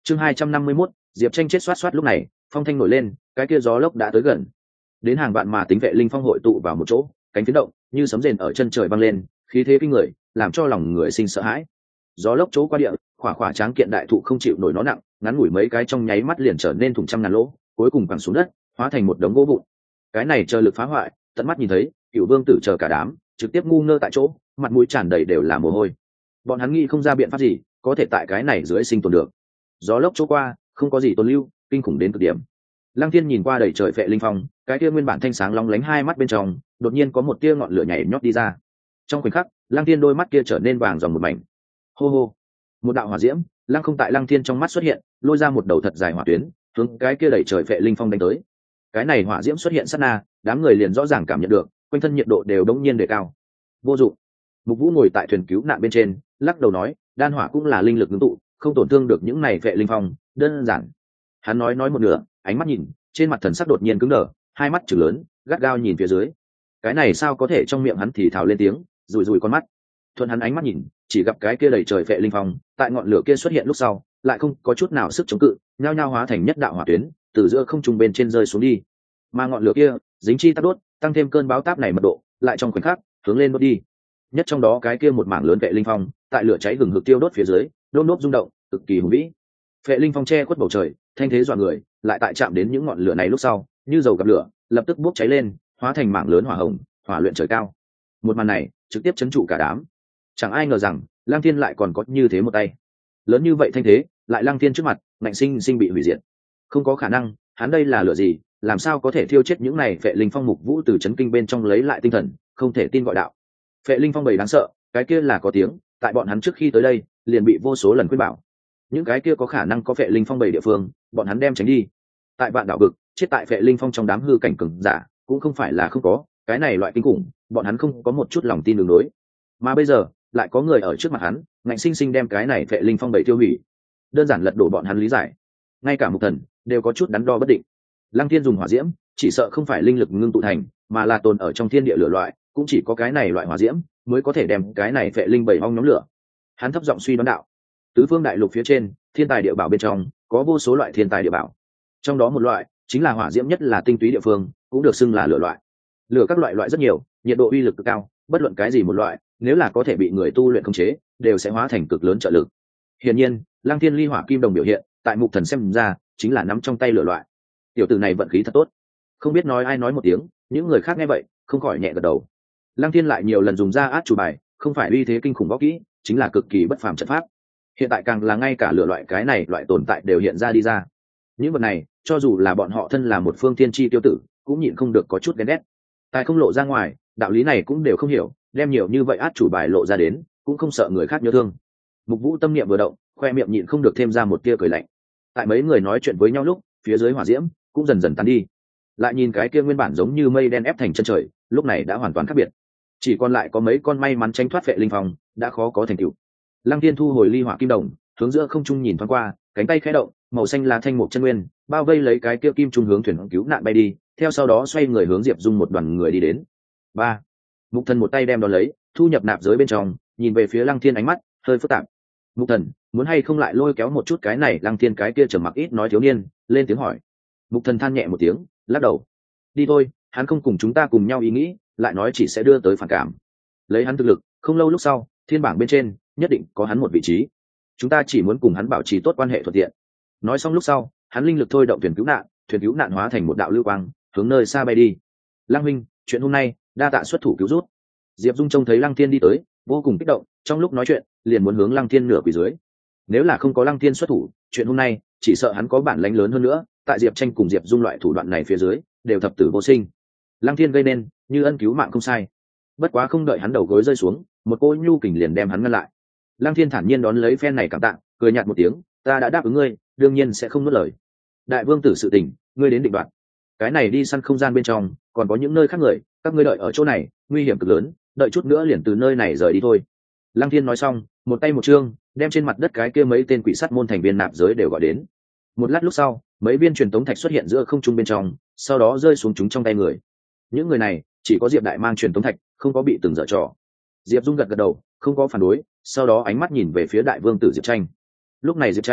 Chương 251, Diệp Tranh chết xoát xoát. Lúc này phong thanh nổi lên, cái kia gió lốc đã tới gần, đến hàng vạn mà tính vệ linh phong hội tụ vào một chỗ, cánh phiến động như sấm rền ở chân trời văng lên, khí thế kinh người làm cho lòng người sinh sợ hãi. Gió lốc chỗ qua địa, khỏa khỏa tráng kiện đại thụ không chịu nổi nó nặng, ngắn ngủi mấy cái trong nháy mắt liền trở nên thủng trăm ngàn lỗ, cuối cùng quẳng xuống đất, hóa thành một đống gỗ vụn. Cái này chờ lực phá hoại, tận mắt nhìn thấy, Cửu Vương tử chờ cả đám trực tiếp ngu ngơ tại chỗ, mặt mũi tràn đầy đều là mồ hôi. Bọn hắn nghĩ không ra biện pháp gì có thể tại cái này dưới sinh tồn được. Gió lốc chỗ qua, không có gì tồn lưu, kinh khủng đến cực điểm. Lăng Thiên nhìn qua đầy trời vệ linh phong, cái kia nguyên bản thanh sáng long lánh hai mắt bên trong, đột nhiên có một tia ngọn lửa nhảy nhót đi ra. Trong khoảnh khắc, Lăng Thiên đôi mắt kia trở nên vàng ròng một mảnh. Hô hô, một đạo hỏa diễm lăng không tại Lăng Thiên trong mắt xuất hiện, lôi ra một đầu thật dài hỏa tuyến, hướng cái kia đầy trời vệ linh phong đánh tới. Cái này hỏa diễm xuất hiện sát na, đám người liền rõ ràng cảm nhận được, quanh thân nhiệt độ đều đống nhiên đề cao. Vô dụng. Mục Vũ ngồi tại thuyền cứu nạn bên trên, lắc đầu nói, đan hỏa cũng là linh lực ngưng tụ, không tổn thương được những này vệ linh phong, đơn giản. Hắn nói một nửa, ánh mắt nhìn, trên mặt thần sắc đột nhiên cứng đờ, hai mắt trừng lớn, gắt gao nhìn phía dưới. Cái này sao có thể, trong miệng hắn thì thào lên tiếng, rùi rùi con mắt. Thuận hắn ánh mắt nhìn, chỉ gặp cái kia đầy trời vệ linh phong, tại ngọn lửa kia xuất hiện lúc sau, lại không có chút nào sức chống cự, nhao nhao hóa thành nhất đạo hỏa tuyến, từ giữa không trung bên trên rơi xuống đi. Mà ngọn lửa kia, dính chi tắt đốt, tăng thêm cơn bão táp này mật độ, lại trong khoảnh khắc hướng lên đốt đi. Nhất trong đó cái kia một mảng lớn vệ linh phong, tại lửa cháy hừng hực tiêu đốt phía dưới, đốm đốp rung động, cực kỳ hùng vĩ. Vệ linh phong che khuất bầu trời, thanh thế dọa người, lại tại chạm đến những ngọn lửa này lúc sau, như dầu gặp lửa, lập tức bốc cháy lên, hóa thành mảng lớn hỏa hồng, hỏa luyện trời cao. Một màn này trực tiếp chấn trụ cả đám. Chẳng ai ngờ rằng Lăng Thiên lại còn có như thế một tay lớn như vậy, thanh thế lại Lăng Thiên trước mặt ngạnh sinh sinh bị hủy diệt. Không có khả năng, hắn đây là lửa gì, làm sao có thể thiêu chết những này vệ linh phong? Mục Vũ từ chấn kinh bên trong lấy lại tinh thần, không thể tin gọi đạo. Vệ linh phong bầy đáng sợ, cái kia là có tiếng, tại bọn hắn trước khi tới đây liền bị vô số lần khuyên bảo, những cái kia có khả năng có vệ linh phong bầy địa phương bọn hắn đem tránh đi. Tại vạn đảo vực, chết tại vệ linh phong trong đám hư cảnh cường giả cũng không phải là không có, cái này loại kinh khủng bọn hắn không có một chút lòng tin đường đối. Mà bây giờ lại có người ở trước mặt hắn ngạnh sinh sinh đem cái này vệ linh phong bầy tiêu hủy, đơn giản lật đổ bọn hắn lý giải. Ngay cả Mục Thần đều có chút đắn đo bất định. Lăng Thiên dùng hỏa diễm chỉ sợ không phải linh lực ngưng tụ thành, mà là tồn ở trong thiên địa lửa loại, cũng chỉ có cái này loại hỏa diễm mới có thể đem cái này vệ linh bầy ong nhóm lửa. Hắn thấp giọng suy đoán đạo, tứ phương đại lục phía trên thiên tài địa bảo bên trong có vô số loại thiên tài địa bảo, trong đó một loại chính là hỏa diễm nhất là tinh túy địa phương, cũng được xưng là lửa loại. Lửa các loại rất nhiều, nhiệt độ uy lực cực cao, bất luận cái gì một loại nếu là có thể bị người tu luyện khống chế đều sẽ hóa thành cực lớn trợ lực. Hiển nhiên Lăng Thiên ly hỏa kim đồng biểu hiện tại Mục Thần xem ra chính là nắm trong tay lửa loại. Tiểu tử này vận khí thật tốt. Không biết nói ai nói một tiếng, những người khác nghe vậy không khỏi nhẹ gật đầu. Lăng Thiên lại nhiều lần dùng ra át chủ bài, không phải uy thế kinh khủng võ kỹ, chính là cực kỳ bất phàm trận pháp. Hiện tại càng là ngay cả lửa loại cái này loại tồn tại đều hiện ra đi ra. Những vật này cho dù là bọn họ thân là một phương thiên chi tiêu tử cũng nhịn không được có chút ghen ghét. Tài không lộ ra ngoài, đạo lý này cũng đều không hiểu, đem nhiều như vậy át chủ bài lộ ra đến cũng không sợ người khác nhớ thương. Mục Vũ tâm niệm vừa động, khoe miệng nhịn không được thêm ra một tia cười lạnh. Tại mấy người nói chuyện với nhau lúc, phía dưới hỏa diễm cũng dần dần tan đi. Lại nhìn cái kia nguyên bản giống như mây đen ép thành chân trời, lúc này đã hoàn toàn khác biệt. Chỉ còn lại có mấy con may mắn tránh thoát vệ linh phong, đã khó có thành tựu. Lăng Thiên thu hồi ly hỏa kim đồng, hướng giữa không trung nhìn thoáng qua, cánh tay khẽ động, màu xanh là thanh mục chân nguyên, bao vây lấy cái kia kim trung hướng thuyền cứu nạn bay đi, theo sau đó xoay người hướng Diệp Dung một đoàn người đi đến. Ba, Mục Thần một tay đem đón lấy, thu nhập nạp giới bên trong, nhìn về phía Lăng Thiên ánh mắt hơi phức tạp. Mục Thần, muốn hay không lại lôi kéo một chút cái này? Lăng Thiên cái kia trầm mặc ít nói thiếu niên lên tiếng hỏi. Mục Thần than nhẹ một tiếng, lắc đầu. Đi thôi, hắn không cùng chúng ta cùng nhau ý nghĩ, lại nói chỉ sẽ đưa tới phản cảm. Lấy hắn thực lực, không lâu lúc sau, thiên bảng bên trên nhất định có hắn một vị trí. Chúng ta chỉ muốn cùng hắn bảo trì tốt quan hệ thuận tiện. Nói xong lúc sau, hắn linh lực thôi động thuyền cứu nạn hóa thành một đạo lưu quang, hướng nơi xa bay đi. Lăng Minh, chuyện hôm nay đa tạ xuất thủ cứu rút. Diệp Dung trông thấy Lăng Thiên đi tới, vô cùng kích động, trong lúc nói chuyện liền muốn hướng Lăng Thiên nửa quỳ dưới. Nếu là không có Lăng Thiên xuất thủ, chuyện hôm nay chỉ sợ hắn có bản lãnh lớn hơn nữa, tại Diệp Tranh cùng Diệp Dung loại thủ đoạn này phía dưới đều thập tử vô sinh. Lăng Thiên gây nên như ân cứu mạng không sai, bất quá không đợi hắn đầu gối rơi xuống, một cô nhu kình liền đem hắn ngăn lại. Lăng Thiên thản nhiên đón lấy phen này cảm tạ, cười nhạt một tiếng, ta đã đáp ứng ngươi, đương nhiên sẽ không nuốt lời. Đại vương tử sự tình ngươi đến định đoạt, cái này đi săn không gian bên trong còn có những nơi khác người, các ngươi đợi ở chỗ này nguy hiểm cực lớn, đợi chút nữa liền từ nơi này rời đi thôi. Lăng Thiên nói xong, một tay một chương đem trên mặt đất cái kia mấy tên quỷ sắt môn thành viên nạp giới đều gọi đến. Một lát lúc sau, mấy viên truyền tống thạch xuất hiện giữa không trung bên trong, sau đó rơi xuống chúng trong tay người. Những người này chỉ có Diệp Đại mang truyền tống thạch, không có bị từng dở trò. Diệp Dung gật gật đầu, không có phản đối, sau đó ánh mắt nhìn về phía đại vương tử Diệp Tranh. Lúc này Diệp Tranh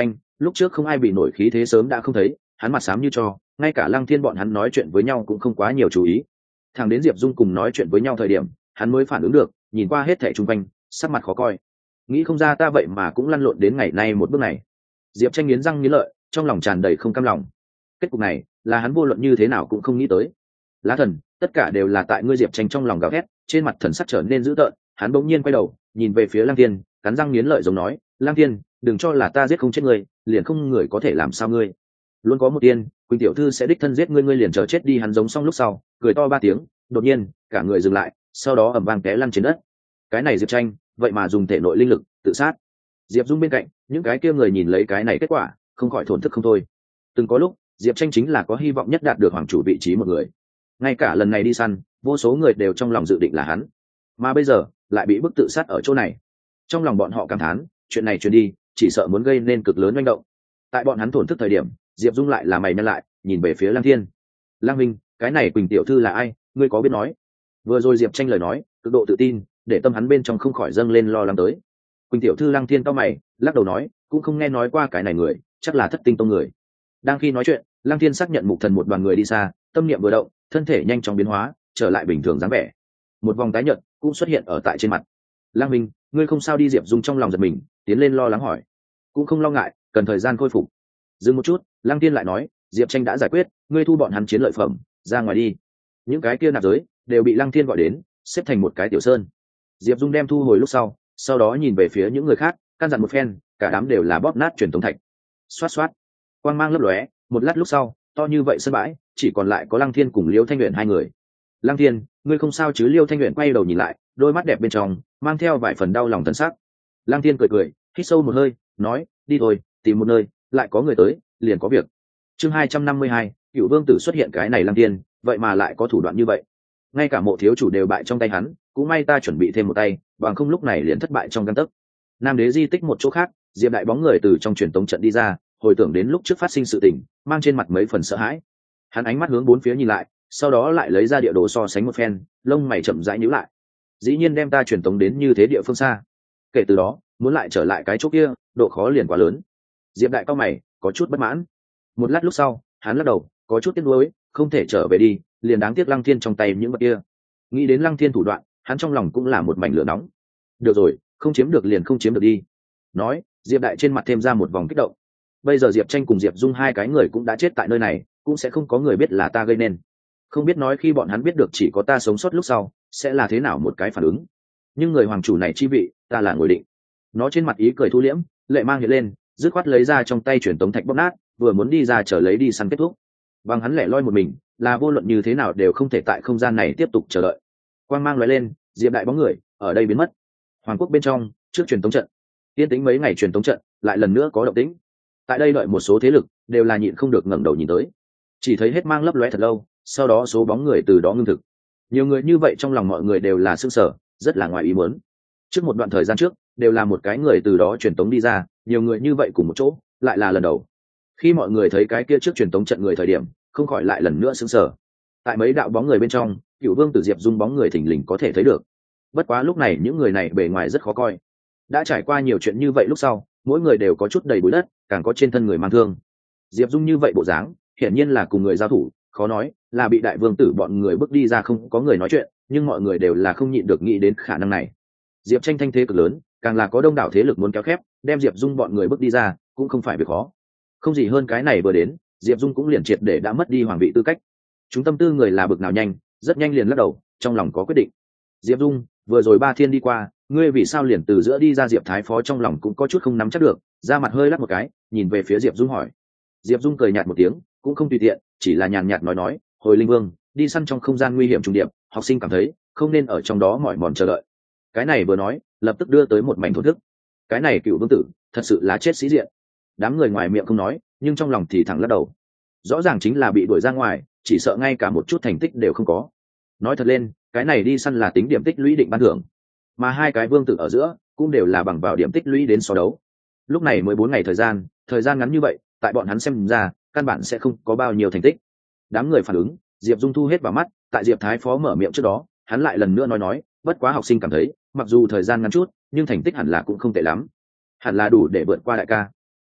lúc trước không ai bị nổi khí thế sớm đã không thấy, hắn mặt xám như cho, ngay cả Lăng Thiên bọn hắn nói chuyện với nhau cũng không quá nhiều chú ý. Thằng đến Diệp Dung cùng nói chuyện với nhau thời điểm, hắn mới phản ứng được, nhìn qua hết thảy xung quanh, sắc mặt khó coi. Nghĩ không ra ta vậy mà cũng lăn lộn đến ngày nay một bước này. Diệp Tranh nghiến răng nghiến lợi, trong lòng tràn đầy không cam lòng. Kết cục này là hắn vô luận như thế nào cũng không nghĩ tới. Lá thần, tất cả đều là tại ngươi. Diệp Tranh trong lòng gào thét, trên mặt thần sắc trở nên dữ tợn, hắn bỗng nhiên quay đầu, nhìn về phía Lăng Thiên, cắn răng nghiến lợi giống nói, Lăng Thiên, đừng cho là ta giết không chết ngươi, liền không người có thể làm sao ngươi. Luôn có một tiên, Quỳnh tiểu thư sẽ đích thân giết ngươi, ngươi liền chờ chết đi. Hắn giống xong lúc sau, cười to 3 tiếng, đột nhiên, cả người dừng lại, sau đó ầm vang té lăn trên đất. Cái này Diệp Tranh, vậy mà dùng thể nội linh lực tự sát. Diệp Dung bên cạnh, những cái kia người nhìn lấy cái này kết quả, không khỏi thổn thức không thôi. Từng có lúc, Diệp Tranh chính là có hy vọng nhất đạt được hoàng chủ vị trí một người. Ngay cả lần này đi săn, vô số người đều trong lòng dự định là hắn, mà bây giờ lại bị bức tự sát ở chỗ này. Trong lòng bọn họ cảm thán, chuyện này truyền đi, chỉ sợ muốn gây nên cực lớn manh động. Tại bọn hắn thổn thức thời điểm, Diệp Dung lại là mày nhăn lại, nhìn về phía Lăng Thiên. Lăng Minh, cái này Quỳnh tiểu thư là ai, ngươi có biết nói? Vừa rồi Diệp Tranh lời nói, cực độ tự tin, để tâm hắn bên trong không khỏi dâng lên lo lắng tới. Quỳnh tiểu thư. Lăng Thiên cau mày, lắc đầu nói, cũng không nghe nói qua cái này người, chắc là Thất Tinh tông người. Đang khi nói chuyện, Lăng Thiên xác nhận Mục Thần một đoàn người đi xa, tâm niệm vừa động, thân thể nhanh chóng biến hóa, trở lại bình thường dáng vẻ. Một vòng tái nhợt cũng xuất hiện ở tại trên mặt. Lăng Minh, ngươi không sao đi? Diệp Dung trong lòng giật mình, tiến lên lo lắng hỏi. Cũng không lo ngại, cần thời gian khôi phục. Dừng một chút, Lăng Thiên lại nói, Diệp Tranh đã giải quyết, ngươi thu bọn hắn chiến lợi phẩm, ra ngoài đi. Những cái kia nạp giới đều bị Lăng Thiên gọi đến, xếp thành một cái tiểu sơn. Diệp Dung đem thu hồi lúc sau đó nhìn về phía những người khác, căn dặn một phen, cả đám đều là bóp nát truyền tống thạch. Xoát xoát, quang mang lấp lóe, một lát lúc sau, to như vậy sân bãi, chỉ còn lại có Lăng Thiên cùng Liêu Thanh Uyển hai người. Lăng Thiên, ngươi không sao chứ? Liêu Thanh Uyển quay đầu nhìn lại, đôi mắt đẹp bên trong mang theo vài phần đau lòng thần sắc. Lăng Thiên cười, hít sâu một hơi, nói, đi thôi, tìm một nơi, lại có người tới, liền có việc. Chương 252, Cựu Vương tử xuất hiện. Cái này Lăng Thiên, vậy mà lại có thủ đoạn như vậy. Ngay cả Mộ thiếu chủ đều bại trong tay hắn, cũng may ta chuẩn bị thêm một tay, bằng không lúc này liền thất bại trong gang tấc. Nam đế di tích một chỗ khác, Diệp đại bóng người từ trong truyền tống trận đi ra, hồi tưởng đến lúc trước phát sinh sự tình, mang trên mặt mấy phần sợ hãi. Hắn ánh mắt hướng bốn phía nhìn lại, sau đó lại lấy ra địa đồ so sánh một phen, lông mày chậm rãi nhíu lại. Dĩ nhiên đem ta truyền tống đến như thế địa phương xa, kể từ đó muốn lại trở lại cái chỗ kia, độ khó liền quá lớn. Diệp đại cao mày, có chút bất mãn. Một lát lúc sau, hắn lắc đầu, có chút tiếc nuối, không thể trở về đi, liền đáng tiếc Lăng Thiên trong tay những vật kia. Nghĩ đến Lăng Thiên thủ đoạn, hắn trong lòng cũng là một mảnh lửa nóng. Được rồi, không chiếm được liền không chiếm được đi. Nói, Diệp đại trên mặt thêm ra một vòng kích động. Bây giờ Diệp Tranh cùng Diệp Dung hai cái người cũng đã chết tại nơi này, cũng sẽ không có người biết là ta gây nên. Không biết nói khi bọn hắn biết được chỉ có ta sống sót lúc sau, sẽ là thế nào một cái phản ứng. Nhưng người hoàng chủ này chi vị, ta là ngồi định. Nó trên mặt ý cười thu liễm, lệ mang hiện lên, dứt khoát lấy ra trong tay truyền tống thạch bóp nát, vừa muốn đi ra chờ lấy đi săn kết thúc. Bằng hắn lẻ loi một mình, là vô luận như thế nào đều không thể tại không gian này tiếp tục chờ đợi. Quang mang lóe lên, Diệp đại bóng người ở đây biến mất. Hoàng quốc bên trong, trước truyền tống trận, yên tĩnh mấy ngày truyền tống trận, lại lần nữa có động tĩnh. Tại đây đợi một số thế lực đều là nhịn không được ngẩng đầu nhìn tới, chỉ thấy hết mang lấp lóe thật lâu, sau đó số bóng người từ đó ngưng thực. Nhiều người như vậy trong lòng mọi người đều là sững sờ, rất là ngoài ý muốn. Trước một đoạn thời gian trước, đều là một cái người từ đó truyền tống đi ra, nhiều người như vậy cùng một chỗ, lại là lần đầu. Khi mọi người thấy cái kia trước truyền tống trận người thời điểm, không khỏi lại lần nữa sững sờ. Tại mấy đạo bóng người bên trong, Cựu Vương tử Diệp Dung bóng người thình lình có thể thấy được. Bất quá lúc này những người này bề ngoài rất khó coi. Đã trải qua nhiều chuyện như vậy lúc sau, mỗi người đều có chút đầy bụi đất, càng có trên thân người mang thương. Diệp Dung như vậy bộ dáng, hiển nhiên là cùng người giao thủ, khó nói là bị đại vương tử bọn người bước đi ra. Không có người nói chuyện, nhưng mọi người đều là không nhịn được nghĩ đến khả năng này. Diệp Tranh thanh thế cực lớn, càng là có đông đảo thế lực muốn kéo khép, đem Diệp Dung bọn người bước đi ra, cũng không phải việc khó. Không gì hơn cái này vừa đến, Diệp Dung cũng liền triệt để đã mất đi hoàng vị tư cách. Chúng tâm tư người là bực nào nhanh, rất nhanh liền lắc đầu, trong lòng có quyết định. Diệp Dung, vừa rồi 3 thiên đi qua, ngươi vì sao liền từ giữa đi ra? Diệp thái phó trong lòng cũng có chút không nắm chắc được, da mặt hơi lắc một cái, nhìn về phía Diệp Dung hỏi. Diệp Dung cười nhạt một tiếng, cũng không tùy tiện, chỉ là nhàn nhạt nói, hồi linh vương, đi săn trong không gian nguy hiểm trùng điệp, học sinh cảm thấy không nên ở trong đó mỏi mòn chờ đợi. Cái này vừa nói, lập tức đưa tới một mảnh thổn thức. Cái này Cựu Vương tử thật sự là chết sĩ diện. Đám người ngoài miệng không nói, nhưng trong lòng thì thẳng lắc đầu. Rõ ràng chính là bị đuổi ra ngoài, chỉ sợ ngay cả một chút thành tích đều không có. Nói thật lên, cái này đi săn là tính điểm tích lũy định ban thưởng, mà hai cái vương tử ở giữa cũng đều là bằng vào điểm tích lũy đến so đấu. Lúc này mới 4 ngày thời gian ngắn như vậy, tại bọn hắn xem ra căn bản sẽ không có bao nhiêu thành tích. Đám người phản ứng, Diệp Dung thu hết vào mắt. Tại Diệp thái phó mở miệng trước đó, hắn lại lần nữa nói, bất quá học sinh cảm thấy mặc dù thời gian ngắn chút, nhưng thành tích hẳn là cũng không tệ lắm, hẳn là đủ để vượt qua đại ca.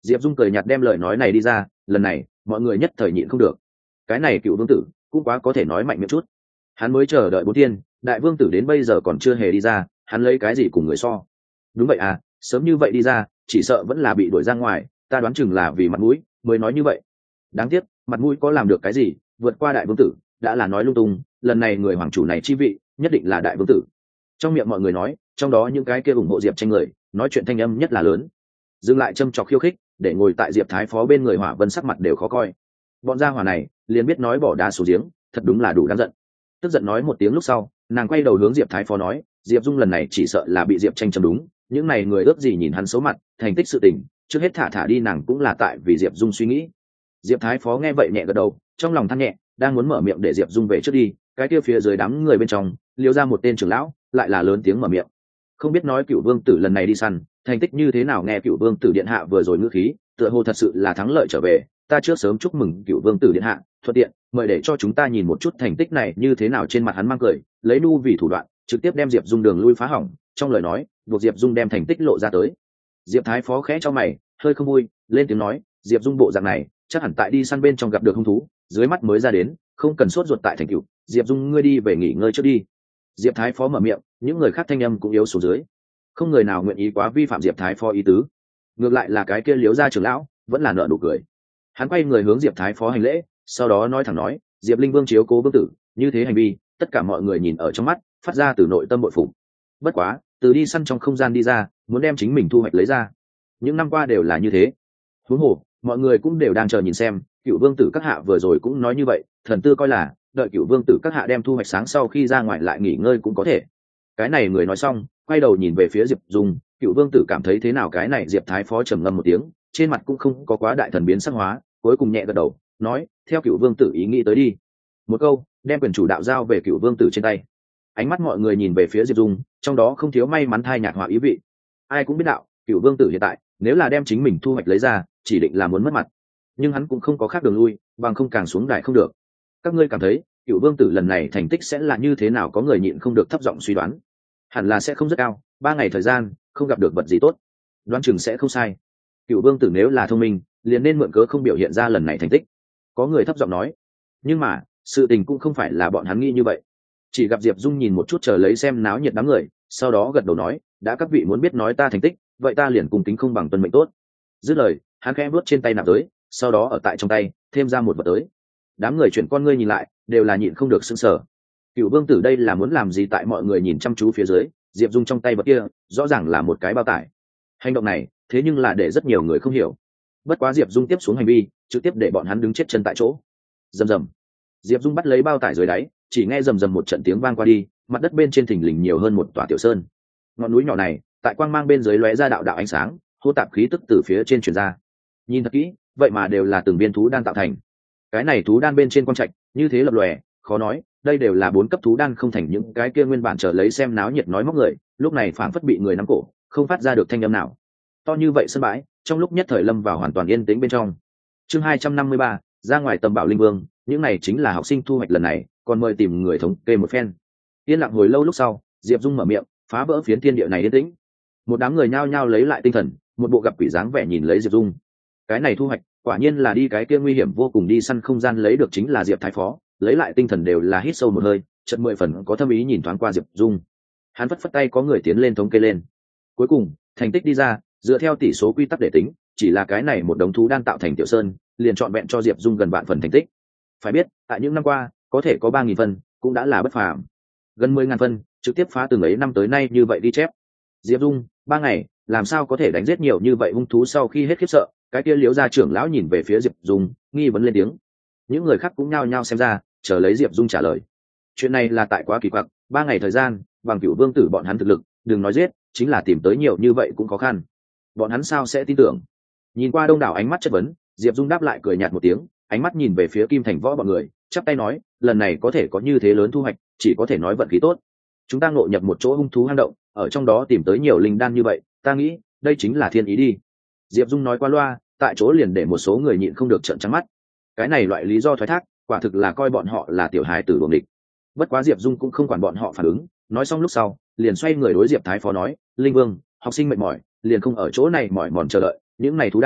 Diệp Dung cười nhạt đem lời nói này đi ra, lần này mọi người nhất thời nhịn không được. Cái này cựu vương tử cũng quá có thể nói mạnh miệng chút. Hắn mới chờ đợi 4 thiên, đại vương tử đến bây giờ còn chưa hề đi ra, hắn lấy cái gì cùng người so? Đúng vậy à, sớm như vậy đi ra, chỉ sợ vẫn là bị đuổi ra ngoài, ta đoán chừng là vì mặt mũi mới nói như vậy. Đáng tiếc, mặt mũi có làm được cái gì, vượt qua đại vương tử, đã là nói lung tung, lần này người hoàng chủ này chi vị, nhất định là đại vương tử. Trong miệng mọi người nói, trong đó những cái kia ủng hộ Diệp Tranh người, nói chuyện thanh âm nhất là lớn. Dừng lại châm chọc khiêu khích, để ngồi tại Diệp Thái Phó bên người Hỏa Vân sắc mặt đều khó coi. Bọn gia hỏa này, liền biết nói bỏ đá xuống giếng, thật đúng là đủ đáng giận. Tức giận nói một tiếng lúc sau, nàng quay đầu hướng Diệp Thái Phó nói, Diệp Dung lần này chỉ sợ là bị Diệp Tranh châm đúng, những này người ước gì nhìn hắn xấu mặt, thành tích sự tình, trước hết thả đi nàng cũng là tại vì Diệp Dung suy nghĩ. Diệp Thái Phó nghe vậy nhẹ gật đầu, trong lòng than nhẹ, đang muốn mở miệng để Diệp Dung về trước đi, cái kia phía dưới đám người bên trong, liêu ra một tên trưởng lão, lại là lớn tiếng mở miệng. Không biết nói Cửu Vương tử lần này đi săn, thành tích như thế nào? Nghe Cửu Vương tử điện hạ vừa rồi ngữ khí, tựa hồ thật sự là thắng lợi trở về, ta trước sớm chúc mừng Cửu Vương tử điện hạ, thuận tiện mời để cho chúng ta nhìn một chút thành tích này như thế nào. Trên mặt hắn mang cười, lấy nu vì thủ đoạn, trực tiếp đem Diệp Dung đường lui phá hỏng, trong lời nói, buộc Diệp Dung đem thành tích lộ ra tới. Diệp Thái Phó khẽ cho mày, hơi không vui, lên tiếng nói, Diệp Dung bộ dạng này, chắc hẳn tại đi săn bên trong gặp được hung thú, dưới mắt mới ra đến, không cần sốt ruột tại thành cửu. Diệp Dung ngươi đi về nghỉ ngơi trước đi. Diệp Thái Phó mở miệng, những người khác thanh âm cũng yếu xuống dưới, không người nào nguyện ý quá vi phạm Diệp Thái Phó ý tứ. Ngược lại là cái kia Liếu gia trưởng lão vẫn là nợ nụ cười, hắn quay người hướng Diệp Thái Phó hành lễ, sau đó nói thẳng nói, Diệp Linh Vương chiếu cố vương tử, như thế hành vi, tất cả mọi người nhìn ở trong mắt, phát ra từ nội tâm bội phục. Bất quá, từ đi săn trong không gian đi ra, muốn đem chính mình thu hoạch lấy ra, những năm qua đều là như thế. Huống hồ, mọi người cũng đều đang chờ nhìn xem, Cựu Vương tử các hạ vừa rồi cũng nói như vậy, thần tư coi là đợi Cựu Vương tử các hạ đem thu hoạch sáng sau khi ra ngoài lại nghỉ ngơi cũng có thể. Cái này người nói xong, quay đầu nhìn về phía Diệp Dung, Cựu Vương tử cảm thấy thế nào? Cái này Diệp Thái Phó trầm ngâm một tiếng, trên mặt cũng không có quá đại thần biến sắc hóa, cuối cùng nhẹ gật đầu, nói, theo Cựu Vương tử ý nghĩ tới đi. Một câu, đem quyền chủ đạo giao về Cựu Vương tử trên tay. Ánh mắt mọi người nhìn về phía Diệp Dung, trong đó không thiếu may mắn thai nhạc họa ý vị. Ai cũng biết đạo, Cựu Vương tử hiện tại, nếu là đem chính mình thu hoạch lấy ra, chỉ định là muốn mất mặt. Nhưng hắn cũng không có khác đường lui, bằng không càng xuống đài không được. Các ngươi cảm thấy, Cựu Vương tử lần này thành tích sẽ là như thế nào? Có người nhịn không được thấp giọng suy đoán. Hẳn là sẽ không rất cao, 3 ngày thời gian, không gặp được vật gì tốt. Đoán chừng sẽ không sai. Cựu Vương tử nếu là thông minh, liền nên mượn cớ không biểu hiện ra lần này thành tích. Có người thấp giọng nói. Nhưng mà, sự tình cũng không phải là bọn hắn nghĩ như vậy. Chỉ gặp Diệp Dung nhìn một chút chờ lấy xem náo nhiệt đám người, sau đó gật đầu nói, đã các vị muốn biết nói ta thành tích, vậy ta liền cùng kính không bằng tuân mệnh tốt. Dứt lời, hắn khẽ vuốt trên tay nạp tới, sau đó ở tại trong tay thêm ra một vật tới. Đám người chuyển con ngươi nhìn lại, đều là nhịn không được sững sờ. Cựu Vương tử đây là muốn làm gì? Tại mọi người nhìn chăm chú phía dưới, Diệp Dung trong tay vật kia rõ ràng là một cái bao tải. Hành động này thế nhưng là để rất nhiều người không hiểu. Bất quá Diệp Dung tiếp xuống hành vi, trực tiếp để bọn hắn đứng chết chân tại chỗ. Rầm rầm, Diệp Dung bắt lấy bao tải dưới đáy, chỉ nghe rầm rầm một trận tiếng vang qua đi, mặt đất bên trên thình lình nhiều hơn một tòa tiểu sơn. Ngọn núi nhỏ này, tại quang mang bên dưới lóe ra đạo đạo ánh sáng, hô tạp khí tức từ phía trên truyền ra. Nhìn thật kỹ, vậy mà đều là từng viên thú đan tạo thành. Cái này thú đan bên trên quang trạch, như thế lập lòe, khó nói, đây đều là 4 cấp thú đan không thành những cái kia nguyên bản chờ lấy xem náo nhiệt nói móc người, lúc này phảng phất bị người nắm cổ, không phát ra được thanh âm nào. To như vậy sân bãi, trong lúc nhất thời lâm vào hoàn toàn yên tĩnh bên trong. Chương 253, ra ngoài tầm bảo linh vương, những này chính là học sinh thu hoạch lần này, còn mời tìm người thống kê một phen. Yên lặng hồi lâu lúc sau, Diệp Dung mở miệng, phá vỡ phiến thiên địa này yên tĩnh. Một đám người nhao nhao lấy lại tinh thần, một bộ gặp quỷ dáng vẻ nhìn lấy Diệp Dung. Cái này thu hoạch, quả nhiên là đi cái kia nguy hiểm vô cùng đi săn không gian lấy được chính là Diệp Thái Phó, lấy lại tinh thần đều là hít sâu một hơi, chợt 10 phần có thâm ý nhìn thoáng qua Diệp Dung. Hắn phất phất tay có người tiến lên thống kê lên. Cuối cùng, thành tích đi ra, dựa theo tỷ số quy tắc để tính, chỉ là cái này một đống thú đan tạo thành tiểu sơn, liền chọn vẹn cho Diệp Dung gần vạn phần thành tích. Phải biết, tại những năm qua, có thể có 3.000 phân, cũng đã là bất phàm. Gần 10.000 phân, trực tiếp phá từng ấy năm tới nay như vậy đi chép. Diệp Dung, 3 ngày, làm sao có thể đánh giết nhiều như vậy hung thú? Sau khi hết khiếp sợ, cái kia Liễu gia trưởng lão nhìn về phía Diệp Dung, nghi vấn lên tiếng. Những người khác cũng nhao nhao xem ra, chờ lấy Diệp Dung trả lời. Chuyện này là tại quá kỳ quặc, 3 ngày thời gian, bằng Cửu Vương tử bọn hắn thực lực, đừng nói giết, chính là tìm tới nhiều như vậy cũng khó khăn. Bọn hắn sao sẽ tin tưởng? Nhìn qua đông đảo ánh mắt chất vấn, Diệp Dung đáp lại cười nhạt một tiếng, ánh mắt nhìn về phía Kim Thành Võ bọn người, chắp tay nói, lần này có thể có như thế lớn thu hoạch, chỉ có thể nói vận khí tốt. Chúng ta ngộ nhập một chỗ hung thú hang động, ở trong đó tìm tới nhiều linh đan như vậy, ta nghĩ, đây chính là thiên ý đi. Diệp Dung nói qua loa, tại chỗ liền để một số người nhịn không được trợn trắng mắt. Cái này loại lý do thoái thác, quả thực là coi bọn họ là tiểu hài tử đuồng địch. Bất quá Diệp Dung cũng không quản bọn họ phản ứng, nói xong lúc sau, liền xoay người đối Diệp Thái Phó nói, Linh Vương, học sinh mệt mỏi, liền không ở chỗ này mỏi mòn chờ đợi, những này thú đan,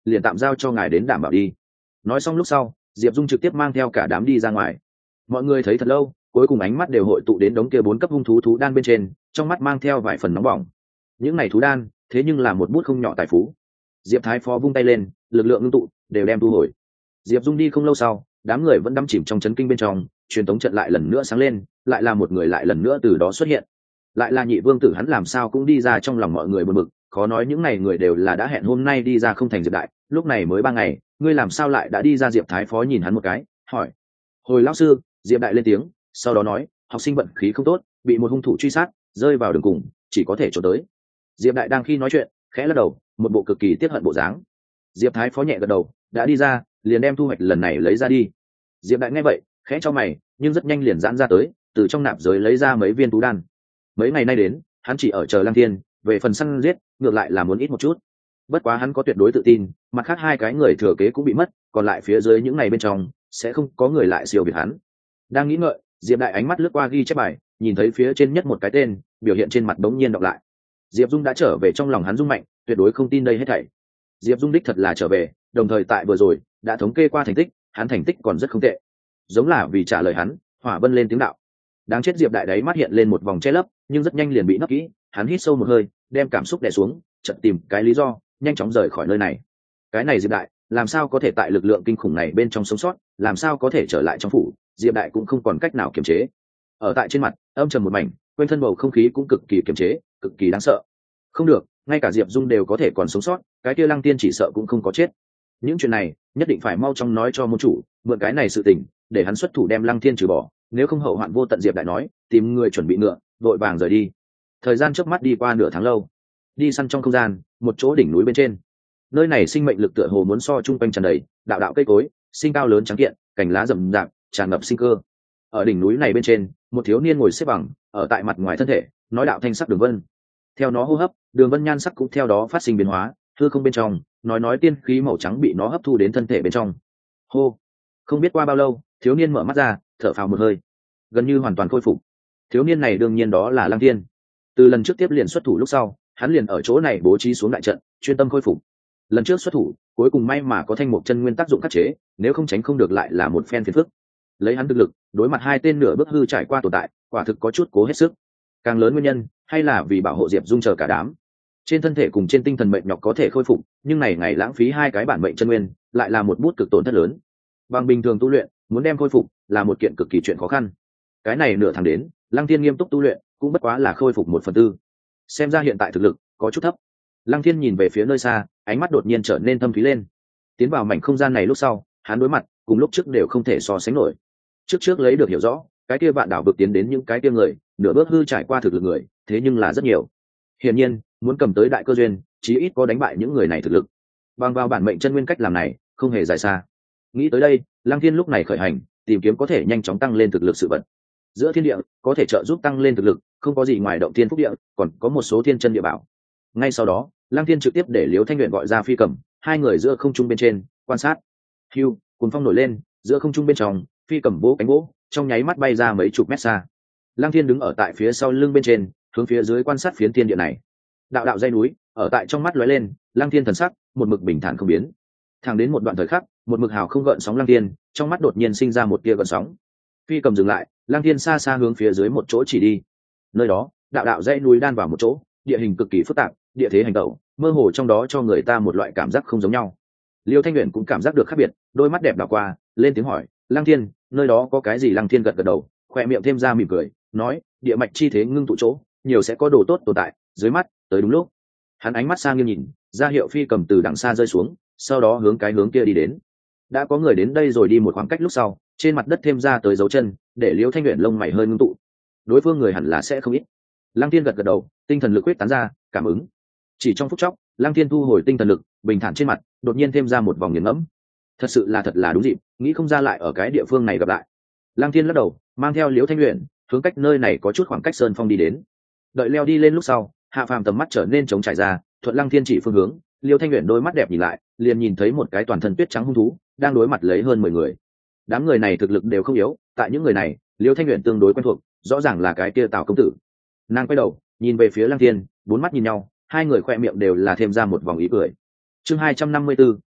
liền tạm giao cho ngài đến đảm bảo đi. Nói xong lúc sau, Diệp Dung trực tiếp mang theo cả đám đi ra ngoài. Mọi người thấy thật lâu, cuối cùng ánh mắt đều hội tụ đến đống kia 4 cấp hung thú thú đan bên trên, trong mắt mang theo vài phần nóng bỏng. Những này thú đan, thế nhưng là một bút không nhỏ tài phú. Diệp Thái Phó vung tay lên, lực lượng ngưng tụ đều đem thu hồi. Diệp Dung đi không lâu sau, đám người vẫn đắm chìm trong chấn kinh bên trong, truyền tống trận lại lần nữa sáng lên, lại là một người lại lần nữa từ đó xuất hiện. Lại là Nhị Vương Tử, hắn làm sao cũng đi ra trong lòng mọi người buồn bực, khó nói những này người đều là đã hẹn hôm nay đi ra không thành Diệp Đại, lúc này mới 3 ngày, ngươi làm sao lại đã đi ra? Diệp Thái Phó nhìn hắn một cái, hỏi. Hồi lão sư, Diệp Đại lên tiếng, sau đó nói, học sinh vận khí không tốt, bị một hung thủ truy sát, rơi vào đường cùng, chỉ có thể trốn tới. Diệp Đại đang khi nói chuyện, khẽ lắc đầu, một bộ cực kỳ tiếc hận bộ dáng. Diệp Thái Phó nhẹ gật đầu, đã đi ra, liền đem thu hoạch lần này lấy ra đi. Diệp Đại nghe vậy, khẽ cho mày, nhưng rất nhanh liền giãn ra tới, từ trong nạp giới lấy ra mấy viên thú đan. Mấy ngày nay đến, hắn chỉ ở chờ Lăng Thiên, về phần săn giết, ngược lại là muốn ít một chút. Bất quá hắn có tuyệt đối tự tin, mặt khác 2 cái người thừa kế cũng bị mất, còn lại phía dưới những ngày bên trong sẽ không có người lại siêu việt hắn. Đang nghĩ ngợi, Diệp Đại ánh mắt lướt qua ghi chép bài, nhìn thấy phía trên nhất một cái tên, biểu hiện trên mặt bỗng nhiên đọc lại. Diệp Dung đã trở về, trong lòng hắn rung mạnh, tuyệt đối không tin đây hết thảy. Diệp Dung đích thật là trở về, đồng thời tại vừa rồi đã thống kê qua thành tích, hắn thành tích còn rất không tệ. Giống là vì trả lời hắn, Hỏa Vân lên tiếng đạo. Đáng chết, Diệp Đại đáy mắt hiện lên một vòng che lấp, nhưng rất nhanh liền bị nấp kỹ, hắn hít sâu một hơi, đem cảm xúc đè xuống, chợt tìm cái lý do, nhanh chóng rời khỏi nơi này. Cái này Diệp Đại, làm sao có thể tại lực lượng kinh khủng này bên trong sống sót, làm sao có thể trở lại trong phủ? Diệp Đại cũng không còn cách nào kiềm chế. Ở tại trên mặt, âm trầm một mảnh, quanh thân bầu không khí cũng cực kỳ kiềm chế, cực kỳ đáng sợ. Không được, ngay cả Diệp Dung đều có thể còn sống sót, cái kia Lăng Tiên chỉ sợ cũng không có chết. Những chuyện này, nhất định phải mau chóng nói cho môn chủ, mượn cái này sự tình, để hắn xuất thủ đem Lăng Thiên trừ bỏ, nếu không hậu hoạn vô tận. Diệp Đại nói, tìm người chuẩn bị ngựa, vội vàng rời đi. Thời gian chớp mắt đi qua nửa tháng lâu. Đi săn trong không gian, một chỗ đỉnh núi bên trên. Nơi này sinh mệnh lực tựa hồ muốn so chung quanh tràn đầy, đạo đạo cây cối, sinh cao lớn trắng kiện, cành lá rậm rạp, tràn ngập sinh cơ. Ở đỉnh núi này bên trên, một thiếu niên ngồi xếp bằng, ở tại mặt ngoài thân thể, nói đạo thanh sắc đường vân. Theo nó hô hấp, đường vân nhan sắc cũng theo đó phát sinh biến hóa, hư không bên trong, nói tiên khí màu trắng bị nó hấp thu đến thân thể bên trong. Hô, không biết qua bao lâu, thiếu niên mở mắt ra, thở phào một hơi, gần như hoàn toàn khôi phục. Thiếu niên này đương nhiên đó là Lăng Thiên. Từ lần trước tiếp liền xuất thủ lúc sau, hắn liền ở chỗ này bố trí xuống đại trận, chuyên tâm khôi phục. Lần trước xuất thủ, cuối cùng may mà có thanh mục chân nguyên tác dụng khắc chế, nếu không tránh không được lại là một phen phiền phức. Lấy hắn thực lực, đối mặt 2 tên nửa bước hư trải qua tồn tại, quả thực có chút cố hết sức. Càng lớn nguyên nhân, hay là vì bảo hộ Diệp Dung chờ cả đám. Trên thân thể cùng trên tinh thần mệnh nhọc có thể khôi phục, nhưng này ngày lãng phí 2 cái bản mệnh chân nguyên, lại là một bút cực tổn thất lớn. Bằng bình thường tu luyện, muốn đem khôi phục là một kiện cực kỳ chuyện khó khăn. Cái này nửa tháng đến, Lăng Thiên nghiêm túc tu luyện, cũng bất quá là khôi phục 1/4. Xem ra hiện tại thực lực có chút thấp. Lăng Thiên nhìn về phía nơi xa, ánh mắt đột nhiên trở nên thâm thúy lên. Tiến vào mảnh không gian này lúc sau, hắn đối mặt cùng lúc trước đều không thể so sánh nổi. Trước lấy được hiểu rõ, cái kia vạn đảo vực tiến đến những cái kia người, nửa bước hư trải qua thực lực người, thế nhưng là rất nhiều. Hiển nhiên, muốn cầm tới đại cơ duyên, chí ít có đánh bại những người này thực lực. Bằng vào bản mệnh chân nguyên cách làm này, không hề dài xa. Nghĩ tới đây, Lăng Thiên lúc này khởi hành, tìm kiếm có thể nhanh chóng tăng lên thực lực sự vật. Giữa thiên địa, có thể trợ giúp tăng lên thực lực, không có gì ngoài động thiên phúc địa, còn có một số thiên chân địa bảo. Ngay sau đó, Lăng Thiên trực tiếp để Liễu Thanh Uyển gọi ra phi cầm, 2 người giữa không trung bên trên quan sát. Hưu, cuồng phong nổi lên, giữa không trung bên trong, phi cầm vỗ cánh vỗ, trong nháy mắt bay ra mấy chục mét xa. Lăng Thiên đứng ở tại phía sau lưng bên trên, hướng phía dưới quan sát phiến thiên địa này. Đạo đạo dây núi ở tại trong mắt lóe lên, Lăng Thiên thần sắc một mực bình thản không biến. Thẳng đến một đoạn thời khắc, một mực hào không gợn sóng Lăng Thiên, trong mắt đột nhiên sinh ra một tia gợn sóng. Phi cầm dừng lại, Lăng Thiên xa xa hướng phía dưới một chỗ chỉ đi. Nơi đó, đạo đạo dãy núi đan vào một chỗ, địa hình cực kỳ phức tạp, địa thế hành tẩu, mơ hồ trong đó cho người ta một loại cảm giác không giống nhau. Liêu Thanh Uyển cũng cảm giác được khác biệt, đôi mắt đẹp đảo qua, lên tiếng hỏi, Lăng Thiên, nơi đó có cái gì? Lăng Thiên gật gật đầu, khoe miệng thêm ra mỉm cười, nói, địa mạch chi thế ngưng tụ chỗ, nhiều sẽ có đồ tốt tồn tại, dưới mắt, tới đúng lúc. Hắn ánh mắt sang nghiêng nhìn, ra hiệu phi cầm từ đằng xa rơi xuống, sau đó hướng cái hướng kia đi đến. Đã có người đến đây rồi, đi một khoảng cách lúc sau, trên mặt đất thêm ra tới dấu chân, để Liêu Thanh Uyển lông mày hơi ngưng tụ. Đối phương người hẳn là sẽ không ít. Lăng Thiên gật gật đầu, tinh thần lực quyết tán ra, cảm ứng. Chỉ trong phút chốc, Lăng Thiên thu hồi tinh thần lực, bình thản trên mặt, đột nhiên thêm ra một vòng nghiền ngẫm. Thật sự là đúng dịp, nghĩ không ra lại ở cái địa phương này gặp lại. Lăng Thiên lắc đầu, mang theo Liễu Thanh Uyển, hướng cách nơi này có chút khoảng cách sơn phong đi đến. Đợi leo đi lên lúc sau, Hạ Phàm tầm mắt trở nên trống trải ra, thuận Lăng Thiên chỉ phương hướng, Liễu Thanh Uyển đôi mắt đẹp nhìn lại, liền nhìn thấy một cái toàn thân tuyết trắng hung thú, đang đối mặt lấy hơn 10 người. Đám người này thực lực đều không yếu, tại những người này, Liễu Thanh Uyển tương đối quen thuộc, rõ ràng là cái kia Tào công tử. Nàng quay đầu, nhìn về phía Lăng Thiên, 4 mắt nhìn nhau, 2 người khoe miệng đều là thêm ra một vòng ý cười. Chương 254,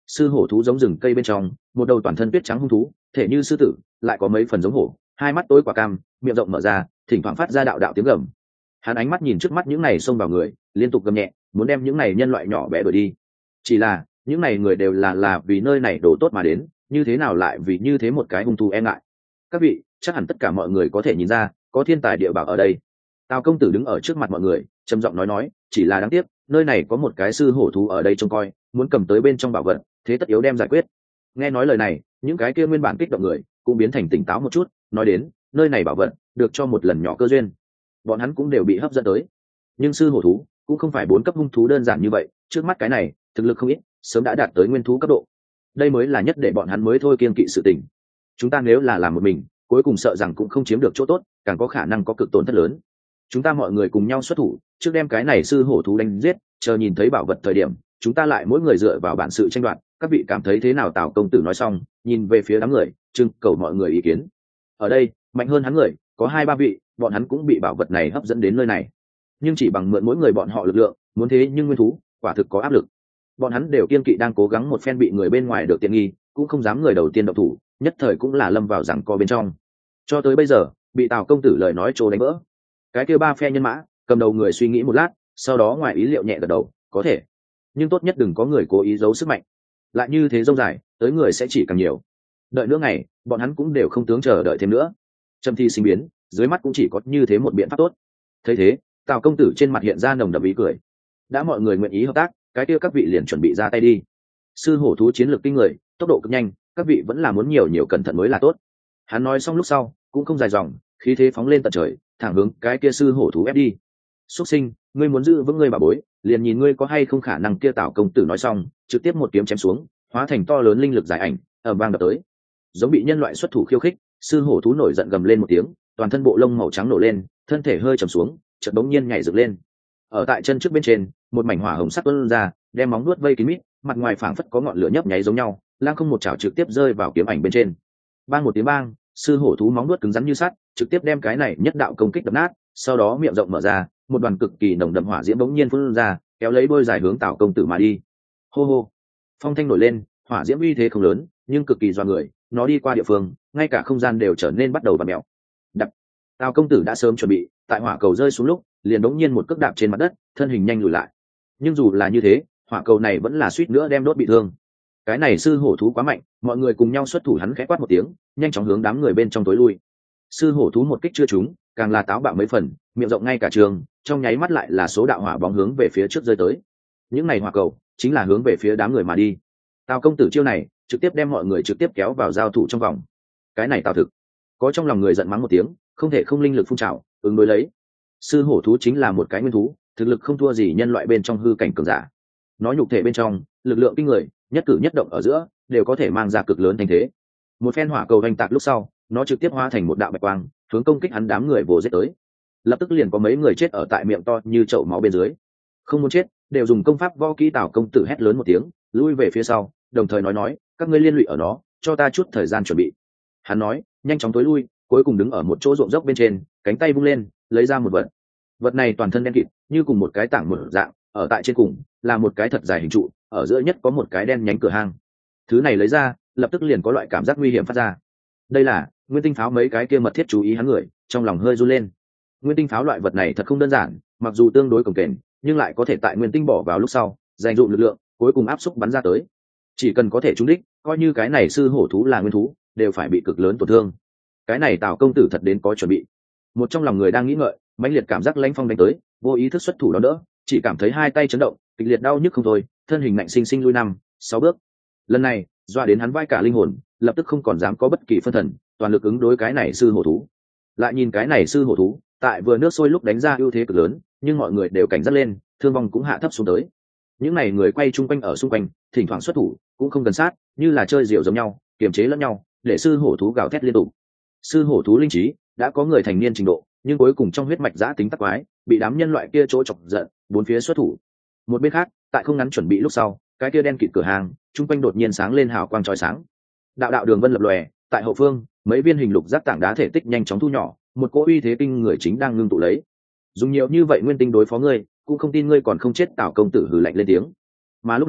sư hổ thú giống rừng cây bên trong một đầu toàn thân tuyết trắng hung thú, thể như sư tử, lại có mấy phần giống hổ, hai mắt tối quả cam, miệng rộng mở ra, thỉnh thoảng phát ra đạo đạo tiếng gầm. Hắn ánh mắt nhìn trước mắt những này xông vào người, liên tục gầm nhẹ, muốn đem những này nhân loại nhỏ bé đuổi đi. Chỉ là những này người đều là vì nơi này đồ tốt mà đến, như thế nào lại vì như thế một cái hung thú e ngại. Các vị, chắc hẳn tất cả mọi người có thể nhìn ra có thiên tài địa bảo ở đây. Tào công tử đứng ở trước mặt mọi người trầm giọng nói, chỉ là đáng tiếc nơi này có một cái sư hổ thú ở đây trông coi, muốn cầm tới bên trong bảo vật, thế tất yếu đem giải quyết. Nghe nói lời này, những cái kia nguyên bản kích động người cũng biến thành tỉnh táo một chút, nói đến nơi này bảo vật được cho một lần nhỏ cơ duyên, bọn hắn cũng đều bị hấp dẫn tới. Nhưng sư hổ thú cũng không phải 4 cấp hung thú đơn giản như vậy, trước mắt cái này thực lực không ít, sớm đã đạt tới nguyên thú cấp độ, đây mới là nhất để bọn hắn mới thôi kiêng kỵ sự tình. Chúng ta nếu là làm một mình, cuối cùng sợ rằng cũng không chiếm được chỗ tốt, càng có khả năng có cực tổn thất lớn. Chúng ta mọi người cùng nhau xuất thủ, trước đem cái này sư hổ thú đánh giết, chờ nhìn thấy bảo vật thời điểm, chúng ta lại mỗi người dựa vào bản sự tranh đoạt. Các vị cảm thấy thế nào? Tào công tử nói xong, nhìn về phía đám người, trưng cầu mọi người ý kiến. Ở đây mạnh hơn hắn người có 2-3 vị, bọn hắn cũng bị bảo vật này hấp dẫn đến nơi này, nhưng chỉ bằng mượn mỗi người bọn họ lực lượng, muốn thế nhưng nguyên thú quả thực có áp lực. Bọn hắn đều kiên kỵ đang cố gắng một phen bị người bên ngoài được tiện nghi, cũng không dám người đầu tiên động thủ, nhất thời cũng là lâm vào giằng co bên trong. Cho tới bây giờ bị Tào công tử lời nói trố đánh vỡ. Cái kia 3 phe nhân mã cầm đầu người suy nghĩ một lát, sau đó ngoài ý liệu nhẹ gật đầu, có thể, nhưng tốt nhất đừng có người cố ý giấu sức mạnh, lại như thế dông dài tới người sẽ chỉ càng nhiều. Đợi nữa ngày bọn hắn cũng đều không tướng chờ đợi thêm nữa. Trầm thi sinh biến, dưới mắt cũng chỉ có như thế một biện pháp tốt. Thấy thế, Tào công tử trên mặt hiện ra nồng đậm ý cười. Đã mọi người nguyện ý hợp tác, cái kia các vị liền chuẩn bị ra tay đi. Sư hổ thú chiến lược kinh người, tốc độ cực nhanh, các vị vẫn là muốn nhiều cẩn thận mới là tốt. Hắn nói xong lúc sau cũng không dài dòng, khí thế phóng lên tận trời, thẳng hướng cái kia sư hổ thú ép đi. Xuất sinh, ngươi muốn giữ vững ngươi bà bối, liền nhìn ngươi có hay không khả năng kia. Tào công tử nói xong trực tiếp một kiếm chém xuống, hóa thành to lớn linh lực dài ảnh ầm vang đập tới. Giống bị nhân loại xuất thủ khiêu khích, sư hổ thú nổi giận gầm lên một tiếng, toàn thân bộ lông màu trắng nổ lên, thân thể hơi trầm xuống, chợt bỗng nhiên nhảy dựng lên. Ở tại chân trước bên trên một mảnh hỏa hồng sắc tuôn ra, đem móng nuốt vây kín mít, mặt ngoài phảng phất có ngọn lửa nhấp nháy giống nhau, lang không một chảo trực tiếp rơi vào kiếm ảnh bên trên. Bang một tiếng bang, sư hổ thú móng nuốt cứng rắn như sắt, trực tiếp đem cái này nhất đạo công kích đập nát. Sau đó miệng rộng mở ra, một đoàn cực kỳ nồng đậm hỏa diễm bỗng nhiên phun ra, kéo lấy đôi dài hướng Tào công tử mà đi. Hô hô, phong thanh nổi lên, hỏa diễm uy thế không lớn, nhưng cực kỳ doa người, nó đi qua địa phương, ngay cả không gian đều trở nên bắt đầu vặn mèo. Đập. Tào công tử đã sớm chuẩn bị, tại hỏa cầu rơi xuống lúc, liền đống nhiên một cước đạp trên mặt đất, thân hình nhanh lùi lại. Nhưng dù là như thế, hỏa cầu này vẫn là suýt nữa đem đốt bị thương. Cái này sư hổ thú quá mạnh, mọi người cùng nhau xuất thủ, hắn khẽ quát một tiếng, nhanh chóng hướng đám người bên trong tối lui. Sư hổ thú một kích chưa trúng, càng là táo bạo mấy phần, miệng rộng ngay cả trường, trong nháy mắt lại là số đạo hỏa bóng hướng về phía trước rơi tới. Những này hỏa cầu chính là hướng về phía đám người mà đi. Tào công tử chiêu này trực tiếp đem mọi người trực tiếp kéo vào giao thủ trong vòng. Cái này Tào thực có trong lòng người giận mắng một tiếng, không thể không linh lực phun trào ứng đối lấy. Sư hổ thú chính là một cái nguyên thú, thực lực không thua gì nhân loại bên trong hư cảnh cường giả. Nó nhục thể bên trong lực lượng kinh người, nhất cử nhất động ở giữa đều có thể mang ra cực lớn thành thế. Một phen hỏa cầu vành tạc lúc sau, nó trực tiếp hóa thành một đạo bạch quang hướng công kích hắn đám người vồ giết tới. Lập tức liền có mấy người chết ở tại miệng to như chậu máu bên dưới. Không muốn chết đều dùng công pháp võ kỹ. Tào công tử hét lớn một tiếng, lui về phía sau, đồng thời nói các ngươi liên lụy ở nó, cho ta chút thời gian chuẩn bị. Hắn nói nhanh chóng tối lui, cuối cùng đứng ở một chỗ ruộng dốc bên trên, cánh tay vung lên lấy ra một vật này toàn thân đen kịt như cùng một cái tảng một dạng, ở tại trên cùng là một cái thật dài hình trụ, ở giữa nhất có một cái đen nhánh cửa hang. Thứ này lấy ra lập tức liền có loại cảm giác nguy hiểm phát ra. Đây là nguyên tinh pháo. Mấy cái kia mật thiết chú ý hắn người trong lòng hơi run lên. Nguyên tinh pháo loại vật này thật không đơn giản, mặc dù tương đối cồng kềnh, nhưng lại có thể tại nguyên tinh bỏ vào lúc sau dành dụm lực lượng, cuối cùng áp xúc bắn ra tới. Chỉ cần có thể trúng đích, coi như cái này sư hổ thú là nguyên thú đều phải bị cực lớn tổn thương. Cái này Tào công tử thật đến có chuẩn bị. Một trong lòng người đang nghĩ ngợi, mãnh liệt cảm giác lãnh phong đánh tới, vô ý thức xuất thủ đón đỡ, chỉ cảm thấy hai tay chấn động, kịch liệt đau nhức không thôi, thân hình nạnh sinh sinh lui 5-6 bước. Lần này dọa đến hắn vai cả linh hồn, lập tức không còn dám có bất kỳ phân thần, toàn lực ứng đối cái này sư hổ thú. Lại nhìn cái này sư hổ thú, tại vừa nước sôi lúc đánh ra ưu thế cực lớn, nhưng mọi người đều cảnh giác lên, thương vong cũng hạ thấp xuống tới. Những này người quay chung quanh ở xung quanh, thỉnh thoảng xuất thủ, cũng không gần sát, như là chơi rượu giống nhau, kiềm chế lẫn nhau, để sư hổ thú gào thét liên tục. Sư hổ thú linh trí đã có người thành niên trình độ, nhưng cuối cùng trong huyết mạch giã tính tắc quái, bị đám nhân loại kia chỗ chọc giận, bốn phía xuất thủ. Một bên khác, tại không ngắn chuẩn bị lúc sau, cái kia đen kịt cửa hàng chung quanh đột nhiên sáng lên hào quang chói sáng. Đạo đạo đường vân lập lòe, tại hậu phương mấy viên hình lục giác tảng đá thể tích nhanh chóng thu nhỏ, một cỗ uy thế kinh người chính đang ngưng tụ lấy. Dùng nhiều như vậy nguyên tinh đối phó ngươi, cũng không tin ngươi còn không chết. Tào công tử hừ lạnh lên tiếng. Mà lúc này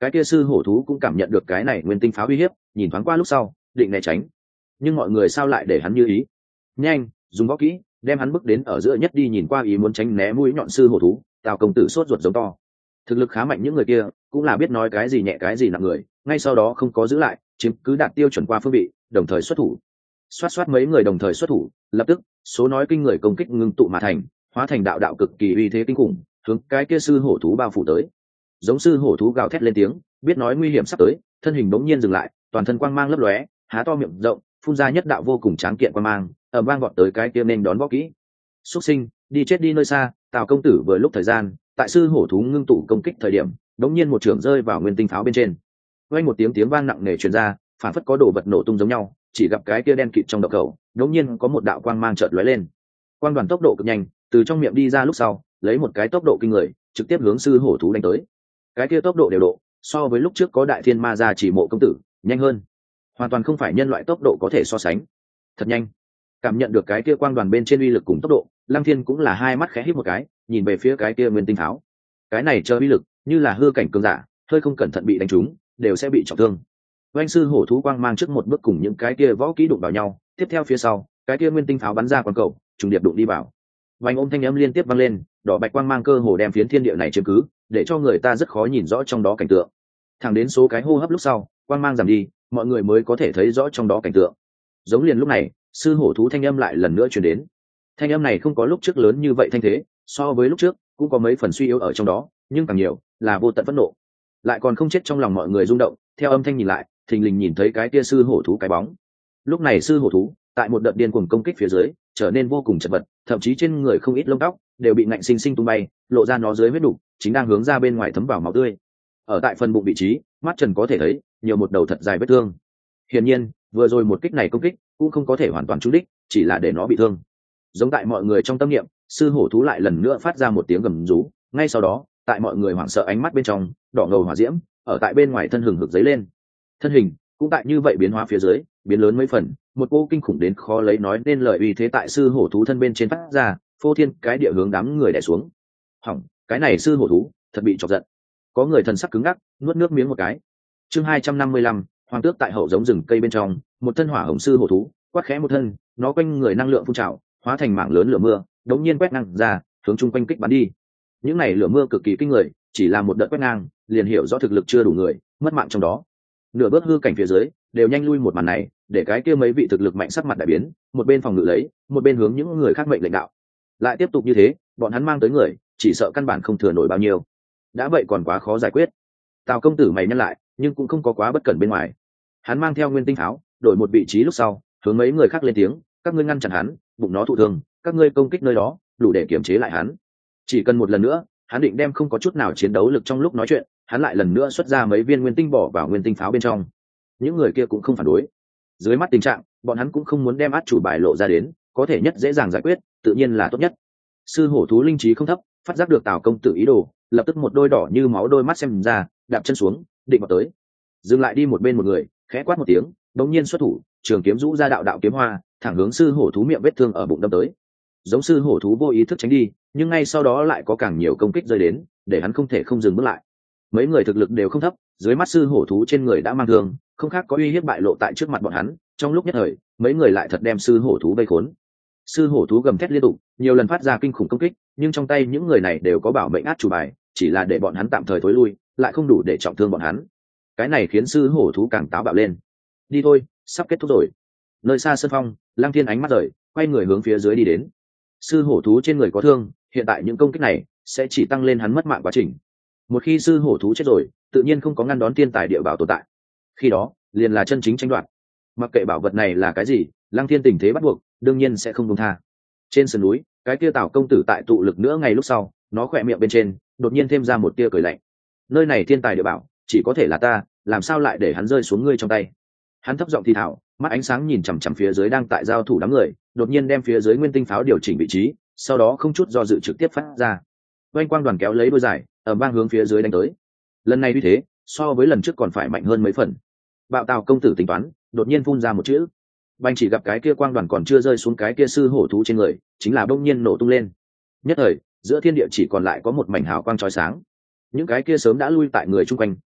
cái kia sư hổ thú cũng cảm nhận được cái này nguyên tinh pháo uy hiếp, nhìn thoáng qua lúc sau định né tránh, nhưng mọi người sao lại để hắn như ý. Nhanh dùng võ kỹ đem hắn bước đến ở giữa nhất đi. Nhìn qua ý muốn tránh né mũi nhọn sư hổ thú, Tào công tử sốt ruột giống to. Thực lực khá mạnh những người kia cũng là biết nói cái gì nhẹ cái gì nặng người, ngay sau đó không có giữ lại, chiếm cứ đạt tiêu chuẩn qua phương vị, đồng thời xuất thủ. Xoát xoát mấy người đồng thời xuất thủ, lập tức số nói kinh người công kích ngưng tụ mà thành, hóa thành đạo đạo cực kỳ uy thế kinh khủng, hướng cái kia sư hổ thú bao phủ tới. Giống sư hổ thú gào thét lên tiếng, biết nói nguy hiểm sắp tới, thân hình bỗng nhiên dừng lại, toàn thân quang mang lấp lóe, há to miệng rộng, phun ra nhất đạo vô cùng tráng kiện quang mang, ầm vang vọt tới cái kia nên đón võ kỹ. Xuất sinh, đi chết đi nơi xa. Tào công tử vừa lúc thời gian, tại sư hổ thú ngưng tụ công kích thời điểm, đống nhiên một trường rơi vào nguyên tinh pháo bên trên. Vang một tiếng vang nặng nề truyền ra, phản phất có đồ vật nổ tung giống nhau. Chỉ gặp cái kia đen kịt trong động khẩu, đống nhiên có một đạo quang mang chợt lóe lên. Quang đoàn tốc độ cực nhanh, từ trong miệng đi ra lúc sau, lấy một cái tốc độ kinh người, trực tiếp hướng sư hổ thú đánh tới. Cái kia tốc độ đều độ, so với lúc trước có đại thiên ma gia chỉ mộ công tử, nhanh hơn. Hoàn toàn không phải nhân loại tốc độ có thể so sánh. Thật nhanh. Cảm nhận được cái kia quang đoàn bên trên uy lực cùng tốc độ, Lăng Thiên cũng là hai mắt khẽ híp một cái, nhìn về phía cái kia nguyên tinh pháo. Cái này chờ uy lực, như là hư cảnh cường giả, hơi không cẩn thận bị đánh trúng, đều sẽ bị trọng thương. Oanh sư hổ thú quang mang trước một bước cùng những cái kia võ kỹ đụng vào nhau, tiếp theo phía sau, cái kia nguyên tinh pháo bắn ra quang cầu, trùng điệp đụng đi vào. Vành ôm thanh âm liên tiếp vang lên, đỏ bạch quang mang cơ hồ đem phiến thiên địa này chiếm cứ, để cho người ta rất khó nhìn rõ trong đó cảnh tượng. Thẳng đến số cái hô hấp lúc sau, quang mang giảm đi, mọi người mới có thể thấy rõ trong đó cảnh tượng. Giống liền lúc này, sư hổ thú thanh âm lại lần nữa truyền đến. Thanh âm này không có lúc trước lớn như vậy thanh thế, so với lúc trước cũng có mấy phần suy yếu ở trong đó, nhưng càng nhiều là vô tận phẫn nộ. Lại còn không chết trong lòng mọi người rung động, theo âm thanh nhìn lại, thình lình nhìn thấy cái kia sư hổ thú cái bóng. Lúc này sư hổ thú tại một đợt điên cuồng công kích phía dưới, trở nên vô cùng chật vật, thậm chí trên người không ít lông tóc đều bị ngạnh sinh sinh tung bay, lộ ra nó dưới huyết đục, chính đang hướng ra bên ngoài thấm vào máu tươi. Ở tại phần bụng vị trí, mắt trần có thể thấy nhiều một đầu thật dài vết thương. Hiển nhiên, vừa rồi một kích này công kích cũng không có thể hoàn toàn trúng đích, chỉ là để nó bị thương. Giống tại mọi người trong tâm niệm, sư hổ thú lại lần nữa phát ra một tiếng gầm rú, ngay sau đó, tại mọi người hoảng sợ ánh mắt bên trong, đỏ ngầu hỏa diễm ở tại bên ngoài thân hừng hực dấy lên. Thân hình cũng tại như vậy biến hóa phía dưới, biến lớn mấy phần, một cô kinh khủng đến khó lấy nói nên lời uy thế tại sư hổ thú thân bên trên phát ra, phô thiên cái địa hướng đám người đè xuống. Hỏng, cái này sư hổ thú thật bị chọc giận. Có người thần sắc cứng ngắc, nuốt nước miếng một cái. Chương 255, hoàng tước tại hậu giống rừng cây bên trong, một thân hỏa hồng sư hổ thú, quát khẽ một thân, nó quanh người năng lượng phun trào, hóa thành mảng lớn lửa mưa, đống nhiên quét ngang ra, hướng chung quanh kích bắn đi. Những này lửa mưa cực kỳ kinh người, chỉ là một đợt quét ngang, liền hiểu rõ thực lực chưa đủ người, mất mạng trong đó. Nửa bước hư cảnh phía dưới, đều nhanh lui một màn này, để cái kia mấy vị thực lực mạnh sắc mặt đại biến, một bên phòng ngự lấy, một bên hướng những người khác mệnh lệnh đạo. Lại tiếp tục như thế, bọn hắn mang tới người, chỉ sợ căn bản không thừa nổi bao nhiêu. Đã vậy còn quá khó giải quyết. Tào công tử mày nhăn lại, nhưng cũng không có quá bất cẩn bên ngoài. Hắn mang theo nguyên tinh pháo, đổi một vị trí lúc sau, hướng mấy người khác lên tiếng, các ngươi ngăn chặn hắn, bụng nó thụ thương, các ngươi công kích nơi đó, đủ để kiểm chế lại hắn. Chỉ cần một lần nữa, hắn định đem không có chút nào chiến đấu lực trong lúc nói chuyện, hắn lại lần nữa xuất ra mấy viên nguyên tinh bỏ vào nguyên tinh pháo bên trong. Những người kia cũng không phản đối. Dưới mắt tình trạng, bọn hắn cũng không muốn đem át chủ bài lộ ra đến, có thể nhất dễ dàng giải quyết, tự nhiên là tốt nhất. Sư hổ thú linh trí không thấp, phát giác được Tào công tử ý đồ, lập tức một đôi đỏ như máu đôi mắt xem ra, đạp chân xuống, định vào tới. Dừng lại đi một bên một người, khẽ quát một tiếng, đống nhiên xuất thủ, trường kiếm rũ ra đạo đạo kiếm hoa, thẳng hướng sư hổ thú miệng vết thương ở bụng đâm tới. Giống sư hổ thú vô ý thức tránh đi, nhưng ngay sau đó lại có càng nhiều công kích rơi đến, để hắn không thể không dừng bước lại. Mấy người thực lực đều không thấp, dưới mắt sư hổ thú trên người đã mang thương, không khác có uy hiếp bại lộ tại trước mặt bọn hắn. Trong lúc nhất thời, mấy người lại thật đem sư hổ thú vây khốn. Sư hổ thú gầm thét liên tục, nhiều lần phát ra kinh khủng công kích, nhưng trong tay những người này đều có bảo mệnh át chủ bài, chỉ là để bọn hắn tạm thời thối lui, lại không đủ để trọng thương bọn hắn. Cái này khiến sư hổ thú càng táo bạo lên. Đi thôi, sắp kết thúc rồi. Nơi xa sơn phong, Lăng Thiên ánh mắt rời, quay người hướng phía dưới đi đến. Sư hổ thú trên người có thương, hiện tại những công kích này sẽ chỉ tăng lên hắn mất mạng quá trình. Một khi sư hổ thú chết rồi, tự nhiên không có ngăn đón thiên tài địa bảo tồn tại. Khi đó, liền là chân chính tranh đoạt. Mặc kệ bảo vật này là cái gì, Lăng Thiên tình thế bắt buộc, đương nhiên sẽ không buông tha. Trên sườn núi, cái kia Tào công tử tại tụ lực nữa ngày lúc sau, nó khỏe miệng bên trên, đột nhiên thêm ra một tia cười lạnh. Nơi này thiên tài địa bảo, chỉ có thể là ta, làm sao lại để hắn rơi xuống ngươi trong tay? Hắn thấp giọng thì thảo, mắt ánh sáng nhìn chằm chằm phía dưới đang tại giao thủ đám người, đột nhiên đem phía dưới nguyên tinh pháo điều chỉnh vị trí, sau đó không chút do dự trực tiếp phát ra. Oanh quang đoàn kéo lấy đôi dài, ầm vang hướng phía dưới đánh tới. Lần này như thế, so với lần trước còn phải mạnh hơn mấy phần. Bạo Tào công tử tính toán, đột nhiên phun ra một chữ. Banh chỉ gặp cái kia quang đoàn còn chưa rơi xuống cái kia sư hổ thú trên người, chính là bỗng nhiên nổ tung lên. Nhất thời, giữa thiên địa chỉ còn lại có một mảnh hào quang chói sáng. Những cái kia sớm đã lui tại người chung quanh,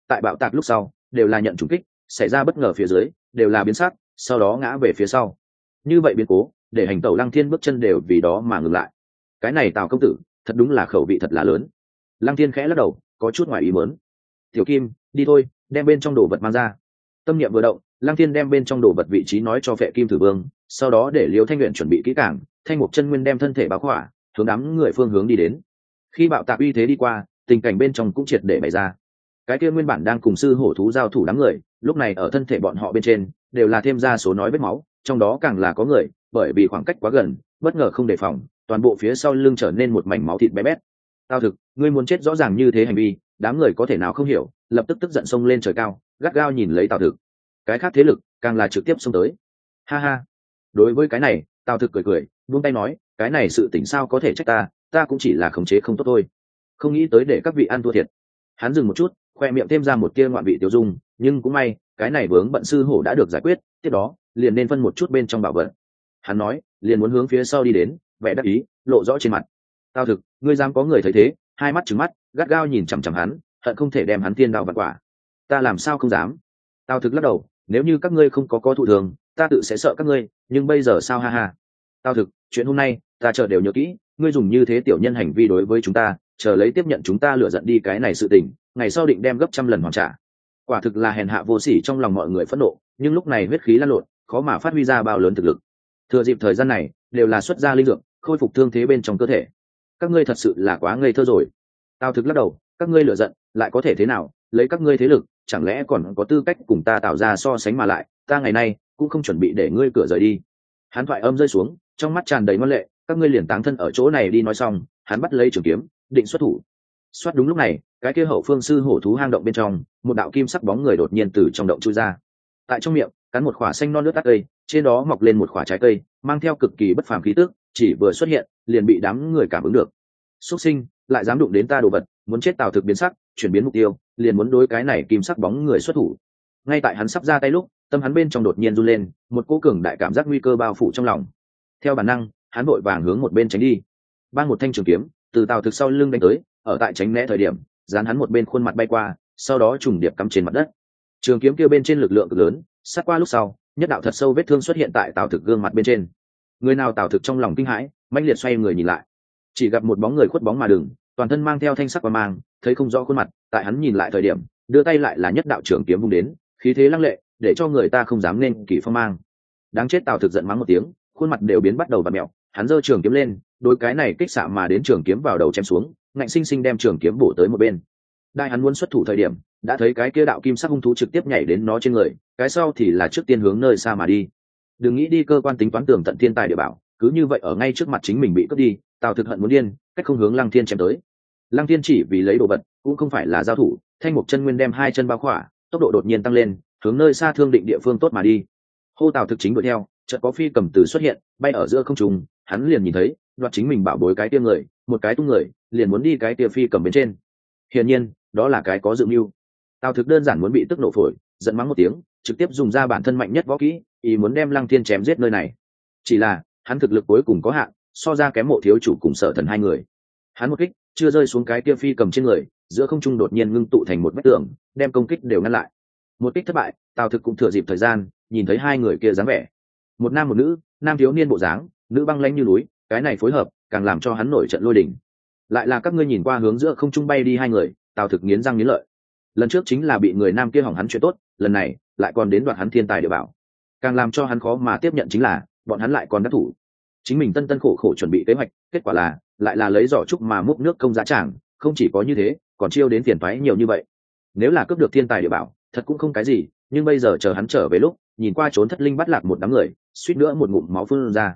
tại bạo tạc lúc sau đều là nhận trúng kích, xảy ra bất ngờ phía dưới đều là biến sắc, sau đó ngã về phía sau. Như vậy biến cố để hành tẩu Lăng Thiên bước chân đều vì đó mà ngừng lại. Cái này Tào công tử thật đúng là khẩu vị thật là lớn. Lăng Thiên khẽ lắc đầu, có chút ngoài ý muốn. Tiểu Kim, đi thôi, đem bên trong đồ vật mang ra. Tâm niệm vừa động, Lăng Thiên đem bên trong đồ vật vị trí nói cho Phệ Kim Thử Vương, sau đó để Liêu Thanh Nguyện chuẩn bị kỹ càng, Thanh Mục Chân Nguyên đem thân thể bao khỏa, hướng đám người phương hướng đi đến. Khi bạo tạc uy thế đi qua, tình cảnh bên trong cũng triệt để bày ra. Cái kia nguyên bản đang cùng sư hổ thú giao thủ đám người, lúc này ở thân thể bọn họ bên trên đều là thêm ra số nói vết máu, trong đó càng là có người bởi vì khoảng cách quá gần, bất ngờ không đề phòng, toàn bộ phía sau lưng trở nên một mảnh máu thịt bé bét. Tao thực, ngươi muốn chết rõ ràng như thế hành vi, đám người có thể nào không hiểu, lập tức tức giận xông lên trời cao, gắt gao nhìn lấy Tào thực. Cái khác thế lực càng là trực tiếp xông tới. Ha ha, đối với cái này, Tào thực cười cười, buông tay nói, cái này sự tình sao có thể trách ta cũng chỉ là khống chế không tốt thôi, không nghĩ tới để các vị ăn thua thiệt. Hắn dừng một chút, khoe miệng thêm ra một tia ngoạn vị tiêu dung, nhưng cũng may cái này vướng bận sư hổ đã được giải quyết, tiếp đó liền nên phân một chút bên trong bảo vật. Hắn nói liền muốn hướng phía sau đi đến, vẻ đắc ý lộ rõ trên mặt. Tao thực, ngươi dám có người thấy thế, hai mắt trừng mắt, gắt gao nhìn chằm chằm hắn, hận không thể đem hắn tiên đao vặt quả. Ta làm sao không dám? Tao thực lắc đầu, nếu như các ngươi không có thụ thường, ta tự sẽ sợ các ngươi, nhưng bây giờ sao, ha ha. Tao thực, chuyện hôm nay ta chờ đều nhớ kỹ, ngươi dùng như thế tiểu nhân hành vi đối với chúng ta, chờ lấy tiếp nhận chúng ta lựa giận đi cái này sự tình, ngày sau định đem gấp trăm lần hoàn trả. Quả thực là hèn hạ vô sỉ trong lòng mọi người phẫn nộ, nhưng lúc này huyết khí lan lộn, khó mà phát huy ra bao lớn thực lực. Thừa dịp thời gian này, đều là xuất ra linh dược, khôi phục thương thế bên trong cơ thể. Các ngươi thật sự là quá ngây thơ rồi. Tao thực lắc đầu, các ngươi lựa giận, lại có thể thế nào? Lấy các ngươi thế lực, chẳng lẽ còn có tư cách cùng ta tạo ra so sánh mà lại? Ta ngày nay cũng không chuẩn bị để ngươi cửa rời đi. Hắn thoại âm rơi xuống, trong mắt tràn đầy ngoan lệ. Các ngươi liền táng thân ở chỗ này đi. Nói xong, hắn bắt lấy trường kiếm, định xuất thủ. Xoát, đúng lúc này, cái kia hậu phương sư hổ thú hang động bên trong, một đạo kim sắc bóng người đột nhiên từ trong động chui ra. Tại trong miệng cắn một quả xanh non nước tát cây, trên đó mọc lên một quả trái cây, mang theo cực kỳ bất phàm khí tức, chỉ vừa xuất hiện liền bị đám người cảm ứng được. Xuất sinh, lại dám đụng đến ta đồ vật, muốn chết. Tào thực biến sắc, chuyển biến mục tiêu, liền muốn đối cái này kim sắc bóng người xuất thủ. Ngay tại hắn sắp ra tay lúc, tâm hắn bên trong đột nhiên run lên, một cỗ cường đại cảm giác nguy cơ bao phủ trong lòng. Theo bản năng, hắn vội vàng hướng một bên tránh đi. Bang một thanh trường kiếm từ Tào thực sau lưng đánh tới, ở tại tránh né thời điểm, dán hắn một bên khuôn mặt bay qua, sau đó trùng điệp cắm trên mặt đất. Trường kiếm kia bên trên lực lượng cực lớn, sát qua lúc sau, nhất đạo thật sâu vết thương xuất hiện tại Tào thực gương mặt bên trên. Người nào Tào thực trong lòng kinh hãi, mãnh liệt xoay người nhìn lại, chỉ gặp một bóng người khuất bóng mà đường, toàn thân mang theo thanh sắc và mang, thấy không rõ khuôn mặt. Tại hắn nhìn lại thời điểm, đưa tay lại là nhất đạo trường kiếm vung đến, khí thế lăng lệ, để cho người ta không dám nên kỳ phong mang. Đáng chết. Tào thực giận mắng một tiếng, khuôn mặt đều biến bắt đầu vặn mèo. Hắn giơ trường kiếm lên, đối cái này kích xạ mà đến trường kiếm vào đầu chém xuống, ngạnh sinh sinh đem trường kiếm bổ tới một bên. Đại hắn muốn xuất thủ thời điểm, đã thấy cái kia đạo kim sắc hung thú trực tiếp nhảy đến nó trên người, cái sau thì là trước tiên hướng nơi xa mà đi. Đừng nghĩ đi cơ quan tính toán tường tận thiên tài địa bảo, cứ như vậy ở ngay trước mặt chính mình bị cướp đi. Tào thực hận muốn điên, cách không hướng Lăng Thiên chém tới. Lăng Thiên chỉ vì lấy đồ vật, cũng không phải là giao thủ. Thanh Mục Chân Nguyên đem hai chân bao khỏa, tốc độ đột nhiên tăng lên, hướng nơi xa thương định địa phương tốt mà đi. Hô. Tào thực chính đuổi theo, chợt có phi cầm từ xuất hiện, bay ở giữa không trung. Hắn liền nhìn thấy đoạt chính mình bảo bối cái tia người, một cái tung người liền muốn đi cái tia phi cầm bên trên. Hiển nhiên đó là cái có dự mưu. Tào thực đơn giản muốn bị tức nổ phổi, giận mắng một tiếng, trực tiếp dùng ra bản thân mạnh nhất võ kỹ, ý muốn đem Lăng Thiên chém giết nơi này. Chỉ là hắn thực lực cuối cùng có hạn, so ra kém Mộ thiếu chủ cùng Sở Thần hai người. Hắn một kích chưa rơi xuống cái tia phi cầm trên người, giữa không trung đột nhiên ngưng tụ thành một vách tường, đem công kích đều ngăn lại. Một kích thất bại, Tào thực cũng thừa dịp thời gian nhìn thấy hai người kia dáng vẻ, một nam một nữ, nam thiếu niên bộ dáng, nữ băng lãnh như núi. Cái này phối hợp càng làm cho hắn nổi trận lôi đình. Lại là các ngươi nhìn qua hướng giữa không trung bay đi hai người. Tào thực nghiến răng nghiến lợi. Lần trước chính là bị người nam kia hỏng hắn chuyện tốt, lần này lại còn đến đoạt hắn thiên tài địa bảo. Càng làm cho hắn khó mà tiếp nhận chính là bọn hắn lại còn đắc thủ. Chính mình tân tân khổ khổ chuẩn bị kế hoạch, kết quả là lại là lấy giỏ trúc mà múc nước công giá tràng. Không chỉ có như thế, còn chiêu đến phiền toái nhiều như vậy. Nếu là cướp được thiên tài địa bảo, thật cũng không cái gì, nhưng bây giờ chờ hắn trở về lúc, nhìn qua trốn thất linh bắt lạc một đám người, suýt nữa một ngụm máu phun ra.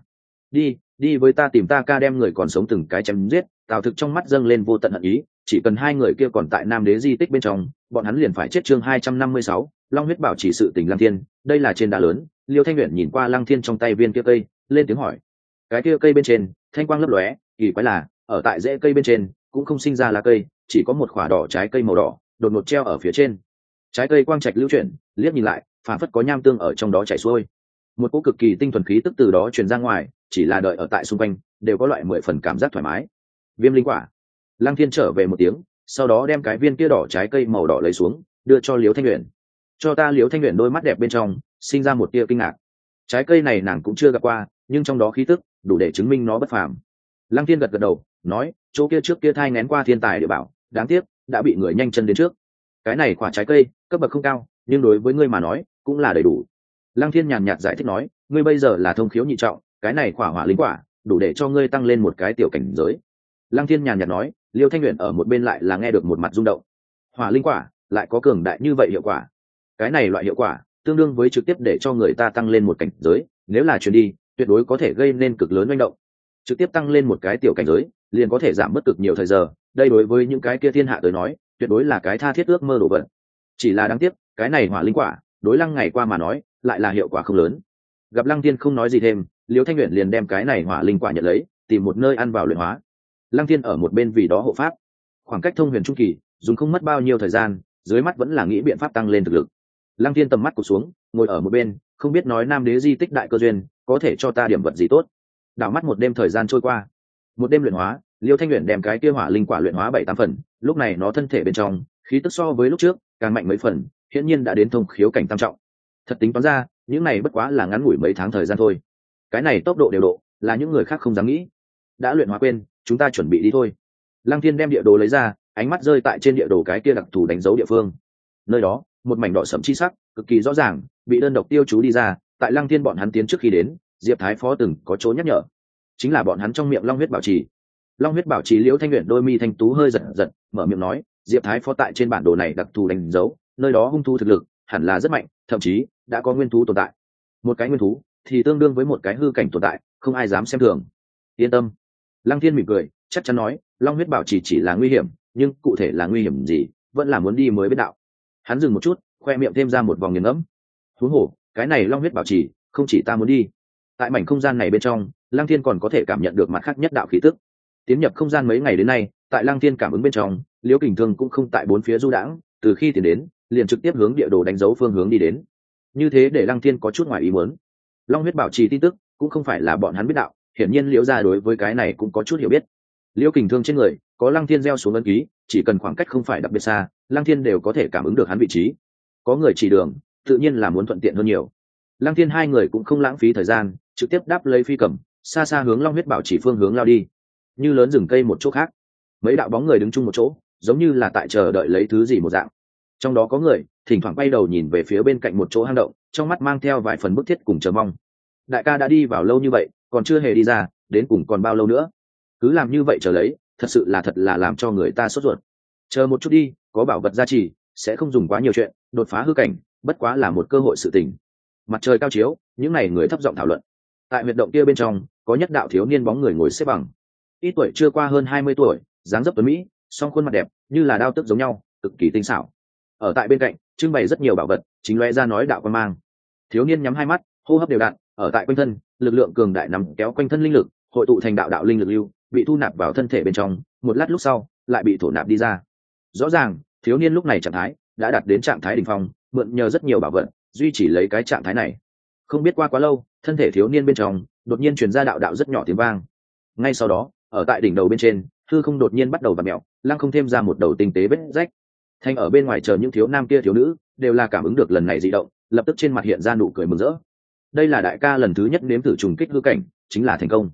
Đi với ta, tìm ta ca đem người còn sống từng cái chém giết. Tào thực trong mắt dâng lên vô tận hận ý, chỉ cần hai người kia còn tại Nam Đế di tích bên trong, bọn hắn liền phải chết. Chương 256, Long huyết bảo chỉ sự tình Lăng Thiên. Đây là trên đá lớn. Liêu Thanh Uyển nhìn qua Lăng Thiên trong tay viên kia cây, lên tiếng hỏi. Cái kia cây bên trên thanh quang lấp lóe, kỳ quái là ở tại rễ cây bên trên cũng không sinh ra lá cây, chỉ có một quả đỏ trái cây màu đỏ đột ngột treo ở phía trên. Trái cây quang trạch lưu chuyển, liếc nhìn lại phản phất có nham tương ở trong đó chảy xuôi, một cỗ cực kỳ tinh thuần khí tức từ đó truyền ra ngoài. Chỉ là đợi ở tại xung quanh đều có loại 10 phần cảm giác thoải mái. Viêm linh quả. Lăng Thiên trở về một tiếng, sau đó đem cái viên kia đỏ trái cây màu đỏ lấy xuống, đưa cho Liễu Thanh Uyển. Cho ta. Liễu Thanh Uyển đôi mắt đẹp bên trong sinh ra một tia kinh ngạc. Trái cây này nàng cũng chưa gặp qua, nhưng trong đó khí tức đủ để chứng minh nó bất phàm. Lăng Thiên gật gật đầu, nói, chỗ kia trước kia thai nghén qua thiên tài địa bảo, đáng tiếc đã bị người nhanh chân đến trước. Cái này quả trái cây cấp bậc không cao, nhưng đối với ngươi mà nói cũng là đầy đủ. Lăng Thiên nhàn nhạt giải thích nói, ngươi bây giờ là thông khiếu nhị trọng, cái này quả hỏa linh quả đủ để cho ngươi tăng lên một cái tiểu cảnh giới. Lăng Thiên nhàn nhạt nói. Liêu Thanh Uyển ở một bên lại là nghe được một mặt rung động. Hỏa linh quả lại có cường đại như vậy hiệu quả. Cái này loại hiệu quả tương đương với trực tiếp để cho người ta tăng lên một cảnh giới, nếu là truyền đi tuyệt đối có thể gây nên cực lớn manh động. Trực tiếp tăng lên một cái tiểu cảnh giới liền có thể giảm mất cực nhiều thời giờ, đây đối với những cái kia thiên hạ tới nói tuyệt đối là cái tha thiết ước mơ đồ vật. Chỉ là đáng tiếc cái này hỏa linh quả đối Lăng ngày qua mà nói lại là hiệu quả không lớn. Gặp Lăng Thiên không nói gì thêm, Liêu Thanh Uyển liền đem cái này hỏa linh quả nhận lấy, tìm một nơi ăn vào luyện hóa. Lăng Thiên ở một bên vì đó hộ pháp. Khoảng cách thông huyền trung kỳ dùng không mất bao nhiêu thời gian, dưới mắt vẫn là nghĩ biện pháp tăng lên thực lực. Lăng Thiên tầm mắt cụp xuống, ngồi ở một bên, không biết nói Nam Đế di tích đại cơ duyên có thể cho ta điểm vật gì tốt. Đảo mắt một đêm thời gian trôi qua. Một đêm luyện hóa, Liêu Thanh Uyển đem cái kia hỏa linh quả luyện hóa 7-8 phần, lúc này nó thân thể bên trong khí tức so với lúc trước càng mạnh mấy phần, hiển nhiên đã đến thông khiếu cảnh tam trọng. Thật tính toán ra, những này bất quá là ngắn ngủi mấy tháng thời gian thôi. Cái này tốc độ đều độ, là những người khác không dám nghĩ. Đã luyện hóa quên, chúng ta chuẩn bị đi thôi. Lăng Thiên đem địa đồ lấy ra, ánh mắt rơi tại trên địa đồ cái kia đặc thù đánh dấu địa phương. Nơi đó một mảnh đỏ sẫm chi sắc cực kỳ rõ ràng, bị đơn độc tiêu chú đi ra. Tại Lăng Thiên bọn hắn tiến trước khi đến, Diệp Thái Phó từng có chỗ nhắc nhở, chính là bọn hắn trong miệng long huyết bảo trì. Long huyết bảo trì. Liễu Thanh Uyển đôi mi thanh tú hơi giật giật, mở miệng nói, Diệp Thái Phó tại trên bản đồ này đặc thù đánh dấu, nơi đó hung thú thực lực hẳn là rất mạnh, thậm chí đã có nguyên thú tồn tại. Một cái nguyên thú thì tương đương với một cái hư cảnh tồn tại, không ai dám xem thường. Yên tâm. Lăng Thiên mỉm cười, chắc chắn nói, long huyết bảo trì chỉ là nguy hiểm, nhưng cụ thể là nguy hiểm gì vẫn là muốn đi mới biết đạo. Hắn dừng một chút, khoe miệng thêm ra một vòng nghiền ngẫm. Huống hồ cái này long huyết bảo trì không chỉ ta muốn đi. Tại mảnh không gian này bên trong, Lăng Thiên còn có thể cảm nhận được mặt khác nhất đạo khí tức. Tiến nhập không gian mấy ngày đến nay, tại Lăng Thiên cảm ứng bên trong, Liễu Kình Thương cũng không tại bốn phía du đãng, từ khi tiến đến liền trực tiếp hướng địa đồ đánh dấu phương hướng đi đến. Như thế để Lăng Thiên có chút ngoài ý muốn. Long huyết bảo trì tin tức cũng không phải là bọn hắn biết đạo, hiển nhiên Liễu gia đối với cái này cũng có chút hiểu biết. Liễu Kình Thương trên người có Lăng Thiên gieo xuống ấn ký, chỉ cần khoảng cách không phải đặc biệt xa, Lăng Thiên đều có thể cảm ứng được hắn vị trí. Có người chỉ đường, tự nhiên là muốn thuận tiện hơn nhiều. Lăng Thiên hai người cũng không lãng phí thời gian, trực tiếp đáp lấy phi cầm, xa xa hướng long huyết bảo chỉ phương hướng lao đi. Như lớn rừng cây một chỗ khác, mấy đạo bóng người đứng chung một chỗ, giống như là tại chờ đợi lấy thứ gì một dạng. Trong đó có người thỉnh thoảng quay đầu nhìn về phía bên cạnh một chỗ hang động, trong mắt mang theo vài phần bức thiết cùng chờ mong. Đại ca đã đi vào lâu như vậy, còn chưa hề đi ra, đến cùng còn bao lâu nữa? Cứ làm như vậy chờ lấy, thật là làm cho người ta sốt ruột. Chờ một chút đi, có bảo vật gia trì, sẽ không dùng quá nhiều chuyện, đột phá hư cảnh bất quá là một cơ hội sự tình. Mặt trời cao chiếu, những này người thấp giọng thảo luận. Tại huyệt động kia bên trong có nhất đạo thiếu niên bóng người ngồi xếp bằng, ít tuổi chưa qua hơn 20 tuổi, dáng dấp tuấn mỹ, song khuôn mặt đẹp như là đao tức giống nhau, cực kỳ tinh xảo. Ở tại bên cạnh trưng bày rất nhiều bảo vật, chính lóe ra nói đạo quan mang. Thiếu niên nhắm hai mắt, hô hấp đều đặn, ở tại quanh thân lực lượng cường đại nằm kéo quanh thân linh lực, hội tụ thành đạo đạo linh lực lưu, bị thu nạp vào thân thể bên trong, một lát lúc sau lại bị thổ nạp đi ra. Rõ ràng thiếu niên lúc này trạng thái đã đạt đến trạng thái đỉnh phong, mượn nhờ rất nhiều bảo vật duy trì lấy cái trạng thái này. Không biết qua quá lâu, thân thể thiếu niên bên trong đột nhiên truyền ra đạo đạo rất nhỏ tiếng vang. Ngay sau đó, ở tại đỉnh đầu bên trên, hư không đột nhiên bắt đầu vặn mèo, lăng không thêm ra một đầu tinh tế vết rách. Thanh ở bên ngoài chờ những thiếu nam kia thiếu nữ đều là cảm ứng được lần này dị động, lập tức trên mặt hiện ra nụ cười mừng rỡ. Đây là đại ca lần thứ nhất nếm thử trùng kích hư cảnh, chính là thành công.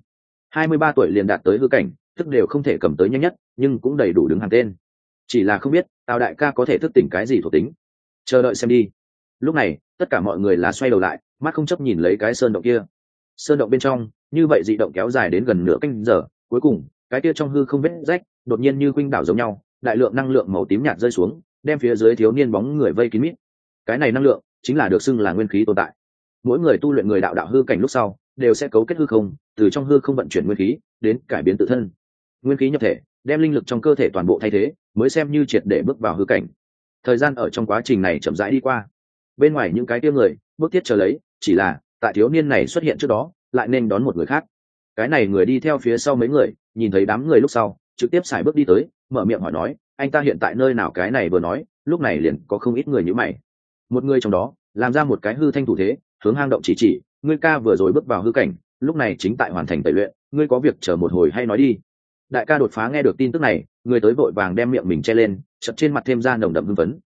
23 tuổi liền đạt tới hư cảnh, thức đều không thể cầm tới nhanh nhất, nhưng cũng đầy đủ đứng hàng tên. Chỉ là không biết Tào đại ca có thể thức tỉnh cái gì thuộc tính. Chờ đợi xem đi. Lúc này tất cả mọi người là xoay đầu lại, mắt không chấp nhìn lấy cái sơn động kia. Sơn động bên trong như vậy dị động kéo dài đến gần nửa canh giờ, cuối cùng cái kia trong hư không vết rách đột nhiên như khuynh đảo giống nhau, đại lượng năng lượng màu tím nhạt rơi xuống, đem phía dưới thiếu niên bóng người vây kín mít. Cái này năng lượng chính là được xưng là nguyên khí tồn tại. Mỗi người tu luyện người đạo đạo hư cảnh lúc sau đều sẽ cấu kết hư không, từ trong hư không vận chuyển nguyên khí đến cải biến tự thân. Nguyên khí nhập thể, đem linh lực trong cơ thể toàn bộ thay thế, mới xem như triệt để bước vào hư cảnh. Thời gian ở trong quá trình này chậm rãi đi qua. Bên ngoài những cái kia người bước thiết chờ lấy, chỉ là tại thiếu niên này xuất hiện trước đó lại nên đón một người khác. Cái này người đi theo phía sau mấy người, nhìn thấy đám người lúc sau trực tiếp xài bước đi tới, mở miệng hỏi nói, anh ta hiện tại nơi nào? Cái này vừa nói, lúc này liền có không ít người như mày. Một người trong đó làm ra một cái hư thanh thủ thế, hướng hang động chỉ, ngươi ca vừa rồi bước vào hư cảnh, lúc này chính tại hoàn thành tẩy luyện, ngươi có việc chờ một hồi hay nói đi. Đại ca đột phá nghe được tin tức này, người tới vội vàng đem miệng mình che lên, chợt trên mặt thêm ra nồng đậm hưng phấn.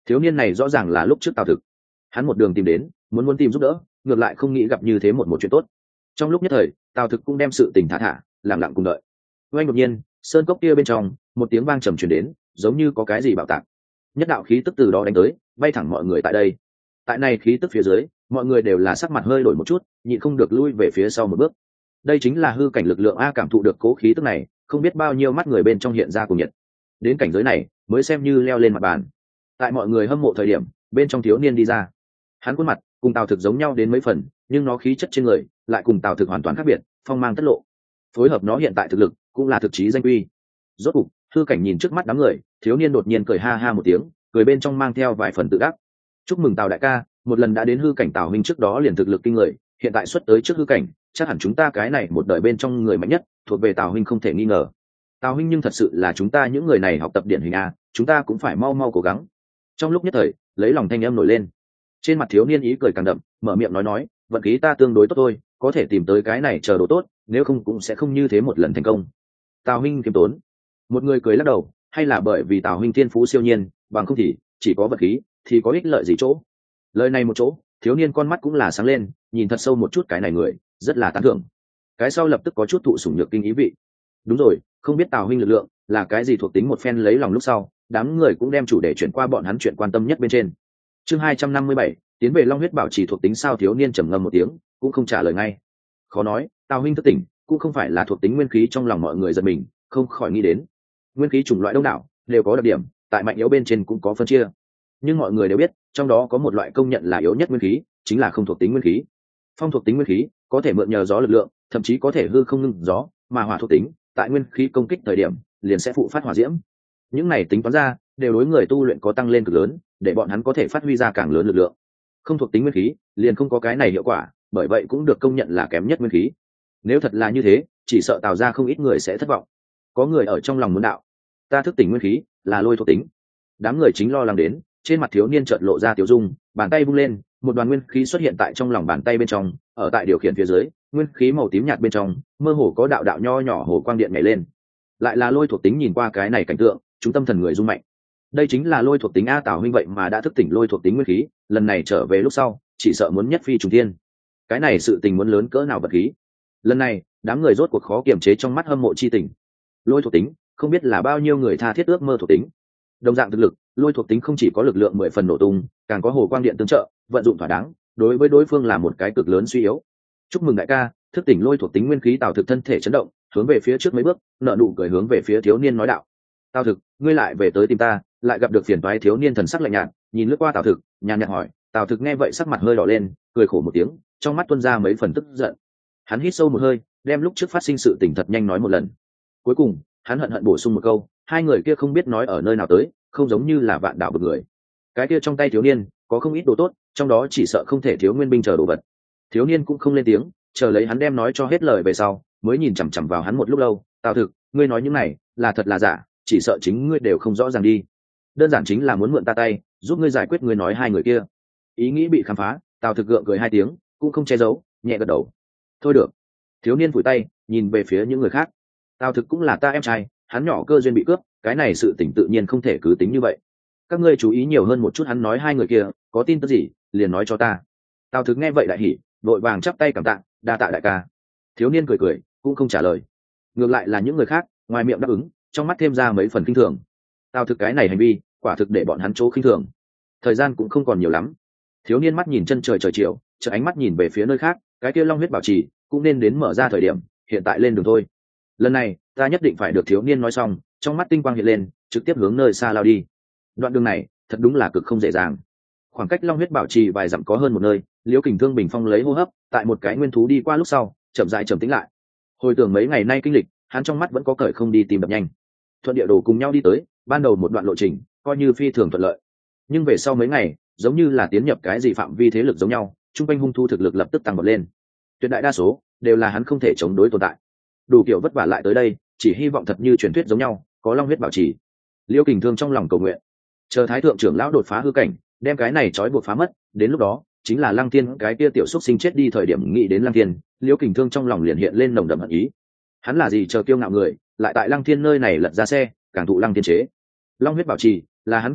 Thiếu niên này rõ ràng là lúc trước Tào Thực, hắn một đường tìm đến, muốn tìm giúp đỡ, ngược lại không nghĩ gặp như thế một chuyện tốt. Trong lúc nhất thời, Tào Thực cũng đem sự tình thả lặng lặng cùng đợi. Oanh đột nhiên, sơn cốc kia bên trong, một tiếng vang trầm truyền đến, giống như có cái gì bạo tạc. Nhất đạo khí tức từ đó đánh tới, bay thẳng mọi người tại đây. Tại này khí tức phía dưới, mọi người đều là sắc mặt hơi đổi một chút, nhịn không được lui về phía sau một bước. Đây chính là hư cảnh lực lượng a, cảm thụ được cố khí tức này, không biết bao nhiêu mắt người bên trong hiện ra cùng nhiệt. Đến cảnh giới này, mới xem như leo lên mặt bàn. Tại mọi người hâm mộ thời điểm, bên trong thiếu niên đi ra. Hắn khuôn mặt cùng Tào Thực giống nhau đến mấy phần, nhưng nó khí chất trên người lại cùng Tào Thực hoàn toàn khác biệt, phong mang tất lộ. Phối hợp nó hiện tại thực lực, cũng là thực chí danh quy. Rốt cục, hư cảnh nhìn trước mắt đám người, thiếu niên đột nhiên cười ha ha một tiếng, cười bên trong mang theo vài phần tự đắc. Chúc mừng Tào đại ca, một lần đã đến hư cảnh. Tào huynh trước đó liền thực lực kinh người, hiện tại xuất tới trước hư cảnh, chắc hẳn chúng ta cái này một đời bên trong người mạnh nhất, thuộc về Tào huynh không thể nghi ngờ. Tào huynh nhưng thật sự là chúng ta những người này học tập điển hình a, chúng ta cũng phải mau mau cố gắng. Trong lúc nhất thời, lấy lòng thanh âm nổi lên. Trên mặt thiếu niên ý cười càng đậm, mở miệng nói, vận khí ta tương đối tốt thôi, có thể tìm tới cái này chờ đồ tốt, nếu không cũng sẽ không như thế một lần thành công. Tào huynh kiêm tốn. Một người cười lắc đầu, hay là bởi vì Tào huynh thiên phú siêu nhiên, bằng không thì chỉ có vận khí thì có ích lợi gì chỗ. Lời này một chỗ, thiếu niên con mắt cũng là sáng lên, nhìn thật sâu một chút cái này người, rất là tán thưởng. Cái sau lập tức có chút thụ sủng nhược kinh ý vị. Đúng rồi, không biết Tào huynh lực lượng là cái gì thuộc tính, một phen lấy lòng lúc sau, đám người cũng đem chủ đề chuyển qua bọn hắn chuyện quan tâm nhất bên trên. Chương 257, tiến về Long huyết bảo trì thuộc tính sao? Thiếu niên trầm ngâm một tiếng, cũng không trả lời ngay. Khó nói, Tào huynh thức tỉnh, cũng không phải là thuộc tính nguyên khí. Trong lòng mọi người giật mình, không khỏi nghĩ đến, nguyên khí chủng loại đông đảo, đều có đặc điểm, tại mạnh yếu bên trên cũng có phân chia. Nhưng mọi người đều biết, trong đó có một loại công nhận là yếu nhất nguyên khí, chính là không thuộc tính nguyên khí. Phong thuộc tính nguyên khí có thể mượn nhờ gió lực lượng, thậm chí có thể hư không ngưng gió, mà hỏa thuộc tính, tại nguyên khí công kích thời điểm, liền sẽ phụ phát hỏa diễm. Những này tính toán ra, đều đối người tu luyện có tăng lên cực lớn, để bọn hắn có thể phát huy ra càng lớn lực lượng. Không thuộc tính nguyên khí liền không có cái này hiệu quả, bởi vậy cũng được công nhận là kém nhất nguyên khí. Nếu thật là như thế, chỉ sợ Tào ra không ít người sẽ thất vọng. Có người ở trong lòng muốn đạo, ta thức tỉnh nguyên khí là lôi thuộc tính. Đám người chính lo lắng đến, trên mặt thiếu niên chợt lộ ra tiểu dung, bàn tay vung lên, một đoàn nguyên khí xuất hiện tại trong lòng bàn tay bên trong, ở tại điều khiển phía dưới, nguyên khí màu tím nhạt bên trong, mơ hồ có đạo đạo nho nhỏ hồ quang điện nhảy lên. Lại là lôi thuộc tính. Nhìn qua cái này cảnh tượng, chúng tâm thần người rung mạnh. Đây chính là lôi thuộc tính a. Tào huynh vậy mà đã thức tỉnh lôi thuộc tính nguyên khí, lần này trở về lúc sau, chỉ sợ muốn nhất phi trùng thiên. Cái này sự tình muốn lớn cỡ nào vật khí. Lần này, đám người rốt cuộc khó kiềm chế trong mắt hâm mộ chi tình. Lôi thuộc tính, không biết là bao nhiêu người tha thiết ước mơ thuộc tính. Đồng dạng thực lực, lôi thuộc tính không chỉ có lực lượng 10 phần nổ tung, càng có hồ quang điện tương trợ, vận dụng thỏa đáng, đối với đối phương là một cái cực lớn suy yếu. Chúc mừng đại ca, thức tỉnh lôi thuộc tính nguyên khí. Tào Thực thân thể chấn động, hướng về phía trước mấy bước, nở nụ cười hướng về phía thiếu niên nói đạo, Tào Thực, ngươi lại về tới tìm ta, lại gặp được phiền toái. Thiếu niên thần sắc lạnh nhạt, nhìn lướt qua Tào Thực, nhàn nhạt hỏi. Tào Thực nghe vậy sắc mặt hơi đỏ lên, cười khổ một tiếng, trong mắt tuôn ra mấy phần tức giận. Hắn hít sâu một hơi, đem lúc trước phát sinh sự tình thật nhanh nói một lần. Cuối cùng, hắn hận bổ sung một câu, hai người kia không biết nói ở nơi nào tới, không giống như là vạn đạo bực người. Cái kia trong tay thiếu niên có không ít đồ tốt, trong đó chỉ sợ không thể thiếu nguyên binh chờ đồ vật. Thiếu niên cũng không lên tiếng, chờ lấy hắn đem nói cho hết lời về sau, mới nhìn chằm chằm vào hắn một lúc lâu. Tào Thực, ngươi nói những này là thật là giả, chỉ sợ chính ngươi đều không rõ ràng đi. Đơn giản chính là muốn mượn ta tay, giúp ngươi giải quyết ngươi nói hai người kia. Ý nghĩ bị khám phá, Tào Thực gượng cười hai tiếng, cũng không che giấu, nhẹ gật đầu. Thôi được. Thiếu niên phủi tay, nhìn về phía những người khác. Tào Thực cũng là ta em trai, hắn nhỏ cơ duyên bị cướp, cái này sự tình tự nhiên không thể cứ tính như vậy. Các ngươi chú ý nhiều hơn một chút. Hắn nói hai người kia có tin tức gì, liền nói cho ta. Tào Thực nghe vậy đại hỉ, vội vàng chắp tay cảm tạ, đa tạ đại ca. Thiếu niên cười cười, cũng không trả lời. Ngược lại là những người khác, ngoài miệng đáp ứng, trong mắt thêm ra mấy phần khinh thường. Tào Thực cái này hành vi, quả thực để bọn hắn chỗ khinh thường. Thời gian cũng không còn nhiều lắm. Thiếu niên mắt nhìn chân trời trời chiều, chợt ánh mắt nhìn về phía nơi khác, cái kia Long huyết bảo trì cũng nên đến mở ra thời điểm, hiện tại lên đường thôi. Lần này, ta nhất định phải được. Thiếu niên nói xong, trong mắt tinh quang hiện lên, trực tiếp hướng nơi xa lao đi. Đoạn đường này, thật đúng là cực không dễ dàng. Khoảng cách Long huyết bảo trì vài dặm có hơn một nơi, Liễu Kình Thương bình phong lấy hô hấp, tại một cái nguyên thú đi qua lúc sau, chậm rãi trầm tĩnh lại. Hồi tưởng mấy ngày nay kinh lịch, hắn trong mắt vẫn có cởi không đi tìm đập nhanh. Thuận địa đồ cùng nhau đi tới, ban đầu một đoạn lộ trình coi như phi thường thuận lợi, nhưng về sau mấy ngày, giống như là tiến nhập cái gì phạm vi thế lực giống nhau, trung quanh hung thu thực lực lập tức tăng vọt lên. Tuyệt đại đa số đều là hắn không thể chống đối tồn tại. Đủ kiểu vất vả lại tới đây, chỉ hy vọng thật như truyền thuyết giống nhau, có Long huyết bảo trì. Liễu Kình Thương trong lòng cầu nguyện, chờ Thái thượng trưởng lão đột phá hư cảnh, đem cái này trói buộc phá mất, đến lúc đó chính là Lăng Thiên cái kia tiểu xúc sinh chết đi. Thời điểm nghĩ đến Lăng Thiên, Liễu Kình Thương trong lòng liền hiện lên nồng đậm hận ý. Hắn là gì chờ kiêu ngạo người, lại tại Lăng Thiên nơi này lật ra xe, càng thụ Lăng Thiên chế. Long huyết bảo trì là hắn cơ hội,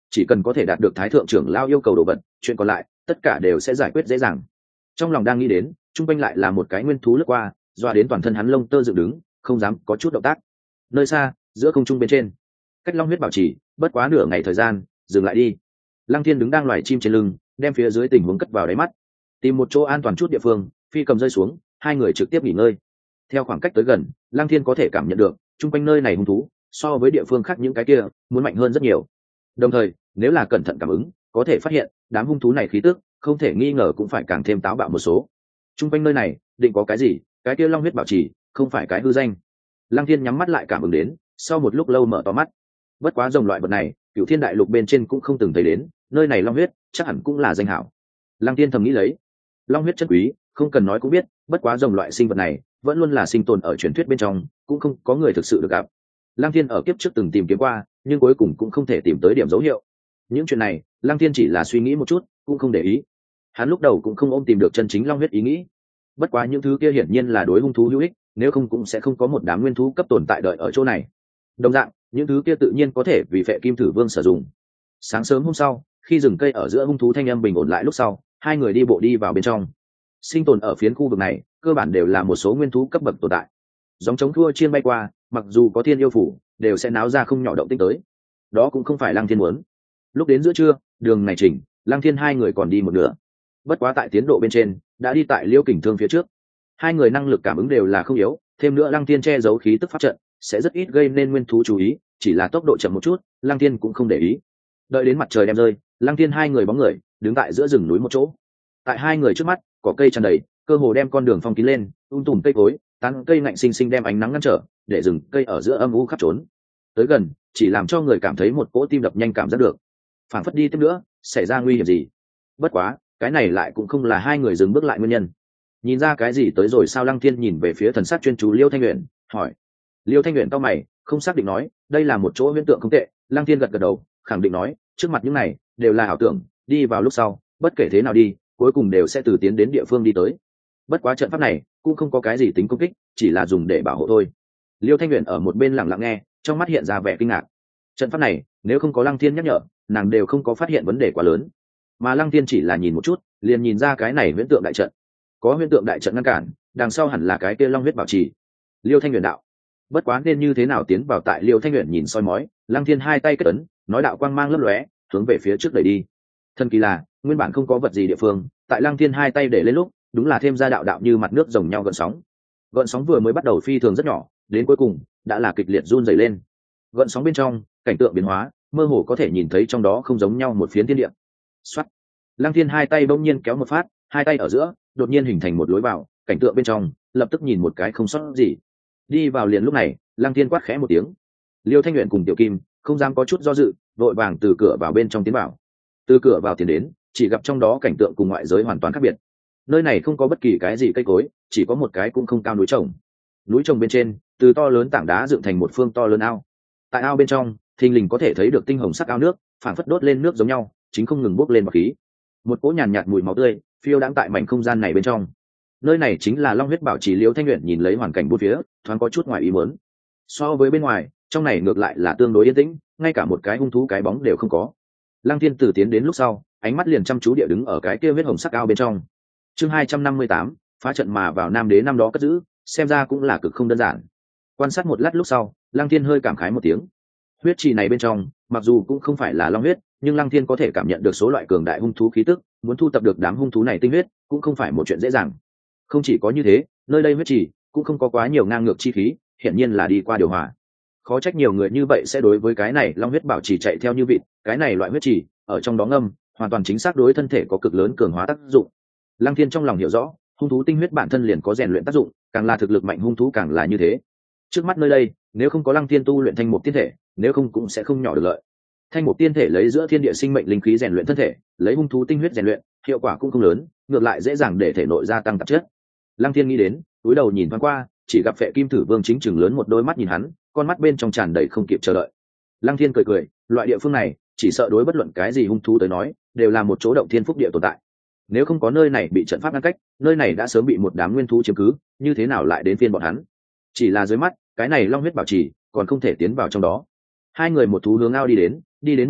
chỉ cần có thể đạt được thái thượng trưởng lao yêu cầu đồ vật, chuyện còn lại tất cả đều sẽ giải quyết dễ dàng. Trong lòng đang nghĩ đến, trung quanh lại là một cái nguyên thú lướt qua, doa đến toàn thân hắn lông tơ dựng đứng, không dám có chút động tác. Nơi xa, giữa không trung bên trên, cách long huyết bảo trì bất quá nửa ngày thời gian, dừng lại đi. Lăng Thiên đứng đang loài chim trên lưng, đem phía dưới tình huống cất vào đáy mắt, tìm một chỗ an toàn chút địa phương, phi cầm rơi xuống, hai người trực tiếp nghỉ ngơi. Theo khoảng cách tới gần, Lăng Thiên có thể cảm nhận được chung quanh nơi này hung thú so với địa phương khác những cái kia muốn mạnh hơn rất nhiều. Đồng thời, nếu là cẩn thận cảm ứng, có thể phát hiện đám hung thú này khí tức không thể nghi ngờ cũng phải càng thêm táo bạo một số. Chung quanh nơi này định có cái gì, cái kia long huyết bảo trì không phải cái hư danh. Lăng Thiên nhắm mắt lại cảm ứng đến, sau một lúc lâu mở to mắt. Bất quá rồng loại vật này, Cửu Thiên đại lục bên trên cũng không từng thấy đến, nơi này long huyết chắc hẳn cũng là danh hảo. Lăng Thiên thầm nghĩ lấy, long huyết chân quý, không cần nói cũng biết, bất quá rồng loại sinh vật này vẫn luôn là sinh tồn ở truyền thuyết bên trong, cũng không có người thực sự được gặp. Lăng Thiên ở kiếp trước từng tìm kiếm qua, nhưng cuối cùng cũng không thể tìm tới điểm dấu hiệu. Những chuyện này, Lăng Thiên chỉ là suy nghĩ một chút, cũng không để ý. Hắn lúc đầu cũng không ôm tìm được chân chính long huyết ý nghĩ. Bất quá những thứ kia hiển nhiên là đối hung thú hữu ích, nếu không cũng sẽ không có một đám nguyên thú cấp tồn tại đợi ở chỗ này. Đồng dạng, những thứ kia tự nhiên có thể vì Phệ Kim Thử Vương sử dụng. Sáng sớm hôm sau, khi rừng cây ở giữa hung thú thanh âm bình ổn lại lúc sau, hai người đi bộ đi vào bên trong. Sinh tồn ở phiến khu vực này, cơ bản đều là một số nguyên thú cấp bậc tồn tại. Giống trống thua chiên bay qua, mặc dù có thiên yêu phủ, đều sẽ náo ra không nhỏ động tĩnh tới. Đó cũng không phải Lăng Thiên muốn. Lúc đến giữa trưa, đường này chỉnh, Lăng Thiên hai người còn đi một nửa. Bất quá tại tiến độ bên trên, đã đi tại Liêu Kình Thương phía trước. Hai người năng lực cảm ứng đều là không yếu, thêm nữa Lăng Thiên che giấu khí tức pháp trận, sẽ rất ít gây nên nguyên thú chú ý, chỉ là tốc độ chậm một chút, Lăng Thiên cũng không để ý. Đợi đến mặt trời đem rơi, Lăng Thiên hai người bóng người đứng tại giữa rừng núi một chỗ. Tại hai người trước mắt, cỏ cây tràn đầy, cơ hồ đem con đường phong kín lên, tùm cây cối, tán cây ngạnh xinh xinh đem ánh nắng ngăn trở, để rừng cây ở giữa âm u khắp trốn. Tới gần, chỉ làm cho người cảm thấy một cỗ tim đập nhanh cảm giác được. Phảng phất đi tiếp nữa, xảy ra nguy hiểm gì. Bất quá, cái này lại cũng không là hai người dừng bước lại nguyên nhân. Nhìn ra cái gì tới rồi sao? Lăng Thiên nhìn về phía thần sắc chuyên chú Liêu Thanh Uyển, hỏi. Liêu Thanh Uyển cau mày, không xác định nói, đây là một chỗ huyễn tượng không tệ. Lăng Thiên gật gật đầu, khẳng định nói, trước mặt những này đều là ảo tưởng, đi vào lúc sau, bất kể thế nào đi, cuối cùng đều sẽ từ tiến đến địa phương đi tới. Bất quá trận pháp này cũng không có cái gì tính công kích, chỉ là dùng để bảo hộ thôi. Liêu Thanh Uyển ở một bên lặng lặng nghe, trong mắt hiện ra vẻ kinh ngạc. Trận pháp này nếu không có Lăng Thiên nhắc nhở, nàng đều không có phát hiện vấn đề quá lớn. Mà Lăng Thiên chỉ là nhìn một chút, liền nhìn ra cái này huyễn tượng đại trận. Có huyễn tượng đại trận ngăn cản, đằng sau hẳn là cái kia long huyết bảo trì. Liêu Thanh Uyển đạo. Bất quá nên như thế nào tiến vào? Tại Liêu Thanh Uyển nhìn soi mói, Lăng Thiên hai tay kết ấn, nói đạo quang mang lấp lóe, hướng về phía trước đẩy đi. Thần kỳ là, nguyên bản không có vật gì địa phương, tại Lăng Thiên hai tay để lên lúc, đúng là thêm ra đạo đạo như mặt nước rồng nhau gợn sóng. Gợn sóng vừa mới bắt đầu phi thường rất nhỏ, đến cuối cùng đã là kịch liệt run rẩy lên. Gợn sóng bên trong, cảnh tượng biến hóa, mơ hồ có thể nhìn thấy trong đó không giống nhau một phiến thiên địa. Soát. Lăng Thiên hai tay bỗng nhiên kéo một phát, hai tay ở giữa đột nhiên hình thành một lối vào, cảnh tượng bên trong lập tức nhìn một cái không sót gì. Đi vào liền lúc này, Lăng Thiên quát khẽ một tiếng. Liêu Thanh Uyển cùng Tiểu Kim không dám có chút do dự, vội vàng từ cửa vào bên trong tiến vào. Từ cửa vào tiến đến, chỉ gặp trong đó cảnh tượng cùng ngoại giới hoàn toàn khác biệt. Nơi này không có bất kỳ cái gì cây cối, chỉ có một cái cũng không cao núi trồng. Núi trồng bên trên, từ to lớn tảng đá dựng thành một phương to lớn ao. Tại ao bên trong, thình lình có thể thấy được tinh hồng sắc ao nước, phảng phất đốt lên nước giống nhau, chính không ngừng bốc lên bọt khí. Một cỗ nhàn nhạt mùi máu tươi phiêu đãng tại mảnh không gian này bên trong. Nơi này chính là Long huyết bảo trì. Liêu Thanh Uyển nhìn lấy hoàn cảnh bốn phía, thoáng có chút ngoài ý muốn. So với bên ngoài, trong này ngược lại là tương đối yên tĩnh, ngay cả một cái hung thú cái bóng đều không có. Lăng Thiên từ tiến đến lúc sau, ánh mắt liền chăm chú địa đứng ở cái kia huyết hồng sắc ao bên trong. Chương 258, phá trận mà vào Nam Đế năm đó cất giữ, xem ra cũng là cực không đơn giản. Quan sát một lát lúc sau, Lăng Thiên hơi cảm khái một tiếng. Huyết trì này bên trong, mặc dù cũng không phải là long huyết, nhưng Lăng Thiên có thể cảm nhận được số loại cường đại hung thú khí tức, muốn thu tập được đám hung thú này tinh huyết, cũng không phải một chuyện dễ dàng. Không chỉ có như thế, nơi đây huyết trì cũng không có quá nhiều ngang ngược chi khí, hiển nhiên là đi qua điều hòa. Khó trách nhiều người như vậy sẽ đối với cái này long huyết bảo trì chạy theo như vịt, cái này loại huyết trì ở trong đó ngâm, hoàn toàn chính xác đối thân thể có cực lớn cường hóa tác dụng. Lăng Thiên trong lòng hiểu rõ, hung thú tinh huyết bản thân liền có rèn luyện tác dụng, càng là thực lực mạnh hung thú càng là như thế. Trước mắt nơi đây, nếu không có Lăng Thiên tu luyện thanh mục tiên thể, nếu không cũng sẽ không nhỏ được lợi. Thanh mục tiên thể lấy giữa thiên địa sinh mệnh linh khí rèn luyện thân thể, lấy hung thú tinh huyết rèn luyện, hiệu quả cũng không lớn, ngược lại dễ dàng để thể nội gia tăng tạp chất. Lăng Thiên nghĩ đến, cúi đầu nhìn thoáng qua, chỉ gặp Phệ Kim Thử Vương chính chừng lớn một đôi mắt nhìn hắn, con mắt bên trong tràn đầy không kịp chờ đợi. Lăng Thiên cười cười, loại địa phương này, chỉ sợ đối bất luận cái gì hung thú tới nói, đều là một chỗ động thiên phúc địa tồn tại. Nếu không có nơi này bị trận pháp ngăn cách, nơi này đã sớm bị một đám nguyên thú chiếm cứ, như thế nào lại đến phiên bọn hắn? Chỉ là dưới mắt, cái này long huyết bảo trì còn không thể tiến vào trong đó. Hai người một thú hướng ao đi đến một nửa,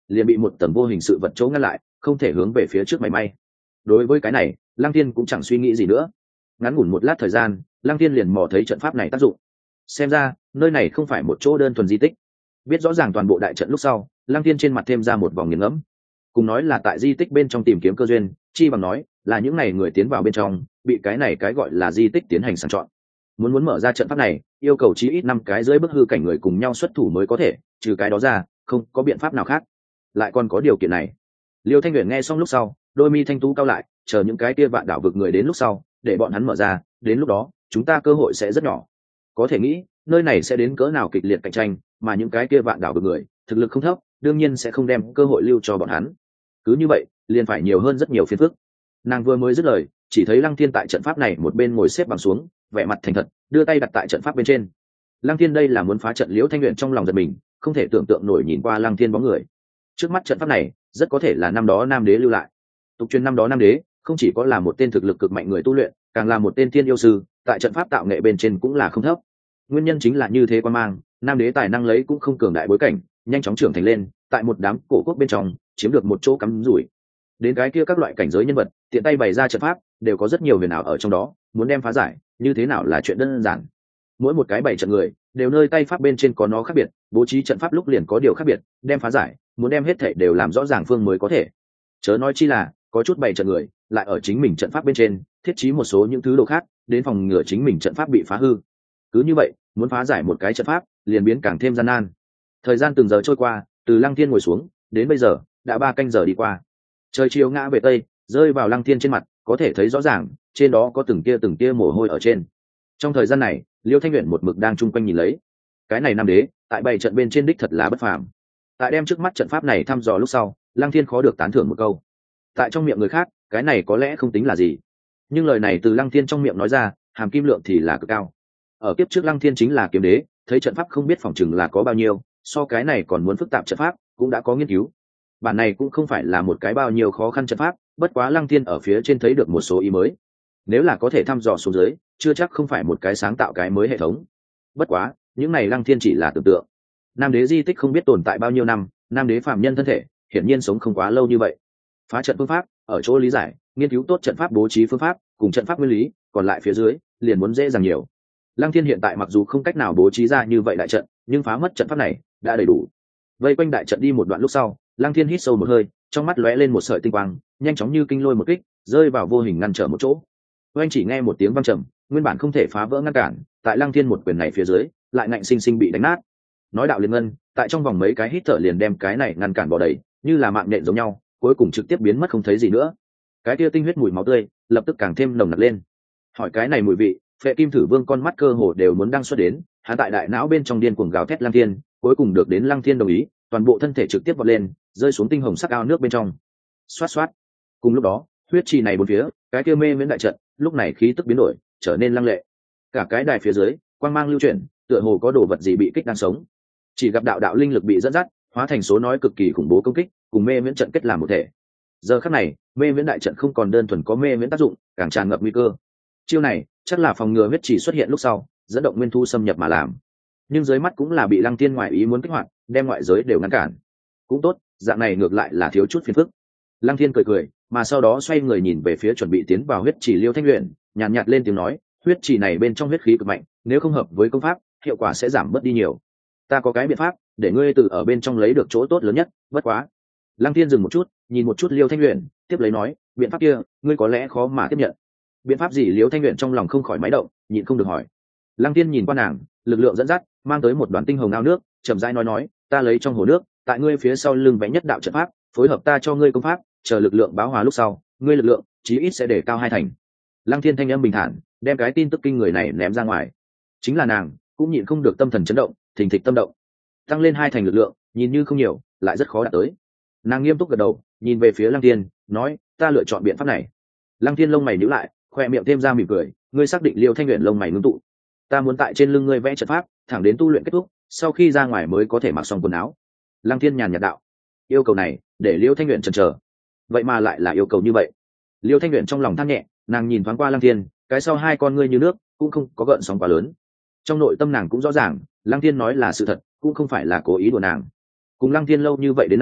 liền bị một tầng vô hình sự vật chỗ ngăn lại, không thể hướng về phía trước mảy may. Đối với cái này, Lăng Thiên cũng chẳng suy nghĩ gì nữa. Ngắn ngủn một lát thời gian, Lăng Thiên liền mò thấy trận pháp này tác dụng. Xem ra nơi này không phải một chỗ đơn thuần di tích. Biết rõ ràng toàn bộ đại trận lúc sau, Lăng Thiên trên mặt thêm ra một vòng nghiền ngẫm. Cùng nói là tại di tích bên trong tìm kiếm cơ duyên, chi bằng nói là những này người tiến vào bên trong bị cái này cái gọi là di tích tiến hành sàng chọn. Muốn mở ra trận pháp này, yêu cầu chí ít 5 cái dưới bức hư cảnh người cùng nhau xuất thủ mới có thể, trừ cái đó ra không có biện pháp nào khác. Lại còn có điều kiện này. Liêu Thanh Uyển nghe xong lúc sau, đôi mi thanh tú cao lại, chờ những cái kia vạn đảo vực người đến lúc sau, để bọn hắn mở ra, đến lúc đó chúng ta cơ hội sẽ rất nhỏ. Có thể nghĩ nơi này sẽ đến cỡ nào kịch liệt cạnh tranh, mà những cái kia vạn đảo vực người thực lực không thấp, đương nhiên sẽ không đem cơ hội lưu cho bọn hắn. Cứ như vậy liền phải nhiều hơn rất nhiều phiền phức. Nàng vừa mới dứt lời, chỉ thấy Lăng Thiên tại trận pháp này một bên ngồi xếp bằng xuống, vẻ mặt thành thật, đưa tay đặt tại trận pháp bên trên. Lăng Thiên đây là muốn phá trận. Liễu Thanh Uyển trong lòng giật mình, không thể tưởng tượng nổi nhìn qua Lăng Thiên bóng người. Trước mắt trận pháp này rất có thể là năm đó Nam Đế lưu lại. Tục truyền năm đó Nam Đế không chỉ có là một tên thực lực cực mạnh người tu luyện, càng là một tên thiên yêu sư, tại trận pháp tạo nghệ bên trên cũng là không thấp. Nguyên nhân chính là như thế quan mang, Nam Đế tài năng lấy cũng không cường đại bối cảnh, nhanh chóng trưởng thành lên, tại một đám cổ quốc bên trong chiếm được một chỗ cắm rủi. Đến cái kia các loại cảnh giới nhân vật tiện tay bày ra trận pháp đều có rất nhiều huyền ảo ở trong đó, muốn đem phá giải như thế nào là chuyện đơn giản. Mỗi một cái bày trận người đều nơi tay pháp bên trên có nó khác biệt, bố trí trận pháp lúc liền có điều khác biệt, đem phá giải muốn đem hết thảy đều làm rõ ràng phương mới có thể. Chớ nói chi là có chút bày trận người lại ở chính mình trận pháp bên trên thiết trí một số những thứ đồ khác đến phòng ngừa chính mình trận pháp bị phá hư. Cứ như vậy muốn phá giải một cái trận pháp liền biến càng thêm gian nan. Thời gian từng giờ trôi qua, từ Lăng Thiên ngồi xuống đến bây giờ đã 3 canh giờ đi qua. Trời chiều ngã về tây, rơi vào Lăng Thiên trên mặt, có thể thấy rõ ràng trên đó có từng tia mồ hôi ở trên. Trong thời gian này, Liêu Thanh Uyển một mực đang chung quanh nhìn lấy. Cái này Nam Đế tại bày trận bên trên đích thật là bất phàm. Tại đem trước mắt trận pháp này thăm dò lúc sau, Lăng Thiên khó được tán thưởng một câu. Tại trong miệng người khác, cái này có lẽ không tính là gì, nhưng lời này từ Lăng Thiên trong miệng nói ra, hàm kim lượng thì là cực cao. Ở kiếp trước Lăng Thiên chính là kiếm đế, thấy trận pháp không biết phỏng chừng là có bao nhiêu, so cái này còn muốn phức tạp trận pháp cũng đã có nghiên cứu. Bản này cũng không phải là một cái bao nhiêu khó khăn trận pháp, bất quá Lăng Thiên ở phía trên thấy được một số ý mới. Nếu là có thể thăm dò xuống dưới, chưa chắc không phải một cái sáng tạo cái mới hệ thống. Bất quá những này Lăng Thiên chỉ là tưởng tượng. Nam Đế di tích không biết tồn tại bao nhiêu năm, Nam Đế phàm nhân thân thể hiển nhiên sống không quá lâu như vậy. Phá trận phương pháp ở chỗ lý giải, nghiên cứu tốt trận pháp bố trí phương pháp cùng trận pháp nguyên lý, còn lại phía dưới liền muốn dễ dàng nhiều. Lăng Thiên hiện tại mặc dù không cách nào bố trí ra như vậy đại trận, nhưng phá mất trận pháp này đã đầy đủ. Vây quanh đại trận đi một đoạn lúc sau, Lăng Thiên hít sâu một hơi, trong mắt lóe lên một sợi tinh quang, nhanh chóng như kinh lôi một kích, rơi vào vô hình ngăn trở một chỗ. Oanh chỉ nghe một tiếng vang trầm, nguyên bản không thể phá vỡ ngăn cản, tại Lăng Thiên một quyền này phía dưới, lại ngạnh sinh sinh bị đánh nát. Nói đạo liên ngân, tại trong vòng mấy cái hít thở liền đem cái này ngăn cản bỏ đầy, như là mạng nhện giống nhau, cuối cùng trực tiếp biến mất không thấy gì nữa. Cái kia tinh huyết mùi máu tươi lập tức càng thêm nồng nặc lên. Hỏi cái này mùi vị, Phệ Kim Thử Vương con mắt cơ hồ đều muốn đăng xuất đến, hắn tại đại não bên trong điên cuồng gào thét Lăng Thiên, cuối cùng được đến Lăng Thiên đồng ý, toàn bộ thân thể trực tiếp vọt lên, rơi xuống tinh hồng sắc ao nước bên trong. Xoát xoát. Cùng lúc đó, huyết trì này bốn phía, cái kia mê miễn đại trận, lúc này khí tức biến đổi, trở nên lăng lệ. Cả cái đài phía dưới, quang mang lưu chuyển, tựa hồ có đồ vật gì bị kích đang sống. Chỉ gặp đạo đạo linh lực bị dẫn dắt, hóa thành số nói cực kỳ khủng bố công kích, cùng mê miễn trận kết làm một thể. Giờ khắc này, mê miễn đại trận không còn đơn thuần có mê miễn tác dụng, càng tràn ngập nguy cơ. Chiêu này chắc là phòng ngừa huyết trì xuất hiện lúc sau, dẫn động nguyên thu xâm nhập mà làm. Nhưng dưới mắt cũng là bị Lăng Thiên ngoại ý muốn kích hoạt, đem ngoại giới đều ngăn cản. Cũng tốt, dạng này ngược lại là thiếu chút phiền phức. Lăng Thiên cười cười, mà sau đó xoay người nhìn về phía chuẩn bị tiến vào huyết trì Liêu Thanh Uyển, nhàn nhạt lên tiếng nói, huyết trì này bên trong huyết khí cực mạnh, nếu không hợp với công pháp, hiệu quả sẽ giảm bớt đi nhiều. Ta có cái biện pháp, để ngươi từ ở bên trong lấy được chỗ tốt lớn nhất, bất quá. Lăng Thiên dừng một chút, nhìn một chút Liêu Thanh Uyển, tiếp lấy nói, biện pháp kia, ngươi có lẽ khó mà tiếp nhận. Biện pháp gì? Liêu Thanh Uyển trong lòng không khỏi máy động, nhịn không được hỏi. Lăng Thiên nhìn qua nàng, lực lượng dẫn dắt, mang tới một đoàn tinh hồng ao nước, chậm rãi nói, ta lấy trong hồ nước, tại ngươi phía sau lưng vẽ nhất đạo trận pháp, phối hợp ta cho ngươi công pháp, chờ lực lượng báo hòa lúc sau, ngươi lực lượng chí ít sẽ để cao 2 thành. Lăng Thiên thanh âm bình thản, đem cái tin tức kinh người này ném ra ngoài. Chính là nàng cũng nhịn không được tâm thần chấn động, thình thịch tâm động. Tăng lên 2 thành lực lượng, nhìn như không nhiều, lại rất khó đạt tới. Nàng nghiêm túc gật đầu, nhìn về phía Lăng Thiên, nói, ta lựa chọn biện pháp này. Lăng Thiên lông mày nhíu lại, khoe miệng thêm ra mỉm cười, ngươi xác định Liêu Thanh Uyển lông mày ngưng tụ. Ta muốn tại trên lưng ngươi vẽ trận pháp, thẳng đến tu luyện kết thúc, sau khi ra ngoài mới có thể mặc xong quần áo. Lăng Thiên nhàn nhạt đạo. Yêu cầu này để Liêu Thanh Uyển chần chờ, vậy mà lại là yêu cầu như vậy. Liêu Thanh Uyển trong lòng than nhẹ, nàng nhìn thoáng qua Lăng Thiên, cái sau hai con ngươi như nước, cũng không có gợn sóng quá lớn. Trong nội tâm nàng cũng rõ ràng, Lăng Thiên nói là sự thật, cũng không phải là cố ý đùa nàng. Cùng Lăng Thiên lâu như vậy đến nay,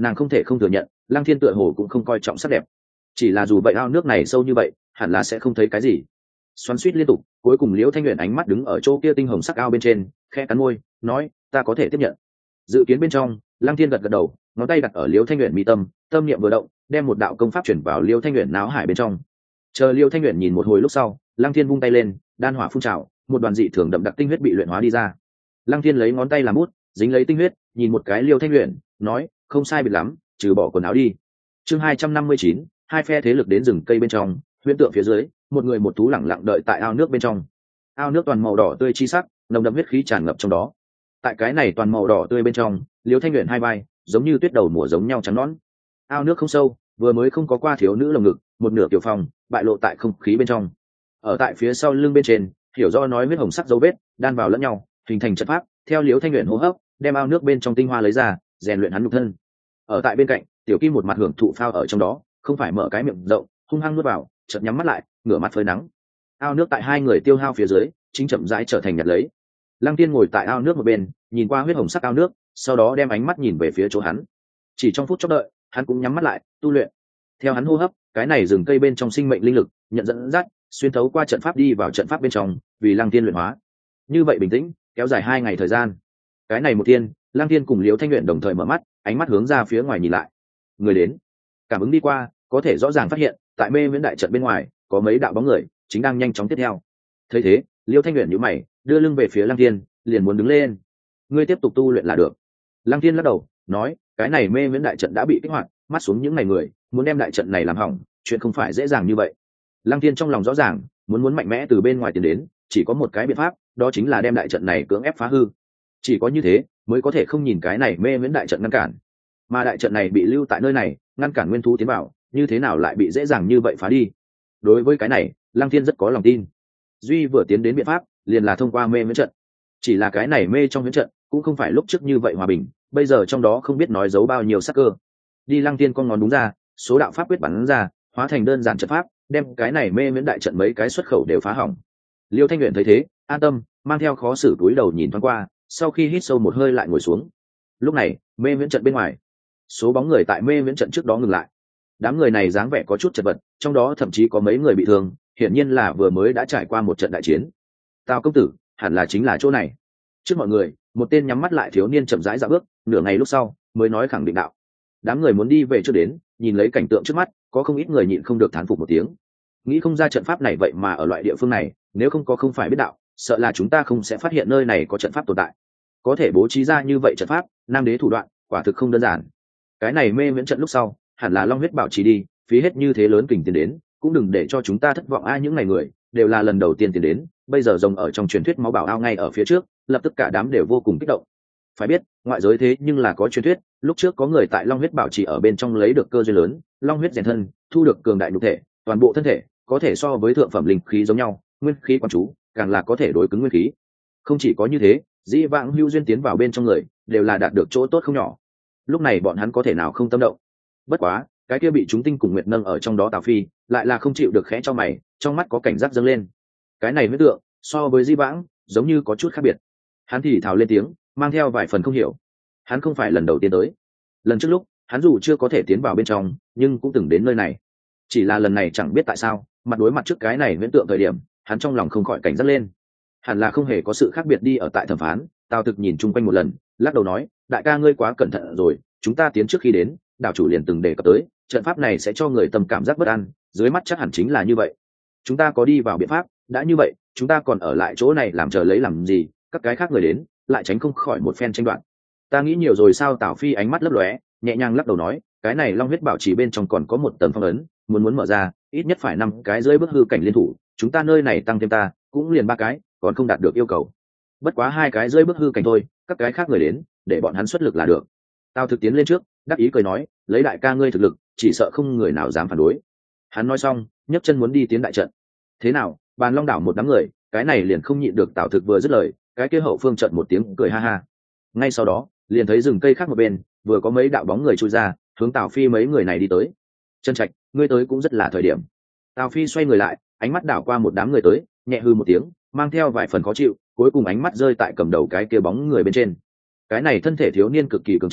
nàng không thể không thừa nhận Lăng Thiên tựa hồ cũng không coi trọng sắc đẹp. Chỉ là dù vậy ao nước này sâu như vậy hẳn là sẽ không thấy cái gì. Xoắn xuýt liên tục, cuối cùng Liễu Thanh Huyền ánh mắt đứng ở chỗ kia tinh hồng sắc ao bên trên, khẽ cắn môi nói ta có thể tiếp nhận. Dự kiến bên trong, Lăng Thiên gật gật đầu, ngón tay đặt ở Liễu Thanh Huyền mi tâm, tâm niệm vừa động, đem một đạo công pháp chuyển vào Liễu Thanh Huyền não hải bên trong. Chờ Liễu Thanh Huyền nhìn một hồi lúc sau, Lăng Thiên vung tay lên, đan hỏa phun trào, một đoàn dị thường đậm đặc tinh huyết bị luyện hóa đi ra. Lăng Thiên lấy ngón tay làm bút, dính lấy tinh huyết, nhìn một cái Liễu Thanh Huyền, nói không sai biệt lắm, trừ bỏ quần áo đi. Chương 259, hai phe thế lực đến rừng cây bên trong, huyễn tượng phía dưới, một người một thú lẳng lặng đợi tại ao nước bên trong. Ao nước toàn màu đỏ tươi chi sắc, nồng đậm huyết khí tràn ngập trong đó. Tại cái này toàn màu đỏ tươi bên trong, Liễu Thanh Huyền hai vai giống như tuyết đầu mùa giống nhau trắng nõn. Ao nước không sâu, vừa mới không có qua thiếu nữ lồng ngực, một nửa tiểu phòng bại lộ tại không khí bên trong. Ở tại phía sau lưng bên trên, hiểu do nói huyết hồng sắc dấu vết đan vào lẫn nhau, hình thành trận pháp, theo Liễu Thanh Huyền hô hấp, đem ao nước bên trong tinh hoa lấy ra, rèn luyện hắn nhục thân. Ở tại bên cạnh, Tiểu Kim một mặt hưởng thụ phao ở trong đó, không phải mở cái miệng rộng, hung hăng nuốt vào, chợt nhắm mắt lại, ngửa mặt phơi nắng. Ao nước tại hai người tiêu hao phía dưới, chính chậm rãi trở thành nhạt lấy. Lăng Tiên ngồi tại ao nước một bên, nhìn qua huyết hồng sắc ao nước, sau đó đem ánh mắt nhìn về phía chỗ hắn. Chỉ trong phút chốc đợi, hắn cũng nhắm mắt lại, tu luyện. Theo hắn hô hấp, cái này rừng cây bên trong sinh mệnh linh lực nhận dẫn dắt, xuyên thấu qua trận pháp đi vào trận pháp bên trong, vì Lăng Tiên luyện hóa. Như vậy bình tĩnh, kéo dài 2 ngày thời gian. Cái này một thiên, Lăng Tiên cùng Liễu Thanh Huyền đồng thời mở mắt, ánh mắt hướng ra phía ngoài nhìn lại. Người đến. Cảm ứng đi qua, có thể rõ ràng phát hiện, tại mê viễn đại trận bên ngoài, có mấy đạo bóng người chính đang nhanh chóng tiếp theo. Thấy thế, Liễu Thanh Huyền nhíu mày, đưa lưng về phía Lăng Tiên, liền muốn đứng lên. Ngươi tiếp tục tu luyện là được. Lăng Tiên lắc đầu, nói, cái này mê viễn đại trận đã bị kích hoạt, mắt xuống những ngày người, muốn đem đại trận này làm hỏng, chuyện không phải dễ dàng như vậy. Lăng Tiên trong lòng rõ ràng, muốn mạnh mẽ từ bên ngoài tiến đến, chỉ có một cái biện pháp, đó chính là đem đại trận này cưỡng ép phá hư. Chỉ có như thế, mới có thể không nhìn cái này mê viễn đại trận ngăn cản. Mà đại trận này bị lưu tại nơi này, ngăn cản nguyên thú tiến vào, như thế nào lại bị dễ dàng như vậy phá đi? Đối với cái này, Lăng Thiên rất có lòng tin. Duy vừa tiến đến biện pháp, liền là thông qua mê viễn trận. Chỉ là cái này mê trong viễn trận, cũng không phải lúc trước như vậy hòa bình, bây giờ trong đó không biết nói giấu bao nhiêu sắc cơ. Đi Lăng Thiên con ngón đúng ra, số đạo pháp quyết bắn ra, hóa thành đơn giản trận pháp, đem cái này mê viễn đại trận mấy cái xuất khẩu đều phá hỏng. Liêu Thanh Huyền thấy thế, an tâm, mang theo khó xử túi đầu nhìn thoáng qua, sau khi hít sâu một hơi lại ngồi xuống. Lúc này, mê viễn trận bên ngoài, số bóng người tại mê viễn trận trước đó ngừng lại. Đám người này dáng vẻ có chút chật vật, trong đó thậm chí có mấy người bị thương, hiển nhiên là vừa mới đã trải qua một trận đại chiến. Tào công tử, hẳn là chính là chỗ này. Trước mọi người, một tên nhắm mắt lại thiếu niên chậm rãi dạo bước, nửa ngày lúc sau mới nói khẳng định đạo. Đám người muốn đi về trước đến, nhìn lấy cảnh tượng trước mắt, có không ít người nhịn không được thán phục một tiếng. Nghĩ không ra trận pháp này vậy mà ở loại địa phương này, nếu không phải biết đạo, sợ là chúng ta không sẽ phát hiện nơi này có trận pháp tồn tại. Có thể bố trí ra như vậy trận pháp, nam đế thủ đoạn, quả thực không đơn giản. Cái này mê viễn trận lúc sau, hẳn là long huyết bảo trì đi, phí hết như thế lớn kình tiền đến, cũng đừng để cho chúng ta thất vọng. Những ngày người đều là lần đầu tiên tiền đến, bây giờ rồng ở trong truyền thuyết máu bảo ao ngay ở phía trước, lập tức cả đám đều vô cùng kích động. Phải biết, ngoại giới thế nhưng là có truyền thuyết, lúc trước có người tại long huyết bảo trì ở bên trong lấy được cơ duyên lớn, long huyết rèn thân, thu được cường đại nhục thể, toàn bộ thân thể có thể so với thượng phẩm linh khí giống nhau, nguyên khí quan chú, càng là có thể đối cứng nguyên khí. Không chỉ có như thế, dĩ vãng hưu duyên tiến vào bên trong người, đều là đạt được chỗ tốt không nhỏ. Lúc này bọn hắn có thể nào không tâm động? Bất quá, cái kia bị chúng tinh cùng nguyệt nâng ở trong đó Tào Phi, lại là không chịu được, khẽ cho mày, trong mắt có cảnh giác dâng lên. Cái này huyết tượng, so với dĩ vãng, giống như có chút khác biệt. Hắn thì thào lên tiếng, mang theo vài phần không hiểu. Hắn không phải lần đầu tiên tới. Lần trước lúc, hắn dù chưa có thể tiến vào bên trong, nhưng cũng từng đến nơi này. Chỉ là lần này chẳng biết tại sao, mặt đối mặt trước cái này huyễn tượng thời điểm, hắn trong lòng không khỏi cảnh giác lên. Hẳn là không hề có sự khác biệt đi ở tại thẩm phán. Tào Thực nhìn chung quanh một lần, lắc đầu nói, đại ca ngươi quá cẩn thận rồi, chúng ta tiến trước khi đến, đảo chủ liền từng đề cập tới, trận pháp này sẽ cho người tâm cảm giác bất an, dưới mắt chắc hẳn chính là như vậy. Chúng ta có đi vào biện pháp, đã như vậy, chúng ta còn ở lại chỗ này làm chờ lấy làm gì? Các cái khác người đến, lại tránh không khỏi một phen tranh đoạt. Ta nghĩ nhiều rồi sao? Tào Phi ánh mắt lấp lóe, nhẹ nhàng lắc đầu nói, cái này long huyết bảo trì bên trong còn có một tầng phong ấn, muốn mở ra, ít nhất phải 5 cái rơi bước hư cảnh liên thủ, chúng ta nơi này tăng thêm ta, cũng liền 3 cái, còn không đạt được yêu cầu. Bất quá 2 cái rơi bước hư cảnh thôi, các cái khác người đến, để bọn hắn xuất lực là được. Tào Thực tiến lên trước, đắc ý cười nói, lấy đại ca ngươi thực lực, chỉ sợ không người nào dám phản đối. Hắn nói xong, nhấc chân muốn đi tiến đại trận. Thế nào, Bàn Long đảo một đám người, cái này liền không nhịn được. Tào Thực vừa dứt lời, cái kia hậu phương trận một tiếng cười ha ha. Ngay sau đó, liền thấy rừng cây khác một bên, vừa có mấy đạo bóng người chui ra, hướng Tào Phi mấy người này đi tới. Chân Trạch, ngươi tới cũng rất là thời điểm. Tào Phi xoay người lại, ánh mắt đảo qua một đám người tới, nhẹ hư một tiếng, mang theo vài phần khó chịu, cuối cùng ánh mắt rơi tại cầm đầu cái kia bóng người bên trên. Cái này thân thể thiếu niên cực kỳ cường tráng,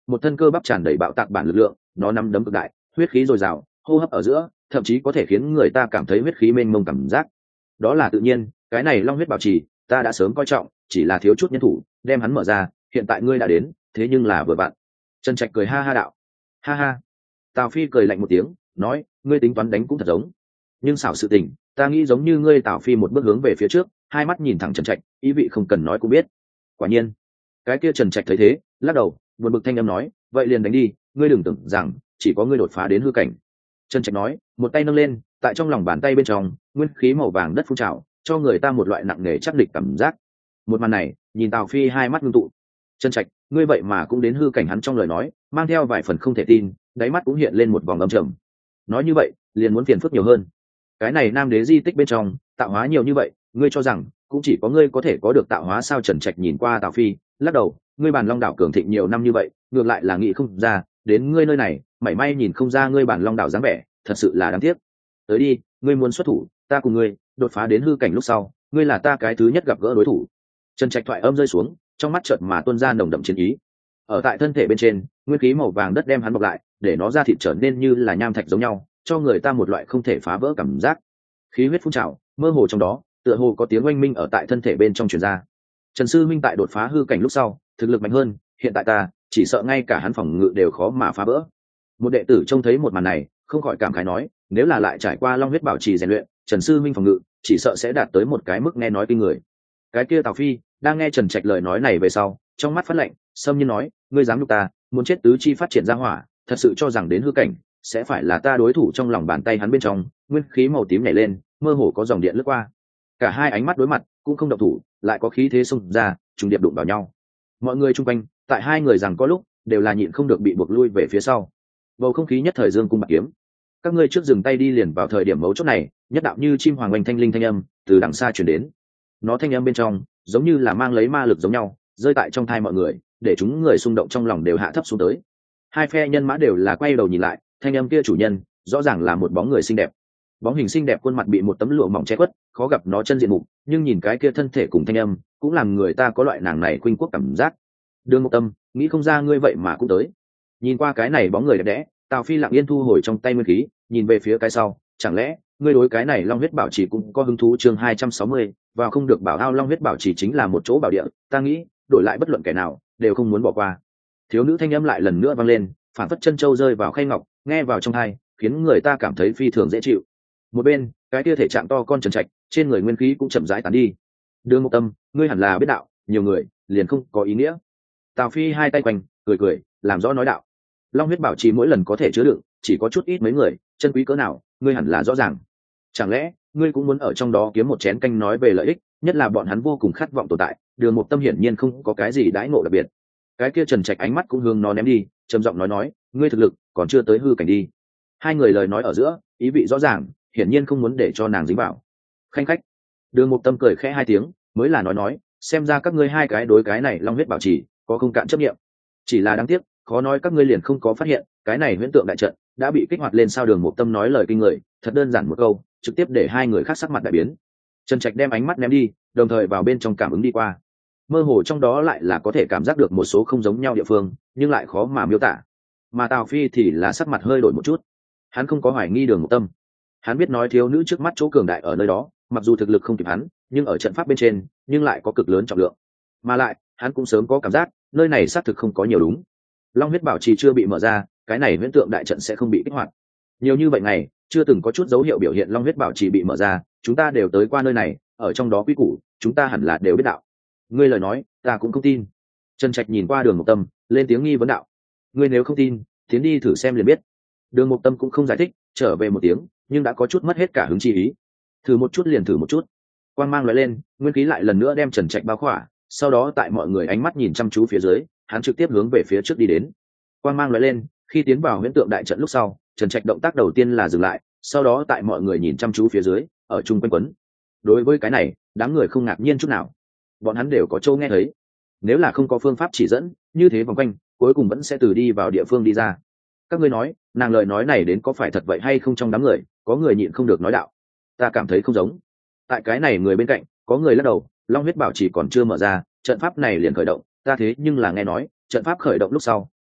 một thân cơ bắp tràn đầy bạo tạc bản lực lượng, nó nắm đấm cực đại, huyết khí dồi dào, hô hấp ở giữa thậm chí có thể khiến người ta cảm thấy huyết khí mênh mông cảm giác. Đó là tự nhiên, cái này long huyết bảo trì ta đã sớm coi trọng, chỉ là thiếu chút nhân thủ đem hắn mở ra, hiện tại ngươi đã đến, thế nhưng là vừa vặn. Trần Trạch cười ha ha đạo. Ha ha. Tào Phi cười lạnh một tiếng, nói, ngươi tính toán đánh cũng thật giống, nhưng xảo sự tình, ta nghĩ giống như ngươi. Tào Phi một bước hướng về phía trước, hai mắt nhìn thẳng Trần Trạch, ý vị không cần nói cũng biết. Quả nhiên, cái kia Trần Trạch thấy thế, lắc đầu, buồn bực thanh âm nói, vậy liền đánh đi, ngươi đừng tưởng rằng chỉ có ngươi đột phá đến hư cảnh. Trần Trạch nói, một tay nâng lên, tại trong lòng bàn tay bên trong, nguyên khí màu vàng đất phun trào, cho người ta một loại nặng nề chắc địch cảm giác. Một màn này, nhìn Tào Phi hai mắt ngưng tụ. Trần Trạch, ngươi vậy mà cũng đến hư cảnh? Hắn trong lời nói mang theo vài phần không thể tin, đáy mắt cũng hiện lên một vòng âm trầm. Nói như vậy, liền muốn phiền phức nhiều hơn. Cái này Nam Đế di tích bên trong tạo hóa nhiều như vậy, ngươi cho rằng cũng chỉ có ngươi có thể có được tạo hóa sao? Trần Trạch nhìn qua Tào Phi, lắc đầu, ngươi Bản Long đảo cường thịnh nhiều năm như vậy, ngược lại là nghĩ không ra, đến ngươi nơi này, mảy may nhìn không ra ngươi Bản Long đảo dáng vẻ, thật sự là đáng tiếc. Tới đi, ngươi muốn xuất thủ, ta cùng ngươi đột phá đến hư cảnh lúc sau, ngươi là ta cái thứ nhất gặp gỡ đối thủ. Trần Trạch thoại âm rơi xuống, trong mắt chợt mà tuôn ra nồng đậm chiến ý. Ở tại thân thể bên trên, nguyên khí màu vàng đất đem hắn bọc lại, để nó ra thịt trở nên như là nham thạch giống nhau, cho người ta một loại không thể phá vỡ cảm giác. Khí huyết phun trào, mơ hồ trong đó, tựa hồ có tiếng oanh minh ở tại thân thể bên trong truyền ra. Trần sư minh tại đột phá hư cảnh lúc sau, thực lực mạnh hơn, hiện tại ta chỉ sợ ngay cả hắn phòng ngự đều khó mà phá vỡ. Một đệ tử trông thấy một màn này, không khỏi cảm khái nói, nếu là lại trải qua Long huyết bảo trì rèn luyện, Trần sư minh phòng ngự chỉ sợ sẽ đạt tới một cái mức nghe nói kinh người. Cái kia Tào Phi đang nghe Trần Trạch lời nói này về sau, trong mắt phát lạnh, xâm nhiên nói, ngươi dám nhục ta, muốn chết tứ chi phát triển ra hỏa, thật sự cho rằng đến hư cảnh sẽ phải là ta đối thủ? Trong lòng bàn tay hắn bên trong, nguyên khí màu tím nhảy lên, mơ hồ có dòng điện lướt qua. Cả hai ánh mắt đối mặt, cũng không động thủ, lại có khí thế xông ra, trùng điệp đụng vào nhau. Mọi người chung quanh, tại hai người rằng có lúc đều là nhịn không được bị buộc lui về phía sau. Bầu không khí nhất thời dương cung bạc kiếm. Các ngươi trước dừng tay đi. Liền vào thời điểm mấu chốt này, nhất đạo như chim hoàng oanh thanh linh thanh âm từ đằng xa truyền đến. Nó thanh âm bên trong giống như là mang lấy ma lực giống nhau, rơi tại trong thai mọi người, để chúng người xung động trong lòng đều hạ thấp xuống tới. Hai phe nhân mã đều là quay đầu nhìn lại, thanh âm kia chủ nhân rõ ràng là một bóng người xinh đẹp. Bóng hình xinh đẹp, khuôn mặt bị một tấm lụa mỏng che khuất, khó gặp nó chân diện mục, nhưng nhìn cái kia thân thể cùng thanh âm, cũng làm người ta có loại nàng này khuynh quốc cảm giác. Đường Mộc Tâm, nghĩ không ra ngươi vậy mà cũng tới. Nhìn qua cái này bóng người đẹp đẽ, Tào Phi lặng yên thu hồi trong tay nguyên khí, nhìn về phía cái sau, chẳng lẽ ngươi đối cái này Long huyết bảo trì cũng có hứng thú? Chương 260, vào không được bảo ao. Long huyết bảo trì chính là một chỗ bảo địa, ta nghĩ đổi lại bất luận kẻ nào đều không muốn bỏ qua. Thiếu nữ thanh âm lại lần nữa vang lên, phản phất chân châu rơi vào khay ngọc, nghe vào trong tai, khiến người ta cảm thấy phi thường dễ chịu. Một bên, cái kia thể trạng to con Trần Trạch, trên người nguyên khí cũng chậm rãi tán đi. Đường Mộc Tâm, ngươi hẳn là biết đạo, nhiều người liền không có ý nghĩa. Tào Phi hai tay quanh, cười cười, làm rõ nói đạo. Long huyết bảo trì mỗi lần có thể chứa đựng chỉ có chút ít mấy người, chân quý cỡ nào, ngươi hẳn là rõ ràng. Chẳng lẽ ngươi cũng muốn ở trong đó kiếm một chén canh? Nói về lợi ích, nhất là bọn hắn vô cùng khát vọng tồn tại, Đường Mộc Tâm hiển nhiên không có cái gì đãi ngộ đặc biệt. Cái kia Trần Trạch ánh mắt cũng hướng nó ném đi, trầm giọng nói, ngươi thực lực còn chưa tới hư cảnh đi. Hai người lời nói ở giữa, ý vị rõ ràng, hiển nhiên không muốn để cho nàng dính vào. Khanh khách. Đường Mộc Tâm cười khẽ hai tiếng, mới là nói, xem ra các ngươi hai cái đối cái này Long huyết bảo trì có không cạn chấp niệm. Chỉ là đáng tiếc, khó nói các ngươi liền không có phát hiện, cái này huyễn tượng đại trận đã bị kích hoạt lên sao? Đường Mộc Tâm nói lời kinh người, thật đơn giản một câu, trực tiếp để hai người khác sắc mặt đại biến. Trần Trạch đem ánh mắt ném đi, đồng thời vào bên trong cảm ứng đi qua. Mơ hồ trong đó lại là có thể cảm giác được một số không giống nhau địa phương, nhưng lại khó mà miêu tả. Mà Tào Phi thì là sắc mặt hơi đổi một chút. Hắn không có hoài nghi Đường Mộc Tâm. Hắn biết nói thiếu nữ trước mắt chỗ cường đại ở nơi đó, mặc dù thực lực không kịp hắn, nhưng ở trận pháp bên trên, nhưng lại có cực lớn trọng lượng. Mà lại, hắn cũng sớm có cảm giác, nơi này xác thực không có nhiều đúng. Long huyết bảo trì chưa bị mở ra, cái này huyễn tượng đại trận sẽ không bị kích hoạt. Nhiều như vậy ngày, chưa từng có chút dấu hiệu biểu hiện Long huyết bảo trì bị mở ra, chúng ta đều tới qua nơi này, ở trong đó quy củ, chúng ta hẳn là đều biết đạo. Ngươi lời nói, ta cũng không tin. Trần Trạch nhìn qua Đường Mộc Tâm, lên tiếng nghi vấn đạo. Ngươi nếu không tin, tiến đi thử xem liền biết. Đường Mộc Tâm cũng không giải thích, trở về một tiếng, nhưng đã có chút mất hết cả hứng chi ý. Thử một chút liền thử một chút. Quang mang lóe lên, nguyên khí lại lần nữa đem Trần Trạch bao khỏa, sau đó tại mọi người ánh mắt nhìn chăm chú phía dưới, hắn trực tiếp hướng về phía trước đi đến. Quang mang lóe lên, khi tiến vào huyễn tượng đại trận lúc sau, Trần Trạch động tác đầu tiên là dừng lại, sau đó tại mọi người nhìn chăm chú phía dưới, ở chung quanh quấn. Đối với cái này, đám người không ngạc nhiên chút nào. Bọn hắn đều có châu nghe thấy. Nếu là không có phương pháp chỉ dẫn, như thế vòng quanh, cuối cùng vẫn sẽ từ đi vào địa phương đi ra. Các ngươi nói, nàng lời nói này đến có phải thật vậy hay không? Trong đám người, có người nhịn không được nói đạo. Ta cảm thấy không giống. Tại cái này người bên cạnh, có người lắc đầu, Long huyết bảo chỉ còn chưa mở ra, trận pháp này liền khởi động, ta thế nhưng là nghe nói, trận pháp khởi động lúc sau,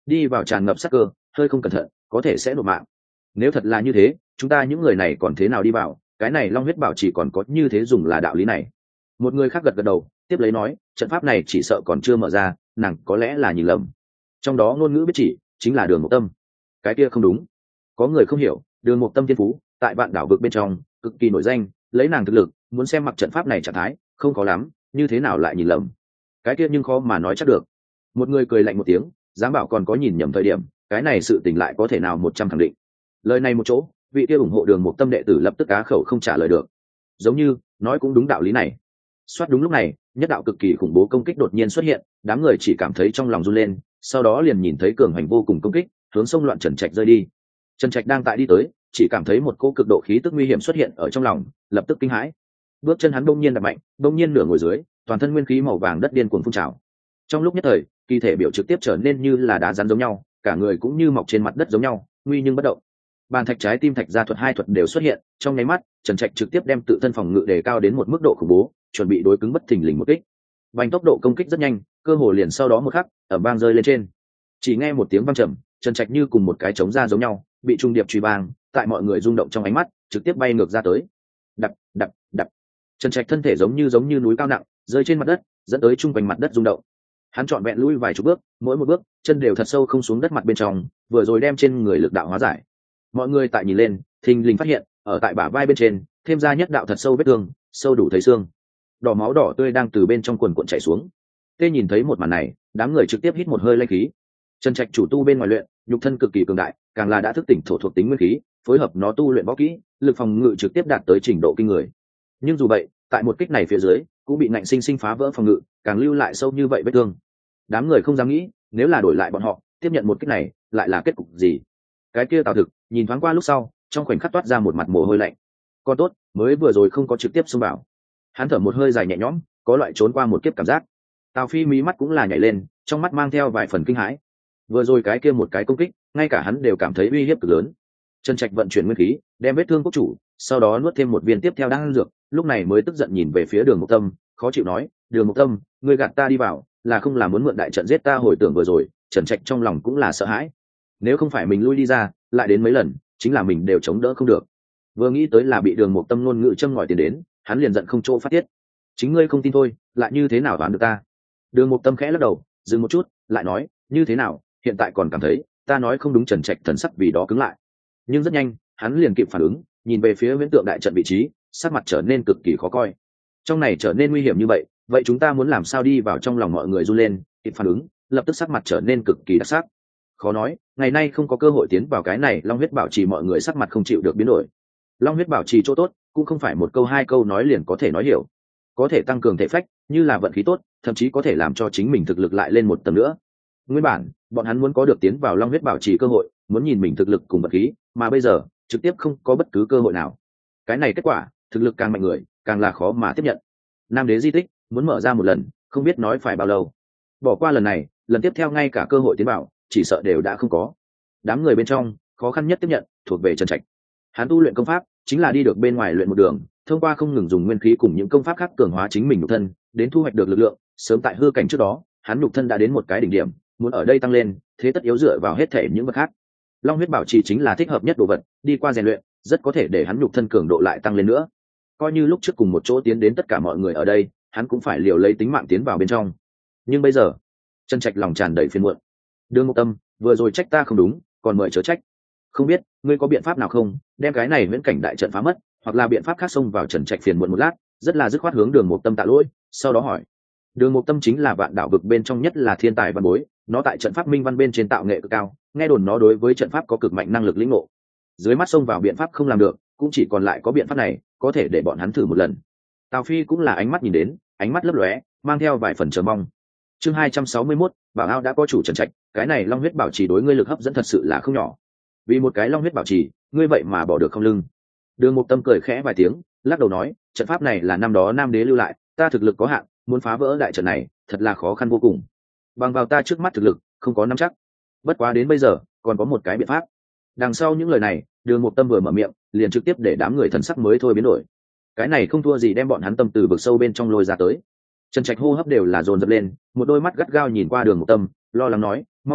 đi vào tràn ngập sắc cơ, hơi không cẩn thận có thể sẽ nộp mạng. Nếu thật là như thế, chúng ta những người này còn thế nào đi vào? Cái này long huyết bảo chỉ còn có như thế dùng là đạo lý này. Một người khác gật gật đầu, tiếp lấy nói, trận pháp này chỉ sợ còn chưa mở ra, nàng có lẽ là nhìn lầm. Trong đó ngôn ngữ biết chỉ chính là Đường Mộc Tâm. Cái kia không đúng. Có người không hiểu, Đường Mộc Tâm thiên phú tại vạn đảo vực bên trong cực kỳ nổi danh, lấy nàng thực lực muốn xem mặc trận pháp này trạng thái không có lắm, như thế nào lại nhìn lầm? Cái kia nhưng khó mà nói chắc được. Một người cười lạnh một tiếng, dám bảo còn có nhìn nhầm thời điểm, cái này sự tình lại có thể nào 100 khẳng định. Lời này một chỗ, vị kia ủng hộ Đường Mộc Tâm đệ tử lập tức cá khẩu không trả lời được. Giống như nói cũng đúng đạo lý này. Soát đúng lúc này, nhất đạo cực kỳ khủng bố công kích đột nhiên xuất hiện, đám người chỉ cảm thấy trong lòng run lên, sau đó liền nhìn thấy cường hành vô cùng công kích hướng sông loạn Trần Trạch rơi đi. Trần Trạch đang tại đi tới, chỉ cảm thấy một cỗ cực độ khí tức nguy hiểm xuất hiện ở trong lòng, lập tức kinh hãi. Bước chân hắn đông nhiên đập mạnh, đông nhiên nửa ngồi dưới, toàn thân nguyên khí màu vàng đất điên cuồng phun trào. Trong lúc nhất thời, kỳ thể biểu trực tiếp trở nên như là đá rắn giống nhau, cả người cũng như mọc trên mặt đất giống nhau, nguy nhưng bất động. Bàn thạch trái tim thạch gia thuật hai thuật đều xuất hiện, trong nháy mắt, Trần Trạch trực tiếp đem tự thân phòng ngự đề cao đến một mức độ khủng bố, chuẩn bị đối cứng bất thình lình một kích. Bành tốc độ công kích rất nhanh, cơ hồ liền sau đó một khắc, ầm vang rơi lên trên. Chỉ nghe một tiếng vang trầm, Trần Trạch như cùng một cái trống ra giống nhau, bị trung điệp truy bang, tại mọi người rung động trong ánh mắt, trực tiếp bay ngược ra tới. Đập, đập, đập. Trần Trạch thân thể giống như núi cao nặng, rơi trên mặt đất, dẫn tới trung quanh mặt đất rung động. Hắn trọn vẹn lui vài chục bước, mỗi một bước, chân đều thật sâu không xuống đất mặt bên trong, vừa rồi đem trên người lực đạo hóa giải. Mọi người tại nhìn lên, thình lình phát hiện, ở tại bả vai bên trên, thêm ra nhất đạo thật sâu vết thương, sâu đủ thấy xương. Đỏ máu đỏ tươi đang từ bên trong quần cuộn chảy xuống. Tê nhìn thấy một màn này, đám người trực tiếp hít một hơi linh khí. Trần Trạch chủ tu bên ngoài luyện, nhục thân cực kỳ cường đại, càng là đã thức tỉnh thổ thuộc tính nguyên khí, phối hợp nó tu luyện võ kỹ, lực phòng ngự trực tiếp đạt tới trình độ kinh người. Nhưng dù vậy, tại một kích này phía dưới, cũng bị nạnh sinh sinh phá vỡ phòng ngự, càng lưu lại sâu như vậy vết thương. Đám người không dám nghĩ, nếu là đổi lại bọn họ, tiếp nhận một kích này, lại là kết cục gì? Cái kia Tào Thực nhìn thoáng qua lúc sau, trong khoảnh khắc toát ra một mặt mồ hôi lạnh. Con tốt, mới vừa rồi không có trực tiếp xông vào. Hắn thở một hơi dài nhẹ nhõm, có loại trốn qua một kiếp cảm giác. Tào Phi mí mắt cũng là nhảy lên, trong mắt mang theo vài phần kinh hãi. Vừa rồi cái kia một cái công kích, ngay cả hắn đều cảm thấy uy hiếp cực lớn. Trần Trạch vận chuyển nguyên khí, đem vết thương quốc chủ, sau đó nuốt thêm một viên tiếp theo đang ăn dược, lúc này mới tức giận nhìn về phía Đường Mộc Tâm, khó chịu nói, "Đường Mộc Tâm, ngươi gạt ta đi vào, là không làm muốn mượn đại trận giết ta?" Hồi tưởng vừa rồi, Trần Trạch trong lòng cũng là sợ hãi. Nếu không phải mình lui đi ra, lại đến mấy lần, chính là mình đều chống đỡ không được. Vừa nghĩ tới là bị Đường Mộc Tâm ngôn ngữ châm ngòi tiền đến, hắn liền giận không chỗ phát tiết. "Chính ngươi không tin thôi, lại như thế nào đoán được ta?" Đường Mộc Tâm khẽ lắc đầu, dừng một chút, lại nói, "Như thế nào, hiện tại còn cảm thấy ta nói không đúng?" Trần Trạch thần sắc vì đó cứng lại, nhưng rất nhanh hắn liền kịp phản ứng, nhìn về phía viễn tượng đại trận vị trí, sắc mặt trở nên cực kỳ khó coi. Trong này trở nên nguy hiểm như vậy, vậy chúng ta muốn làm sao đi vào? Trong lòng mọi người run lên, kịp phản ứng, lập tức sắc mặt trở nên cực kỳ đặc sắc. Khó nói, ngày nay không có cơ hội tiến vào cái này Long huyết bảo trì, mọi người sắc mặt không chịu được biến đổi. Long huyết bảo trì chỗ tốt, cũng không phải một câu hai câu nói liền có thể nói hiểu, có thể tăng cường thể phách, như là vận khí tốt, thậm chí có thể làm cho chính mình thực lực lại lên một tầng nữa. Nguyên bản, bọn hắn muốn có được tiến vào Long huyết bảo trì cơ hội, muốn nhìn mình thực lực cùng vận khí, mà bây giờ, trực tiếp không có bất cứ cơ hội nào. Cái này kết quả, thực lực càng mạnh người, càng là khó mà tiếp nhận. Nam đế di tích, muốn mở ra một lần, không biết nói phải bao lâu. Bỏ qua lần này, lần tiếp theo ngay cả cơ hội tiến vào, chỉ sợ đều đã không có. Đám người bên trong, khó khăn nhất tiếp nhận, thuộc về Trần Trạch. Hắn tu luyện công pháp, chính là đi được bên ngoài luyện một đường, thông qua không ngừng dùng nguyên khí cùng những công pháp khác cường hóa chính mình nhục thân, đến thu hoạch được lực lượng. Sớm tại hư cảnh trước đó, hắn nhục thân đã đến một cái đỉnh điểm, muốn ở đây tăng lên, thế tất yếu dựa vào hết thể những vật khác. Long huyết bảo trì chính là thích hợp nhất đồ vật, đi qua rèn luyện, rất có thể để hắn nhục thân cường độ lại tăng lên nữa. Coi như lúc trước cùng một chỗ tiến đến tất cả mọi người ở đây, hắn cũng phải liều lấy tính mạng tiến vào bên trong. Nhưng bây giờ, Trần Trạch lòng tràn đầy phiền muộn. Đường Mộc Tâm, vừa rồi trách ta không đúng, còn mời chớ trách. Không biết ngươi có biện pháp nào không, đem cái này viễn cảnh đại trận phá mất, hoặc là biện pháp khác xông vào? Trần Trạch phiền muộn một lát, rất là dứt khoát hướng Đường Mộc Tâm tạ lỗi, sau đó hỏi. Đường Mộc Tâm chính là vạn đảo vực bên trong nhất là thiên tài văn bối, nó tại trận pháp minh văn bên trên tạo nghệ cực cao, nghe đồn nó đối với trận pháp có cực mạnh năng lực lĩnh ngộ. Dưới mắt xông vào biện pháp không làm được, cũng chỉ còn lại có biện pháp này, có thể để bọn hắn thử một lần. Tào Phi cũng là ánh mắt nhìn đến, ánh mắt lấp lóe, mang theo vài phần chờ mong. Chương 261, bảo ao đã có chủ. Trần Trạch, cái này Long huyết bảo trì đối ngươi lực hấp dẫn thật sự là không nhỏ. Vì một cái Long huyết bảo trì, ngươi vậy mà bỏ được không lưng? Đường Mộc Tâm cười khẽ vài tiếng, lắc đầu nói, trận pháp này là năm đó Nam đế lưu lại, ta thực lực có hạn, muốn phá vỡ đại trận này, thật là khó khăn vô cùng. Bằng vào ta trước mắt thực lực, không có nắm chắc. Bất quá đến bây giờ, còn có một cái biện pháp. Đằng sau những lời này, Đường Mộc Tâm vừa mở miệng, liền trực tiếp để đám người thần sắc mới thôi biến đổi. Cái này không thua gì đem bọn hắn tâm từ vực sâu bên trong lôi ra tới. Trần Trạch hô hấp đều là dồn dập lên, một đôi mắt gắt gao nhìn qua Đường Mộc Tâm, lo lắng nói, mau nói,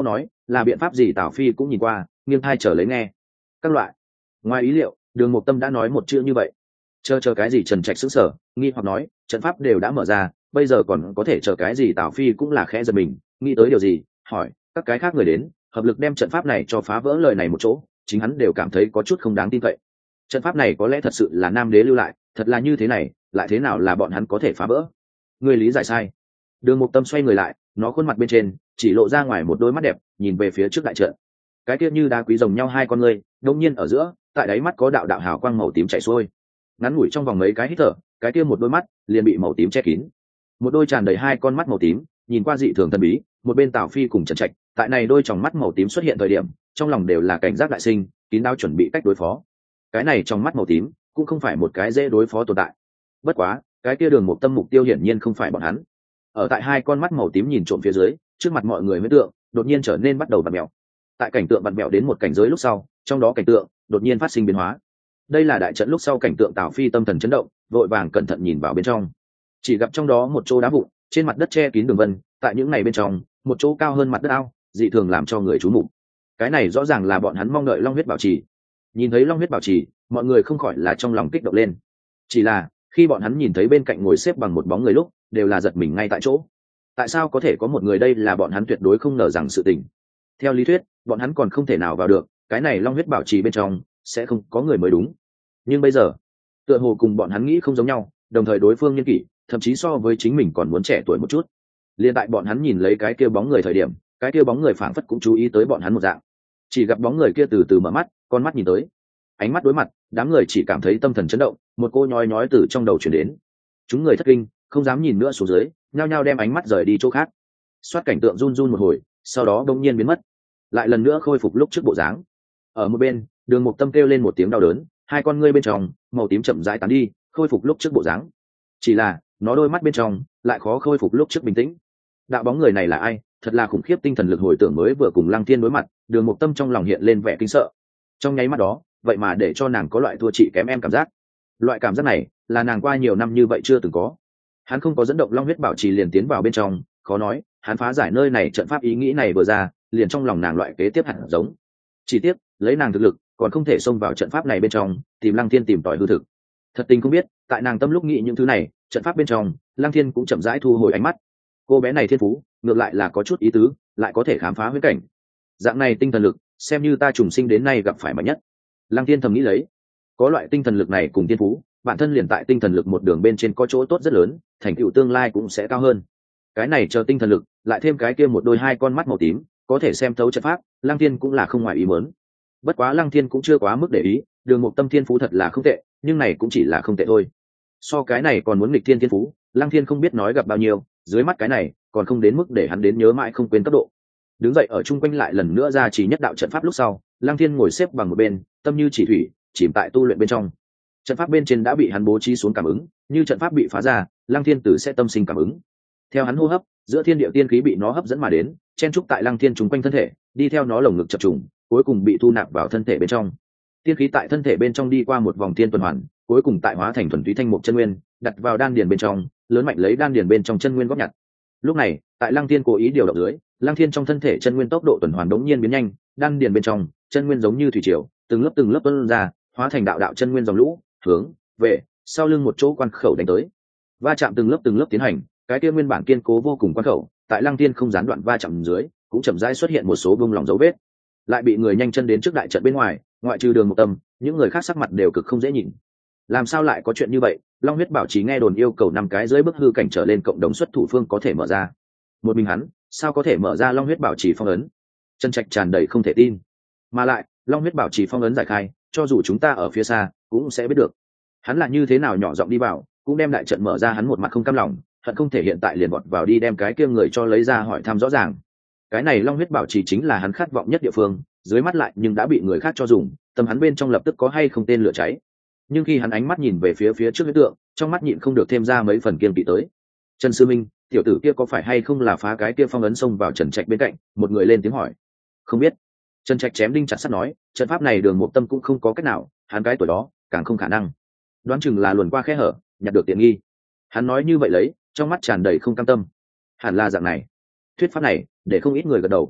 là biện pháp gì Tào Phi cũng nhìn qua, nghiêng thai chờ lấy nghe. Các loại. Ngoài ý liệu, Đường Mục Tâm đã nói một chữ như vậy. Chờ cái gì? Trần Trạch sững sờ, nghi hoặc nói, trận pháp đều đã mở ra, bây giờ còn có thể chờ cái gì? Tào Phi cũng là khẽ giật mình, nghĩ tới điều gì, hỏi, các cái khác người đến, hợp lực đem trận pháp này cho phá vỡ, lời này một chỗ, chính hắn đều cảm thấy có chút không đáng tin cậy. Trận pháp này có lẽ thật sự là Nam Đế lưu lại, thật là như thế này, lại thế nào là bọn hắn có thể phá vỡ? Người lý giải sai. Đường Mục Tâm xoay người lại, nó khuôn mặt bên trên chỉ lộ ra ngoài một đôi mắt đẹp, nhìn về phía trước đại trận. Cái kia như đá quý rồng nhau hai con người, đột nhiên ở giữa, tại đáy mắt có đạo đạo hào quang màu tím chảy xuôi. Ngắn ngủi trong vòng mấy cái hít thở, cái kia một đôi mắt liền bị màu tím che kín. Một đôi tràn đầy hai con mắt màu tím, nhìn qua dị thường thần bí. Một bên Tào Phi cùng Trần Trạch, tại này đôi tròng mắt màu tím xuất hiện thời điểm, trong lòng đều là cảnh giác đại sinh, kín đáo chuẩn bị cách đối phó. Cái này trong mắt màu tím cũng không phải một cái dễ đối phó tồn tại. Bất quá, cái kia Đường Mục Tâm mục tiêu hiển nhiên không phải bọn hắn. Ở tại hai con mắt màu tím nhìn trộm phía dưới, trước mặt mọi người huyễn tượng đột nhiên trở nên bắt đầu vặn mèo. Tại cảnh tượng vặn mèo đến một cảnh giới lúc sau, trong đó cảnh tượng đột nhiên phát sinh biến hóa. Đây là đại trận lúc sau cảnh tượng. Tào Phi tâm thần chấn động, vội vàng cẩn thận nhìn vào bên trong. Chỉ gặp trong đó một chỗ đá vụn, trên mặt đất che kín đường vân, tại những ngày bên trong, một chỗ cao hơn mặt đất ao, dị thường làm cho người chú mục. Cái này rõ ràng là bọn hắn mong đợi Long huyết bảo trì. Nhìn thấy Long huyết bảo trì, mọi người không khỏi là trong lòng kích động lên. Chỉ là khi bọn hắn nhìn thấy bên cạnh ngồi xếp bằng một bóng người lúc, đều là giật mình ngay tại chỗ. Tại sao có thể có một người? Đây là bọn hắn tuyệt đối không ngờ rằng sự tình. Theo lý thuyết, bọn hắn còn không thể nào vào được, cái này Long huyết bảo trì bên trong sẽ không có người mới đúng. Nhưng bây giờ, tựa hồ cùng bọn hắn nghĩ không giống nhau, đồng thời đối phương niên kỷ thậm chí so với chính mình còn muốn trẻ tuổi một chút. Liên tại bọn hắn nhìn lấy cái kia bóng người thời điểm, cái kia bóng người phảng phất cũng chú ý tới bọn hắn một dạng. Chỉ gặp bóng người kia từ từ mở mắt, con mắt nhìn tới, ánh mắt đối mặt, đám người chỉ cảm thấy tâm thần chấn động, một cô nhói nhói từ trong đầu truyền đến. Chúng người thất kinh, không dám nhìn nữa xuống dưới, nhao nhao đem ánh mắt rời đi chỗ khác. Xoát cảnh tượng run run một hồi, sau đó đột nhiên biến mất, lại lần nữa khôi phục lúc trước bộ dáng. Ở một bên, Đường Mục Tâm kêu lên một tiếng đau đớn, hai con ngươi bên trong màu tím chậm rãi tán đi, khôi phục lúc trước bộ dáng. Chỉ là nó đôi mắt bên trong lại khó khôi phục lúc trước bình tĩnh. Đạo bóng người này là ai? Thật là khủng khiếp. Tinh thần lực hồi tưởng mới vừa cùng Lăng Thiên đối mặt, Đường Mục Tâm trong lòng hiện lên vẻ kinh sợ. Trong nháy mắt đó, vậy mà để cho nàng có loại thua chị kém em cảm giác. Loại cảm giác này là nàng qua nhiều năm như vậy chưa từng có. Hắn không có dẫn động Long huyết bảo trì liền tiến vào bên trong, khó nói hắn phá giải nơi này trận pháp. Ý nghĩ này vừa ra, liền trong lòng nàng loại kế tiếp hẳn giống. Chỉ tiếc lấy nàng thực lực còn không thể xông vào trận pháp này bên trong tìm Lăng Thiên tìm tòi hư thực. Thật tình không biết, tại nàng tâm lúc nghĩ những thứ này, trận pháp bên trong Lăng Thiên cũng chậm rãi thu hồi ánh mắt. Cô bé này thiên phú ngược lại là có chút ý tứ, lại có thể khám phá huyễn cảnh. Dạng này tinh thần lực xem như ta trùng sinh đến nay gặp phải mạnh nhất. Lăng Thiên thầm nghĩ lấy, có loại tinh thần lực này cùng thiên phú, bản thân liền tại tinh thần lực một đường bên trên có chỗ tốt rất lớn, thành tựu tương lai cũng sẽ cao hơn. Cái này chờ tinh thần lực lại thêm cái kia một đôi hai con mắt màu tím, có thể xem thấu trận pháp, Lăng Thiên cũng là không ngoài ý muốn. Bất quá Lăng Thiên cũng chưa quá mức để ý, Đường Mục Tâm thiên phú thật là không tệ, nhưng này cũng chỉ là không tệ thôi. So cái này còn muốn nghịch thiên thiên phú, Lăng Thiên không biết nói gặp bao nhiêu, dưới mắt cái này còn không đến mức để hắn đến nhớ mãi không quên cấp độ. Đứng dậy ở chung quanh lại lần nữa ra chỉ nhất đạo trận pháp lúc sau, Lăng Thiên ngồi xếp bằng một bên, tâm như chỉ thủy, chìm tại tu luyện bên trong. Trận pháp bên trên đã bị hắn bố trí xuống cảm ứng, như trận pháp bị phá ra, Lăng Thiên tử sẽ tâm sinh cảm ứng. Theo hắn hô hấp, giữa thiên địa tiên khí bị nó hấp dẫn mà đến, chen trúc tại Lăng Thiên chung quanh thân thể, đi theo nó lồng ngực chập trùng, cuối cùng bị thu nạp vào thân thể bên trong. Tiên khí tại thân thể bên trong đi qua một vòng thiên tuần hoàn, cuối cùng tại hóa thành thuần túy thanh mục chân nguyên, đặt vào đan điền bên trong, lớn mạnh lấy đan điền bên trong chân nguyên góp nhặt. Lúc này, tại Lăng Thiên cố ý điều động dưới, Lăng Thiên trong thân thể chân nguyên tốc độ tuần hoàn đống nhiên biến nhanh, đan điền bên trong chân nguyên giống như thủy triều, từng lớp tuôn ra, hóa thành đạo đạo chân nguyên dòng lũ, hướng về sau lưng một chỗ quan khẩu đánh tới. Va chạm từng lớp tiến hành, cái kia nguyên bản kiên cố vô cùng quan khẩu, tại Lăng Thiên không gián đoạn va chạm dưới, cũng chậm rãi xuất hiện một số bung lỏng dấu vết. Lại bị người nhanh chân đến trước đại trận bên ngoài, ngoại trừ Đường Mục Tâm, những người khác sắc mặt đều cực không dễ nhìn. Làm sao lại có chuyện như vậy? Long huyết bảo trì nghe đồn yêu cầu 5 cái dưới bức hư cảnh trở lên cộng đồng xuất thủ phương có thể mở ra. Một mình hắn, sao có thể mở ra Long huyết bảo trì phong ấn? Chân Trạch tràn đầy không thể tin. Mà lại, Long huyết bảo trì phong ấn giải khai, cho dù chúng ta ở phía xa, cũng sẽ biết được. Hắn là như thế nào nhỏ giọng đi vào, cũng đem đại trận mở ra. Hắn một mặt không cam lòng, hận không thể hiện tại liền vọt vào đi đem cái kia người cho lấy ra hỏi thăm rõ ràng. Cái này Long huyết bảo trì chính là hắn khát vọng nhất địa phương, dưới mắt lại nhưng đã bị người khác cho dùng, tâm hắn bên trong lập tức có hay không tên lửa cháy. Nhưng khi hắn ánh mắt nhìn về phía trước huyết tượng, trong mắt nhịn không được thêm ra mấy phần kiên kỵ tới. Trần Sư Minh, tiểu tử kia có phải hay không là phá cái kia phong ấn xông vào Trần Trạch bên cạnh? Một người lên tiếng hỏi. Không biết. Trần Trạch chém đinh chặt sắt nói, trận pháp này Đường Mục Tâm cũng không có cách nào, hắn cái tuổi đó càng không khả năng. Đoán chừng là luồn qua khe hở, nhặt được tiện nghi. Hắn nói như vậy lấy, trong mắt tràn đầy không cam tâm. Hẳn là dạng này. Thuyết pháp này để không ít người gật đầu.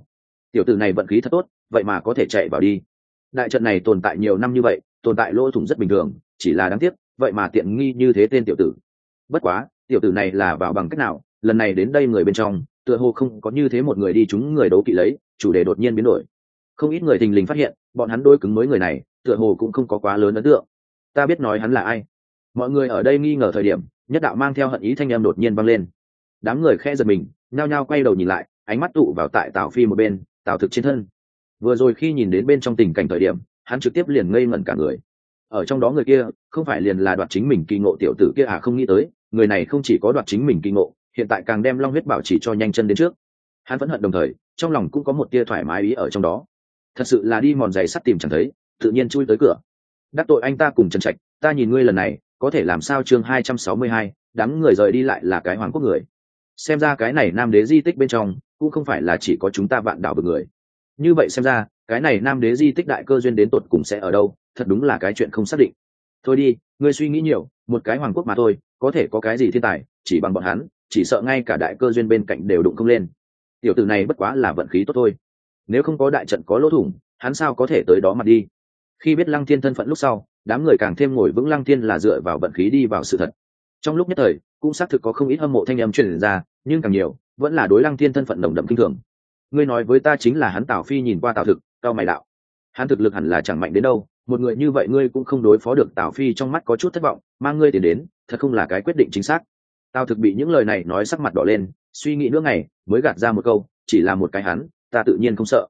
tiểu tử này vận khí thật tốt, vậy mà có thể chạy vào đi. Đại trận này tồn tại nhiều năm như vậy, tồn tại lỗ thủng rất bình thường, chỉ là đáng tiếc vậy mà tiện nghi như thế tên tiểu tử. Bất quá tiểu tử này là vào bằng cách nào, lần này đến đây người bên trong tựa hồ không có như thế một người đi chúng người đấu kỵ lấy, chủ đề đột nhiên biến đổi. Không ít người thình lình phát hiện bọn hắn đối cứng mới người này tựa hồ cũng không có quá lớn ấn tượng. Ta biết nói hắn là ai. Mọi người ở đây nghi ngờ thời điểm, nhất đạo mang theo hận ý thanh em đột nhiên vang lên. Đám người khẽ giật mình, nhao nhao quay đầu nhìn lại, ánh mắt tụ vào tại Tào Phi một bên, Tào Thực trên thân. Vừa rồi khi nhìn đến bên trong tình cảnh thời điểm, hắn trực tiếp liền ngây ngẩn cả người. Ở trong đó người kia không phải liền là đoạt chính mình kỳ ngộ tiểu tử kia à? Không nghĩ tới người này không chỉ có đoạt chính mình kỳ ngộ, hiện tại càng đem long huyết bảo chỉ cho nhanh chân đến trước. Hắn vẫn hận đồng thời trong lòng cũng có một tia thoải mái ý ở trong đó. Thật sự là đi mòn giày sắt tìm chẳng thấy, tự nhiên chui tới cửa. Đắc tội anh ta cùng Trần Trạch, ta nhìn ngươi lần này có thể làm sao? Chương 262, đám người rời đi lại là cái hoàng quốc người. Xem ra cái này nam đế di tích bên trong cũng không phải là chỉ có chúng ta vạn đảo vực người. Như vậy xem ra cái này nam đế di tích đại cơ duyên đến tột cùng sẽ ở đâu, thật đúng là cái chuyện không xác định. Thôi đi, ngươi suy nghĩ nhiều, một cái hoàng quốc mà thôi, có thể có cái gì thiên tài, chỉ bằng bọn hắn chỉ sợ ngay cả đại cơ duyên bên cạnh đều đụng không lên. Tiểu tử này bất quá là vận khí tốt thôi, nếu không có đại trận có lỗ thủng hắn sao có thể tới đó mà đi. Khi biết Lăng Thiên thân phận lúc sau, đám người càng thêm ngồi vững Lăng Thiên là dựa vào vận khí đi vào sự thật. Trong lúc nhất thời cũng xác thực có không ít hâm mộ thanh âm truyền ra, nhưng càng nhiều vẫn là đối Lăng Thiên thân phận nồng đậm kinh thường. Ngươi nói với ta chính là hắn? Tào Phi nhìn qua Tào Thực, cao mày đạo. Hắn thực lực hẳn là chẳng mạnh đến đâu, một người như vậy ngươi cũng không đối phó được. Tào Phi trong mắt có chút thất vọng, mang ngươi tiền đến thật không là cái quyết định chính xác. Tào Thực bị những lời này nói sắc mặt đỏ lên, suy nghĩ nữa ngày mới gạt ra một câu, chỉ là một cái hắn, ta tự nhiên không sợ.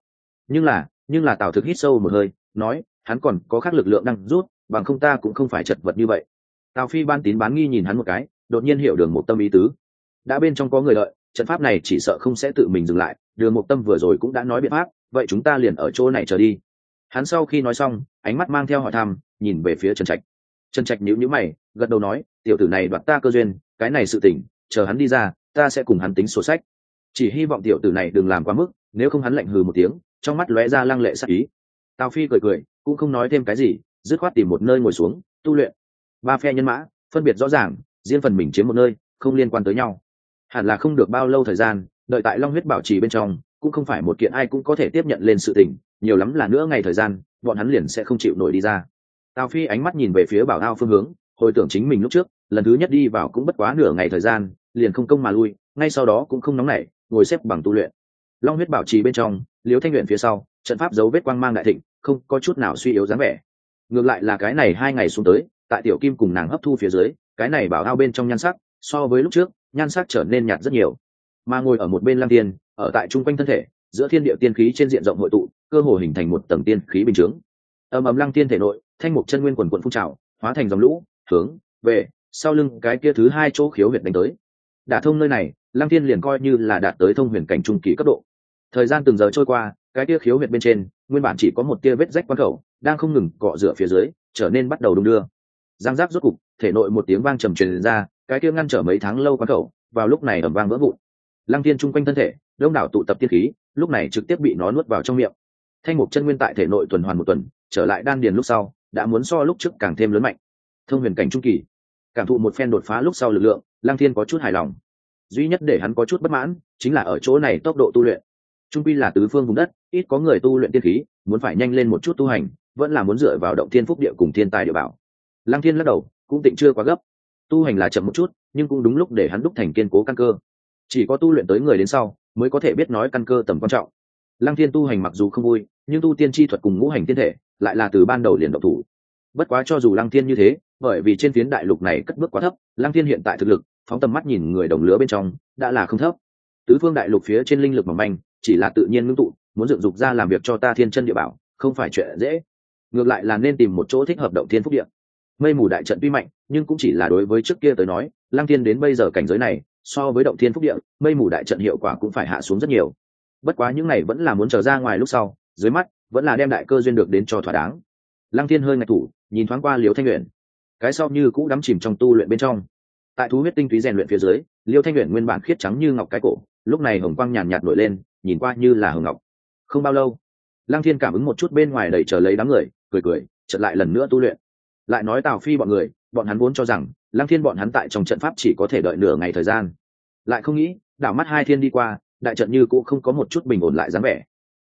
Nhưng là Tào Thực hít sâu một hơi, nói, hắn còn có khác lực lượng đang rút, bằng không ta cũng không phải chật vật như vậy. Tào Phi ban tín bán nghi nhìn hắn một cái, đột nhiên hiểu Đường Mục Tâm ý tứ. Đã bên trong có người đợi, trận pháp này chỉ sợ không sẽ tự mình dừng lại. Đường Mục Tâm vừa rồi cũng đã nói biện pháp, vậy chúng ta liền ở chỗ này chờ đi. Hắn sau khi nói xong, ánh mắt mang theo hỏi thăm, nhìn về phía Trần Trạch. Trần Trạch nhíu nhíu mày, gật đầu nói, tiểu tử này đoạt ta cơ duyên, cái này sự tình, chờ hắn đi ra, ta sẽ cùng hắn tính sổ sách. Chỉ hy vọng tiểu tử này đừng làm quá mức, nếu không. Hắn lạnh hừ một tiếng, trong mắt lóe ra lăng lệ sắc ý. Tào Phi cười cười, cũng không nói thêm cái gì, dứt khoát tìm một nơi ngồi xuống tu luyện. Ba phe nhân mã phân biệt rõ ràng, riêng phần mình chiếm một nơi, không liên quan tới nhau. Hẳn là không được bao lâu thời gian, đợi tại Long huyết bảo trì bên trong cũng không phải một kiện ai cũng có thể tiếp nhận lên sự tình, nhiều lắm là nữa ngày thời gian bọn hắn liền sẽ không chịu nổi đi ra. Tào Phi ánh mắt nhìn về phía bảo ao phương hướng, hồi tưởng chính mình lúc trước lần thứ nhất đi vào cũng bất quá nửa ngày thời gian, liền không công mà lui, ngay sau đó cũng không nóng nảy, ngồi xếp bằng tu luyện. Long huyết bảo trì bên trong, Liễu Thanh Luyện phía sau, trận pháp dấu vết quang mang đại thịnh, không có chút nào suy yếu dáng vẻ. Ngược lại là cái này 2 ngày xuống tới, tại Tiểu Kim cùng nàng hấp thu phía dưới, cái này bảo ao bên trong nhan sắc so với lúc trước nhan sắc trở nên nhạt rất nhiều. Mà ngồi ở một bên Lăng Tiên, ở tại trung quanh thân thể, giữa thiên địa tiên khí trên diện rộng hội tụ, cơ hồ hình thành một tầng tiên khí bình chướng. Ầm ầm, Lăng Tiên thể nội, thanh mục chân nguyên quần quần phun trào, hóa thành dòng lũ, hướng về sau lưng cái kia thứ 2 chỗ khiếu huyệt đánh tới. Đả thông nơi này, Lăng Tiên liền coi như là đạt tới thông huyền cảnh trung kỳ cấp độ. Thời gian từng giờ trôi qua, cái tia khiếu huyệt bên trên nguyên bản chỉ có một tia vết rách quan khẩu đang không ngừng cọ rửa phía dưới, trở nên bắt đầu đung đưa. Giang giác rốt cục, thể nội một tiếng vang trầm truyền ra, cái tia ngăn trở mấy tháng lâu quan khẩu vào lúc này ầm vang vỡ vụn. Lăng Tiên trung quanh thân thể đông đảo tụ tập tiên khí, lúc này trực tiếp bị nó nuốt vào trong miệng. Thanh mục chân nguyên tại thể nội tuần hoàn một tuần, trở lại đan điền lúc sau đã muốn so lúc trước càng thêm lớn mạnh. Thông huyền cảnh trung kỳ, cảm thụ một phen đột phá lúc sau lực lượng, Lăng Thiên có chút hài lòng. Duy nhất để hắn có chút bất mãn chính là ở chỗ này tốc độ tu luyện. Trung quy là tứ phương vùng đất, ít có người tu luyện tiên khí, muốn phải nhanh lên một chút tu hành, vẫn là muốn dựa vào động thiên phúc địa cùng thiên tài địa bảo. Lăng Thiên lắc đầu, cũng tịnh chưa quá gấp. Tu hành là chậm một chút, nhưng cũng đúng lúc để hắn đúc thành kiên cố căn cơ. Chỉ có tu luyện tới người đến sau, mới có thể biết nói căn cơ tầm quan trọng. Lăng Thiên tu hành mặc dù không vui, nhưng tu tiên chi thuật cùng ngũ hành tiên thể, lại là từ ban đầu liền độc thủ. Bất quá cho dù Lăng Thiên như thế, bởi vì trên phiến đại lục này cất bước quá thấp, Lăng Thiên hiện tại thực lực, phóng tầm mắt nhìn người đồng lứa bên trong, đã là không thấp. Tứ phương đại lục phía trên linh lực mỏng manh, chỉ là tự nhiên ngưng tụ, muốn dựng dục ra làm việc cho ta thiên chân địa bảo, không phải chuyện dễ. Ngược lại là nên tìm một chỗ thích hợp động thiên phúc địa. Mây mù đại trận tuy mạnh, nhưng cũng chỉ là đối với trước kia tới nói, Lăng Thiên đến bây giờ cảnh giới này, so với động thiên phúc địa, mây mù đại trận hiệu quả cũng phải hạ xuống rất nhiều. Bất quá những này vẫn là muốn trở ra ngoài lúc sau, dưới mắt vẫn là đem đại cơ duyên được đến cho thỏa đáng. Lăng Thiên hơi ngạch thủ, nhìn thoáng qua Liễu Thanh Luyện, cái sau như cũ đắm chìm trong tu luyện bên trong. Tại thú huyết tinh túy rèn luyện phía dưới, Liễu Thanh Luyện nguyên bản khiết trắng như ngọc cái cổ, lúc này hồng quang nhàn nhạt nổi lên, nhìn qua như là hồng ngọc. Không bao lâu, Lăng Thiên cảm ứng một chút bên ngoài đầy chờ lấy đám người, cười cười, chợt lại lần nữa tu luyện. Lại nói Tào Phi bọn người, bọn hắn vốn cho rằng Lăng Thiên bọn hắn tại trong trận pháp chỉ có thể đợi nửa ngày thời gian, lại không nghĩ đảo mắt 2 thiên đi qua, đại trận như cũ không có một chút bình ổn lại dáng vẻ.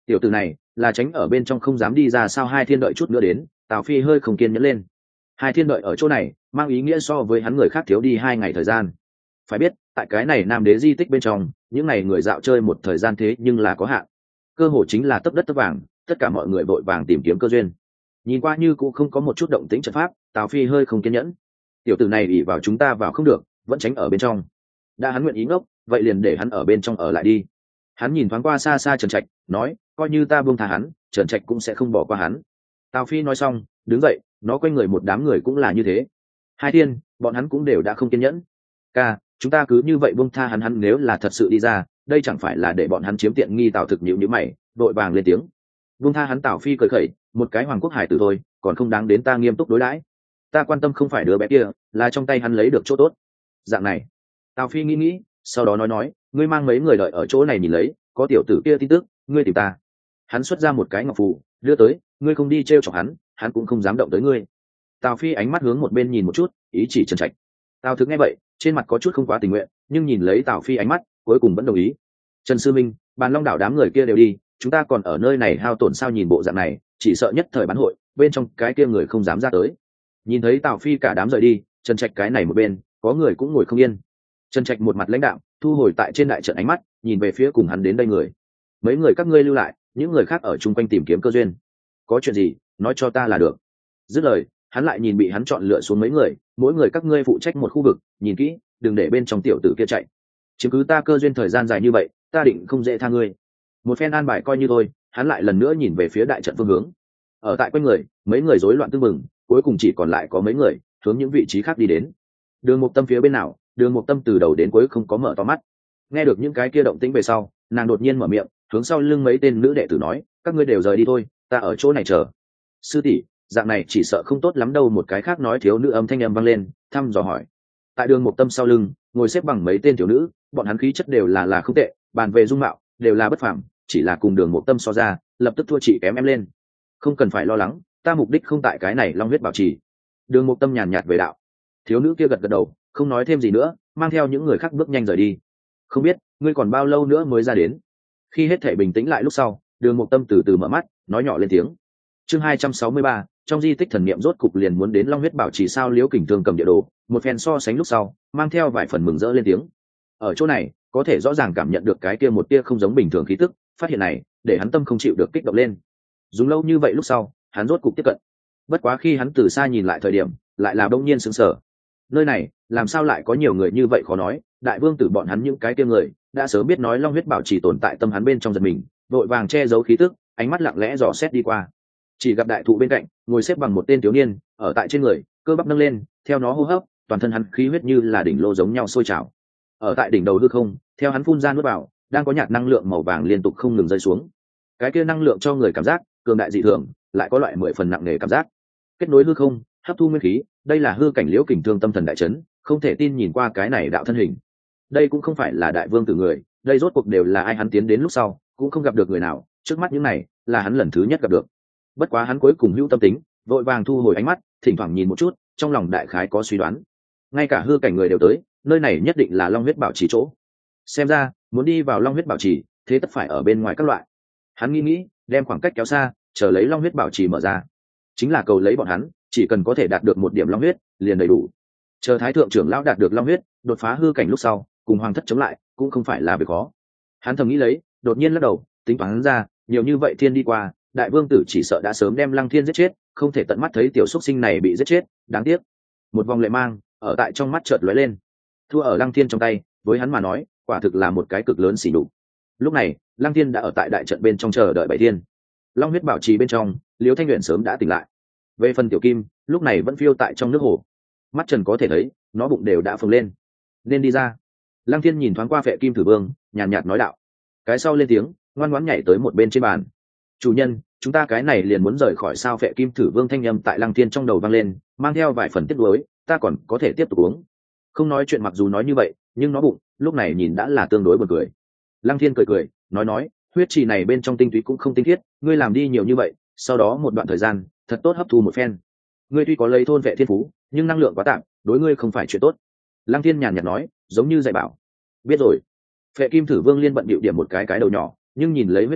tiểu tử này là tránh ở bên trong không dám đi ra sao? Hai Thiên đợi chút nữa đến. Tào Phi hơi không kiên nhẫn lên. Hai Thiên đợi ở chỗ này mang ý nghĩa so với hắn người khác thiếu đi 2 ngày thời gian. Phải biết tại cái này Nam Đế di tích bên trong, những ngày người dạo chơi một thời gian thế nhưng là có hạn, cơ hội chính là tấp đất tấp vàng, tất cả mọi người vội vàng tìm kiếm cơ duyên. Nhìn qua như cũng không có một chút động tĩnh trận pháp, Tào Phi hơi không kiên nhẫn. Tiểu tử này ỷ vào chúng ta vào không được, vẫn tránh ở bên trong. Đã hắn nguyện ý ngốc, vậy liền để hắn ở bên trong ở lại đi. Hắn nhìn thoáng qua xa xa Trần Trạch, nói, coi như ta buông tha hắn, Trần Trạch cũng sẽ không bỏ qua hắn. Tào Phi nói xong, đứng dậy, nó quanh người một đám người cũng là như thế. Hai Thiên, bọn hắn cũng đều đã không kiên nhẫn. Ca, chúng ta cứ như vậy buông tha hắn nếu là thật sự đi ra, đây chẳng phải là để bọn hắn chiếm tiện nghi? Tào Thực nhíu nhíu mày, đội vàng lên tiếng. Buông tha hắn? Tào Phi cười khẩy, một cái hoàng quốc hải tử thôi, còn không đáng đến ta nghiêm túc đối đãi. Ta quan tâm không phải đứa bé kia, là trong tay hắn lấy được chỗ tốt. Dạng này. Tào Phi nghĩ, sau đó nói, ngươi mang mấy người đợi ở chỗ này nhìn lấy, có tiểu tử kia tin tức, ngươi tìm ta. Hắn xuất ra một cái ngọc phù, đưa tới, ngươi không đi trêu chọc hắn, hắn cũng không dám động tới ngươi. Tào Phi ánh mắt hướng một bên nhìn một chút, ý chỉ Trần Trạch. Tào Thực nghe vậy, trên mặt có chút không quá tình nguyện, nhưng nhìn lấy Tào Phi ánh mắt, cuối cùng vẫn đồng ý. Trần Sư Minh, Bàn Long đảo đám người kia đều đi, chúng ta còn ở nơi này hao tổn sao? Nhìn bộ dạng này, chỉ sợ nhất thời bán hội, bên trong cái kia người không dám ra tới. Nhìn thấy Tào Phi cả đám rời đi, Trần Trạch cái này một bên, có người cũng ngồi không yên. Trần Trạch một mặt lãnh đạo, thu hồi tại trên đại trận ánh mắt, nhìn về phía cùng hắn đến đây người. Mấy người các ngươi lưu lại, những người khác ở chung quanh tìm kiếm cơ duyên. Có chuyện gì, nói cho ta là được. Dứt lời, hắn lại nhìn bị hắn chọn lựa xuống mấy người, mỗi người các ngươi phụ trách một khu vực, nhìn kỹ, đừng để bên trong tiểu tử kia chạy. Chiếm cứ ta cơ duyên thời gian dài như vậy, ta định không dễ tha ngươi. Một phen an bài coi như thôi, hắn lại lần nữa nhìn về phía đại trận phương hướng. Ở tại quanh người, mấy người rối loạn tương mừng, cuối cùng chỉ còn lại có mấy người hướng những vị trí khác đi đến. Đường Mục Tâm phía bên nào? Đường Mục Tâm từ đầu đến cuối không có mở to mắt. Nghe được những cái kia động tĩnh về sau, nàng đột nhiên mở miệng, hướng sau lưng mấy tên nữ đệ tử nói, các ngươi đều rời đi thôi, ta ở chỗ này chờ. Sư tỷ, dạng này chỉ sợ không tốt lắm đâu. Một cái khác nói thiếu nữ âm thanh âm vang lên, thăm dò hỏi. Tại Đường Mục Tâm sau lưng ngồi xếp bằng mấy tên thiếu nữ, bọn hắn khí chất đều là không tệ, bàn về dung mạo đều là bất phàm, chỉ là cùng Đường Mục Tâm so ra, lập tức thua chị kém em lên. Không cần phải lo lắng, ta mục đích không tại cái này Long huyết bảo trì. Đường Mục Tâm nhàn nhạt về đạo. Thiếu nữ kia gật gật đầu, không nói thêm gì nữa, mang theo những người khác bước nhanh rời đi. Không biết ngươi còn bao lâu nữa mới ra đến? Khi hết thể bình tĩnh lại lúc sau, Đường Mục Tâm từ từ mở mắt, nói nhỏ lên tiếng. Chương 263, trong di tích thần niệm rốt cục liền muốn đến Long huyết bảo trì sao? Liễu Kình Thương cầm địa đồ, một phen so sánh lúc sau, mang theo vài phần mừng rỡ lên tiếng. Ở chỗ này, có thể rõ ràng cảm nhận được cái kia một tia không giống bình thường khí tức, phát hiện này, để hắn tâm không chịu được kích động lên. Dùng lâu như vậy lúc sau, hắn rốt cục tiếp cận. Bất quá khi hắn từ xa nhìn lại thời điểm, lại là bỗng nhiên sững sờ. Nơi này, làm sao lại có nhiều người như vậy? Khó nói, đại vương tử bọn hắn những cái kia người, đã sớm biết nói Long huyết bảo trì tồn tại, tâm hắn bên trong giật mình, vội vàng che giấu khí tức, ánh mắt lặng lẽ dò xét đi qua. Chỉ gặp đại thụ bên cạnh, ngồi xếp bằng một tên thiếu niên, ở tại trên người, cơ bắp nâng lên, theo nó hô hấp, toàn thân hắn khí huyết như là đỉnh lô giống nhau sôi trào. Ở tại đỉnh đầu hư không, theo hắn phun ra nuốt vào, đang có nhạt năng lượng màu vàng liên tục không ngừng rơi xuống. Cái kia năng lượng cho người cảm giác cường đại dị thường, lại có loại 10 phần nặng nề cảm giác. Kết nối hư không, hấp thu nguyên khí, đây là hư cảnh Liễu Kình Thương tâm thần đại chấn, không thể tin nhìn qua cái này đạo thân hình. Đây cũng không phải là đại vương tử người, đây rốt cuộc đều là ai? Hắn tiến đến lúc sau, cũng không gặp được người nào, trước mắt những này là hắn lần thứ nhất gặp được. Bất quá hắn cuối cùng hữu tâm tính, vội vàng thu hồi ánh mắt, thỉnh thoảng nhìn một chút, trong lòng đại khái có suy đoán. Ngay cả hư cảnh người đều tới, nơi này nhất định là Long huyết bảo trì chỗ. Xem ra, muốn đi vào Long huyết bảo trì, thế tất phải ở bên ngoài các loại. Hắn nghĩ, đem khoảng cách kéo xa, chờ lấy Long huyết bảo trì mở ra. Chính là cầu lấy bọn hắn, chỉ cần có thể đạt được 1 điểm Long huyết, liền đầy đủ. Chờ Thái thượng trưởng lão đạt được Long huyết, đột phá hư cảnh lúc sau, cùng hoàng thất chống lại, cũng không phải là việc khó. Hắn thầm nghĩ lấy, đột nhiên lắc đầu, tính toán ra, nhiều như vậy thiên đi qua, đại vương tử chỉ sợ đã sớm đem Lăng Thiên giết chết, không thể tận mắt thấy tiểu xúc sinh này bị giết chết, đáng tiếc. Một vòng lệ mang ở tại trong mắt chợt lóe lên. Thua ở Lăng Thiên trong tay, với hắn mà nói, quả thực là một cái cực lớn xỉ nhục. Lúc này, Lăng Thiên đã ở tại đại trận bên trong chờ đợi 7 thiên. Long huyết bảo trì bên trong, Liễu Thanh Uyển sớm đã tỉnh lại. Về phần tiểu kim, lúc này vẫn phiêu tại trong nước hồ. Mắt trần có thể thấy, nó bụng đều đã phồng lên. Nên đi ra. Lăng Thiên nhìn thoáng qua Phệ Kim Thử Vương, nhàn nhạt nói đạo. Cái sau lên tiếng, ngoan ngoãn nhảy tới một bên trên bàn. Chủ nhân, chúng ta cái này liền muốn rời khỏi sao? Phệ Kim Thử Vương thanh âm tại Lăng Thiên trong đầu vang lên, mang theo vài phần tiếc nuối, ta còn có thể tiếp tục uống. Không nói chuyện, mặc dù nói như vậy, nhưng nó bụng lúc này nhìn đã là tương đối buồn cười. Lăng Thiên cười, nói, huyết trì này bên trong tinh túy cũng không tinh khiết, ngươi làm đi nhiều như vậy, sau đó một đoạn thời gian, thật tốt hấp thu một phen. Ngươi tuy có lấy thôn vệ thiên phú, nhưng năng lượng quá tạm, đối ngươi không phải chuyện tốt. Lăng Thiên nhàn nhạt nói, giống như dạy bảo. Biết rồi. Phệ Kim Thử Vương liên bận điệu điểm một cái đầu nhỏ, nhưng nhìn lấy huyết trì,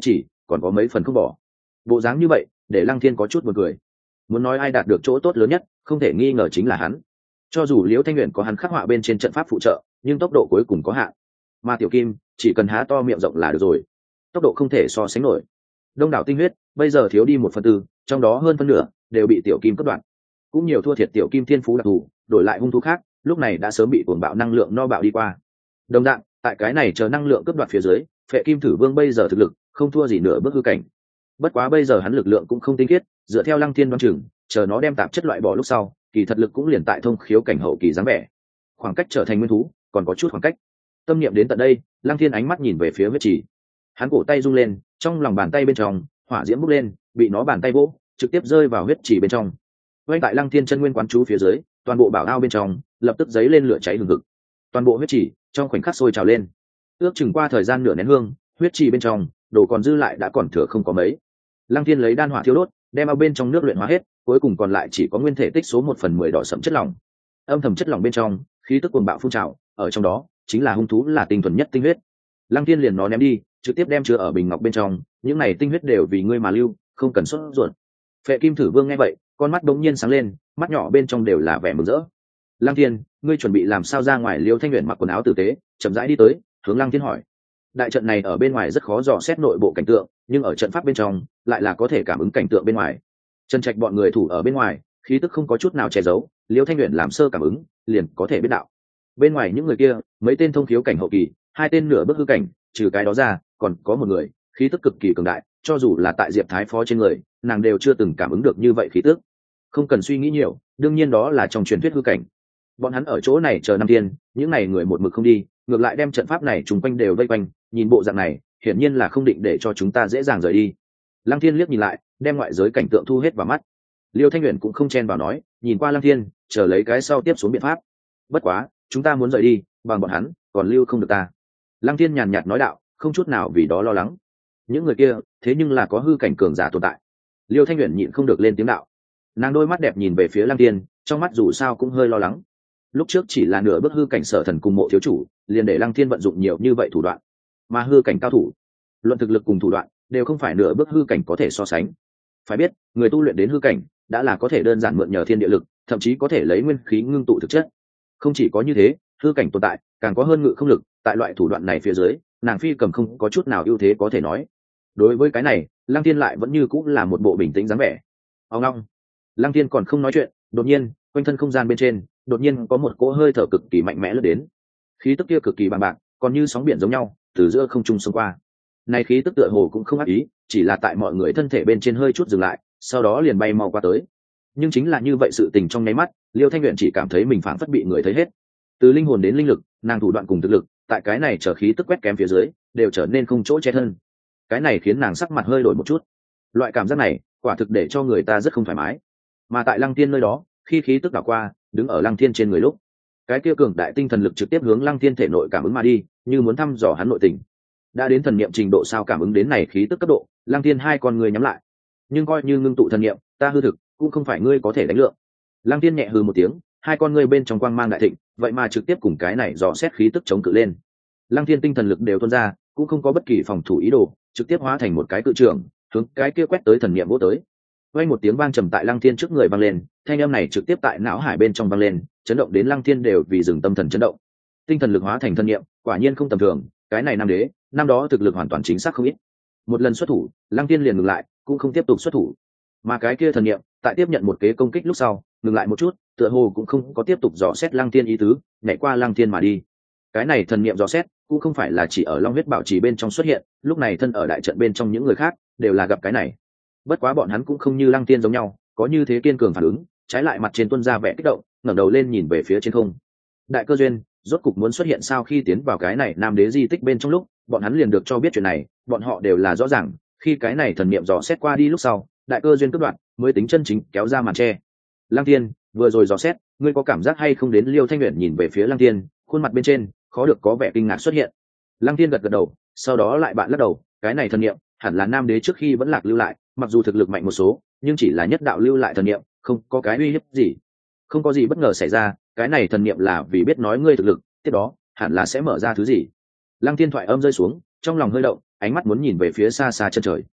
còn có mấy phần không bỏ. Bộ dáng như vậy để Lăng Thiên có chút buồn cười. Muốn nói ai đạt được chỗ tốt lớn nhất, không thể nghi ngờ chính là hắn. Cho dù Liễu Thanh Uyển có hắn khắc họa bên trên trận pháp phụ trợ, nhưng tốc độ cuối cùng có hạn. Mà Tiểu Kim chỉ cần há to miệng rộng là được rồi, tốc độ không thể so sánh nổi. Đông đảo tinh huyết bây giờ thiếu đi 1/4, trong đó hơn phân nửa đều bị Tiểu Kim cắt đoạn. Cũng nhiều thua thiệt Tiểu Kim thiên phú đặc thù, đổi lại hung thú khác, lúc này đã sớm bị cuồng bạo năng lượng no bạo đi qua. Đồng dạng, tại cái này chờ năng lượng cướp đoạt phía dưới, Phệ Kim Thử Vương bây giờ thực lực không thua gì nửa bước hư cảnh. Bất quá bây giờ hắn lực lượng cũng không tinh khiết, dựa theo Lăng Thiên đoán chừng, chờ nó đem tạp chất loại bỏ lúc sau, kỳ thật lực cũng liền tại thông khiếu cảnh hậu kỳ dáng vẻ. Khoảng cách trở thành nguyên thú còn có chút khoảng cách. Tâm niệm đến tận đây, Lăng Thiên ánh mắt nhìn về phía huyết trì. Hắn cổ tay rung lên, trong lòng bàn tay bên trong hỏa diễm bốc lên, bị nó bàn tay vỗ, trực tiếp rơi vào huyết trì bên trong. Quanh tại Lăng Thiên chân nguyên quán chú phía dưới, toàn bộ bảo ao bên trong lập tức giấy lên lửa cháy hừng hực. Toàn bộ huyết trì trong khoảnh khắc sôi trào lên. Ước chừng qua thời gian nửa nén hương, huyết trì bên trong đồ còn dư lại đã còn thừa không có mấy. Lăng Thiên lấy đan hỏa thiêu đốt, đem ao bên trong nước luyện hóa hết, cuối cùng còn lại chỉ có nguyên thể tích số 1/10 đỏ sẫm chất lỏng. Âm thầm chất lỏng bên trong, khí tức cuồng bạo phun trào, ở trong đó chính là hung thú là tinh thuần nhất tinh huyết. Lăng Thiên liền nó ném đi, trực tiếp đem chứa ở bình ngọc bên trong, những này tinh huyết đều vì ngươi mà lưu, không cần sốt ruột. Phệ Kim Thử Vương nghe vậy, con mắt đống nhiên sáng lên, mắt nhỏ bên trong đều là vẻ mừng rỡ. Lăng Thiên, ngươi chuẩn bị làm sao ra ngoài? Liêu Thanh Uyển mặc quần áo tử tế, chậm rãi đi tới, hướng Lăng Thiên hỏi. Đại trận này ở bên ngoài rất khó dò xét nội bộ cảnh tượng, nhưng ở trận pháp bên trong lại là có thể cảm ứng cảnh tượng bên ngoài. Trần Trạch bọn người thủ ở bên ngoài, khí tức không có chút nào che giấu, Liêu Thanh Uyển làm sơ cảm ứng, liền có thể biết đạo. Bên ngoài những người kia, mấy tên thông khiếu cảnh hậu kỳ, 2 tên nửa bước hư cảnh, trừ cái đó ra, còn có một người, khí tức cực kỳ cường đại, cho dù là tại Diệp Thái Phó trên người, nàng đều chưa từng cảm ứng được như vậy khí tức. Không cần suy nghĩ nhiều, đương nhiên đó là trong truyền thuyết hư cảnh. Bọn hắn ở chỗ này chờ 5 thiên, những này người một mực không đi, ngược lại đem trận pháp này trùng quanh đều vây quanh, nhìn bộ dạng này, hiển nhiên là không định để cho chúng ta dễ dàng rời đi. Lăng Thiên liếc nhìn lại, đem ngoại giới cảnh tượng thu hết vào mắt. Liêu Thanh Uyển cũng không chen vào nói, nhìn qua Lăng Thiên, chờ lấy cái sau tiếp xuống biện pháp. Bất quá, chúng ta muốn rời đi, bằng bọn hắn, còn lưu không được ta. Lăng Thiên nhàn nhạt nói đạo, không chút nào vì đó lo lắng. Những người kia, thế nhưng là có hư cảnh cường giả tồn tại. Liêu Thanh Uyển nhịn không được lên tiếng đạo. Nàng đôi mắt đẹp nhìn về phía Lăng Thiên, trong mắt dù sao cũng hơi lo lắng. Lúc trước chỉ là nửa bước hư cảnh Sở Thần cùng Mộ thiếu chủ, liền để Lăng Thiên vận dụng nhiều như vậy thủ đoạn. Mà hư cảnh cao thủ, luận thực lực cùng thủ đoạn, đều không phải nửa bước hư cảnh có thể so sánh. Phải biết, người tu luyện đến hư cảnh, đã là có thể đơn giản mượn nhờ thiên địa lực, thậm chí có thể lấy nguyên khí ngưng tụ thực chất. Không chỉ có như thế, hư cảnh tồn tại, càng có hơn ngự không lực, tại loại thủ đoạn này phía dưới, nàng phi cầm không có chút nào ưu thế có thể nói. Đối với cái này, Lăng Thiên lại vẫn như cũng là một bộ bình tĩnh dáng vẻ. Ông long, Lăng Thiên còn không nói chuyện, đột nhiên, quanh thân không gian bên trên, đột nhiên có một cỗ hơi thở cực kỳ mạnh mẽ lướt đến. Khí tức kia cực kỳ bằng bạc, còn như sóng biển giống nhau, từ giữa không trung xông qua. Này khí tức tựa hồ cũng không ác ý, chỉ là tại mọi người thân thể bên trên hơi chút dừng lại, sau đó liền bay mau qua tới. Nhưng chính là như vậy sự tình trong nháy mắt, Liêu Thanh Uyển chỉ cảm thấy mình phảng phất bị người thấy hết. Từ linh hồn đến linh lực, nàng thủ đoạn cùng thực lực, tại cái này trở khí tức quét kém phía dưới, đều trở nên không chỗ che thân. Cái này khiến nàng sắc mặt hơi đổi một chút. Loại cảm giác này, quả thực để cho người ta rất không thoải mái. Mà tại Lăng Thiên nơi đó, khi khí tức đảo qua, đứng ở Lăng Thiên trên người lúc, cái kia cường đại tinh thần lực trực tiếp hướng Lăng Thiên thể nội cảm ứng mà đi, như muốn thăm dò hắn nội tình. Đã đến thần niệm trình độ sao cảm ứng đến này khí tức cấp độ, Lăng Thiên hai con người nhắm lại. Nhưng coi như ngưng tụ thần niệm, ta hư thực, cũng không phải ngươi có thể đánh lượng. Lăng Thiên nhẹ hừ một tiếng, hai con ngươi bên trong quang mang đại thịnh, vậy mà trực tiếp cùng cái này dò xét khí tức chống cự lên. Lăng Thiên tinh thần lực đều tuôn ra, cũng không có bất kỳ phòng thủ ý đồ, trực tiếp hóa thành một cái cự trường, hướng cái kia quét tới thần niệm vỗ tới. Vang một tiếng vang trầm tại Lăng Thiên trước người vang lên, thanh âm này trực tiếp tại não hải bên trong vang lên, chấn động đến Lăng Thiên đều vì dừng tâm thần chấn động. Tinh thần lực hóa thành thần niệm, quả nhiên không tầm thường, cái này nam đế, năm đó thực lực hoàn toàn chính xác không ít. Một lần xuất thủ, Lăng Thiên liền ngừng lại, cũng không tiếp tục xuất thủ. Mà cái kia thần niệm, tại tiếp nhận một kế công kích lúc sau, ngừng lại một chút, tựa hồ cũng không có tiếp tục dò xét Lăng Thiên ý tứ, nhảy qua Lăng Thiên mà đi. Cái này thần niệm dò xét, cũng không phải là chỉ ở Long huyết bảo trì bên trong xuất hiện, lúc này thân ở đại trận bên trong những người khác, đều là gặp cái này. Bất quá bọn hắn cũng không như Lăng Thiên giống nhau, có như thế kiên cường phản ứng, trái lại mặt trên tuôn ra vẻ kích động, ngẩng đầu lên nhìn về phía trên không. Đại cơ duyên, rốt cục muốn xuất hiện sao? Khi tiến vào cái này nam đế di tích bên trong lúc, bọn hắn liền được cho biết chuyện này, bọn họ đều là rõ ràng, khi cái này thần niệm dò xét qua đi lúc sau, đại cơ duyên cướp đoạn, mới tính chân chính kéo ra màn che. Lăng Thiên, vừa rồi dò xét, ngươi có cảm giác hay không? Đến Liêu Thanh Uyển nhìn về phía Lăng Thiên, khuôn mặt bên trên khó được có vẻ kinh ngạc xuất hiện. Lăng Thiên gật gật đầu, sau đó lại bạn lắc đầu, cái này thần niệm hẳn là nam đế trước khi vẫn lạc lưu lại, mặc dù thực lực mạnh một số, nhưng chỉ là nhất đạo lưu lại thần niệm, không có cái uy hiếp gì. Không có gì bất ngờ xảy ra, cái này thần niệm là vì biết nói ngươi thực lực, tiếp đó hẳn là sẽ mở ra thứ gì. Lăng Thiên thoại âm rơi xuống, trong lòng hơi động, ánh mắt muốn nhìn về phía xa xa chân trời.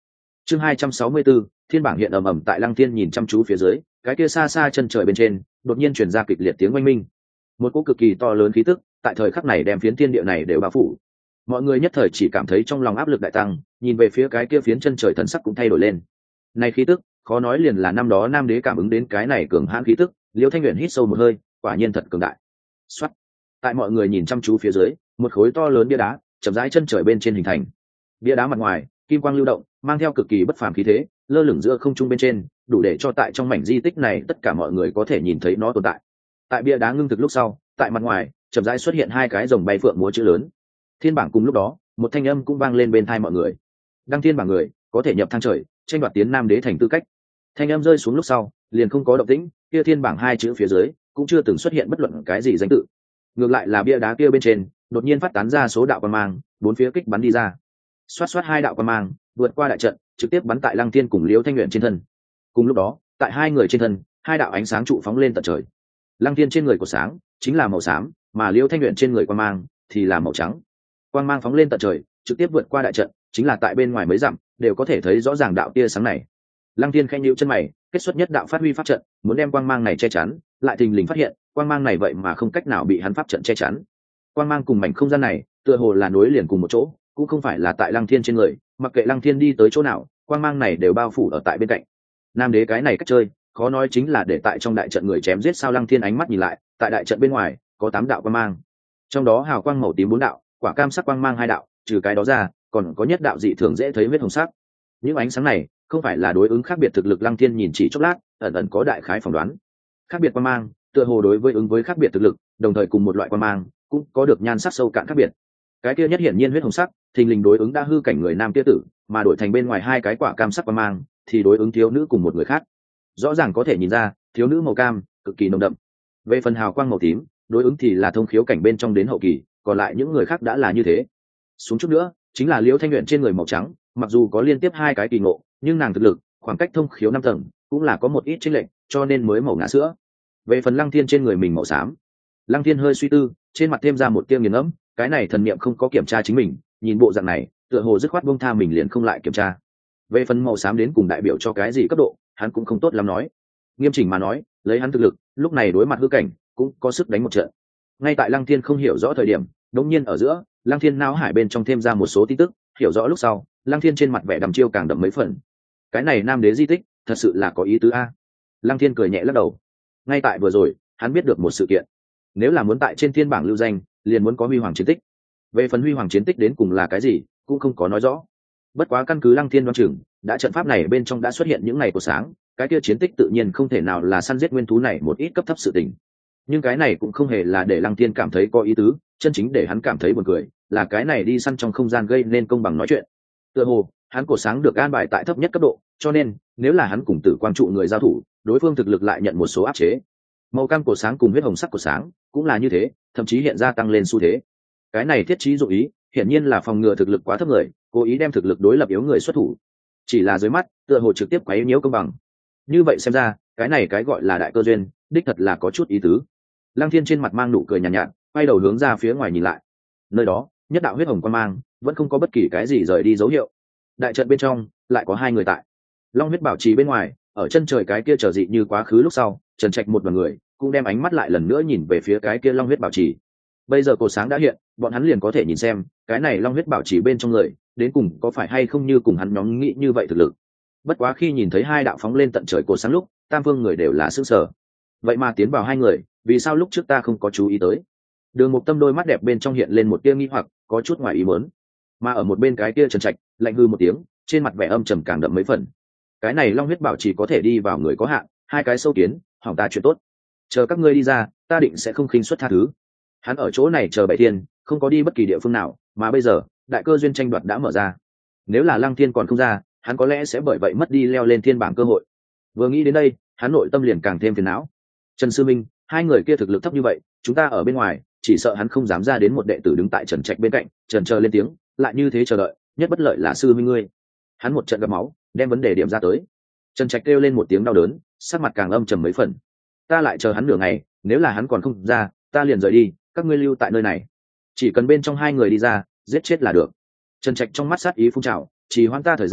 Chương 264, thiên bảng hiện ầm ầm tại Lăng Thiên nhìn chăm chú phía dưới, cái kia xa xa chân trời bên trên, đột nhiên truyền ra kịch liệt tiếng oanh minh. Một cỗ cực kỳ to lớn khí tức, tại thời khắc này đem phiến thiên địa này đều bao phủ. Mọi người nhất thời chỉ cảm thấy trong lòng áp lực đại tăng, nhìn về phía cái kia phiến chân trời thần sắc cũng thay đổi lên. Này khí tức, khó nói liền là năm đó Nam Đế cảm ứng đến cái này cường hãn khí tức, Liêu Thanh Uyển hít sâu một hơi, quả nhiên thật cường đại. Soát. Tại mọi người nhìn chăm chú phía dưới, một khối to lớn bia đá chậm rãi chân trời bên trên hình thành. Bia đá mặt ngoài, kim quang lưu động, mang theo cực kỳ bất phàm khí thế, lơ lửng giữa không trung bên trên, đủ để cho tại trong mảnh di tích này tất cả mọi người có thể nhìn thấy nó tồn tại. Tại bia đá ngưng thực lúc sau, tại mặt ngoài, chậm rãi xuất hiện hai cái rồng bay phượng múa chữ lớn. Thiên bảng cùng lúc đó, một thanh âm cũng vang lên bên tai mọi người. Đăng thiên bảng người, có thể nhập thang trời, tranh đoạt tiến Nam Đế thành tư cách. Thanh âm rơi xuống lúc sau, liền không có động tĩnh, kia thiên bảng hai chữ phía dưới, cũng chưa từng xuất hiện bất luận cái gì danh tự. Ngược lại là bia đá kia bên trên, đột nhiên phát tán ra số đạo quang mang, bốn phía kích bắn đi ra. Xoát xoát hai đạo quang mang, vượt qua đại trận, trực tiếp bắn tại Lăng Thiên cùng Liễu Thanh Uyển trên thân. Cùng lúc đó, tại hai người trên thân, hai đạo ánh sáng trụ phóng lên tận trời. Lăng Thiên trên người của sáng chính là màu xám, mà Liễu Thanh Uyển trên người quang mang thì là màu trắng. Quang mang phóng lên tận trời, trực tiếp vượt qua đại trận, chính là tại bên ngoài mấy dặm đều có thể thấy rõ ràng đạo tia sáng này. Lăng Thiên khẽ nhíu chân mày, kết xuất nhất đạo phát huy pháp trận, muốn đem quang mang này che chắn, lại thình lình phát hiện, quang mang này vậy mà không cách nào bị hắn pháp trận che chắn. Quang mang cùng mảnh không gian này, tựa hồ là nối liền cùng một chỗ, cũng không phải là tại Lăng Thiên trên người, mặc kệ Lăng Thiên đi tới chỗ nào, quang mang này đều bao phủ ở tại bên cạnh. Nam Đế cái này cách chơi, khó nói chính là để tại trong đại trận người chém giết sao? Lăng Thiên ánh mắt nhìn lại, tại đại trận bên ngoài có 8 đạo quang mang, trong đó hào quang màu tím 4 đạo, quả cam sắc quang mang 2 đạo, trừ cái đó ra, còn có nhất đạo dị thường dễ thấy huyết hồng sắc. Những ánh sáng này không phải là đối ứng khác biệt thực lực. Lăng Thiên nhìn chỉ chốc lát, ẩn ẩn có đại khái phỏng đoán. Khác biệt quang mang, tựa hồ đối với ứng với khác biệt thực lực, đồng thời cùng một loại quang mang, cũng có được nhan sắc sâu cạn khác biệt. Cái kia nhất hiển nhiên huyết hồng sắc, thình lình đối ứng đã hư cảnh người nam kia tử, mà đổi thành bên ngoài hai cái quả cam sắc quang mang, thì đối ứng thiếu nữ cùng một người khác. Rõ ràng có thể nhìn ra, thiếu nữ màu cam cực kỳ nồng đậm. Về phần hào quang màu tím, đối ứng thì là thông khiếu cảnh bên trong đến hậu kỳ, còn lại những người khác đã là như thế. Xuống chút nữa, chính là Liễu Thanh Uyển trên người màu trắng, mặc dù có liên tiếp hai cái kỳ ngộ, nhưng nàng thực lực, khoảng cách thông khiếu 5 tầng, cũng là có một ít chênh lệch, cho nên mới màu ngã sữa. Về phần Lăng Thiên trên người mình màu xám, Lăng Thiên hơi suy tư, trên mặt thêm ra một tia nghiền ngẫm, cái này thần niệm không có kiểm tra chính mình, nhìn bộ dạng này, tựa hồ dứt khoát buông tha mình liền không lại kiểm tra. Về phần màu xám đến cùng đại biểu cho cái gì cấp độ, hắn cũng không tốt lắm nói. Nghiêm chỉnh mà nói, lấy hắn thực lực, lúc này đối mặt hư cảnh, cũng có sức đánh một trận. Ngay tại Lăng Thiên không hiểu rõ thời điểm, đột nhiên ở giữa, Lăng Thiên não hải bên trong thêm ra một số tin tức, hiểu rõ lúc sau, Lăng Thiên trên mặt vẻ đăm chiêu càng đậm mấy phần. Cái này Nam Đế di tích, thật sự là có ý tứ a. Lăng Thiên cười nhẹ lắc đầu. Ngay tại vừa rồi, hắn biết được một sự kiện. Nếu là muốn tại trên thiên bảng lưu danh, liền muốn có huy hoàng chiến tích. Về phần huy hoàng chiến tích đến cùng là cái gì, cũng không có nói rõ. Bất quá căn cứ Lăng Thiên đoán chừng, đã trận pháp này bên trong đã xuất hiện những ngày của sáng, cái kia chiến tích tự nhiên không thể nào là săn giết nguyên thú này một ít cấp thấp sự tình. Nhưng cái này cũng không hề là để Lăng Thiên cảm thấy có ý tứ, chân chính để hắn cảm thấy buồn cười, là cái này đi săn trong không gian gây nên công bằng nói chuyện. Tựa hồ, hắn cổ sáng được an bài tại thấp nhất cấp độ, cho nên, nếu là hắn cùng Tử Quang trụ người giao thủ, đối phương thực lực lại nhận một số áp chế. Màu cam cổ sáng cùng huyết hồng sắc cổ sáng, cũng là như thế, thậm chí hiện ra tăng lên xu thế. Cái này thiết trí dụng ý, hiển nhiên là phòng ngừa thực lực quá thấp người, cố ý đem thực lực đối lập yếu người xuất thủ. Chỉ là dưới mắt, tựa hồ trực tiếp quấy nhiễu công bằng. Như vậy xem ra, cái này cái gọi là đại cơ duyên, đích thật là có chút ý tứ. Lăng Thiên trên mặt mang nụ cười nhàn nhạt, quay đầu hướng ra phía ngoài nhìn lại. Nơi đó, nhất đạo huyết hồng quang mang, vẫn không có bất kỳ cái gì rời đi dấu hiệu. Đại trận bên trong, lại có hai người tại. Long huyết bảo trì bên ngoài, ở chân trời cái kia trở dị như quá khứ lúc sau, Trần Trạch một đoàn người, cũng đem ánh mắt lại lần nữa nhìn về phía cái kia long huyết bảo trì. Bây giờ cột sáng đã hiện, bọn hắn liền có thể nhìn xem, cái này long huyết bảo trì bên trong người, đến cùng có phải hay không như cùng hắn nhóm nghĩ như vậy thực lực. Bất quá khi nhìn thấy hai đạo phóng lên tận trời cột sáng lúc, tam vương người đều là sửng sở. Vậy mà tiến vào hai người, vì sao lúc trước ta không có chú ý tới? Đường Mục Tâm đôi mắt đẹp bên trong hiện lên một tia nghi hoặc, có chút ngoài ý muốn. Mà ở một bên cái kia Trần Trạch, lạnh hư một tiếng, trên mặt vẻ âm trầm càng đậm mấy phần. Cái này long huyết bảo trì có thể đi vào người có hạn, hai cái sâu kiến, hỏng ta chuyện tốt. Chờ các ngươi đi ra, ta định sẽ không khinh suất tha thứ. Hắn ở chỗ này chờ 7 thiên, không có đi bất kỳ địa phương nào, mà bây giờ, đại cơ duyên tranh đoạt đã mở ra. Nếu là Lăng Thiên còn không ra, hắn có lẽ sẽ bởi vậy mất đi leo lên thiên bảng cơ hội. Vừa nghĩ đến đây, hắn nội tâm liền càng thêm phiền não. Trần Sư Minh, hai người kia thực lực thấp như vậy, chúng ta ở bên ngoài, chỉ sợ hắn không dám ra đến một đệ tử đứng tại Trần Trạch bên cạnh, trần chờ lên tiếng, lại như thế chờ đợi, nhất bất lợi là sư minh ngươi. Hắn một trận gặp máu, đem vấn đề điểm ra tới. Trần Trạch kêu lên một tiếng đau đớn, sắc mặt càng âm trầm mấy phần. Ta lại chờ hắn nửa ngày, nếu là hắn còn không ra, ta liền rời đi, các ngươi lưu tại nơi này. Chỉ cần bên trong hai người đi ra, giết chết là được. Trần Trạch trong mắt sát ý phun trào, chỉ hoãn ta thời gian,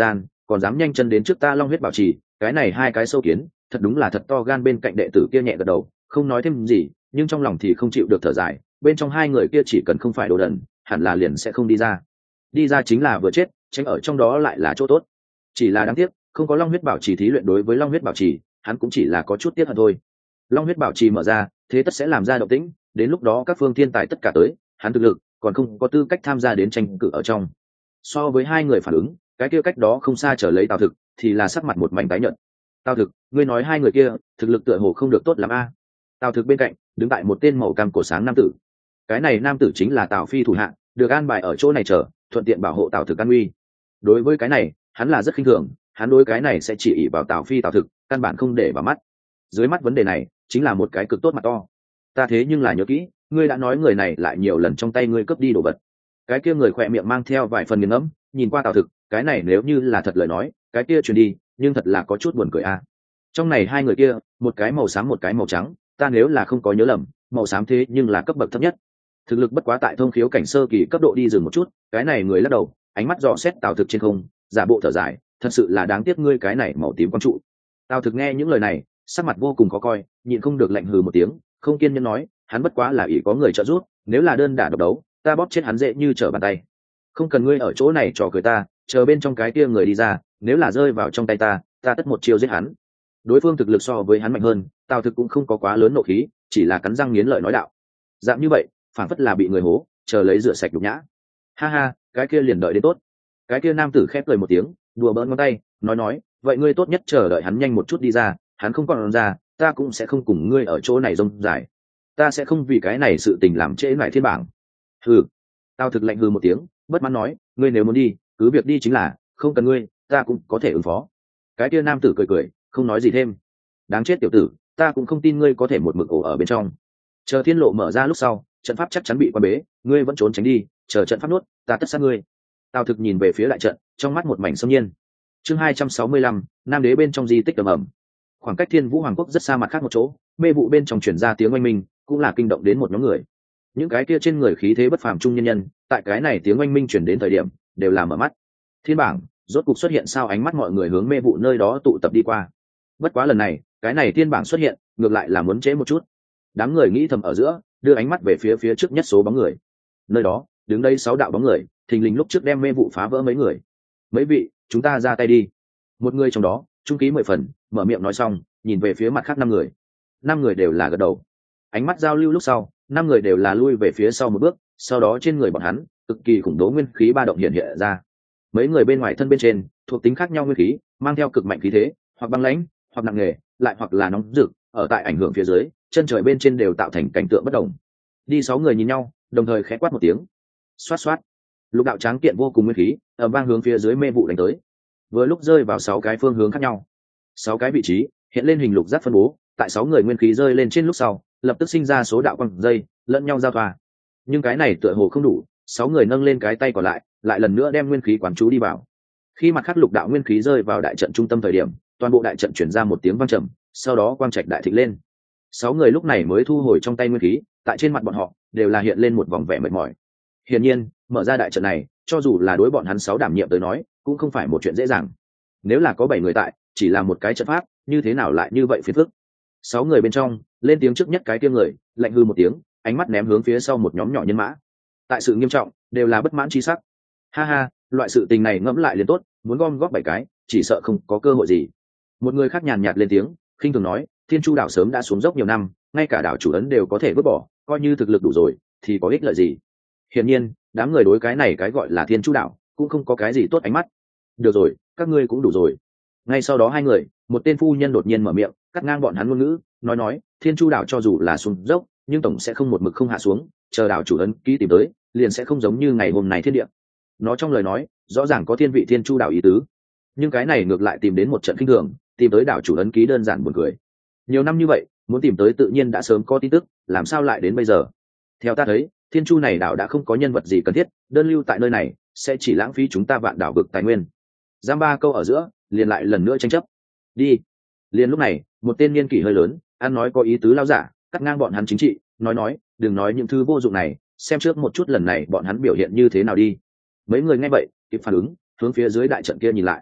còn dám nhanh chân đến trước ta long huyết bảo trì, cái này hai cái sâu kiến thật đúng là thật to gan. Bên cạnh đệ tử kia nhẹ gật đầu, không nói thêm gì, nhưng trong lòng thì không chịu được thở dài. Bên trong hai người kia chỉ cần không phải đồ đần, hẳn là liền sẽ không đi ra. Đi ra chính là vừa chết, tránh ở trong đó lại là chỗ tốt. Chỉ là đáng tiếc không có long huyết bảo trì thí luyện. Đối với long huyết bảo trì hắn cũng chỉ là có chút tiếc hận thôi. Long huyết bảo trì mở ra, thế tất sẽ làm ra động tĩnh, đến lúc đó các phương thiên tài tất cả tới, hắn thực lực còn không có tư cách tham gia đến tranh cử ở trong. So với hai người phản ứng, cái kia cách đó không xa trở lấy Tào Thực thì là sắc mặt một mảnh tái nhợt. Tào Thực, ngươi nói hai người kia thực lực tựa hồ không được tốt lắm a? Tào Thực bên cạnh đứng tại một tên màu cam cổ sáng nam tử. Cái này nam tử chính là Tào Phi thủ hạ, được an bài ở chỗ này chờ, thuận tiện bảo hộ Tào Thực an nguy. Đối với cái này hắn là rất khinh thường, hắn đối cái này sẽ chỉ ỷ vào Tào Phi Tào Thực, căn bản không để vào mắt. Dưới mắt vấn đề này chính là một cái cực tốt mặt to. Ta thế nhưng là nhớ kỹ, ngươi đã nói người này lại nhiều lần trong tay ngươi cướp đi đồ vật. Cái kia người khỏe miệng mang theo vài phần nghiền ngẫm, nhìn qua Tào Thực, cái này nếu như là thật lời nói, cái kia truyền đi, nhưng thật là có chút buồn cười a. Trong này hai người kia, một cái màu xám một cái màu trắng, ta nếu là không có nhớ lầm, màu xám thế nhưng là cấp bậc thấp nhất, thực lực bất quá tại thông khiếu cảnh sơ kỳ cấp độ đi dừng một chút. Cái này người lắc đầu, ánh mắt dò xét Tào Thực trên không, giả bộ thở dài, thật sự là đáng tiếc ngươi cái này màu tím quang trụ. Tào Thực nghe những lời này, sắc mặt vô cùng khó coi, nhịn không được lạnh hừ một tiếng, không kiên nhẫn nói, hắn bất quá là ỷ có người trợ giúp, nếu là đơn đả độc đấu, ta bóp chết hắn dễ như trở bàn tay. Không cần ngươi ở chỗ này trò cười ta, chờ bên trong cái kia người đi ra, nếu là rơi vào trong tay ta tất một chiêu giết hắn. Đối phương thực lực so với hắn mạnh hơn, Tào Thực cũng không có quá lớn nộ khí, chỉ là cắn răng nghiến lợi nói đạo. Dạng như vậy phản phất là bị người hố, chờ lấy rửa sạch nhục nhã. Ha ha, cái kia liền đợi đến tốt. Cái kia nam tử khép cười một tiếng, đùa bỡn ngón tay, nói, vậy ngươi tốt nhất chờ đợi hắn nhanh một chút đi ra, hắn không còn ra, ta cũng sẽ không cùng ngươi ở chỗ này rông dài. Ta sẽ không vì cái này sự tình làm trễ nải thiên bảng. Hừ. Tào Thực lạnh hừ một tiếng, bất mãn nói, ngươi nếu muốn đi, cứ việc đi chính là, không cần ngươi, ta cũng có thể ứng phó. Cái kia nam tử cười, không nói gì thêm. Đáng chết tiểu tử, ta cũng không tin ngươi có thể một mực ổ ở bên trong. Chờ thiên lộ mở ra lúc sau, trận pháp chắc chắn bị quan bế, ngươi vẫn trốn tránh đi, chờ trận pháp nuốt, ta tất sát ngươi. Tào Thực nhìn về phía đại trận, trong mắt một mảnh xâm nhiên. Chương 265, Nam Đế bên trong di tích ầm ầm. Khoảng cách Thiên Vũ Hoàng quốc rất xa mặt khác một chỗ, mê vụ bên trong truyền ra tiếng oanh minh, cũng là kinh động đến một nhóm người. Những cái kia trên người khí thế bất phàm trung nhân nhân, tại cái này tiếng oanh minh truyền đến thời điểm, đều là mở mắt. Thiên bảng rốt cục xuất hiện sao? Ánh mắt mọi người hướng mê vụ nơi đó tụ tập đi qua. Bất quá lần này, cái này thiên bảng xuất hiện, ngược lại là muốn trễ một chút. Đám người nghĩ thầm ở giữa, đưa ánh mắt về phía trước nhất số bóng người. Nơi đó, đứng đây 6 đạo bóng người, thình lình lúc trước đem mê vụ phá vỡ mấy người. Mấy vị, chúng ta ra tay đi. Một người trong đó, trung ký 10 phần, mở miệng nói xong, nhìn về phía mặt khác 5 người. 5 người đều là gật đầu. Ánh mắt giao lưu lúc sau, 5 người đều là lui về phía sau một bước, sau đó trên người bọn hắn, cực kỳ khủng bố nguyên khí ba động hiện hiện ra. Mấy người bên ngoài thân bên trên, thuộc tính khác nhau nguyên khí, mang theo cực mạnh khí thế, hoặc băng lãnh, hoặc nặng nề, lại hoặc là nóng rực, ở tại ảnh hưởng phía dưới, chân trời bên trên đều tạo thành cảnh tượng bất đồng. Đi 6 người nhìn nhau, đồng thời khẽ quát một tiếng. Xoát xoát. Lục đạo tráng kiện vô cùng nguyên khí, ầm vang hướng phía dưới mê vụ đánh tới. Vừa lúc rơi vào 6 cái phương hướng khác nhau. 6 cái vị trí hiện lên hình lục giác phân bố, tại 6 người nguyên khí rơi lên trên lúc sau, lập tức sinh ra số đạo quang dây, lẫn nhau giao thoa. Nhưng cái này tựa hồ không đủ, 6 người nâng lên cái tay còn lại, lại lần nữa đem nguyên khí quán chú đi vào. Khi mặt khắc lục đạo nguyên khí rơi vào đại trận trung tâm thời điểm, toàn bộ đại trận chuyển ra một tiếng vang trầm, sau đó quang trạch đại thịnh lên. 6 người lúc này mới thu hồi trong tay nguyên khí, tại trên mặt bọn họ đều là hiện lên một vòng vẻ mệt mỏi. Hiển nhiên, mở ra đại trận này, cho dù là đối bọn hắn 6 đảm nhiệm tới nói, cũng không phải một chuyện dễ dàng. Nếu là có 7 người tại, chỉ là một cái trận pháp, như thế nào lại như vậy phiền phức. 6 người bên trong, lên tiếng trước nhất cái kia người, lạnh hư một tiếng, ánh mắt ném hướng phía sau một nhóm nhỏ nhân mã. Tại sự nghiêm trọng, đều là bất mãn chi sắc. Ha ha, loại sự tình này ngẫm lại liền tốt, muốn gom góp 7 cái, chỉ sợ không có cơ hội gì. Một người khác nhàn nhạt lên tiếng, khinh thường nói, Thiên Chu đảo sớm đã xuống dốc nhiều năm, ngay cả đảo chủ ấn đều có thể vứt bỏ, coi như thực lực đủ rồi, thì có ích lợi gì? Hiển nhiên, đám người đối cái này cái gọi là Thiên Chu đảo, cũng không có cái gì tốt ánh mắt. Được rồi, các ngươi cũng đủ rồi. Ngay sau đó hai người, một tên phu nhân đột nhiên mở miệng, cắt ngang bọn hắn ngôn ngữ, nói, Thiên Chu đảo cho dù là xuống dốc, nhưng tổng sẽ không một mực không hạ xuống, chờ đảo chủ ấn ký tìm tới, liền sẽ không giống như ngày hôm nay thiên địa. Nó trong lời nói, rõ ràng có thiên vị Thiên Chu đảo ý tứ, nhưng cái này ngược lại tìm đến một trận khinh thường, tìm tới đảo chủ ấn ký đơn giản buồn cười. Nhiều năm như vậy, muốn tìm tới tự nhiên đã sớm có tin tức, làm sao lại đến bây giờ? Theo ta thấy, Thiên Chu này đảo đã không có nhân vật gì cần thiết, đơn lưu tại nơi này sẽ chỉ lãng phí chúng ta vạn đảo vực tài nguyên. Giam ba câu ở giữa, liền lại lần nữa tranh chấp. Đi. Liền lúc này, một tên niên kỷ hơi lớn, ăn nói có ý tứ lao giả, cắt ngang bọn hắn chính trị, nói, đừng nói những thứ vô dụng này, xem trước một chút lần này bọn hắn biểu hiện như thế nào đi. Mấy người nghe vậy, kịp phản ứng, hướng phía dưới đại trận kia nhìn lại.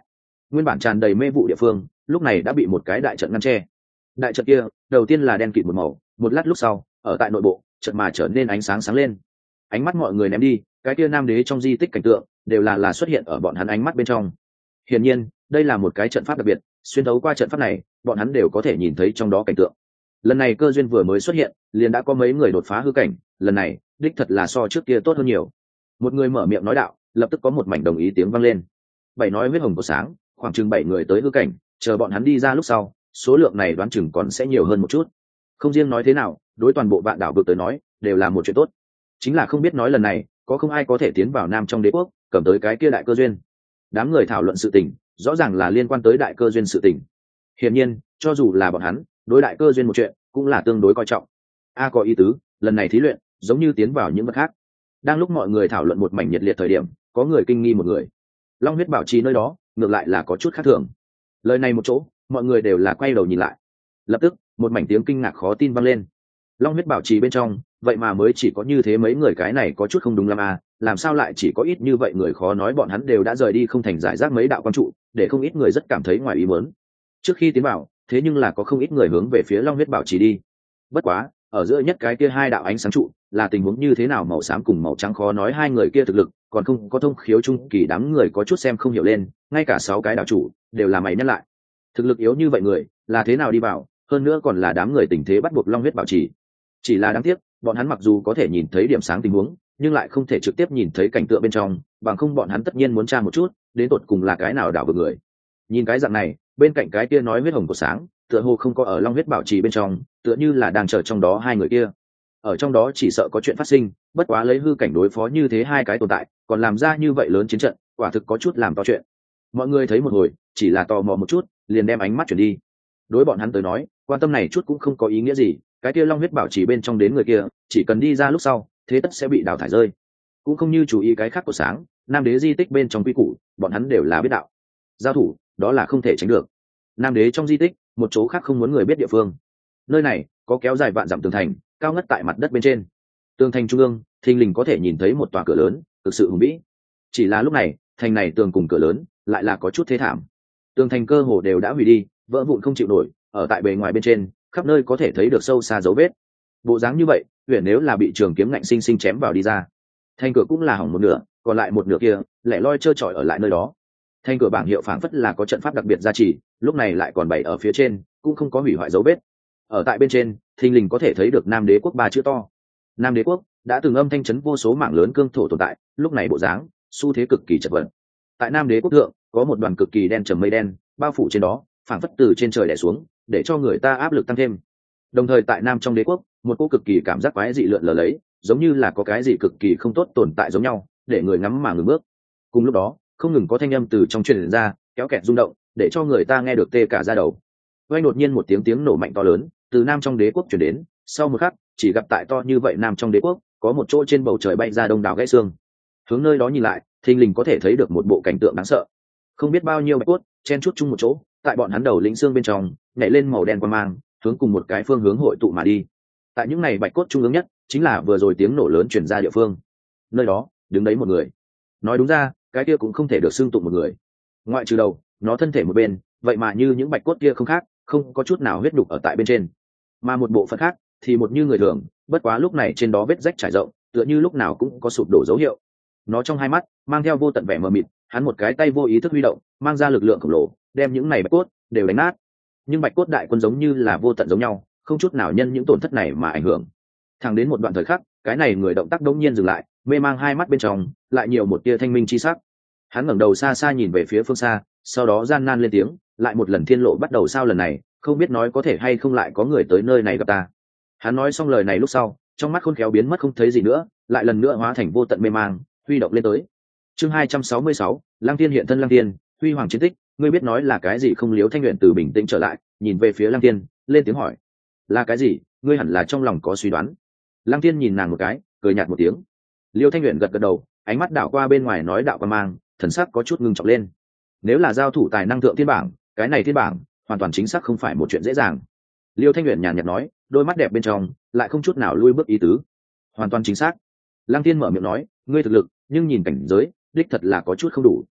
nguyên bản tràn đầy mê vụ địa phương lúc này đã bị một cái đại trận ngăn tre. Đại trận kia đầu tiên là đen kịt một màu, một lát lúc sau ở tại nội bộ trận mà trở nên ánh sáng sáng lên. Ánh mắt mọi người ném đi, cái kia nam đế trong di tích cảnh tượng đều là xuất hiện ở bọn hắn ánh mắt bên trong. Hiển nhiên đây là một cái trận pháp đặc biệt, xuyên thấu qua trận pháp này bọn hắn đều có thể nhìn thấy trong đó cảnh tượng. Lần này cơ duyên vừa mới xuất hiện liền đã có mấy người đột phá hư cảnh, lần này đích thật là so trước kia tốt hơn nhiều. Một người mở miệng nói đạo, lập tức có một mảnh đồng ý tiếng vang lên. Bảy nói huyết hồng của sáng, khoảng chừng 7 người tới hư cảnh, chờ bọn hắn đi ra lúc sau số lượng này đoán chừng còn sẽ nhiều hơn một chút. Không riêng nói thế nào, đối toàn bộ vạn đảo vực tới nói đều là một chuyện tốt. Chính là không biết nói lần này có không ai có thể tiến vào Nam trong đế quốc cầm tới cái kia đại cơ duyên. Đám người thảo luận sự tình rõ ràng là liên quan tới đại cơ duyên sự tình. Hiển nhiên cho dù là bọn hắn đối đại cơ duyên một chuyện cũng là tương đối coi trọng. Có ý tứ, lần này thí luyện giống như tiến vào những vật khác. Đang lúc mọi người thảo luận một mảnh nhiệt liệt thời điểm, có người kinh nghi một người. Long huyết bảo trì nơi đó ngược lại là có chút khác thường. Lời này một chỗ mọi người đều là quay đầu nhìn lại. Lập tức một mảnh tiếng kinh ngạc khó tin vang lên. Long huyết bảo trì bên trong vậy mà mới chỉ có như thế mấy người, cái này có chút không đúng lắm à, làm sao lại chỉ có ít như vậy người, khó nói bọn hắn đều đã rời đi không thành giải rác mấy đạo quan trụ, để không ít người rất cảm thấy ngoài ý muốn. Trước khi tiến vào thế nhưng là có không ít người hướng về phía Long huyết bảo trì đi. Bất quá ở giữa nhất cái kia hai đạo ánh sáng trụ là tình huống như thế nào, màu xám cùng màu trắng, khó nói hai người kia thực lực còn không có thông khiếu trung kỳ, đám người có chút xem không hiểu lên, ngay cả 6 cái đạo chủ đều là mày nhắc lại. Thực lực yếu như vậy người là thế nào đi vào, hơn nữa còn là đám người tình thế bắt buộc Long huyết bảo trì. Chỉ là đáng tiếc bọn hắn mặc dù có thể nhìn thấy điểm sáng tình huống nhưng lại không thể trực tiếp nhìn thấy cảnh tượng bên trong, bằng không bọn hắn tất nhiên muốn tra một chút đến tột cùng là cái nào đảo vực người. Nhìn cái dạng này, bên cạnh cái kia nói huyết hồng của sáng tựa hồ không có ở Long huyết bảo trì bên trong, tựa như là đang chờ trong đó hai người kia. Ở trong đó chỉ sợ có chuyện phát sinh, bất quá lấy hư cảnh đối phó như thế hai cái tồn tại còn làm ra như vậy lớn chiến trận, quả thực có chút làm to chuyện. Mọi người thấy một hồi chỉ là tò mò một chút liền đem ánh mắt chuyển đi. Đối bọn hắn tới nói quan tâm này chút cũng không có ý nghĩa gì, cái kia Long huyết bảo trì bên trong đến người kia chỉ cần đi ra lúc sau thế tất sẽ bị đào thải rơi, cũng không như chú ý cái khác của sáng. Nam đế di tích bên trong quy củ bọn hắn đều là biết đạo, giao thủ đó là không thể tránh được. Nam đế trong di tích một chỗ khác không muốn người biết địa phương, nơi này có kéo dài vạn dặm tường thành cao ngất tại mặt đất bên trên. Tường thành trung ương thình lình có thể nhìn thấy một tòa cửa lớn thực sự hùng vĩ. Chỉ là lúc này thành này tường cùng cửa lớn lại là có chút thế thảm, tường thành cơ hồ đều đã hủy đi, vỡ vụn không chịu nổi, ở tại bề ngoài bên trên khắp nơi có thể thấy được sâu xa dấu vết. Bộ dáng như vậy huyền nếu là bị trường kiếm ngạnh sinh sinh chém vào đi ra. Thành cửa cũng là hỏng một nửa, còn lại một nửa kia lẻ loi trơ trọi ở lại nơi đó. Thành cửa bảng hiệu phảng phất là có trận pháp đặc biệt gia trì, lúc này lại còn bày ở phía trên cũng không có hủy hoại dấu vết. Ở tại bên trên thình lình có thể thấy được Nam đế quốc 3 chữ to. Nam đế quốc đã từng âm thanh chấn vô số mảng lớn cương thổ tồn tại, lúc này bộ dáng xu thế cực kỳ chật vật. Tại Nam đế quốc thượng có một đoàn cực kỳ đen trầm mây đen bao phủ trên đó, phảng phất từ trên trời đè xuống để cho người ta áp lực tăng thêm. Đồng thời tại Nam trong đế quốc một cô cực kỳ cảm giác quái dị lượn lờ lấy, giống như là có cái gì cực kỳ không tốt tồn tại giống nhau, để người ngắm mà ngừng bước. Cùng lúc đó không ngừng có thanh âm từ trong truyền ra, kéo kẹt rung động để cho người ta nghe được tê cả da đầu. Oanh đột nhiên một tiếng nổ mạnh to lớn từ Nam trong đế quốc truyền đến, sau một khắc chỉ gặp tại to như vậy Nam trong đế quốc có một chỗ trên bầu trời bay ra đông đảo gãy xương. Hướng nơi đó nhìn lại thình lình có thể thấy được một bộ cảnh tượng đáng sợ, không biết bao nhiêu bạch cốt chen chúc chung một chỗ, tại bọn hắn đầu lĩnh xương bên trong nhảy lên màu đen quang mang, hướng cùng một cái phương hướng hội tụ mà đi. Tại những này bạch cốt trung ương nhất chính là vừa rồi tiếng nổ lớn truyền ra địa phương. Nơi đó đứng đấy một người, nói đúng ra cái kia cũng không thể được xưng tụng một người, ngoại trừ đầu nó thân thể một bên vậy mà như những bạch cốt kia không khác, không có chút nào huyết đục ở tại bên trên, mà một bộ phận khác thì một như người thường, bất quá lúc này trên đó vết rách trải rộng, tựa như lúc nào cũng có sụp đổ dấu hiệu. Nó trong hai mắt mang theo vô tận vẻ mờ mịt, hắn một cái tay vô ý thức huy động mang ra lực lượng khổng lồ đem những này bạch cốt đều đánh nát. Nhưng bạch cốt đại quân giống như là vô tận giống nhau, không chút nào nhân những tổn thất này mà ảnh hưởng. Thẳng đến một đoạn thời khắc cái này người động tác đống nhiên dừng lại, mê mang hai mắt bên trong lại nhiều một tia thanh minh chi sắc. Hắn ngẩng đầu xa xa nhìn về phía phương xa, sau đó gian nan lên tiếng, lại một lần thiên lộ bắt đầu sao, lần này không biết nói có thể hay không lại có người tới nơi này gặp ta. Hắn nói xong lời này lúc sau trong mắt khôn khéo biến mất không thấy gì nữa, lại lần nữa hóa thành vô tận mê mang huy động lên tới. Chương 266, Lăng Tiên hiện thân. Lăng Tiên, huy hoàng chiến tích, ngươi biết nói là cái gì không? Liễu Thanh Uyển từ bình tĩnh trở lại, nhìn về phía Lăng Tiên lên tiếng hỏi, là cái gì? Ngươi hẳn là trong lòng có suy đoán. Lăng Tiên nhìn nàng một cái cười nhạt một tiếng. Liễu Thanh Uyển gật gật đầu, ánh mắt đảo qua bên ngoài nói đạo quan mang, thần sắc có chút ngưng trọng lên. Nếu là giao thủ tài năng thượng thiên bảng, cái này thiên bảng hoàn toàn chính xác không phải một chuyện dễ dàng. Liễu Thanh Uyển nhàn nhạt nói, đôi mắt đẹp bên trong lại không chút nào lui bước ý tứ. Hoàn toàn chính xác. Lăng Tiên mở miệng nói, ngươi thực lực nhưng nhìn cảnh giới đích thật là có chút không đủ.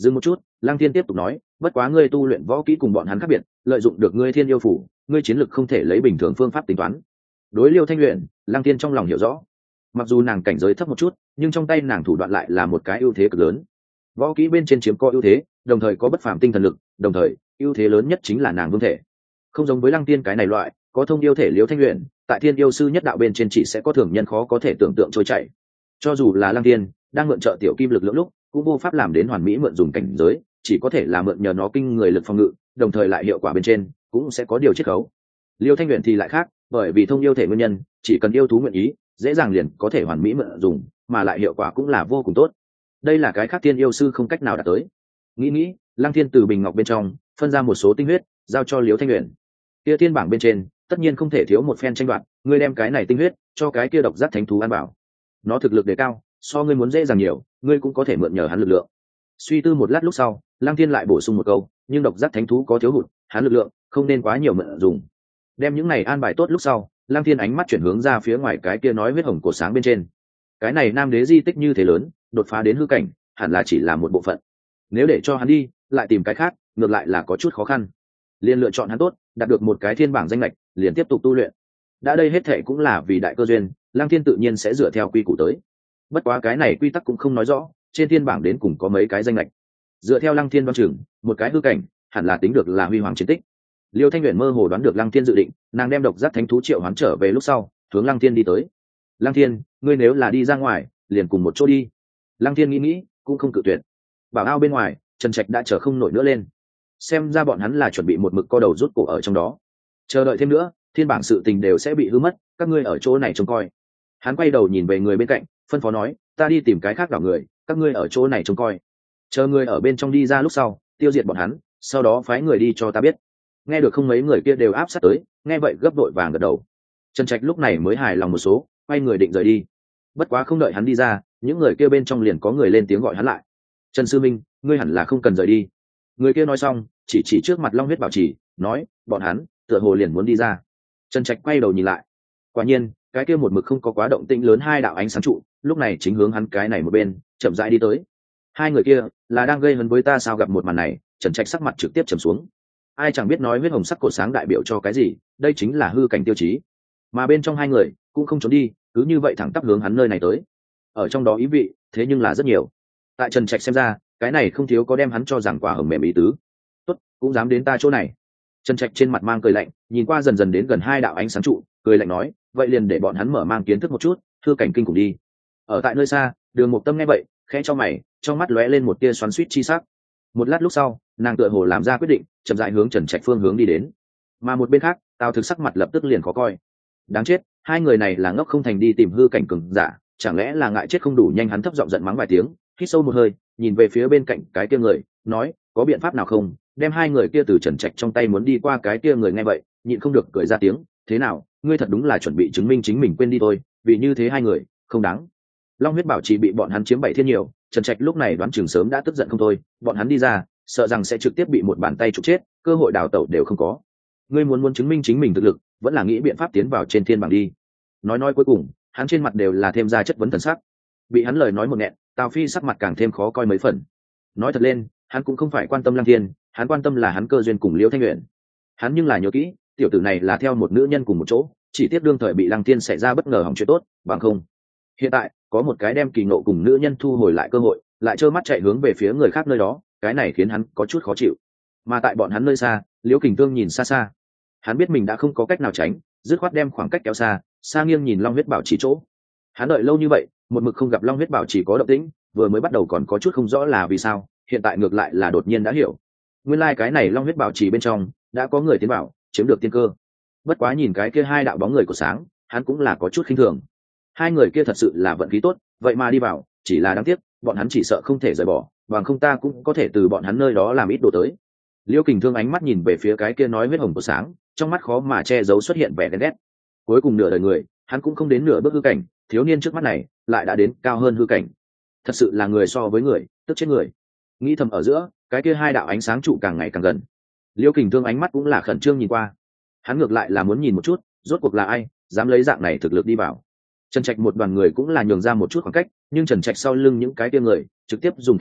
Dừng một chút, Lăng Thiên tiếp tục nói, bất quá ngươi tu luyện võ kỹ cùng bọn hắn khác biệt, lợi dụng được ngươi thiên yêu phủ, ngươi chiến lực không thể lấy bình thường phương pháp tính toán. Đối Liêu Thanh Luyện, Lăng Thiên trong lòng hiểu rõ, mặc dù nàng cảnh giới thấp một chút, nhưng trong tay nàng thủ đoạn lại là một cái ưu thế cực lớn. Võ kỹ bên trên chiếm có ưu thế, đồng thời có bất phàm tinh thần lực, đồng thời ưu thế lớn nhất chính là nàng vương thể. Không giống với Lăng Thiên cái này loại, có thông yêu thể Liêu Thanh Luyện, tại thiên yêu sư nhất đạo bên trên chỉ sẽ có thường nhân khó có thể tưởng tượng trôi chảy. Cho dù là Lăng Thiên đang mượn trợ tiểu kim lực lượng lúc, cũng vô pháp làm đến hoàn mỹ mượn dùng cảnh giới, chỉ có thể là mượn nhờ nó kinh người lực phòng ngự, đồng thời lại hiệu quả bên trên cũng sẽ có điều chiết khấu. Liêu Thanh Luyện thì lại khác, bởi vì thông yêu thể nguyên nhân, chỉ cần yêu thú nguyện ý, dễ dàng liền có thể hoàn mỹ mượn dùng, mà lại hiệu quả cũng là vô cùng tốt. Đây là cái khác thiên yêu sư không cách nào đạt tới. Nghĩ, Lăng Thiên từ bình ngọc bên trong phân ra một số tinh huyết, giao cho Liêu Thanh Luyện. Kia thiên bảng bên trên, tất nhiên không thể thiếu một phen tranh đoạt, ngươi đem cái này tinh huyết cho cái kia độc giác thánh thú ăn bảo. Nó thực lực đề cao, so ngươi muốn dễ dàng nhiều, ngươi cũng có thể mượn nhờ hắn lực lượng. Suy tư một lát lúc sau, Lăng Thiên lại bổ sung một câu, nhưng độc giác thánh thú có thiếu hụt, hắn lực lượng không nên quá nhiều mượn dùng. Đem những này an bài tốt lúc sau, Lăng Thiên ánh mắt chuyển hướng ra phía ngoài cái kia nói huyết hồng cổ sáng bên trên. Cái này nam đế di tích như thế lớn, đột phá đến hư cảnh, hẳn là chỉ là một bộ phận. Nếu để cho hắn đi, lại tìm cái khác, ngược lại là có chút khó khăn. Liền lựa chọn hắn tốt, đạt được một cái thiên bảng danh lệch, liền tiếp tục tu luyện. Đã đây hết thệ cũng là vì đại cơ duyên, Lăng Thiên tự nhiên sẽ dựa theo quy củ tới. Bất quá cái này quy tắc cũng không nói rõ, trên thiên bảng đến cùng có mấy cái danh lệch. Dựa theo Lăng Thiên đoán chừng, một cái hư cảnh, hẳn là tính được là huy hoàng chiến tích. Liêu Thanh Uyển mơ hồ đoán được Lăng Thiên dự định, nàng đem độc giác thánh thú triệu hoán trở về lúc sau, hướng Lăng Thiên đi tới. Lăng Thiên, ngươi nếu là đi ra ngoài, liền cùng một chỗ đi. Lăng Thiên nghĩ, cũng không cự tuyệt. Bảo ao bên ngoài, Trần Trạch đã chờ không nổi nữa lên. Xem ra bọn hắn là chuẩn bị một mực co đầu rút cổ ở trong đó. Chờ đợi thêm nữa, thiên bảng sự tình đều sẽ bị hư mất, các ngươi ở chỗ này trông coi. Hắn quay đầu nhìn về người bên cạnh, phân phó nói, ta đi tìm cái khác đảo người, các ngươi ở chỗ này trông coi. Chờ người ở bên trong đi ra lúc sau, tiêu diệt bọn hắn, sau đó phái người đi cho ta biết. Nghe được không mấy người kia đều áp sát tới, nghe vậy gấp đội vàng gật đầu. Trần Trạch lúc này mới hài lòng một số, quay người định rời đi. Bất quá không đợi hắn đi ra, những người kia bên trong liền có người lên tiếng gọi hắn lại. Trần Sư Minh, ngươi hẳn là không cần rời đi. Người kia nói xong, chỉ trước mặt Long Huyết Bảo Chỉ, nói, bọn hắn tựa hồ liền muốn đi ra. Trần Trạch quay đầu nhìn lại, quả nhiên cái kia một mực không có quá động tĩnh lớn hai đạo ánh sáng trụ, lúc này chính hướng hắn cái này một bên chậm rãi đi tới. Hai người kia là đang gây hấn với ta sao? Gặp một màn này, Trần Trạch sắc mặt trực tiếp trầm xuống. Ai chẳng biết nói huyết hồng sắc cột sáng đại biểu cho cái gì, đây chính là hư cảnh tiêu chí. Mà bên trong hai người cũng không trốn đi, cứ như vậy thẳng tắp hướng hắn nơi này tới. Ở trong đó ý vị thế nhưng là rất nhiều. Tại Trần Trạch xem ra, cái này không thiếu có đem hắn cho rằng quả hầm mềm ý tứ. Tốt, cũng dám đến ta chỗ này. Trần Trạch trên mặt mang cười lạnh, nhìn qua dần dần đến gần hai đạo ánh sáng trụ, cười lạnh nói, vậy liền để bọn hắn mở mang kiến thức một chút hư cảnh kinh khủng đi. Ở tại nơi xa, Đường Mục Tâm nghe vậy, khẽ cho mày, trong mắt lóe lên một tia xoắn xuýt chi sắc. Một lát lúc sau, nàng tựa hồ làm ra quyết định, chậm rãi hướng Trần Trạch phương hướng đi đến. Mà một bên khác, Tào Thực sắc mặt lập tức liền khó coi. Đáng chết, hai người này là ngốc không thành đi tìm hư cảnh cường giả, chẳng lẽ là ngại chết không đủ nhanh? Hắn thấp giọng giận mắng vài tiếng, hít sâu một hơi, nhìn về phía bên cạnh cái kia người, nói, có biện pháp nào không? Đem hai người kia từ Trần Trạch trong tay muốn đi qua. Cái kia người nghe vậy, nhịn không được cười ra tiếng, thế nào, ngươi thật đúng là chuẩn bị chứng minh chính mình quên đi thôi, vì như thế hai người không đáng. Long Huyết Bảo Trì bị bọn hắn chiếm 7 thiên nhiều, Trần Trạch lúc này đoán chừng sớm đã tức giận không thôi, bọn hắn đi ra, sợ rằng sẽ trực tiếp bị một bàn tay trục chết, cơ hội đào tẩu đều không có. Ngươi muốn chứng minh chính mình thực lực, vẫn là nghĩ biện pháp tiến vào trên thiên bảng đi. Nói cuối cùng, hắn trên mặt đều là thêm ra chất vấn thần sắc. Bị hắn lời nói một nghẹn, Tào Phi sắc mặt càng thêm khó coi mấy phần. Nói thật lên, hắn cũng không phải quan tâm Lăng Thiên, hắn quan tâm là hắn cơ duyên cùng Liễu Thanh Uyển. Hắn nhưng là nhớ kỹ, tiểu tử này là theo một nữ nhân cùng một chỗ, chỉ tiếc đương thời bị Lăng Thiên xảy ra bất ngờ hỏng chuyện tốt, bằng không. Hiện tại, có một cái đem kỳ ngộ cùng nữ nhân thu hồi lại cơ hội, lại trơ mắt chạy hướng về phía người khác nơi đó, cái này khiến hắn có chút khó chịu. Mà tại bọn hắn nơi xa, Liễu Kình Thương nhìn xa xa, hắn biết mình đã không có cách nào tránh, dứt khoát đem khoảng cách kéo xa, xa nghiêng nhìn Long Huyết Bảo Chỉ chỗ. Hắn đợi lâu như vậy, một mực không gặp Long Huyết Bảo Chỉ có động tĩnh, vừa mới bắt đầu còn có chút không rõ là vì sao, hiện tại ngược lại là đột nhiên đã hiểu. Nguyên lai cái này Long Huyết Bảo Chỉ bên trong đã có người tiến vào, chiếm được tiên cơ. Bất quá nhìn cái kia hai đạo bóng người của sáng, hắn cũng là có chút khinh thường. Hai người kia thật sự là vận khí tốt, vậy mà đi vào, chỉ là đáng tiếc, bọn hắn chỉ sợ không thể rời bỏ, bằng không ta cũng có thể từ bọn hắn nơi đó làm ít đồ tới. Liêu Kình Thương ánh mắt nhìn về phía cái kia nói huyết hồng của sáng, trong mắt khó mà che giấu xuất hiện vẻ ghen ghét. Cuối cùng nửa đời người, hắn cũng không đến nửa bước hư cảnh, thiếu niên trước mắt này lại đã đến cao hơn hư cảnh. Thật sự là người so với người, tức chết người. Nghĩ thầm ở giữa, cái kia hai đạo ánh sáng trụ càng ngày càng gần. Liêu Kình Thương ánh mắt cũng là khẩn trương nhìn qua. Hắn ngược lại là muốn nhìn một chút, rốt cuộc là ai dám lấy dạng này thực lực đi vào. Trần Trạch một đoàn người cũng là nhường ra một chút khoảng cách, nhưng Trần Trạch sau lưng những cái kia người trực tiếp dùng khí thế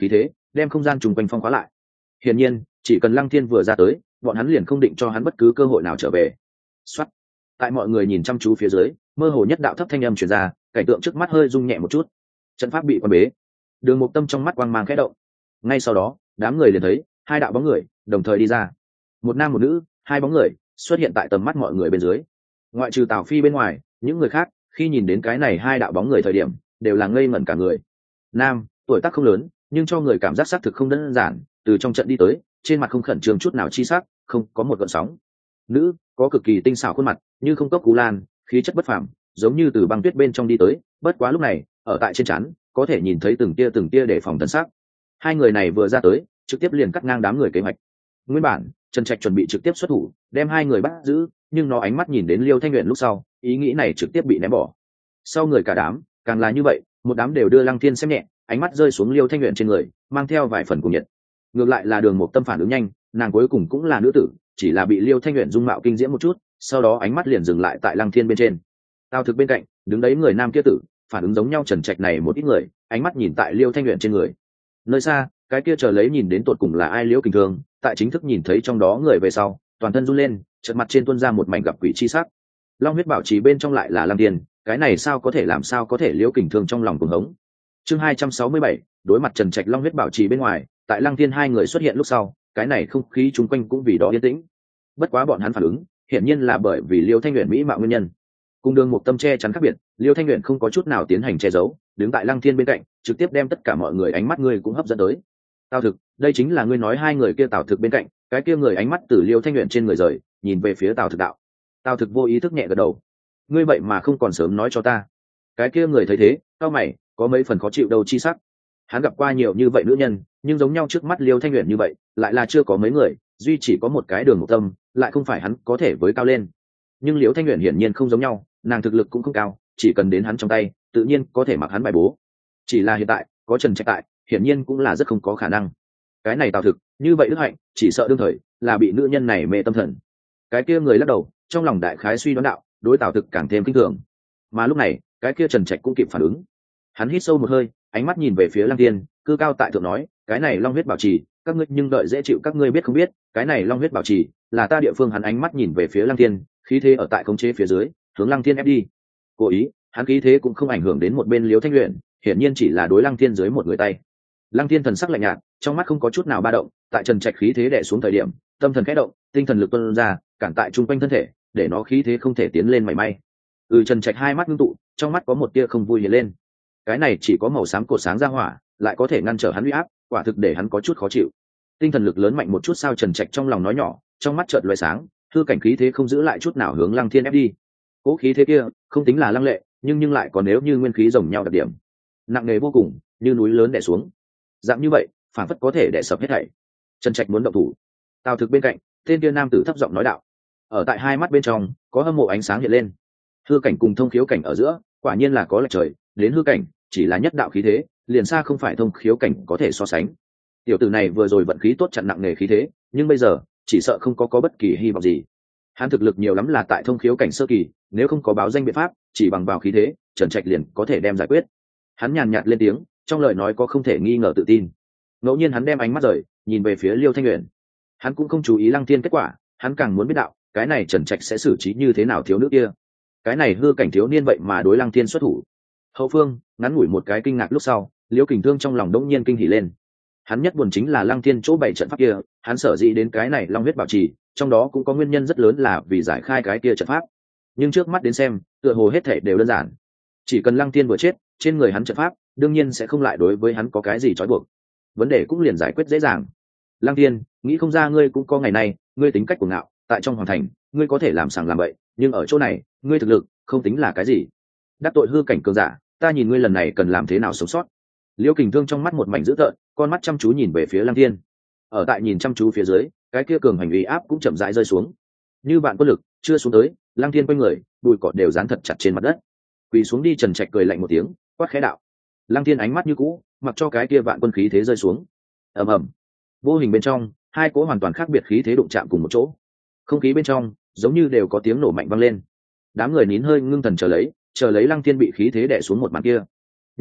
đem không gian trùng quanh phong khóa lại. Hiển nhiên chỉ cần Lăng Thiên vừa ra tới, bọn hắn liền không định cho hắn bất cứ cơ hội nào trở về. Soát. Tại mọi người nhìn chăm chú phía dưới, mơ hồ nhất đạo thấp thanh âm truyền ra, cảnh tượng trước mắt hơi rung nhẹ một chút. Trận pháp bị quan bế. Đường Mục Tâm trong mắt quang mang khẽ động. Ngay sau đó, đám người liền thấy hai đạo bóng người đồng thời đi ra. Một nam một nữ, hai bóng người xuất hiện tại tầm mắt mọi người bên dưới. Ngoại trừ Tào Phi bên ngoài, những người khác khi nhìn đến cái này hai đạo bóng người thời điểm, đều là ngây ngẩn cả người. Nam, tuổi tác không lớn, nhưng cho người cảm giác xác thực không đơn giản, từ trong trận đi tới, trên mặt không khẩn trương chút nào chi sắc, không có một gợn sóng. Nữ, có cực kỳ tinh xảo khuôn mặt, như không cốc cú lan, khí chất bất phàm, giống như từ băng tuyết bên trong đi tới, bất quá lúc này, ở tại trên trán, có thể nhìn thấy từng tia để phòng tấn sắc. Hai người này vừa ra tới, trực tiếp liền cắt ngang đám người kế hoạch. Nguyên bản, Trần Trạch chuẩn bị trực tiếp xuất thủ, đem hai người bắt giữ, nhưng nó ánh mắt nhìn đến Liêu Thanh Uyển lúc sau, ý nghĩ này trực tiếp bị ném bỏ. Sau người cả đám, càng là như vậy, một đám đều đưa Lăng Thiên xem nhẹ, ánh mắt rơi xuống Liêu Thanh Uyển trên người, mang theo vài phần cuồng nhiệt. Ngược lại là Đường Mục Tâm phản ứng nhanh, nàng cuối cùng cũng là nữ tử, chỉ là bị Liêu Thanh Uyển dung mạo kinh diễm một chút, sau đó ánh mắt liền dừng lại tại Lăng Thiên bên trên. Tao thực bên cạnh, đứng đấy người nam kia tử, phản ứng giống nhau Trần Trạch này một ít người, ánh mắt nhìn tại Liêu Thanh Uyển trên người. Nơi xa, cái kia chờ lấy nhìn đến tột cùng là ai Liễu Kình Thương, tại chính thức nhìn thấy trong đó người về sau, toàn thân run lên, chợt mặt trên tuôn ra một mảnh gặp quỷ chi sắc. Long huyết bảo trì bên trong lại là Lăng Thiên, cái này sao có thể làm sao có thể Liễu Kình Thương trong lòng cuồng hống. Chương 267, đối mặt Trần Trạch Long huyết bảo trì bên ngoài, tại Lăng Thiên hai người xuất hiện lúc sau, cái này không khí chung quanh cũng vì đó yên tĩnh. Bất quá bọn hắn phản ứng, hiển nhiên là bởi vì Liêu Thanh Uyển mỹ mạo nguyên nhân. Cùng Đường Mục Tâm che chắn khác biệt, Liêu Thanh Uyển không có chút nào tiến hành che giấu, đứng tại Lăng Thiên bên cạnh, trực tiếp đem tất cả mọi người ánh mắt người cũng hấp dẫn tới. Tào Thực, đây chính là ngươi nói hai người kia. Tào Thực bên cạnh, cái kia người ánh mắt từ Liêu Thanh Uyển trên người rời, nhìn về phía Tào Thực đạo. Tào Thực vô ý thức nhẹ gật đầu. Ngươi vậy mà không còn sớm nói cho ta. Cái kia người thấy thế, cau mày, có mấy phần khó chịu đầu chi sắc. Hắn gặp qua nhiều như vậy nữ nhân, nhưng giống nhau trước mắt Liêu Thanh Uyển như vậy, lại là chưa có mấy người, duy chỉ có một cái Đường Mục Tâm, lại không phải hắn có thể với cao lên. Nhưng Liêu Thanh Uyển hiển nhiên không giống nhau, nàng thực lực cũng không cao, chỉ cần đến hắn trong tay, tự nhiên có thể mặc hắn bài bố. Chỉ là hiện tại, có Trần Trạch tại, hiển nhiên cũng là rất không có khả năng. Cái này Tào Thực, như vậy đức hạnh, chỉ sợ đương thời là bị nữ nhân này mê tâm thần. Cái kia người lắc đầu, trong lòng đại khái suy đoán đạo, đối Tào Thực càng thêm kinh thường. Mà lúc này, cái kia Trần Trạch cũng kịp phản ứng. Hắn hít sâu một hơi, ánh mắt nhìn về phía Lăng Thiên, cư cao tại thượng nói, cái này Long huyết bảo trì, các ngươi nhưng đợi dễ chịu các ngươi biết không biết, cái này Long huyết bảo trì là ta địa phương. Hắn ánh mắt nhìn về phía Lăng Thiên, khí thế ở tại khống chế phía dưới, hướng Lăng Thiên ép đi. Cố ý, hắn khí thế cũng không ảnh hưởng đến một bên Liễu Thanh Uyển, hiển nhiên chỉ là đối Lăng Thiên dưới một người tay. Lăng Thiên thần sắc lạnh nhạt, trong mắt không có chút nào ba động, tại Trần Trạch khí thế đè xuống thời điểm, tâm thần khẽ động, tinh thần lực tuôn ra, cản tại trung quanh thân thể, để nó khí thế không thể tiến lên mảy may. Trần Trạch hai mắt ngưng tụ, trong mắt có một tia không vui hiện lên. Cái này chỉ có màu xám cột sáng ra hỏa, lại có thể ngăn trở hắn uy áp, quả thực để hắn có chút khó chịu. Tinh thần lực lớn mạnh một chút sao? Trần Trạch trong lòng nói nhỏ, trong mắt chợt lóe sáng, hư cảnh khí thế không giữ lại chút nào hướng Lăng Thiên ép đi. Cố khí thế kia, không tính là lăng lệ, nhưng lại còn nếu như nguyên khí rồng nhau đặc điểm, nặng nề vô cùng, như núi lớn đè xuống. Dạng như vậy, phản phất có thể đè sập hết thảy. Trần Trạch muốn động thủ. Tào Thực bên cạnh, tên kia nam tử thấp giọng nói đạo. Ở tại hai mắt bên trong, có hâm mộ ánh sáng hiện lên. Hư cảnh cùng thông khiếu cảnh ở giữa, quả nhiên là có lệch trời, đến hư cảnh, chỉ là nhất đạo khí thế, liền xa không phải thông khiếu cảnh có thể so sánh. Tiểu tử này vừa rồi vận khí tốt chặn nặng nề khí thế, nhưng bây giờ, chỉ sợ không có bất kỳ hy vọng gì. Hắn thực lực nhiều lắm là tại thông khiếu cảnh sơ kỳ, nếu không có báo danh biện pháp, chỉ bằng vào khí thế, Trần Trạch liền có thể đem giải quyết. Hắn nhàn nhạt lên tiếng, trong lời nói có không thể nghi ngờ tự tin. Ngẫu nhiên hắn đem ánh mắt rời, nhìn về phía Liêu Thanh Uyển. Hắn cũng không chú ý Lăng Thiên kết quả, hắn càng muốn biết đạo, cái này Trần Trạch sẽ xử trí như thế nào thiếu nữ kia. Cái này hư cảnh thiếu niên vậy mà đối Lăng Thiên xuất thủ. Hậu phương, ngắn ngủi một cái kinh ngạc lúc sau, Liêu Kình Thương trong lòng đống nhiên kinh hỉ lên. Hắn nhất buồn chính là Lăng Thiên chỗ bày trận pháp kia, hắn sở dĩ đến cái này Long huyết bảo trì, trong đó cũng có nguyên nhân rất lớn là vì giải khai cái kia trận pháp. Nhưng trước mắt đến xem, tựa hồ hết thảy đều đơn giản. Chỉ cần Lăng Thiên vừa chết, trên người hắn trận pháp, đương nhiên sẽ không lại đối với hắn có cái gì trói buộc. Vấn đề cũng liền giải quyết dễ dàng. Lăng Thiên, nghĩ không ra ngươi cũng có ngày này, ngươi tính cách cuồng ngạo, tại trong hoàng thành, ngươi có thể làm sàng làm bậy, nhưng ở chỗ này, ngươi thực lực không tính là cái gì. Đắc tội hư cảnh cường giả, ta nhìn ngươi lần này cần làm thế nào sống sót. Liêu Kình Thương trong mắt một mảnh dữ tợn, con mắt chăm chú nhìn về phía Lăng Thiên. Ở tại nhìn chăm chú phía dưới, cái kia cường hành uy áp cũng chậm rãi rơi xuống. Như bạn quân lực chưa xuống tới, Lăng Thiên quanh người, bụi cỏ đều dán thật chặt trên mặt đất. Quỳ xuống đi. Trần Trạch cười lạnh một tiếng, quát khẽ đạo. Lăng Thiên ánh mắt như cũ, mặc cho cái kia vạn quân khí thế rơi xuống. Ầm ầm. Vô hình bên trong, hai cỗ hoàn toàn khác biệt khí thế đụng chạm cùng một chỗ. Không khí bên trong, giống như đều có tiếng nổ mạnh vang lên. Đám người nín hơi ngưng thần chờ lấy Lăng Thiên bị khí thế đè xuống một màn kia. Nhưng mà,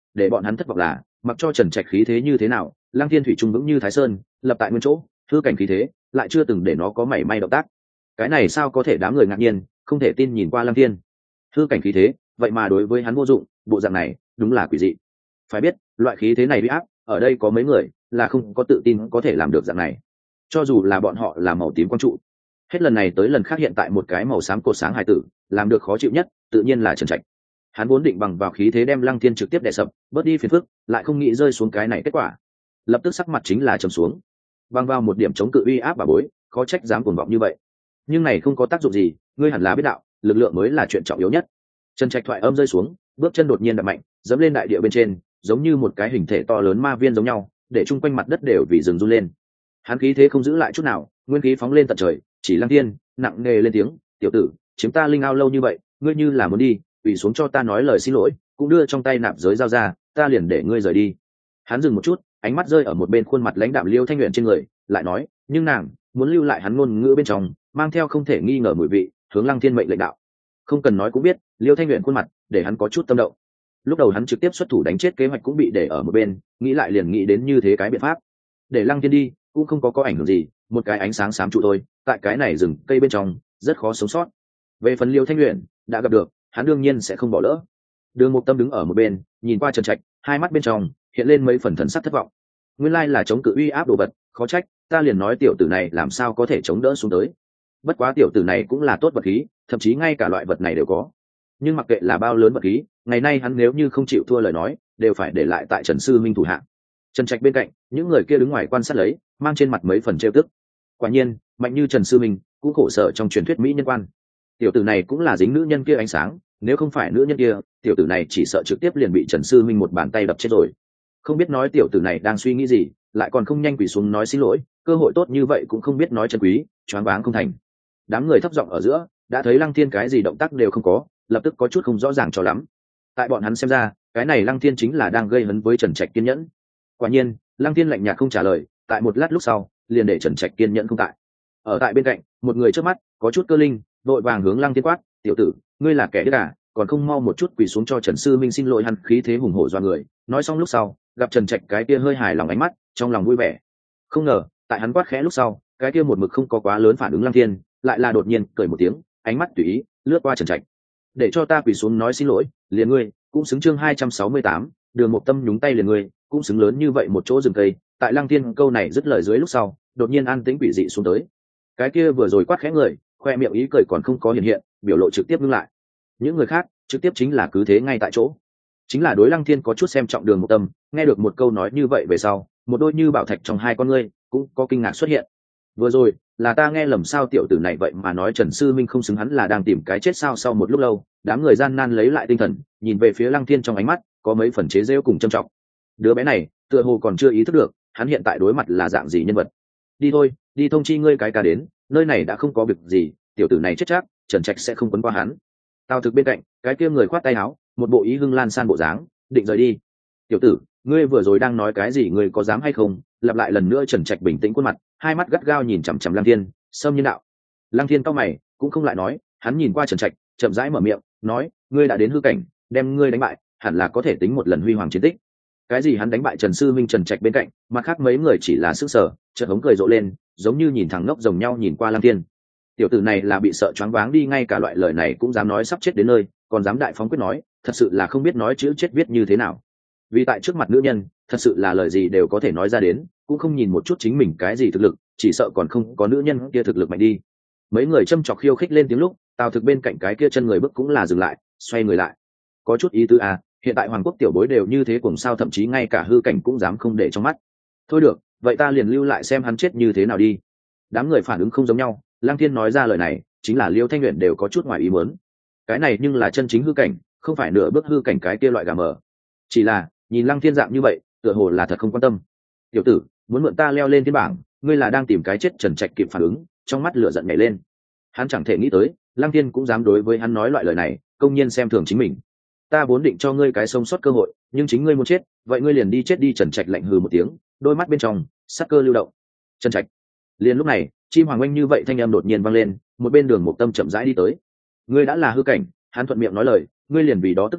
để bọn hắn thất vọng là mặc cho trần trạch khí thế như thế nào, Lăng Thiên thủy trung vững như Thái Sơn, lập tại nguyên chỗ, hư cảnh khí thế lại chưa từng để nó có mảy may động tác. Cái này sao có thể? Đám người ngạc nhiên không thể tin nhìn qua Lăng Thiên. Hư cảnh khí thế vậy mà đối với hắn vô dụng, bộ dạng này đúng là quỷ dị. Phải biết loại khí thế này uy áp, ở đây có mấy người là không có tự tin có thể làm được dạng này, cho dù là bọn họ là màu tím quang trụ. Hết lần này tới lần khác hiện tại một cái màu xám cột sáng hài tử làm được khó chịu nhất, tự nhiên là Trần Trạch. Hắn vốn định bằng vào khí thế đem Lăng Thiên trực tiếp đè sập, bớt đi phiền phức, lại không nghĩ rơi xuống cái này kết quả, lập tức sắc mặt chính là trầm xuống. Bằng vào một điểm chống cự uy áp bà bối, khó trách dám cuồng vọng như vậy. Nhưng này không có tác dụng gì, ngươi hẳn là biết đạo, lực lượng mới là chuyện trọng yếu nhất. Trần Trạch thoại âm rơi xuống, bước chân đột nhiên đập mạnh, dẫm lên đại địa bên trên, giống như một cái hình thể to lớn ma viên giống nhau, để chung quanh mặt đất đều vì rừng run lên. Hắn khí thế không giữ lại chút nào, nguyên khí phóng lên tận trời, chỉ Lăng Thiên nặng nề lên tiếng, tiểu tử, chiếm ta linh ao lâu như vậy, ngươi như là muốn đi, quỳ xuống cho ta nói lời xin lỗi, cũng đưa trong tay nạp giới giao ra, ta liền để ngươi rời đi. Hắn dừng một chút, ánh mắt rơi ở một bên khuôn mặt lãnh đạm Liêu Thanh Uyển trên người, lại nói, nhưng nàng muốn lưu lại hắn ngôn ngữ bên trong, mang theo không thể nghi ngờ mùi vị, hướng Lăng Thiên mệnh lệnh đạo. Không cần nói cũng biết, Liêu Thanh Uyển khuôn mặt để hắn có chút tâm động. Lúc đầu hắn trực tiếp xuất thủ đánh chết kế hoạch cũng bị để ở một bên, nghĩ lại liền nghĩ đến như thế cái biện pháp. Để Lăng Thiên đi, cũng không có ảnh hưởng gì, một cái ánh sáng xám trụ thôi, tại cái này rừng cây bên trong, rất khó sống sót. Về phần Liêu Thanh Uyển, đã gặp được, hắn đương nhiên sẽ không bỏ lỡ. Đường Mục Tâm đứng ở một bên, nhìn qua Trần Trạch, hai mắt bên trong hiện lên mấy phần thần sắc thất vọng. Nguyên lai là chống cự uy áp đồ vật, khó trách, ta liền nói tiểu tử này làm sao có thể chống đỡ xuống tới. Bất quá tiểu tử này cũng là tốt vật khí, thậm chí ngay cả loại vật này đều có. Nhưng mặc kệ là bao lớn vật khí, ngày nay hắn nếu như không chịu thua lời nói, đều phải để lại tại Trần Sư Minh thủ hạ. Trần Trạch bên cạnh, những người kia đứng ngoài quan sát lấy, mang trên mặt mấy phần trêu tức. Quả nhiên, mạnh như Trần Sư Minh, cũng khổ sở trong truyền thuyết mỹ nhân quan. Tiểu tử này cũng là dính nữ nhân kia ánh sáng, nếu không phải nữ nhân kia, tiểu tử này chỉ sợ trực tiếp liền bị Trần Sư Minh một bàn tay đập chết rồi. Không biết nói tiểu tử này đang suy nghĩ gì, lại còn không nhanh quỳ xuống nói xin lỗi, cơ hội tốt như vậy cũng không biết nói chân quý, choáng váng không thành. Đám người thấp giọng ở giữa, đã thấy Lăng Thiên cái gì động tác đều không có, lập tức có chút không rõ ràng cho lắm. Tại bọn hắn xem ra, cái này Lăng Thiên chính là đang gây hấn với Trần Trạch kiên nhẫn. Quả nhiên, Lăng Thiên lạnh nhạt không trả lời, tại một lát lúc sau, liền để Trần Trạch kiên nhẫn không tại. Ở tại bên cạnh, một người trước mắt, có chút cơ linh, vội vàng hướng Lăng Thiên quát, "Tiểu tử, ngươi là kẻ điếc à, còn không mau một chút quỳ xuống cho Trần Sư Minh xin lỗi." Hắn khí thế hùng hổ doa người, nói xong lúc sau, gặp Trần Trạch cái kia hơi hài lòng ánh mắt, trong lòng vui vẻ. Không ngờ, tại hắn quát khẽ lúc sau, cái kia một mực không có quá lớn phản ứng Lăng Thiên, lại là đột nhiên cười một tiếng, ánh mắt tùy ý lướt qua Trần Trạch. "Để cho ta quỳ xuống nói xin lỗi, liền ngươi, cũng xứng." Chương 268, Đường Mục Tâm nhúng tay liền ngươi, cũng xứng lớn như vậy một chỗ rừng cây. Tại Lăng Thiên câu này dứt lời dưới lúc sau, đột nhiên an tĩnh quỷ dị xuống tới. Cái kia vừa rồi quát khẽ người, khoe miệng ý cười còn không có hiện hiện, biểu lộ trực tiếp ngưng lại. Những người khác trực tiếp chính là cứ thế ngay tại chỗ. Chính là đối Lăng Thiên có chút xem trọng Đường Mục Tâm, nghe được một câu nói như vậy về sau, một đôi như bảo thạch trong hai con ngươi cũng có kinh ngạc xuất hiện. Vừa rồi là ta nghe lầm sao? Tiểu tử này vậy mà nói Trần Sư Minh không xứng, hắn là đang tìm cái chết sao? Sau một lúc lâu, đám người gian nan lấy lại tinh thần, nhìn về phía Lăng Thiên, trong ánh mắt có mấy phần chế giễu cùng trầm trọng. Đứa bé này tựa hồ còn chưa ý thức được hắn hiện tại đối mặt là dạng gì nhân vật. Đi thôi, đi thông chi ngươi cái ca đến, nơi này đã không có việc gì, tiểu tử này chết chắc, Trần Trạch sẽ không quấn qua hắn. Tào Thực bên cạnh, cái kia người khoát tay áo, một bộ ý hưng lan san bộ dáng, định rời đi. Tiểu tử, ngươi vừa rồi đang nói cái gì? Ngươi có dám hay không? Lặp lại lần nữa. Trần Trạch bình tĩnh khuôn mặt, hai mắt gắt gao nhìn chằm chằm Lăng Thiên, sâm nhiên đạo. Lăng Thiên cau mày, cũng không lại nói, hắn nhìn qua Trần Trạch, chậm rãi mở miệng, nói, ngươi đã đến hư cảnh, đem ngươi đánh bại, hẳn là có thể tính một lần huy hoàng chiến tích. Cái gì hắn đánh bại Trần Sư Minh? Trần Trạch bên cạnh, mặt khác mấy người chỉ là sức sở, chợt hống cười rộ lên, giống như nhìn thằng ngốc rồng nhau nhìn qua Lăng Thiên. Tiểu tử này là bị sợ choáng váng đi, ngay cả loại lời này cũng dám nói, sắp chết đến nơi, còn dám đại phóng quyết nói, thật sự là không biết nói chữ chết viết như thế nào. Vì tại trước mặt nữ nhân, thật sự là lời gì đều có thể nói ra đến, cũng không nhìn một chút chính mình cái gì thực lực, chỉ sợ còn không có nữ nhân kia thực lực mạnh đi. Mấy người châm chọc khiêu khích lên tiếng lúc, Tào Thực bên cạnh cái kia chân người bước cũng là dừng lại, xoay người lại. Có chút ý tứ à, hiện tại hoàng quốc tiểu bối đều như thế, cùng sao thậm chí ngay cả hư cảnh cũng dám không để trong mắt. Thôi được, vậy ta liền lưu lại xem hắn chết như thế nào đi. Đám người phản ứng không giống nhau, Lăng Thiên nói ra lời này, chính là Liêu Thanh Uyển đều có chút ngoài ý muốn. Cái này nhưng là chân chính hư cảnh, không phải nửa bước hư cảnh cái kia loại gà mờ. Chỉ là nhìn Lăng Thiên dạng như vậy, tựa hồ là thật không quan tâm. Tiểu tử, muốn mượn ta leo lên thiên bảng, ngươi là đang tìm cái chết? Trần Trạch kịp phản ứng, trong mắt lửa giận nhảy lên. Hắn chẳng thể nghĩ tới Lăng Thiên cũng dám đối với hắn nói loại lời này, công nhiên xem thường chính mình. Ta vốn định cho ngươi cái sống sót cơ hội, nhưng chính ngươi muốn chết, vậy ngươi liền đi chết đi. Trần Trạch lạnh hừ một tiếng, đôi mắt bên trong sắc cơ lưu động. Trần Trạch. Liền lúc này, chim hoàng oanh như vậy thanh âm đột nhiên vang lên, một bên Đường Mục Tâm chậm rãi đi tới. Ngươi đã là hư cảnh, hắn thuận miệng nói lời, ngươi liền vì đó tức giận,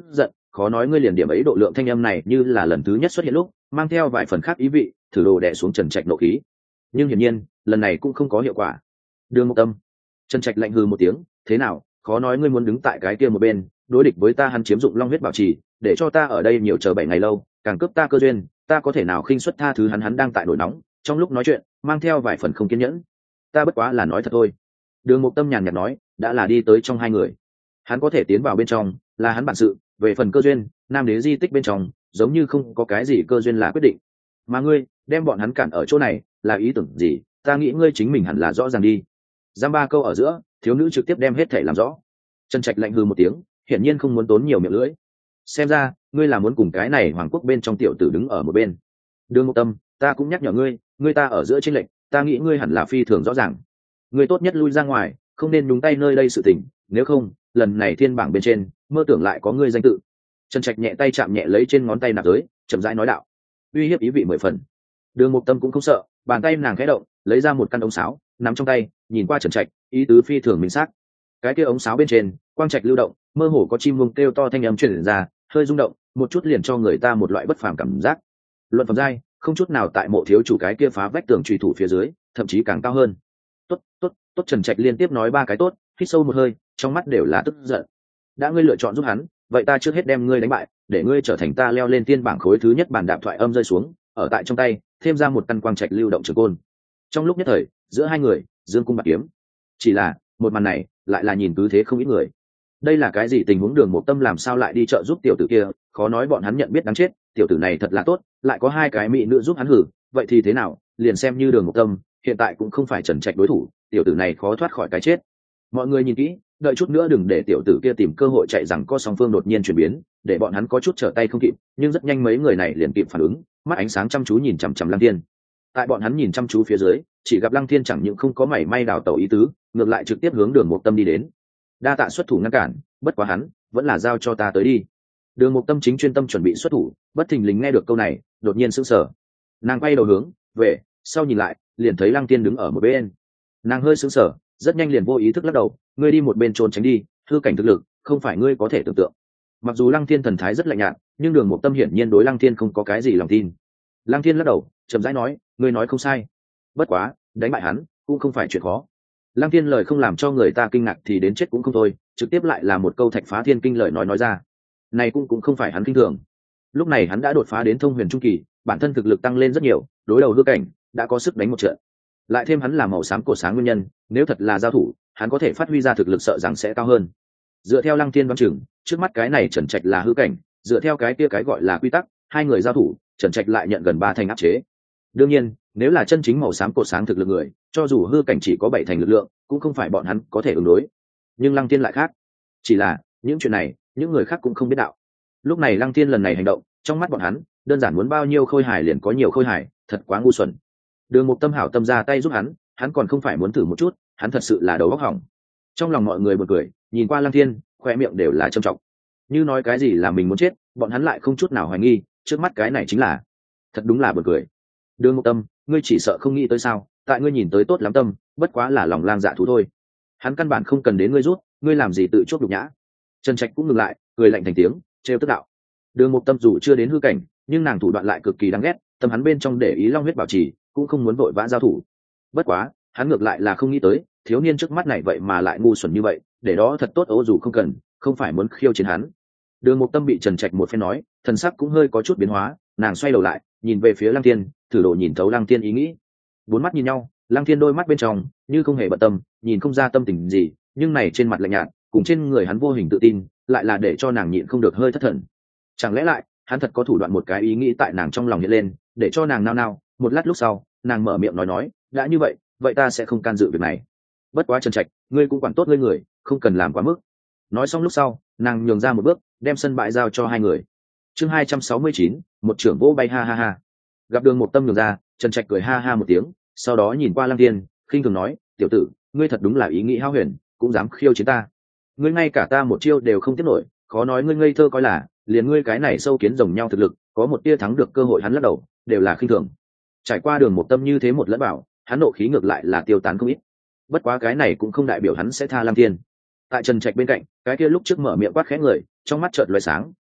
khó nói ngươi liền điểm ấy độ lượng thanh âm này như là lần thứ nhất xuất hiện lúc mang theo vài phần khác ý vị, thử đồ đè xuống Trần Trạch nộ khí. Nhưng hiển nhiên lần này cũng không có hiệu quả. Đường Mộc Tâm. Trần Trạch lạnh hừ một tiếng, thế nào, khó nói ngươi muốn đứng tại cái kia một bên đối địch với ta, hắn chiếm dụng long huyết bảo trì để cho ta ở đây nhiều chờ 7 ngày lâu, càng cướp ta cơ duyên, ta có thể nào khinh suất tha thứ hắn đang tại nổi nóng trong lúc nói chuyện mang theo vài phần không kiên nhẫn. Ta bất quá là nói thật thôi. Đường Mộc Tâm nhàn nhạt nói, đã là đi tới trong hai người, hắn có thể tiến vào bên trong là hắn bản sự, về phần cơ duyên, Nam Đế di tích bên trong giống như không có cái gì cơ duyên là quyết định. Mà ngươi đem bọn hắn cản ở chỗ này là ý tưởng gì, ta nghĩ ngươi chính mình hẳn là rõ ràng đi. Giam ba câu ở giữa, thiếu nữ trực tiếp đem hết thể làm rõ. Trần Trạch lạnh hừ một tiếng, hiển nhiên không muốn tốn nhiều miệng lưỡi. Xem ra ngươi là muốn cùng cái này hoàng quốc bên trong tiểu tử đứng ở một bên. Đường Mộc Tâm, ta cũng nhắc nhở ngươi, ngươi ta ở giữa chênh lệch, ta nghĩ ngươi hẳn là phi thường rõ ràng. Ngươi tốt nhất lui ra ngoài, không nên nhúng tay nơi đây sự tình, nếu không lần này thiên bảng bên trên mơ tưởng lại có ngươi danh tự. Trần Trạch nhẹ tay chạm nhẹ lấy trên ngón tay nạp giới, chậm rãi nói đạo, uy hiếp ý vị 10 phần. Đường Mộc Tâm cũng không sợ, bàn tay nàng khẽ động, lấy ra một căn ống sáo nắm trong tay, nhìn qua Trần Trạch, ý tứ phi thường minh xác. Cái kia ống sáo bên trên quang trạch lưu động, mơ hồ có chim muông kêu to thanh âm truyền ra, hơi rung động một chút liền cho người ta một loại bất phàm cảm giác. Luận phẩm giai không chút nào tại Mộ thiếu chủ cái kia phá vách tường truy thủ phía dưới, thậm chí càng cao hơn. Tốt tốt tốt. Trần Trạch liên tiếp nói 3 cái tốt, hít sâu một hơi, trong mắt đều là tức giận. Đã ngươi lựa chọn giúp hắn, vậy ta trước hết đem ngươi đánh bại, để ngươi trở thành ta leo lên tiên bảng khối thứ nhất. Bản đạp thoại âm rơi xuống, ở tại trong tay thêm ra một căn quang trạch lưu động trường côn. Trong lúc nhất thời giữa hai người dương cung bạc kiếm, chỉ là một màn này lại là nhìn cứ thế không ít người. Đây là cái gì tình huống? Đường Mộc Tâm làm sao lại đi trợ giúp tiểu tử kia? Khó nói bọn hắn nhận biết đáng chết, tiểu tử này thật là tốt, lại có 2 cái mỹ nữ giúp hắn hử, vậy thì thế nào, liền xem như Đường Mộc Tâm hiện tại cũng không phải Trần Trạch đối thủ, tiểu tử này khó thoát khỏi cái chết. Mọi người nhìn kỹ, đợi chút nữa đừng để tiểu tử kia tìm cơ hội chạy, rằng có song phương đột nhiên chuyển biến, để bọn hắn có chút trở tay không kịp. Nhưng rất nhanh mấy người này liền kịp phản ứng, mắt ánh sáng chăm chú nhìn chằm chằm Lăng Thiên. Tại bọn hắn nhìn chăm chú phía dưới, chỉ gặp Lăng Thiên chẳng những không có mảy may đào tẩu ý tứ, ngược lại trực tiếp hướng Đường Mộc Tâm đi đến. Đa tạ xuất thủ ngăn cản, bất quá hắn vẫn là giao cho ta tới đi. Đường Mộc Tâm chính chuyên tâm chuẩn bị xuất thủ, bất thình lình nghe được câu này, đột nhiên sững sờ. Nàng quay đầu hướng về sau nhìn lại, liền thấy Lăng Thiên đứng ở một bên. Nàng hơi sững sờ, rất nhanh liền vô ý thức lắc đầu, ngươi đi một bên trốn tránh đi, hư cảnh thực lực không phải ngươi có thể tưởng tượng. Mặc dù Lăng Thiên thần thái rất lạnh nhạt, nhưng Đường Mộc Tâm hiển nhiên đối Lăng Thiên không có cái gì lòng tin. Lăng Thiên lắc đầu, chậm rãi nói, ngươi nói không sai, bất quá đánh bại hắn cũng không phải chuyện khó. Lăng Thiên lời không làm cho người ta kinh ngạc thì đến chết cũng không thôi, trực tiếp lại là một câu thạch phá thiên kinh lời nói ra. Này cũng không phải hắn kinh thường. Lúc này hắn đã đột phá đến thông huyền trung kỳ, bản thân thực lực tăng lên rất nhiều, đối đầu hư cảnh đã có sức đánh một trận. Lại thêm hắn là màu xám cổ sáng nguyên nhân, nếu thật là giao thủ, hắn có thể phát huy ra thực lực sợ rằng sẽ cao hơn. Dựa theo Lăng Thiên đoán chừng, trước mắt cái này Trần Trạch là hư cảnh, dựa theo cái kia cái gọi là quy tắc, 2 người giao thủ, Trần Trạch lại nhận gần 3 thành áp chế. Đương nhiên, nếu là chân chính màu xám cổ sáng thực lực người, cho dù hư cảnh chỉ có 7 thành lực lượng, cũng không phải bọn hắn có thể ứng đối. Nhưng Lăng Thiên lại khác, chỉ là những chuyện này những người khác cũng không biết đạo. Lúc này Lăng Thiên lần này hành động, trong mắt bọn hắn đơn giản muốn bao nhiêu khôi hài liền có nhiều khôi hài, thật quá ngu xuẩn. Đường Mộc Tâm hảo tâm ra tay giúp hắn còn không phải muốn thử một chút, hắn thật sự là đầu óc hỏng. Trong lòng mọi người buồn cười, nhìn qua Lăng Thiên, khoe miệng đều là trầm trọng. Như nói cái gì là mình muốn chết, bọn hắn lại không chút nào hoài nghi, trước mắt cái này chính là, thật đúng là buồn cười. Đường Mộc Tâm, ngươi chỉ sợ không nghĩ tới sao? Tại ngươi nhìn tới tốt lắm tâm, bất quá là lòng lang dạ thú thôi. Hắn căn bản không cần đến ngươi rút, ngươi làm gì tự chuốc nhục nhã. Trần Trạch cũng ngừng lại, cười lạnh thành tiếng, trêu tức đạo. Đường Mộc Tâm dù chưa đến hư cảnh, nhưng nàng thủ đoạn lại cực kỳ đáng ghét, tâm hắn bên trong để ý long huyết bảo trì, cũng không muốn vội vã giao thủ. Bất quá, hắn ngược lại là không nghĩ tới, thiếu niên trước mắt này vậy mà lại ngu xuẩn như vậy, để đó thật tốt ố dù không cần, không phải muốn khiêu chiến hắn. Đường Mộc Tâm bị Trần Trạch một phen nói, thần sắc cũng hơi có chút biến hóa, nàng xoay đầu lại, nhìn về phía Lăng Thiên, thử độ nhìn thấu Lăng Thiên ý nghĩ. 4 mắt nhìn nhau, Lăng Thiên đôi mắt bên trong như không hề bận tâm, nhìn không ra tâm tình gì, nhưng này trên mặt lạnh nhạt, cùng trên người hắn vô hình tự tin, lại là để cho nàng nhịn không được hơi thất thần. Chẳng lẽ lại, hắn thật có thủ đoạn? Một cái ý nghĩ tại nàng trong lòng hiện lên, để cho nàng nao nao. Một lát lúc sau, nàng mở miệng nói, đã như vậy, vậy ta sẽ không can dự việc này. Bất quá Trần Trạch, ngươi cũng quản tốt ngươi người, không cần làm quá mức. Nói xong lúc sau, nàng nhường ra một bước, đem sân bãi giao cho 2 người. Chương 269, một trưởng vỗ bay ha ha ha. Gặp Đường Mộc Tâm nhường ra, Trần Trạch cười ha ha một tiếng, sau đó nhìn qua Lăng Thiên, khinh thường nói, tiểu tử, ngươi thật đúng là ý nghĩ hão huyền, cũng dám khiêu chiến ta. Ngươi ngay cả ta một chiêu đều không tiếp nổi, khó nói ngươi ngây thơ coi là, liền ngươi cái này sâu kiến rồng nhau thực lực, có một tia thắng được cơ hội. Hắn lắc đầu, đều là khinh thường. Trải qua Đường Mộc Tâm như thế một lẫn bảo, hắn nộ khí ngược lại là tiêu tán không ít. Bất quá cái này cũng không đại biểu hắn sẽ tha Lăng Thiên. Tại Trần Trạch bên cạnh, cái kia lúc trước mở miệng quát khẽ người, trong mắt chợt lóe sáng,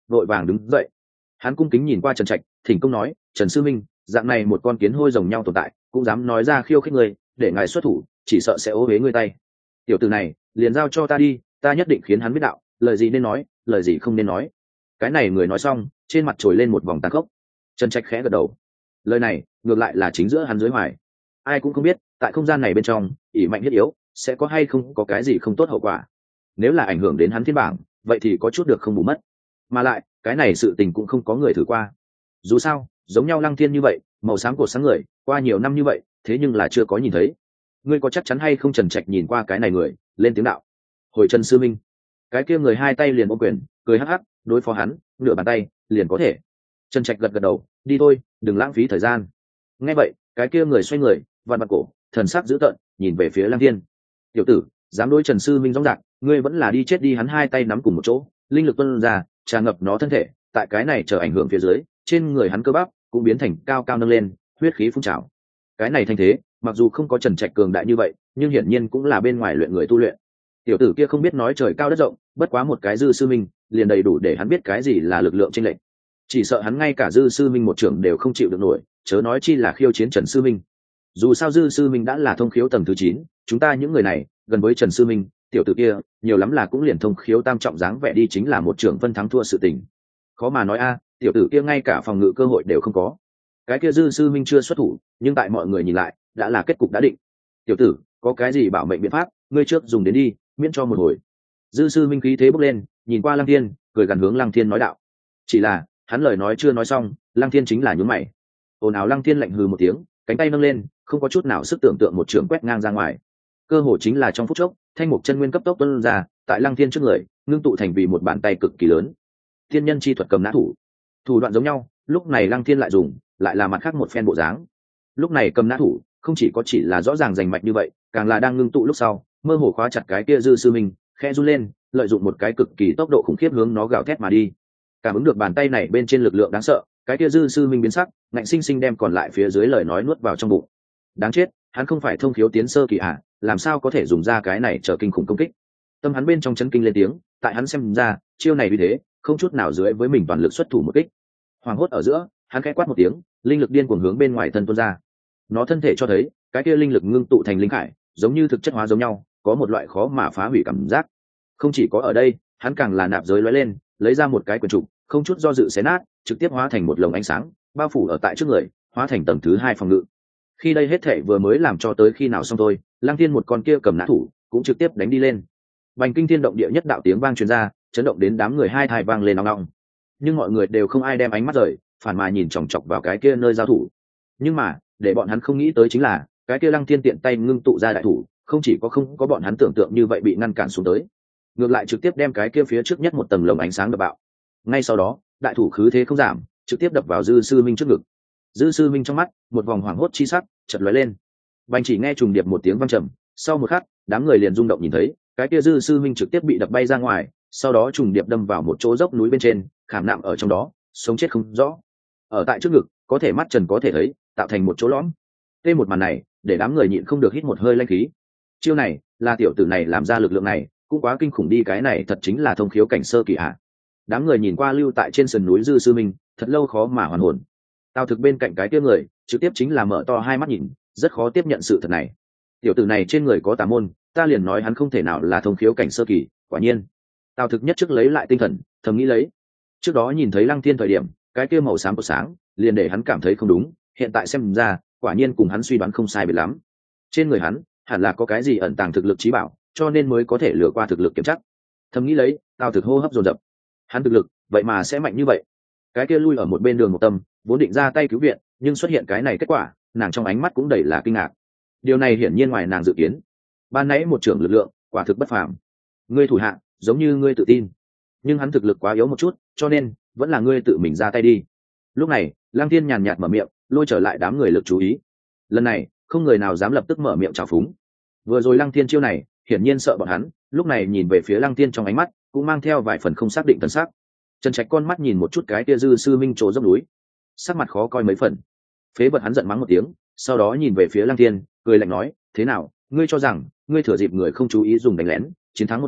vội vàng đứng dậy. Hắn cung kính nhìn qua Trần Trạch, thỉnh công nói, Trần sư minh, dạng này một con kiến hôi rồng nhau tồn tại cũng dám nói ra khiêu khích người, để ngài xuất thủ chỉ sợ sẽ ô huế ngươi tay. Tiểu tử này liền giao cho ta đi, ta nhất định khiến hắn biết đạo, lời gì nên nói, lời gì không nên nói. Cái này người nói xong, trên mặt trồi lên một vòng tàn khốc. Trần Trạch khẽ gật đầu. Lời này ngược lại là chính giữa hắn dưới hoài. Ai cũng không biết tại không gian này bên trong ỷ mạnh thiết yếu sẽ có hay không có cái gì không tốt hậu quả. Nếu là ảnh hưởng đến hắn thiên bảng, vậy thì có chút được không bù mất. Mà lại cái này sự tình cũng không có người thử qua. Dù sao giống nhau Lăng Thiên như vậy màu xám của sáng người qua nhiều năm như vậy, thế nhưng là chưa có nhìn thấy. Ngươi có chắc chắn hay không? Trần Trạch nhìn qua cái này người, lên tiếng đạo. Hồi Trần sư minh. Cái kia người hai tay liền ôm quyền, cười hắc hắc, đối phó hắn nửa bàn tay liền có thể. Trần Trạch gật gật đầu, đi thôi, đừng lãng phí thời gian. Nghe vậy cái kia người xoay người, vặn vặn cổ, thần sắc dữ tợn nhìn về phía Lăng Thiên. Tiểu tử dám đối Trần sư minh rõ ràng, ngươi vẫn là đi chết đi. Hắn hai tay nắm cùng một chỗ, linh lực tuôn ra tràn ngập nó thân thể, tại cái này chờ ảnh hưởng phía dưới, trên người hắn cơ bắp cũng biến thành cao cao nâng lên, huyết khí phun trào. Cái này thành thế mặc dù không có Trần Trạch cường đại như vậy, nhưng hiển nhiên cũng là bên ngoài luyện người tu luyện. Tiểu tử kia không biết nói trời cao đất rộng, bất quá một cái dư sư minh liền đầy đủ để hắn biết cái gì là lực lượng chênh lệch. Chỉ sợ hắn ngay cả dư sư minh một trưởng đều không chịu được nổi, chớ nói chi là khiêu chiến Trần sư minh. Dù sao dư sư minh đã là thông khiếu tầng thứ 9, chúng ta những người này gần với Trần sư minh, tiểu tử kia nhiều lắm là cũng liền thông khiếu tam trọng dáng vẻ đi, chính là một trưởng phân thắng thua sự tình. Khó mà nói a, tiểu tử kia ngay cả phòng ngự cơ hội đều không có. Cái kia dư sư minh chưa xuất thủ, nhưng tại mọi người nhìn lại đã là kết cục đã định. Tiểu tử có cái gì bảo mệnh biện pháp, ngươi trước dùng đến đi, miễn cho một hồi. Dư sư minh khí thế bốc lên, nhìn qua Lăng Thiên, cười gần hướng Lăng Thiên nói đạo. Chỉ là hắn lời nói chưa nói xong, Lăng Thiên chính là nhướng mày. Ồn ào. Lăng Thiên lạnh hừ một tiếng, cánh tay nâng lên, không có chút nào sức tưởng tượng, một trường quét ngang ra ngoài. Cơ hồ chính là trong phút chốc, thanh mục chân nguyên cấp tốc tuôn ra, tại Lăng Thiên trước người ngưng tụ thành vì một bàn tay cực kỳ lớn. Thiên nhân chi thuật cầm nã thủ, thủ đoạn giống nhau, lúc này Lăng Thiên lại dùng, lại là mặt khác một phen bộ dáng. Lúc này cầm nã thủ không chỉ là rõ ràng rành mạch như vậy, càng là đang ngưng tụ lúc sau mơ hồ khóa chặt cái kia dư sư minh, khẽ run lên, lợi dụng một cái cực kỳ tốc độ khủng khiếp hướng nó gào thét mà đi. Cảm ứng được bàn tay này bên trên lực lượng đáng sợ, cái kia dư sư minh biến sắc, ngạnh sinh sinh đem còn lại phía dưới lời nói nuốt vào trong bụng. Đáng chết, hắn không phải thông khiếu tiến sơ kỳ à, làm sao có thể dùng ra cái này trở kinh khủng công kích. Tâm hắn bên trong chấn kinh lên tiếng, tại hắn xem ra chiêu này vì thế không chút nào dưới với mình toàn lực xuất thủ một kích. Hoàng hốt ở giữa, hắn khẽ quát một tiếng, linh lực điên cuồng hướng bên ngoài thân tuôn ra. Nó thân thể cho thấy cái kia linh lực ngưng tụ thành linh khải, giống như thực chất hóa giống nhau, có một loại khó mà phá hủy cảm giác. Không chỉ có ở đây, hắn càng là nạp giới lóe lên, lấy ra một cái quyển trục, không chút do dự xé nát, trực tiếp hóa thành một lồng ánh sáng, bao phủ ở tại trước người, hóa thành tầng thứ 2 phòng ngự. Khi đây hết thảy vừa mới làm cho tới khi nào xong thôi, Lăng Thiên một con kia cầm nã thủ cũng trực tiếp đánh đi lên. Bành kinh thiên động địa nhất đạo tiếng vang truyền ra, chấn động đến đám người hai thai vang lên ong ong. Nhưng mọi người đều không ai đem ánh mắt rời, phản mà nhìn chòng chọc vào cái kia nơi giao thủ. Nhưng mà để bọn hắn không nghĩ tới chính là cái kia Lăng Thiên tiện tay ngưng tụ ra đại thủ, không chỉ không có bọn hắn tưởng tượng như vậy bị ngăn cản xuống tới, ngược lại trực tiếp đem cái kia phía trước nhất một tầng lồng ánh sáng đập bạo. Ngay sau đó đại thủ khứ thế không giảm, trực tiếp đập vào dư sư minh trước ngực. Dư sư minh trong mắt một vòng hoảng hốt chi sắc chợt lóe lên. Bành chỉ nghe trùng điệp một tiếng vang trầm, sau một khắc đám người liền rung động nhìn thấy cái kia dư sư minh trực tiếp bị đập bay ra ngoài, sau đó trùng điệp đâm vào một chỗ dốc núi bên trên, khảm nạm ở trong đó, sống chết không rõ. Ở tại trước ngực có thể mắt trần có thể thấy, tạo thành một chỗ lõm. Tê một màn này để đám người nhịn không được hít một hơi lanh khí. Chiêu này là tiểu tử này làm ra, lực lượng này cũng quá kinh khủng đi, cái này thật chính là thông khiếu cảnh sơ kỳ hạ. Đám người nhìn qua lưu tại trên sườn núi dư sư minh, thật lâu khó mà hoàn hồn. Tào Thực bên cạnh cái kia người trực tiếp chính là mở to hai mắt nhìn, rất khó tiếp nhận sự thật này. Tiểu tử này trên người có tà môn, ta liền nói hắn không thể nào là thông khiếu cảnh sơ kỳ. Quả nhiên Tào Thực nhất trước lấy lại tinh thần, thầm nghĩ lấy trước đó nhìn thấy Lăng Thiên thời điểm cái kia màu xám của sáng liền để hắn cảm thấy không đúng, hiện tại xem ra quả nhiên cùng hắn suy đoán không sai biệt lắm. Trên người hắn hẳn là có cái gì ẩn tàng thực lực trí bảo, cho nên mới có thể lừa qua thực lực kiểm chắc. Thầm nghĩ lấy, Tào Thực hô hấp dồn dập. Hắn thực lực vậy mà sẽ mạnh như vậy. Cái kia lui ở một bên Đường Một Tâm vốn định ra tay cứu viện, nhưng xuất hiện cái này kết quả, nàng trong ánh mắt cũng đầy là kinh ngạc. Điều này hiển nhiên ngoài nàng dự kiến. Ban nãy một trưởng lực lượng quả thực bất phàm. Ngươi thủ hạ giống như ngươi tự tin, nhưng hắn thực lực quá yếu một chút, cho nên vẫn là ngươi tự mình ra tay đi. Lúc này Lăng Thiên nhàn nhạt mở miệng, lôi trở lại đám người lực chú ý. Lần này không người nào dám lập tức mở miệng chào phúng. Vừa rồi Lăng Thiên chiêu này hiển nhiên sợ bọn hắn, lúc này nhìn về phía Lăng Thiên trong ánh mắt cũng mang theo vài phần không xác định thần sắc. Trần Trạch con mắt nhìn một chút cái kia dư sư minh chỗ dốc núi, sắc mặt khó coi mấy phần. Phế vật, hắn giận mắng một tiếng, sau đó nhìn về phía Lăng Thiên, cười lạnh nói, thế nào, ngươi cho rằng ngươi thừa dịp người không chú ý dùng đánh lén chiến thắng một cái,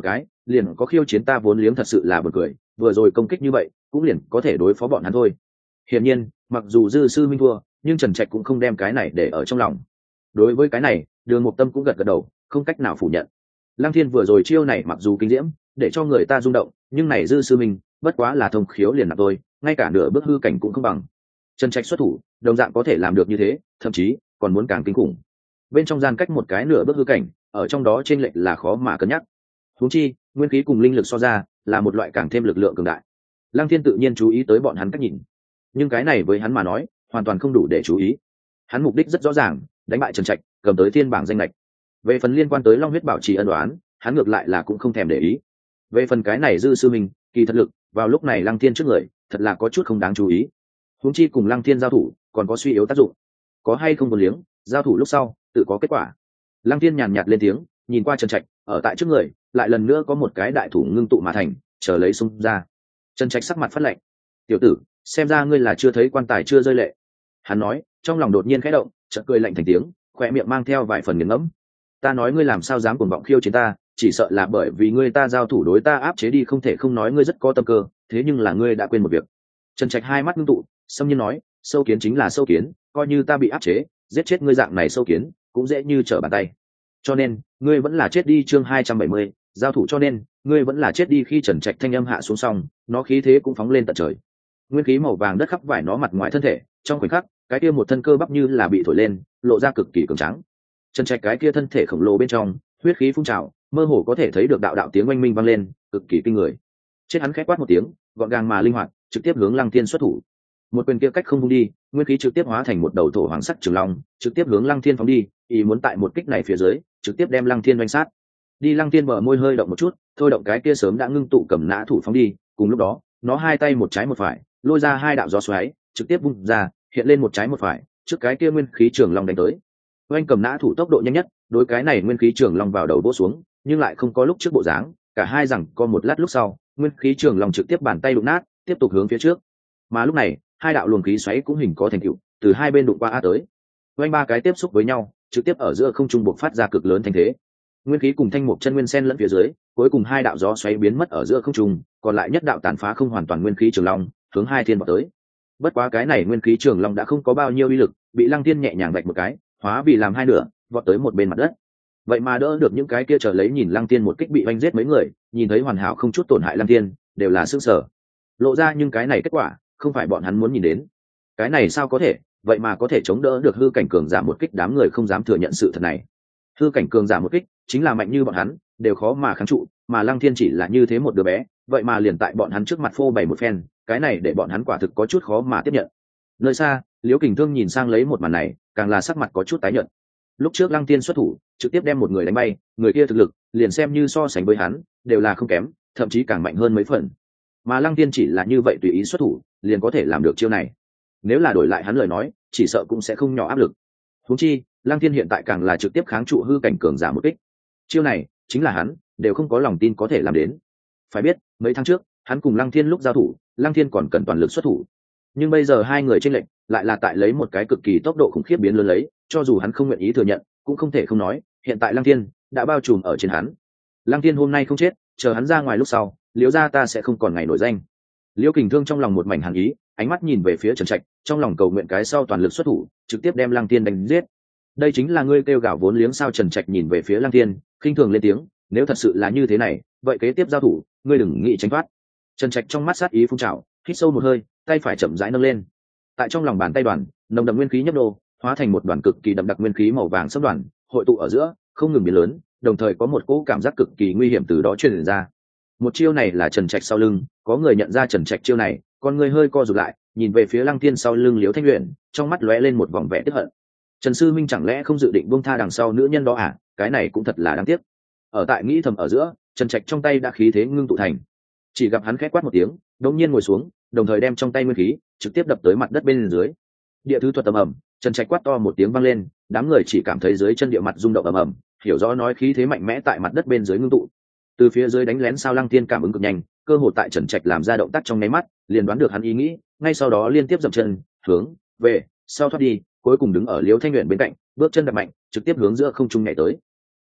liền có khiêu chiến ta vốn liếng thật sự là buồn cười, vừa rồi công kích như vậy cũng liền có thể đối phó bọn hắn thôi. Hiển nhiên mặc dù dư sư minh thua, nhưng Trần Trạch cũng không đem cái này để ở trong lòng. Đối với cái này Đường Mục Tâm cũng gật gật đầu, không cách nào phủ nhận. Lăng Thiên vừa rồi chiêu này mặc dù kinh diễm, để cho người ta rung động, nhưng này dư sư minh bất quá là thông khiếu liền nạp thôi, ngay cả nửa bước hư cảnh cũng không bằng. Trần Trạch xuất thủ đồng dạng có thể làm được như thế, thậm chí còn muốn càng kinh khủng. Bên trong gian cách một cái nửa bước hư cảnh, ở trong đó trên lệch là khó mà cân nhắc. Huống chi nguyên khí cùng linh lực so ra là một loại càng thêm lực lượng cường đại. Lăng Thiên tự nhiên chú ý tới bọn hắn cách nhìn, nhưng cái này với hắn mà nói hoàn toàn không đủ để chú ý. Hắn mục đích rất rõ ràng, đánh bại Trần Trạch, cầm tới thiên bảng danh lệch. Về phần liên quan tới Long huyết bảo trì ân đoán, hắn ngược lại là cũng không thèm để ý. Về phần cái này dư sư mình kỳ thật lực vào lúc này Lăng Thiên trước người thật là có chút không đáng chú ý. Huống chi cùng Lăng Thiên giao thủ còn có suy yếu tác dụng, có hay không một liếng giao thủ lúc sau tự có kết quả. Lăng Thiên nhàn nhạt lên tiếng, nhìn qua Trần Trạch, ở tại trước người lại lần nữa có một cái đại thủ ngưng tụ mà thành, chờ lấy xung ra. Trần Trạch sắc mặt phát lạnh, tiểu tử, xem ra ngươi là chưa thấy quan tài chưa rơi lệ. Hắn nói, trong lòng đột nhiên khẽ động, chợt cười lạnh thành tiếng, khóe miệng mang theo vài phần nghiền ngẫm. Ta nói ngươi làm sao dám cuồng vọng khiêu chiến ta, chỉ sợ là bởi vì ngươi ta giao thủ đối ta áp chế đi, không thể không nói ngươi rất có tâm cơ, thế nhưng là ngươi đã quên một việc. Trần Trạch hai mắt ngưng tụ, xâm nhiên nói, sâu kiến chính là sâu kiến, coi như ta bị áp chế, giết chết ngươi dạng này sâu kiến cũng dễ như trở bàn tay. Cho nên ngươi vẫn là chết đi. Chương 270, giao thủ. Cho nên ngươi vẫn là chết đi. Khi Trần Trạch thanh âm hạ xuống xong, nó khí thế cũng phóng lên tận trời. Nguyên khí màu vàng đất khắp vải nó mặt ngoài thân thể, trong khoảnh khắc cái kia một thân cơ bắp như là bị thổi lên, lộ ra cực kỳ cường tráng. Trần Trạch cái kia thân thể khổng lồ bên trong huyết khí phun trào, mơ hồ có thể thấy được đạo đạo tiếng oanh minh vang lên, cực kỳ kinh người. Chết hắn khẽ quát một tiếng, gọn gàng mà linh hoạt, trực tiếp hướng Lăng Thiên xuất thủ. Một quyền kia cách không vung đi, nguyên khí trực tiếp hóa thành một đầu thổ hoàng sắc trường long, trực tiếp hướng Lăng Thiên phóng đi, ý muốn tại một kích này phía dưới trực tiếp đem Lăng Thiên đánh sát. Đi. Lăng Thiên bờ môi hơi động một chút, thôi động cái kia sớm đã ngưng tụ cầm nã thủ phóng đi, cùng lúc đó nó hai tay một trái một phải lôi ra hai đạo gió xoáy, trực tiếp vung ra, hiện lên một trái một phải trước cái kia nguyên khí trường long đánh tới. Oanh cầm nã thủ tốc độ nhanh nhất, đối cái này nguyên khí trường long vào đầu vỗ xuống, nhưng lại không có lúc trước bộ dáng, cả hai rằng có một lát lúc sau, nguyên khí trường long trực tiếp bàn tay đụng nát, tiếp tục hướng phía trước. Mà lúc này hai đạo luồng khí xoáy cũng hình có thành tựu, từ hai bên đụng qua a tới. Oanh ba cái tiếp xúc với nhau, trực tiếp ở giữa không trung buộc phát ra cực lớn thanh thế. Nguyên khí cùng thanh mục chân nguyên sen lẫn phía dưới, cuối cùng hai đạo gió xoáy biến mất ở giữa không trung, còn lại nhất đạo tàn phá không hoàn toàn nguyên khí trường long hướng hai thiên vọt tới. Bất quá cái này nguyên khí trường long đã không có bao nhiêu uy lực, bị Lăng Thiên nhẹ nhàng vạch một cái, hóa vì làm hai nửa, vọt tới một bên mặt đất. Vậy mà đỡ được những cái kia chờ lấy nhìn Lăng Thiên một kích bị oanh giết mấy người, nhìn thấy hoàn hảo không chút tổn hại Lăng Thiên, đều là sửng sở. Lộ ra nhưng cái này kết quả không phải bọn hắn muốn nhìn đến. Cái này sao có thể, vậy mà có thể chống đỡ được hư cảnh cường giả một kích, đám người không dám thừa nhận sự thật này. Hư cảnh cường giả một kích chính là mạnh như bọn hắn đều khó mà kháng trụ, mà Lăng Thiên chỉ là như thế một đứa bé, vậy mà liền tại bọn hắn trước mặt phô bày một phen, cái này để bọn hắn quả thực có chút khó mà tiếp nhận. Nơi xa Liễu Kình Thương nhìn sang lấy một màn này, càng là sắc mặt có chút tái nhợt. Lúc trước Lăng Thiên xuất thủ trực tiếp đem một người đánh bay, người kia thực lực liền xem như so sánh với hắn đều là không kém, thậm chí càng mạnh hơn mấy phần, mà Lăng Thiên chỉ là như vậy tùy ý xuất thủ liền có thể làm được chiêu này. Nếu là đổi lại hắn lời nói, chỉ sợ cũng sẽ không nhỏ áp lực. Huống chi Lăng Thiên hiện tại càng là trực tiếp kháng trụ hư cảnh cường giả một kích, chiêu này chính là hắn đều không có lòng tin có thể làm đến. Phải biết mấy tháng trước hắn cùng Lăng Thiên lúc giao thủ, Lăng Thiên còn cần toàn lực xuất thủ, nhưng bây giờ hai người chênh lệch lại là tại lấy một cái cực kỳ tốc độ khủng khiếp biến lớn lấy, cho dù hắn không nguyện ý thừa nhận cũng không thể không nói, hiện tại Lăng Thiên đã bao trùm ở trên hắn. Lăng Thiên hôm nay không chết, chờ hắn ra ngoài lúc sau, Liễu gia ta sẽ không còn ngày nổi danh. Liễu Kình Thương trong lòng một mảnh hàn ý, ánh mắt nhìn về phía Trần Trạch, trong lòng cầu nguyện cái sau toàn lực xuất thủ, trực tiếp đem Lăng Thiên đánh giết. Đây chính là ngươi kêu gào vốn liếng sao? Trần Trạch nhìn về phía Lăng Thiên, khinh thường lên tiếng, nếu thật sự là như thế này, vậy kế tiếp giao thủ, ngươi đừng nghĩ tránh thoát. Trần Trạch trong mắt sát ý phun trào, hít sâu một hơi, tay phải chậm rãi nâng lên. Tại trong lòng bàn tay đoàn, nồng đậm nguyên khí nhấp nô, hóa thành một đoàn cực kỳ đậm đặc nguyên khí màu vàng sẫm đoàn, hội tụ ở giữa, không ngừng biến lớn, đồng thời có một cỗ cảm giác cực kỳ nguy hiểm từ đó truyền ra. Một chiêu này là Trần Trạch sau lưng, có người nhận ra Trần Trạch chiêu này, con người hơi co rụt lại, nhìn về phía Lăng Thiên sau lưng Liễu Thanh Uyển, trong mắt lóe lên một vòng vẻ tức hận. Trần sư minh chẳng lẽ không dự định buông tha đằng sau nữ nhân đó à? Cái này cũng thật là đáng tiếc. Ở tại nghĩ thầm ở giữa, Trần Trạch trong tay đã khí thế ngưng tụ thành, chỉ gặp hắn khẽ quát một tiếng, đống nhiên ngồi xuống, đồng thời đem trong tay nguyên khí trực tiếp đập tới mặt đất bên dưới. Địa thứ thuật ầm ầm, Trần Trạch quát to một tiếng vang lên, đám người chỉ cảm thấy dưới chân địa mặt rung động ầm ầm, hiểu rõ nói khí thế mạnh mẽ tại mặt đất bên dưới ngưng tụ. Từ phía dưới đánh lén sao Lăng Thiên cảm ứng cực nhanh, cơ hội tại Trần Trạch làm ra động tác trong nháy mắt, liền đoán được hắn ý nghĩ, ngay sau đó liên tiếp dậm chân, hướng về sau thoát đi, cuối cùng đứng ở Liễu Thanh Uyển bên cạnh, bước chân đạp mạnh, trực tiếp hướng giữa không trung nhảy tới.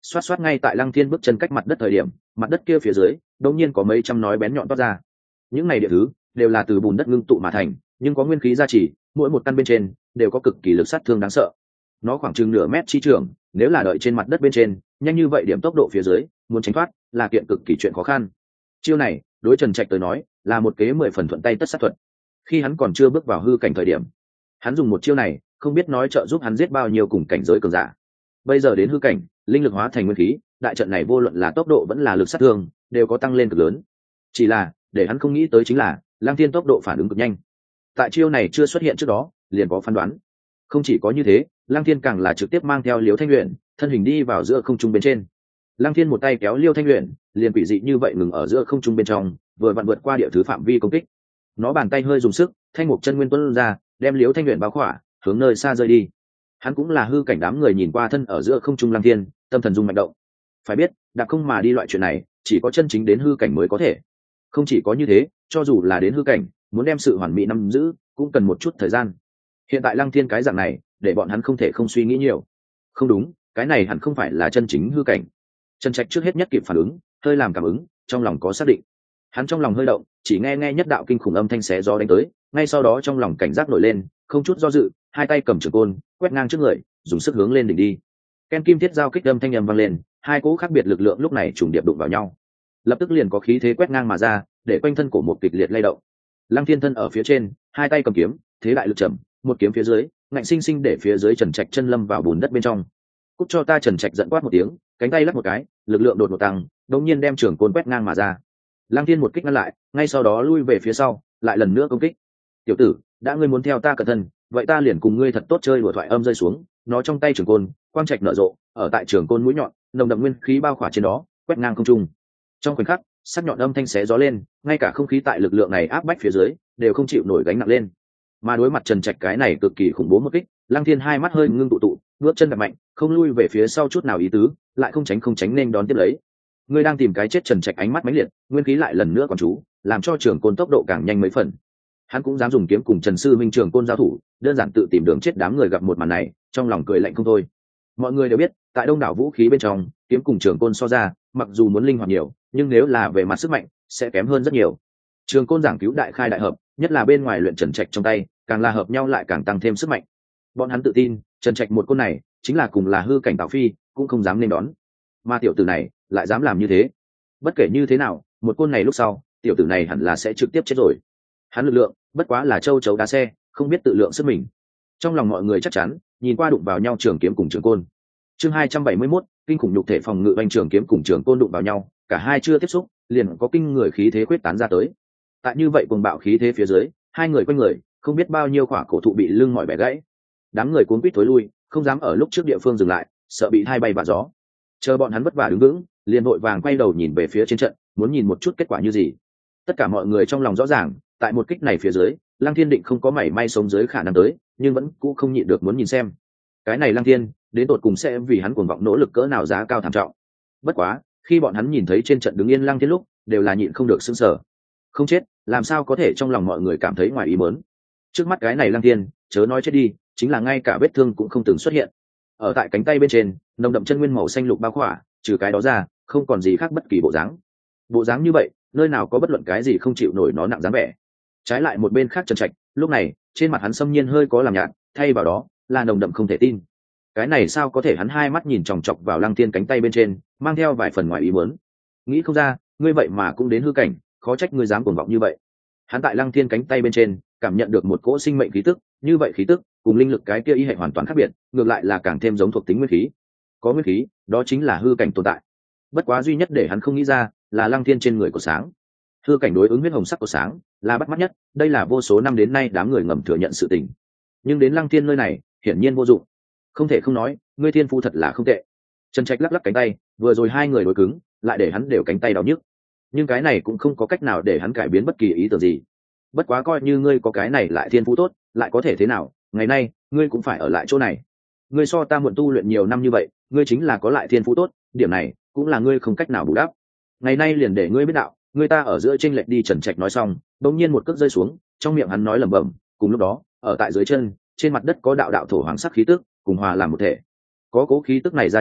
xoát xoát ngay tại Lăng Thiên bước chân cách mặt đất thời điểm, mặt đất kia phía dưới đột nhiên có mấy trăm nói bén nhọn toát ra. Những này địa thứ đều là từ bùn đất ngưng tụ mà thành, nhưng có nguyên khí gia trì, mỗi một căn bên trên đều có cực kỳ lực sát thương đáng sợ. Nó khoảng chừng nửa mét chi trường, nếu là đợi trên mặt đất bên trên, nhanh như vậy điểm tốc độ phía dưới, muốn tránh thoát là kiện cực kỳ chuyện khó khăn. Chiêu này, đối Trần Trạch tới nói, là một kế 10 phần thuận tay tất sát thuật. Khi hắn còn chưa bước vào hư cảnh thời điểm, hắn dùng một chiêu này, không biết nói trợ giúp hắn giết bao nhiêu cùng cảnh giới cường giả. Bây giờ đến hư cảnh, linh lực hóa thành nguyên khí, đại trận này vô luận là tốc độ vẫn là lực sát thương, đều có tăng lên cực lớn. Chỉ là, để hắn không nghĩ tới chính là, Lang Thiên tốc độ phản ứng cực nhanh. Tại chiêu này chưa xuất hiện trước đó, liền có phán đoán. Không chỉ có như thế, Lang Thiên càng là trực tiếp mang theo Liễu Thanh Uyển, thân hình đi vào giữa không trung bên trên. Lang Thiên một tay kéo Liễu Thanh Uyển, liền quỷ dị như vậy ngừng ở giữa không trung bên trong, vừa vặn vượt qua địa thứ phạm vi công kích. Nó bàn tay hơi dùng sức, thanh mục chân nguyên tuôn ra, đem Liễu Thanh Uyển bao khỏa, hướng nơi xa rơi đi. Hắn cũng là hư cảnh, đám người nhìn qua thân ở giữa không trung Lang Thiên, tâm thần rung mạnh động. Phải biết, đạp không mà đi loại chuyện này, chỉ có chân chính đến hư cảnh mới có thể. Không chỉ có như thế, cho dù là đến hư cảnh, muốn đem sự hoàn mỹ nắm giữ, cũng cần một chút thời gian. Hiện tại Lăng Thiên cái dạng này, để bọn hắn không thể không suy nghĩ nhiều. Không đúng, cái này hẳn không phải là chân chính hư cảnh. Trần Trạch trước hết nhất kịp phản ứng, hơi làm cảm ứng, trong lòng có xác định. Hắn trong lòng hơi động, chỉ nghe nhất đạo kinh khủng âm thanh xé gió đánh tới, ngay sau đó trong lòng cảnh giác nổi lên, không chút do dự, hai tay cầm trường côn, quét ngang trước người, dùng sức hướng lên đỉnh đi. Ken kim thiết giao kích âm thanh vang lên, hai cỗ khác biệt lực lượng lúc này trùng điệp đụng vào nhau. Lập tức liền có khí thế quét ngang mà ra, để quanh thân cổ một kịch liệt lay động. Lăng Thiên thân ở phía trên, hai tay cầm kiếm, thế đại lực trầm, một kiếm phía dưới, ngạnh sinh sinh để phía dưới Trần Trạch chân lâm vào bùn đất bên trong. Cút cho ta! Trần Trạch giận quát một tiếng, cánh tay lắc một cái, lực lượng đột ngột tăng, đột nhiên đem trường côn quét ngang mà ra. Lăng Thiên một kích ngăn lại, ngay sau đó lui về phía sau, lại lần nữa công kích. Tiểu tử, đã ngươi muốn theo ta cẩn thân, vậy ta liền cùng ngươi thật tốt chơi đùa. Thoại âm rơi xuống, nó trong tay trường côn, quang trạch nở rộ, ở tại trường côn mũi nhọn, nồng đậm nguyên khí bao khỏa trên đó, quét ngang không trung. Trong khoảnh khắc, sắc nhọn âm thanh xé gió lên, ngay cả không khí tại lực lượng này áp bách phía dưới, đều không chịu nổi gánh nặng lên. Mà đối mặt Trần Trạch cái này cực kỳ khủng bố một kích, Lăng Thiên hai mắt hơi ngưng tụ, bước chân đạp mạnh, không lui về phía sau chút nào ý tứ, lại không tránh nên đón tiếp lấy. Ngươi đang tìm cái chết! Trần Trạch ánh mắt mãnh liệt, nguyên khí lại lần nữa còn chú, làm cho trường côn tốc độ càng nhanh mấy phần. Hắn cũng dám dùng kiếm cùng Trần sư minh trường côn giao thủ, đơn giản tự tìm đường chết. Đám người gặp một màn này, trong lòng cười lạnh không thôi. Mọi người đều biết, tại đông đảo vũ khí bên trong, kiếm cùng trường côn so ra, mặc dù muốn linh hoạt nhiều, nhưng nếu là về mặt sức mạnh, sẽ kém hơn rất nhiều. Trường côn giảng cứu đại khai đại hợp, nhất là bên ngoài luyện Trần Trạch trong tay, càng là hợp nhau lại càng tăng thêm sức mạnh. Bọn hắn tự tin, Trần Trạch một côn này, chính là cùng là hư cảnh Tào Phi, cũng không dám nên đón. Mà tiểu tử này, lại dám làm như thế. Bất kể như thế nào, một côn này lúc sau, tiểu tử này hẳn là sẽ trực tiếp chết rồi. Hắn lực lượng, bất quá là châu chấu đá xe, không biết tự lượng sức mình. Trong lòng mọi người chắc chắn, nhìn qua đụng vào nhau trường kiếm cùng trường côn. Chương 271, kinh khủng nhục thể phòng ngự oanh trường kiếm cùng trường côn đụng vào nhau, cả hai chưa tiếp xúc, liền có kinh người khí thế quyết tán ra tới. Tại như vậy cuồng bạo khí thế phía dưới, hai người quanh người, không biết bao nhiêu khỏa cổ thụ bị lưng mỏi bẻ gãy. Đám người cuống quýt thối lui, không dám ở lúc trước địa phương dừng lại, sợ bị hai bay vạ gió. Chờ bọn hắn vất vả đứng vững, liền vội vàng quay đầu nhìn về phía trên trận, muốn nhìn một chút kết quả như gì. Tất cả mọi người trong lòng rõ ràng, tại một kích này phía dưới, Lăng Thiên định không có mảy may sống dưới khả năng tới, nhưng vẫn cũng không nhịn được muốn nhìn xem. Cái này Lăng Thiên, đến tột cùng sẽ vì hắn cuồng vọng nỗ lực cỡ nào giá cao thảm trọng. Bất quá, khi bọn hắn nhìn thấy trên trận đứng yên Lăng Thiên lúc, đều là nhịn không được sững sờ. Không chết, làm sao có thể? Trong lòng mọi người cảm thấy ngoài ý muốn. Trước mắt cái này Lăng Thiên, chớ nói chết đi, chính là ngay cả vết thương cũng không từng xuất hiện. Ở tại cánh tay bên trên, nồng đậm chân nguyên màu xanh lục bao khỏa, trừ cái đó ra, không còn gì khác bất kỳ bộ dáng. Bộ dáng như vậy, nơi nào có bất luận cái gì không chịu nổi nó nặng dáng vẻ. Trái lại một bên khác Trần Trạch, lúc này, trên mặt hắn xâm nhiên hơi có làm nhạt, thay vào đó là nồng đậm không thể tin. Cái này sao có thể? Hắn hai mắt nhìn chòng chọc vào Lăng Thiên cánh tay bên trên, mang theo vài phần ngoài ý muốn. Nghĩ không ra, ngươi vậy mà cũng đến hư cảnh, khó trách ngươi dám cuồng vọng như vậy. Hắn tại Lăng Thiên cánh tay bên trên, cảm nhận được một cỗ sinh mệnh khí tức, như vậy khí tức, cùng linh lực cái kia y hệ hoàn toàn khác biệt, ngược lại là càng thêm giống thuộc tính nguyên khí. Có nguyên khí, đó chính là hư cảnh tồn tại. Bất quá duy nhất để hắn không nghĩ ra, là Lăng Thiên trên người của sáng. Hư cảnh đối ứng huyết hồng sắc của sáng, là bắt mắt nhất, đây là vô số năm đến nay đám người ngầm thừa nhận sự tình. Nhưng đến Lăng Thiên nơi này, hiển nhiên vô dụng. Không thể không nói, ngươi thiên phu thật là không tệ. Trần Trạch lắc lắc cánh tay, vừa rồi hai người đối cứng, lại để hắn đều cánh tay đau nhức. Nhưng cái này cũng không có cách nào để hắn cải biến bất kỳ ý tưởng gì. Bất quá coi như ngươi có cái này lại thiên phú tốt, lại có thể thế nào, ngày nay ngươi cũng phải ở lại chỗ này. Ngươi so ta muộn tu luyện nhiều năm như vậy, ngươi chính là có lại thiên phú tốt, điểm này cũng là ngươi không cách nào bù đắp. Ngày nay liền để ngươi biết đạo, ngươi ta ở giữa chênh lệch đi. Trần Trạch nói xong, bỗng nhiên một cước rơi xuống, trong miệng hắn nói lẩm bẩm, cùng lúc đó, ở tại dưới chân, trên mặt đất có đạo đạo thổ hoàng sắc khí tức, cùng hòa làm một thể. Có cố khí tức này ra chỉ,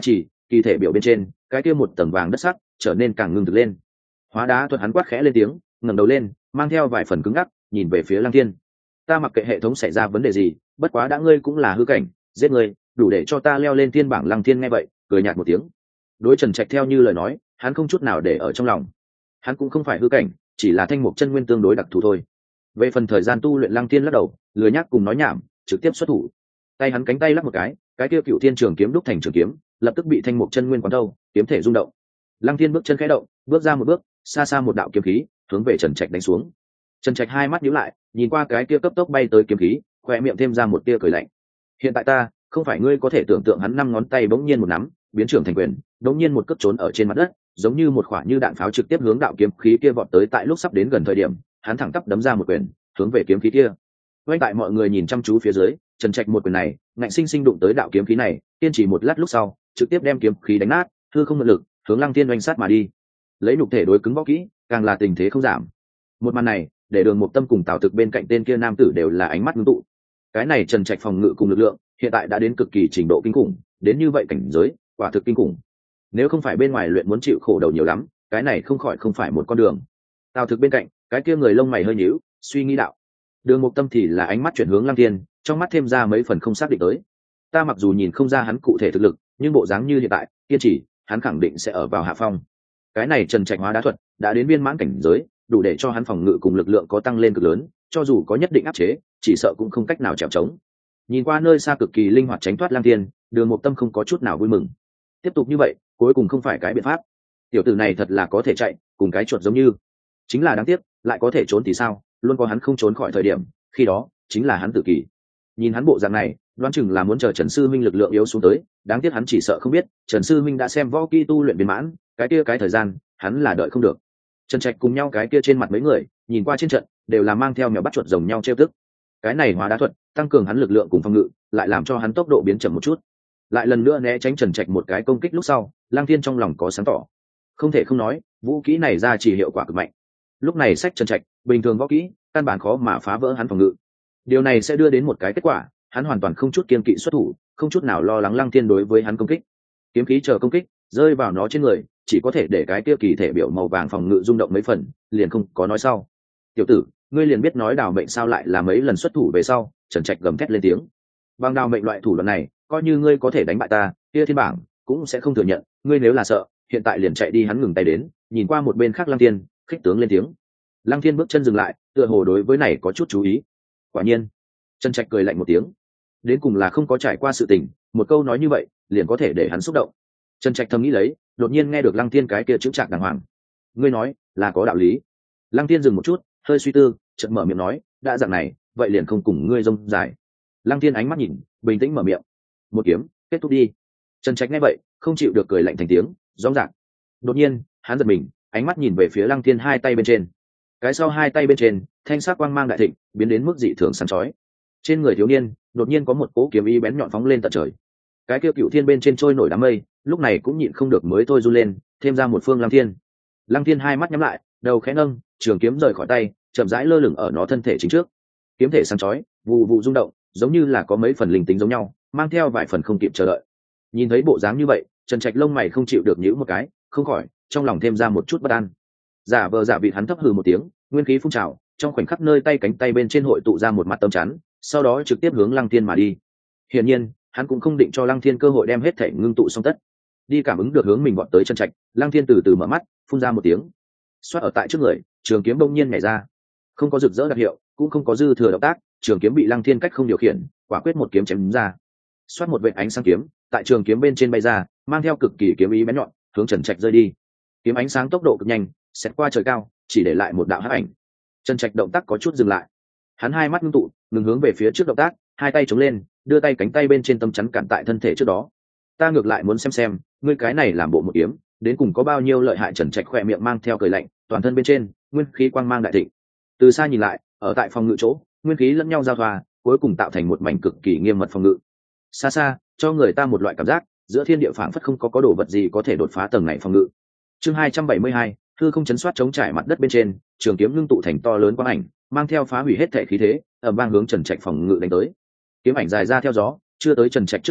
kỳ thể biểu bên trên cái kia một tầng vàng đất sắc trở nên càng ngưng thực lên. Hóa đá thuật hắn quát khẽ lên tiếng, ngẩng đầu lên, mang theo vài phần cứng ngắc, nhìn về phía Lăng Thiên. Ta mặc kệ hệ thống xảy ra vấn đề gì, bất quá đã ngươi cũng là hư cảnh, giết ngươi đủ để cho ta leo lên thiên bảng. Lăng Thiên nghe vậy cười nhạt một tiếng. Đối Trần Trạch theo như lời nói, hắn không chút nào để ở trong lòng. Hắn cũng không phải hư cảnh, chỉ là thanh mục chân nguyên tương đối đặc thù thôi. Về phần thời gian tu luyện, Lăng Thiên lắc đầu, lười nhác cùng nói nhảm, trực tiếp xuất thủ. Tay hắn cánh tay lắc một cái kia Cựu Thiên Trường Kiếm đúc thành trường kiếm, lập tức bị thanh mục chân nguyên quán thâu, kiếm thể rung động. Lăng Thiên bước chân khẽ động, bước ra một bước, xa xa một đạo kiếm khí hướng về Trần Trạch đánh xuống. Trần Trạch hai mắt nhíu lại, nhìn qua cái kia cấp tốc bay tới kiếm khí, khoe miệng thêm ra một tia cười lạnh. Hiện tại ta không phải ngươi có thể tưởng tượng. Hắn năm ngón tay bỗng nhiên một nắm, biến trưởng thành quyền, bỗng nhiên một cước trốn ở trên mặt đất, giống như một quả như đạn pháo trực tiếp hướng đạo kiếm khí kia vọt tới. Tại lúc sắp đến gần thời điểm, hắn thẳng tắp đấm ra một quyền hướng về kiếm khí kia. Quanh tại mọi người nhìn chăm chú phía dưới, Trần Trạch một quyền này ngạnh sinh sinh đụng tới đạo kiếm khí này, kiên trì một lát lúc sau trực tiếp đem kiếm khí đánh nát, hư không mượn lực hướng Lăng Thiên oanh sát mà đi. Lấy nhục thể đối cứng võ kỹ, càng là tình thế không giảm. Một màn này để Đường Mục Tâm cùng Tào Thực bên cạnh tên kia nam tử đều là ánh mắt ngưng tụ. Cái này Trần Trạch phòng ngự cùng lực lượng hiện tại đã đến cực kỳ trình độ kinh khủng, đến như vậy cảnh giới quả thực kinh khủng. Nếu không phải bên ngoài luyện muốn chịu khổ đầu nhiều lắm, cái này không phải một con đường. Tào Thực bên cạnh cái kia người lông mày hơi nhíu, suy nghĩ đạo. Đường Mục Tâm thì là ánh mắt chuyển hướng Lăng Thiên, trong mắt thêm ra mấy phần không xác định tới. Ta mặc dù nhìn không ra hắn cụ thể thực lực, nhưng bộ dáng như hiện tại kiên trì, hắn khẳng định sẽ ở vào hạ phong. Cái này Trần Trạch hóa đá thuật đã đến viên mãn cảnh giới, đủ để cho hắn phòng ngự cùng lực lượng có tăng lên cực lớn, cho dù có nhất định áp chế, chỉ sợ cũng không cách nào chèo chống. Nhìn qua nơi xa cực kỳ linh hoạt tránh thoát Lăng Thiên, Đường Mục Tâm không có chút nào vui mừng. Tiếp tục như vậy, cuối cùng không phải cái biện pháp. Tiểu tử này thật là có thể chạy, cùng cái chuột giống như. Chính là đáng tiếc, lại có thể trốn thì sao, luôn có hắn không trốn khỏi thời điểm, khi đó chính là hắn tự kỷ. Nhìn hắn bộ dạng này, đoán chừng là muốn chờ Trần Sư Minh lực lượng yếu xuống tới, đáng tiếc hắn chỉ sợ không biết, Trần Sư Minh đã xem võ kỹ tu luyện viên mãn, cái kia cái thời gian, hắn là đợi không được. Trần Trạch cùng nhau cái kia trên mặt mấy người, nhìn qua trên trận, đều là mang theo mèo bắt chuột rồng nhau trêu tức. Cái này hóa đá thuật, tăng cường hắn lực lượng cùng phòng ngự, lại làm cho hắn tốc độ biến chậm một chút. Lại lần nữa né tránh Trần Trạch một cái công kích lúc sau, Lang Thiên trong lòng có sáng tỏ. Không thể không nói, vũ kỹ này ra chỉ hiệu quả cực mạnh. Lúc này sách Trần Trạch, bình thường võ kỹ, căn bản khó mà phá vỡ hắn phòng ngự. Điều này sẽ đưa đến một cái kết quả, hắn hoàn toàn không chút kiên kỵ xuất thủ, không chút nào lo lắng Lăng Thiên đối với hắn công kích. Kiếm khí chờ công kích rơi vào nó trên người, chỉ có thể để cái kia kỳ thể biểu màu vàng phòng ngự rung động mấy phần, liền không có nói sau. Tiểu tử, ngươi liền biết nói đào mệnh sao? Lại là mấy lần xuất thủ về sau, Trần Trạch gầm thét lên tiếng. Bằng đào mệnh loại thủ đoạn này, coi như ngươi có thể đánh bại ta, kia thiên bảng cũng sẽ không thừa nhận. Ngươi nếu là sợ, hiện tại liền chạy đi. Hắn ngừng tay đến, nhìn qua một bên khác Lăng Thiên, khích tướng lên tiếng. Lăng Thiên bước chân dừng lại, tựa hồ đối với này có chút chú ý. Quả nhiên, Trần Trạch cười lạnh một tiếng. Đến cùng là không có trải qua sự tình, một câu nói như vậy liền có thể để hắn xúc động. Trần Trạch thầm nghĩ lấy, đột nhiên nghe được Lăng Thiên cái kia chững chạc đàng hoàng. Ngươi nói là có đạo lý. Lăng Thiên dừng một chút, hơi suy tư, chợt mở miệng nói, đã dạng này, vậy liền không cùng ngươi rông dài. Lăng Thiên ánh mắt nhìn, bình tĩnh mở miệng. Một kiếm, kết thúc đi. Trần Trạch nghe vậy, không chịu được cười lạnh thành tiếng, rõ ràng. Đột nhiên, hắn giật mình, ánh mắt nhìn về phía Lăng Thiên hai tay bên trên. Cái sau hai tay bên trên, thanh sắc quang mang đại thịnh, biến đến mức dị thường sáng chói. Trên người thiếu niên, đột nhiên có một cỗ kiếm ý bén nhọn phóng lên tận trời. Cái kia Cựu Thiên bên trên trôi nổi đám mây, lúc này cũng nhịn không được mới thôi run lên, thêm ra một phương Lăng Thiên. Lăng Thiên hai mắt nhắm lại, đầu khẽ nâng, trường kiếm rời khỏi tay, chậm rãi lơ lửng ở nó thân thể chính trước. Kiếm thể sáng chói, vụ vụ rung động, giống như là có mấy phần linh tính giống nhau, mang theo vài phần không kịp chờ đợi. Nhìn thấy bộ dáng như vậy, Trần Trạch lông mày không chịu được nhíu một cái, không khỏi trong lòng thêm ra một chút bất an. Giả vờ giả vịt hắn thấp hừ một tiếng, nguyên khí phun trào, trong khoảnh khắc nơi tay cánh tay bên trên hội tụ ra một mặt tấm chắn, sau đó trực tiếp hướng Lăng Thiên mà đi. Hiển nhiên, hắn cũng không định cho Lăng Thiên cơ hội đem hết thể ngưng tụ xong tất. Đi cảm ứng được hướng mình vọt tới Trần Trạch, Lăng Thiên từ từ mở mắt, phun ra một tiếng. Xoát ở tại trước người, trường kiếm bỗng nhiên nhảy ra. Không có rực rỡ đặc hiệu, cũng không có dư thừa động tác, trường kiếm bị Lăng Thiên cách không điều khiển, quả quyết một kiếm chém đúng ra. Xoát một vệt ánh sáng kiếm, tại trường kiếm bên trên bay ra, mang theo cực kỳ kiếm ý bén nhọn, hướng Trần Trạch rơi đi. Kiếm ánh sáng tốc độ cực nhanh, xẹt qua trời cao, chỉ để lại một đạo hắc ảnh. Trần Trạch động tác có chút dừng lại. Hắn hai mắt ngưng tụ, ngừng hướng về phía trước động tác, hai tay chống lên, đưa tay cánh tay bên trên tâm chắn cản tại thân thể trước đó. Ta ngược lại muốn xem ngươi cái này làm bộ một kiếm, đến cùng có bao nhiêu lợi hại. Trần Trạch khỏe miệng mang theo cười lạnh, toàn thân bên trên nguyên khí quang mang đại thịnh. Từ xa nhìn lại, ở tại phòng ngự chỗ, nguyên khí lẫn nhau giao thoa, cuối cùng tạo thành một mảnh cực kỳ nghiêm mật phòng ngự. Xa xa, cho người ta một loại cảm giác, giữa thiên địa phảng phất không có đồ vật gì có thể đột phá tầng này phòng ngự. Chương 272, hư không chấn soát chống trải mặt đất bên trên, trường kiếm ngưng tụ thành to lớn quang ảnh, mang theo phá hủy hết thể khí thế, ầm vang hướng Trần Trạch phòng ngự đánh tới. Kiếm ảnh dài ra theo gió, chưa tới Trần Trạch trước người,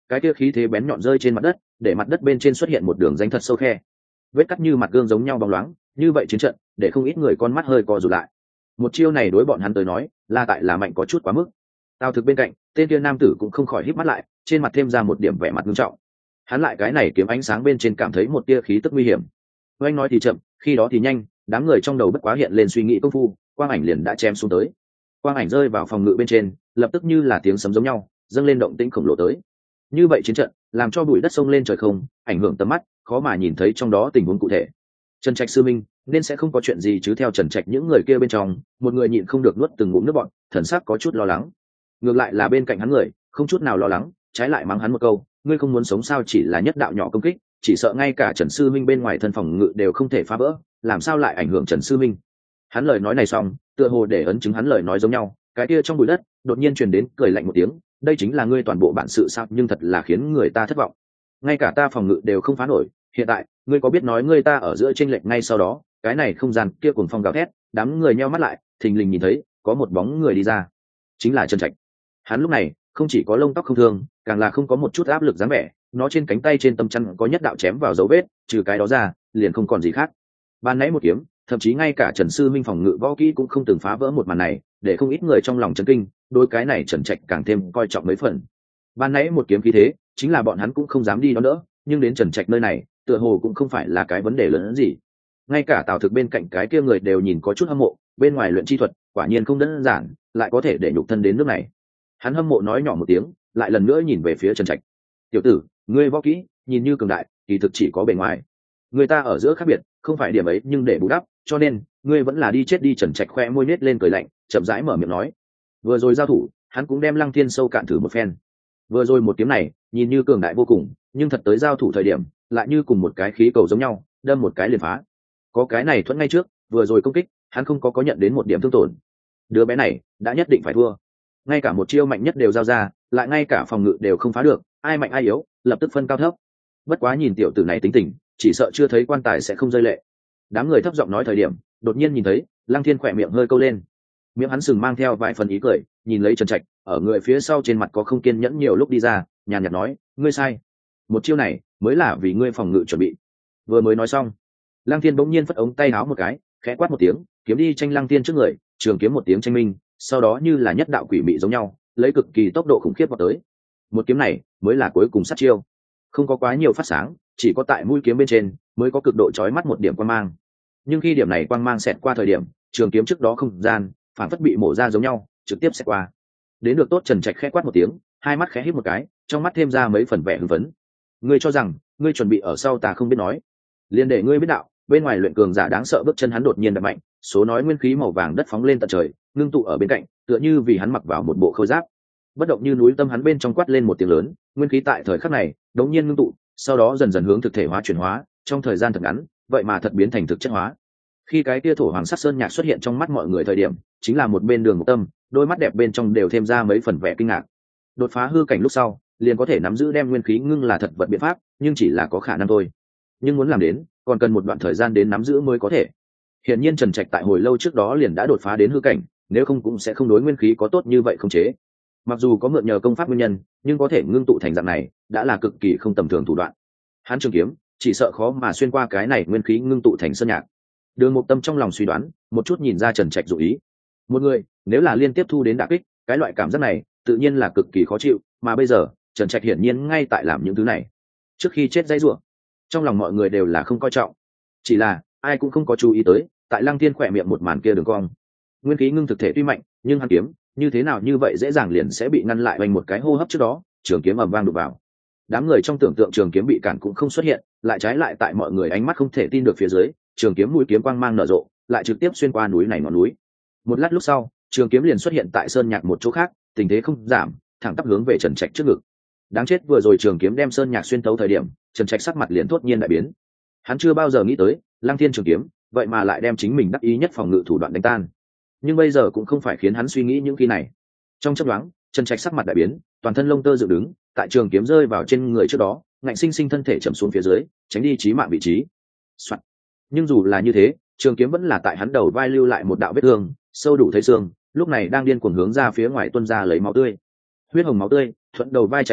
cái kia khí thế bén nhọn rơi trên mặt đất, để mặt đất bên trên xuất hiện một đường rãnh thật sâu khe, vết cắt như mặt gương giống nhau bóng loáng. Như vậy chiến trận để không ít người con mắt hơi co rụt lại. Một chiêu này đối bọn hắn tới nói là tại là mạnh có chút quá mức. Tào Thực bên cạnh tên kia nam tử cũng không khỏi híp mắt lại, trên mặt thêm ra một điểm vẻ mặt nghiêm trọng. Hắn lại cái này kiếm ánh sáng bên trên cảm thấy một tia khí tức nguy hiểm. Anh nói thì chậm, khi đó thì nhanh, đám người trong đầu bất quá hiện lên suy nghĩ công phu, quang ảnh liền đã chém xuống tới. Quang ảnh rơi vào phòng ngự bên trên, lập tức như là tiếng sấm giống nhau, dâng lên động tĩnh khổng lồ tới. Như vậy chiến trận làm cho bụi đất sông lên trời không, ảnh hưởng tầm mắt, khó mà nhìn thấy trong đó tình huống cụ thể. Trần Trạch sư minh nên sẽ không có chuyện gì chứ? Theo Trần Trạch những người kia bên trong, một người nhịn không được nuốt từng ngụm nước bọt, thần sắc có chút lo lắng. Ngược lại là bên cạnh hắn người không chút nào lo lắng, trái lại mắng hắn một câu: ngươi không muốn sống sao? Chỉ là nhất đạo nhỏ công kích, chỉ sợ ngay cả Trần sư minh bên ngoài thân phòng ngự đều không thể phá vỡ, làm sao lại ảnh hưởng Trần sư minh? Hắn lời nói này xong, tựa hồ để ấn chứng hắn lời nói giống nhau, cái kia trong bụi đất đột nhiên truyền đến cười lạnh một tiếng: đây chính là ngươi toàn bộ bản sự sao? Nhưng thật là khiến người ta thất vọng, ngay cả ta phòng ngự đều không phá nổi. Hiện tại ngươi có biết nói ngươi ta ở giữa chênh lệch ngay sau đó, cái này không gian kia cuồng phong gào thét, đám người nheo mắt lại, thình lình nhìn thấy có một bóng người đi ra, chính là Trần Trạch. Hắn lúc này không chỉ có lông tóc không thương, càng là không có một chút áp lực dáng vẻ, nó trên cánh tay trên tâm chắn có nhất đạo chém vào dấu vết, trừ cái đó ra liền không còn gì khác. Ban nãy một kiếm, thậm chí ngay cả Trần sư minh phòng ngự võ kỹ cũng không từng phá vỡ một màn này, để không ít người trong lòng chấn kinh, đôi cái này Trần Trạch càng thêm coi trọng mấy phần. Ban nãy một kiếm khí thế, chính là bọn hắn cũng không dám đi đó nữa, nhưng đến Trần Trạch nơi này, tựa hồ cũng không phải là cái vấn đề lớn hơn gì. Ngay cả Tào Thực bên cạnh cái kia người đều nhìn có chút hâm mộ, bên ngoài luyện chi thuật quả nhiên không đơn giản, lại có thể để nhục thân đến nước này. Hắn hâm mộ nói nhỏ một tiếng, lại lần nữa nhìn về phía Trần Trạch: tiểu tử, ngươi võ kỹ nhìn như cường đại, kỳ thực chỉ có bề ngoài, người ta ở giữa khác biệt không phải điểm ấy, nhưng để bù đắp, cho nên ngươi vẫn là đi chết đi. Trần Trạch khoe môi nết lên cười lạnh, chậm rãi mở miệng nói. Vừa rồi giao thủ, hắn cũng đem Lăng Thiên sâu cạn thử một phen. Vừa rồi một kiếm này nhìn như cường đại vô cùng, nhưng thật tới giao thủ thời điểm lại như cùng một cái khí cầu giống nhau, đâm một cái liền phá. Có cái này thuận ngay trước, vừa rồi công kích hắn không có nhận đến một điểm thương tổn. Đứa bé này đã nhất định phải thua, ngay cả một chiêu mạnh nhất đều giao ra, lại ngay cả phòng ngự đều không phá được, ai mạnh ai yếu lập tức phân cao thấp. Bất quá nhìn tiểu tử này tính tình, chỉ sợ chưa thấy quan tài sẽ không rơi lệ. Đám người thấp giọng nói thời điểm, đột nhiên nhìn thấy Lăng Thiên khỏe miệng hơi câu lên, miệng hắn sừng mang theo vài phần ý cười, nhìn lấy Trần Trạch, ở người phía sau trên mặt có không kiên nhẫn nhiều lúc đi ra, nhàn nhạt nói: ngươi sai, một chiêu này mới là vì ngươi phòng ngự chuẩn bị. Vừa mới nói xong, Lăng Thiên bỗng nhiên phất ống tay áo một cái, khẽ quát một tiếng, kiếm đi tranh Lăng Thiên trước người, trường kiếm một tiếng tranh minh, sau đó như là nhất đạo quỷ mị giống nhau, lấy cực kỳ tốc độ khủng khiếp vào tới. Một kiếm này mới là cuối cùng sát chiêu, không có quá nhiều phát sáng, chỉ có tại mũi kiếm bên trên mới có cực độ chói mắt một điểm quang mang. Nhưng khi điểm này quang mang xẹt qua thời điểm, trường kiếm trước đó không gian phản phất bị mổ ra giống nhau, trực tiếp xẹt qua. Đến được tốt. Trần Trạch khẽ quát một tiếng, hai mắt khẽ híp một cái, trong mắt thêm ra mấy phần vẻ hưng phấn. Ngươi cho rằng ngươi chuẩn bị ở sau ta không biết nói, liền để ngươi biết đạo. Bên ngoài luyện cường giả đáng sợ bước chân hắn đột nhiên đập mạnh, số nói nguyên khí màu vàng đất phóng lên tận trời, ngưng tụ ở bên cạnh, tựa như vì hắn mặc vào một bộ khôi giáp. Bất động như núi tâm hắn bên trong quát lên một tiếng lớn, nguyên khí tại thời khắc này đống nhiên ngưng tụ, sau đó dần dần hướng thực thể hóa chuyển hóa, trong thời gian thật ngắn, vậy mà thật biến thành thực chất hóa. Khi cái kia thổ hoàng sắc sơn nhạc xuất hiện trong mắt mọi người thời điểm, chính là một bên Đường Mục Tâm, đôi mắt đẹp bên trong đều thêm ra mấy phần vẻ kinh ngạc. Đột phá hư cảnh lúc sau, liền có thể nắm giữ đem nguyên khí ngưng là thật vật biện pháp, nhưng chỉ là có khả năng thôi. Nhưng muốn làm đến, còn cần một đoạn thời gian đến nắm giữ mới có thể. Hiển nhiên Trần Trạch tại hồi lâu trước đó liền đã đột phá đến hư cảnh, nếu không cũng sẽ không đối nguyên khí có tốt như vậy không chế. Mặc dù có mượn nhờ công pháp nguyên nhân, nhưng có thể ngưng tụ thành dạng này, đã là cực kỳ không tầm thường thủ đoạn. Hắn trường kiếm chỉ sợ khó mà xuyên qua cái này nguyên khí ngưng tụ thành sơn nhạc. Đường Mục Tâm trong lòng suy đoán, một chút nhìn ra Trần Trạch dụ ý. Một người nếu là liên tiếp thu đến đả kích, cái loại cảm giác này tự nhiên là cực kỳ khó chịu, mà bây giờ Trần Trạch hiển nhiên ngay tại làm những thứ này. Trước khi chết dãy rủa, trong lòng mọi người đều là không coi trọng, chỉ là ai cũng không có chú ý tới, tại Lăng Thiên khỏe miệng một màn kia đường cong. Nguyên khí ngưng thực thể tuy mạnh, nhưng hắn kiếm như thế nào như vậy dễ dàng liền sẽ bị ngăn lại bằng một cái hô hấp trước đó, trường kiếm ầm vang đụng vào. Đám người trong tưởng tượng trường kiếm bị cản cũng không xuất hiện, lại trái lại tại mọi người ánh mắt không thể tin được phía dưới, trường kiếm mũi kiếm quang mang nở rộ, lại trực tiếp xuyên qua núi này ngọn núi. Một lát lúc sau, trường kiếm liền xuất hiện tại sơn nhạc một chỗ khác, tình thế không giảm, thẳng tắp hướng về Trần Trạch trước ngực. Đáng chết, vừa rồi trường kiếm đem sơn nhạc xuyên thấu thời điểm, Trần Trạch sắc mặt liền thốt nhiên đại biến. Hắn chưa bao giờ nghĩ tới, Lăng Thiên trường kiếm vậy mà lại đem chính mình đắc ý nhất phòng ngự thủ đoạn đánh tan. Nhưng bây giờ cũng không phải khiến hắn suy nghĩ những khi này. Trong chớp nhoáng, Trần Trạch sắc mặt đại biến, toàn thân lông tơ dựng đứng, tại trường kiếm rơi vào trên người trước đó, ngạnh sinh sinh thân thể chầm xuống phía dưới, tránh đi chí mạng vị trí. Soạn. Nhưng dù là như thế, trường kiếm vẫn là tại hắn đầu vai lưu lại một đạo vết thương sâu đủ thấy xương, lúc này đang điên cuồng hướng ra phía ngoài tuôn ra lấy máu tươi. Huyết hồng máu tươi thuận đầu vai chảy xuống,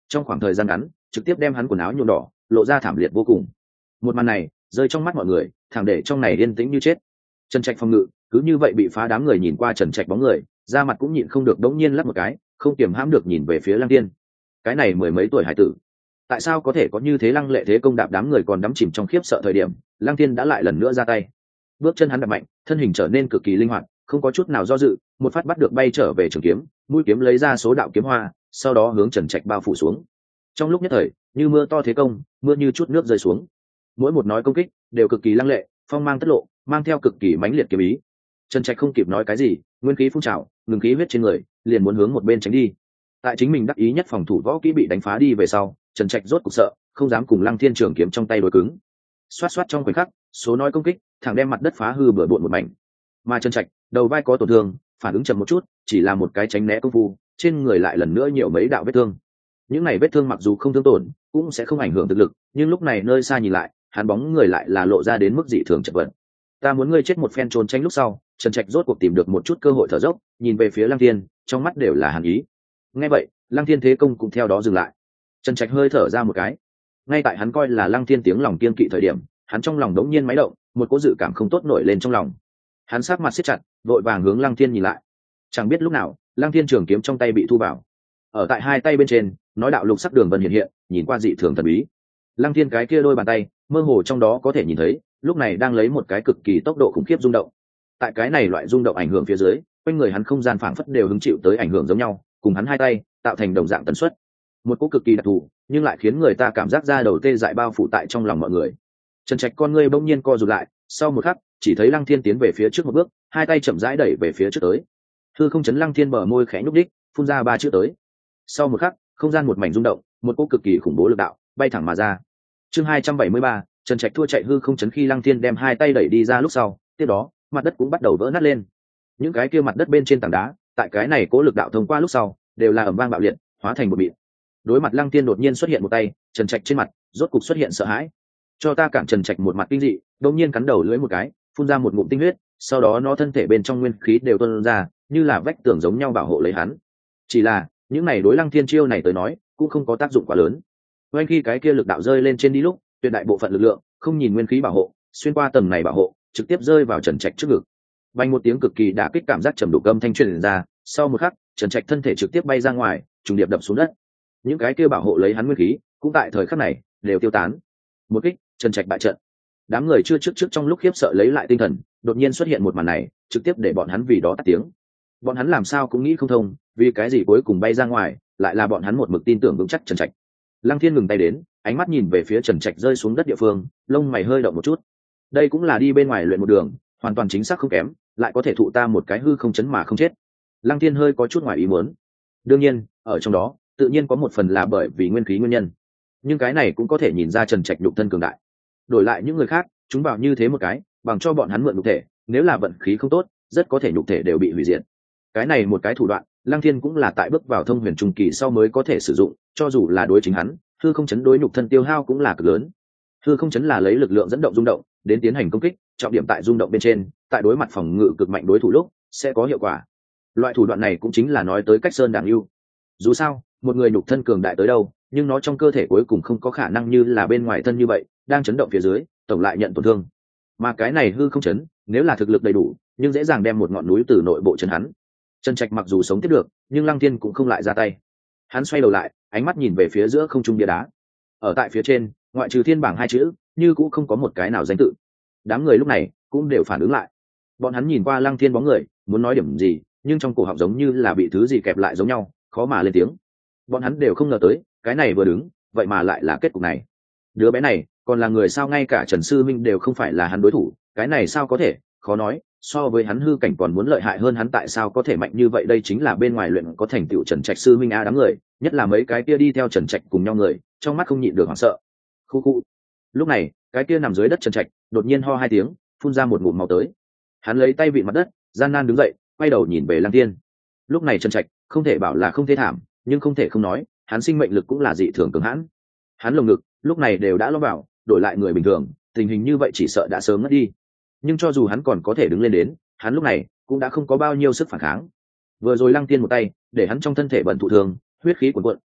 trong khoảng thời gian ngắn trực tiếp đem hắn quần áo nhuộm đỏ, lộ ra thảm liệt vô cùng. Một màn này rơi trong mắt mọi người, thẳng để trong này yên tĩnh như chết. Trần Trạch phòng ngự cứ như vậy bị phá. Đám người nhìn qua Trần Trạch bóng người, da mặt cũng nhịn không được đống nhiên lắp một cái, không kiềm hãm được nhìn về phía Lăng Thiên. Cái này mười mấy tuổi hải tử, tại sao có thể có như thế lăng lệ thế công? Đạp đám người còn đắm chìm trong khiếp sợ thời điểm, Lăng Thiên đã lại lần nữa ra tay. Bước chân hắn đập mạnh, thân hình trở nên cực kỳ linh hoạt, không có chút nào do dự, một phát bắt được bay trở về trường kiếm, mũi kiếm lấy ra số đạo kiếm hoa, sau đó hướng Trần Trạch bao phủ xuống. Trong lúc nhất thời, như mưa to thế công, mưa như chút nước rơi xuống. Mỗi một nói công kích đều cực kỳ lăng lệ, phong mang tất lộ, mang theo cực kỳ mãnh liệt kiếm ý. Trần Trạch không kịp nói cái gì, nguyên khí phun trào, ngừng khí huyết trên người, liền muốn hướng một bên tránh đi. Tại chính mình đắc ý nhất phòng thủ võ kỹ bị đánh phá đi về sau, Trần Trạch rốt cục sợ, không dám cùng Lăng Thiên trường kiếm trong tay đối cứng. Xoát xoát trong khoảnh khắc, số nói công kích thẳng đem mặt đất phá hư bừa bộn một mảnh. Mà Trần Trạch đầu vai có tổn thương, phản ứng chậm một chút, chỉ là một cái tránh né công phu, trên người lại lần nữa nhiều mấy đạo vết thương. Những này vết thương mặc dù không thương tổn, cũng sẽ không ảnh hưởng thực lực, nhưng lúc này nơi xa nhìn lại, hắn bóng người lại là lộ ra đến mức dị thường chật vật. Ta muốn ngươi chết một phen trốn tránh lúc sau, Trần Trạch rốt cuộc tìm được một chút cơ hội thở dốc, nhìn về phía Lăng Thiên, trong mắt đều là hàn ý. Nghe vậy, Lăng Thiên thế công cũng theo đó dừng lại. Trần Trạch hơi thở ra một cái. Ngay tại hắn coi là Lăng Thiên tiếng lòng kiên kỵ thời điểm, hắn trong lòng đống nhiên máy động, một cỗ dự cảm không tốt nổi lên trong lòng. Hắn sát mặt siết chặt, vội vàng hướng Lăng Thiên nhìn lại. Chẳng biết lúc nào, Lăng Thiên trường kiếm trong tay bị thu vào. Ở tại hai tay bên trên, nói đạo lục sắc đường vân hiện hiện, nhìn qua dị thường thần bí. Lăng Thiên cái kia đôi bàn tay, mơ hồ trong đó có thể nhìn thấy, lúc này đang lấy một cái cực kỳ tốc độ khủng khiếp rung động. Tại cái này loại rung động ảnh hưởng phía dưới, quanh người hắn không gian phảng phất đều hứng chịu tới ảnh hưởng giống nhau, cùng hắn hai tay tạo thành đồng dạng tần suất. Một cỗ cực kỳ đặc thù, nhưng lại khiến người ta cảm giác da đầu tê dại bao phủ tại trong lòng mọi người. Trần Trạch con ngươi bỗng nhiên co rụt lại, sau một khắc, chỉ thấy Lăng Thiên tiến về phía trước một bước, hai tay chậm rãi đẩy về phía trước tới. Hư không chấn. Lăng Thiên bờ môi khẽ nhúc đích, phun ra ba chữ tới. Sau một khắc, không gian một mảnh rung động, một cỗ cực kỳ khủng bố lực đạo bay thẳng mà ra. Chương 273, Trần Trạch thua chạy hư không chấn. Khi Lăng Thiên đem hai tay đẩy đi ra lúc sau, tiếp đó, mặt đất cũng bắt đầu vỡ nát lên. Những cái kia mặt đất bên trên tảng đá, tại cái này cỗ lực đạo thông qua lúc sau, đều là ầm vang bạo liệt, hóa thành một mịn. Đối mặt Lăng Thiên đột nhiên xuất hiện một tay, Trần Trạch trên mặt rốt cục xuất hiện sợ hãi. Cho ta cản. Trần Trạch một mặt kinh dị, đột nhiên cắn đầu lưỡi một cái, phun ra một ngụm tinh huyết, sau đó nó thân thể bên trong nguyên khí đều tuôn ra, như là vách tường giống nhau bảo hộ lấy hắn. Chỉ là, những này đối Lăng Thiên chiêu này tới nói, cũng không có tác dụng quá lớn. Ngay khi cái kia lực đạo rơi lên trên đi lúc, tuyệt đại bộ phận lực lượng không nhìn nguyên khí bảo hộ, xuyên qua tầng này bảo hộ, trực tiếp rơi vào Trần Trạch trước ngực. Vang một tiếng cực kỳ đả kích cảm giác trầm đục âm thanh truyền ra, sau một khắc, Trần Trạch thân thể trực tiếp bay ra ngoài, trùng điệp đập xuống đất. Những cái kia bảo hộ lấy hắn nguyên khí, cũng tại thời khắc này đều tiêu tán. Một kích, Trần Trạch bại trận. Đám người chưa trước trong lúc khiếp sợ lấy lại tinh thần, đột nhiên xuất hiện một màn này, trực tiếp để bọn hắn vì đó tắt tiếng. Bọn hắn làm sao cũng nghĩ không thông, vì cái gì cuối cùng bay ra ngoài, lại là bọn hắn một mực tin tưởng vững chắc Trần Trạch. Lăng Thiên ngừng tay đến, ánh mắt nhìn về phía Trần Trạch rơi xuống đất địa phương, lông mày hơi động một chút. Đây cũng là đi bên ngoài luyện một đường, hoàn toàn chính xác không kém, lại có thể thụ ta một cái hư không chấn mà không chết. Lăng Thiên hơi có chút ngoài ý muốn. Đương nhiên, ở trong đó, tự nhiên có một phần là bởi vì nguyên khí nguyên nhân. Nhưng cái này cũng có thể nhìn ra Trần Trạch nhục thân cường đại. Đổi lại những người khác, chúng vào như thế một cái, bằng cho bọn hắn mượn nhục thể, nếu là vận khí không tốt, rất có thể nhục thể đều bị hủy diệt. Cái này một cái thủ đoạn, Lăng Thiên cũng là tại bước vào thông huyền trung kỳ sau mới có thể sử dụng, cho dù là đối chính hắn, hư không chấn đối nhục thân tiêu hao cũng là cực lớn. Hư không chấn là lấy lực lượng dẫn động rung động đến tiến hành công kích, trọng điểm tại rung động bên trên, tại đối mặt phòng ngự cực mạnh đối thủ lúc sẽ có hiệu quả. Loại thủ đoạn này cũng chính là nói tới cách sơn đàng lưu. Dù sao, một người nhục thân cường đại tới đâu, nhưng nó trong cơ thể cuối cùng không có khả năng như là bên ngoài thân như vậy, đang chấn động phía dưới, tổng lại nhận tổn thương. Mà cái này hư không chấn, nếu là thực lực đầy đủ, nhưng dễ dàng đem một ngọn núi từ nội bộ chấn hắn. Trần Trạch mặc dù sống tiếp được, nhưng Lăng Thiên cũng không lại ra tay. Hắn xoay đầu lại, ánh mắt nhìn về phía giữa không trung bia đá. Ở tại phía trên, ngoại trừ thiên bảng hai chữ, như cũng không có một cái nào danh tự. Đám người lúc này cũng đều phản ứng lại. Bọn hắn nhìn qua Lăng Thiên bóng người, muốn nói điểm gì, nhưng trong cổ họng giống như là bị thứ gì kẹp lại giống nhau, khó mà lên tiếng. Bọn hắn đều không ngờ tới, cái này vừa đứng, vậy mà lại là kết cục này. Đứa bé này, còn là người sao? Ngay cả Trần Sư Minh đều không phải là hắn đối thủ, cái này sao có thể? Khó nói, so với hắn hư cảnh còn muốn lợi hại hơn hắn, tại sao có thể mạnh như vậy? Đây chính là bên ngoài luyện có thành tựu Trần Trạch Sư Minh a. Đám người, nhất là mấy cái kia đi theo Trần Trạch cùng nhau người, trong mắt không nhịn được hoảng sợ. Khu khu. Lúc này, cái kia nằm dưới đất Trần Trạch đột nhiên ho hai tiếng, phun ra một ngụm máu tới. Hắn lấy tay vịn mặt đất, gian nan đứng dậy, quay đầu nhìn về Lăng Thiên. Lúc này Trần Trạch không thể bảo là không thế thảm, nhưng không thể không nói, hắn sinh mệnh lực cũng là dị thường cường hãn. Hắn lồng ngực lúc này đều đã lõm vào, đổi lại người bình thường, tình hình như vậy chỉ sợ đã sớm ngất đi. Nhưng cho dù hắn còn có thể đứng lên đến, hắn lúc này cũng đã không có bao nhiêu sức phản kháng. Vừa rồi Lăng Tiên một tay để hắn trong thân thể bận thụ thương, huyết khí cuồn cuộn,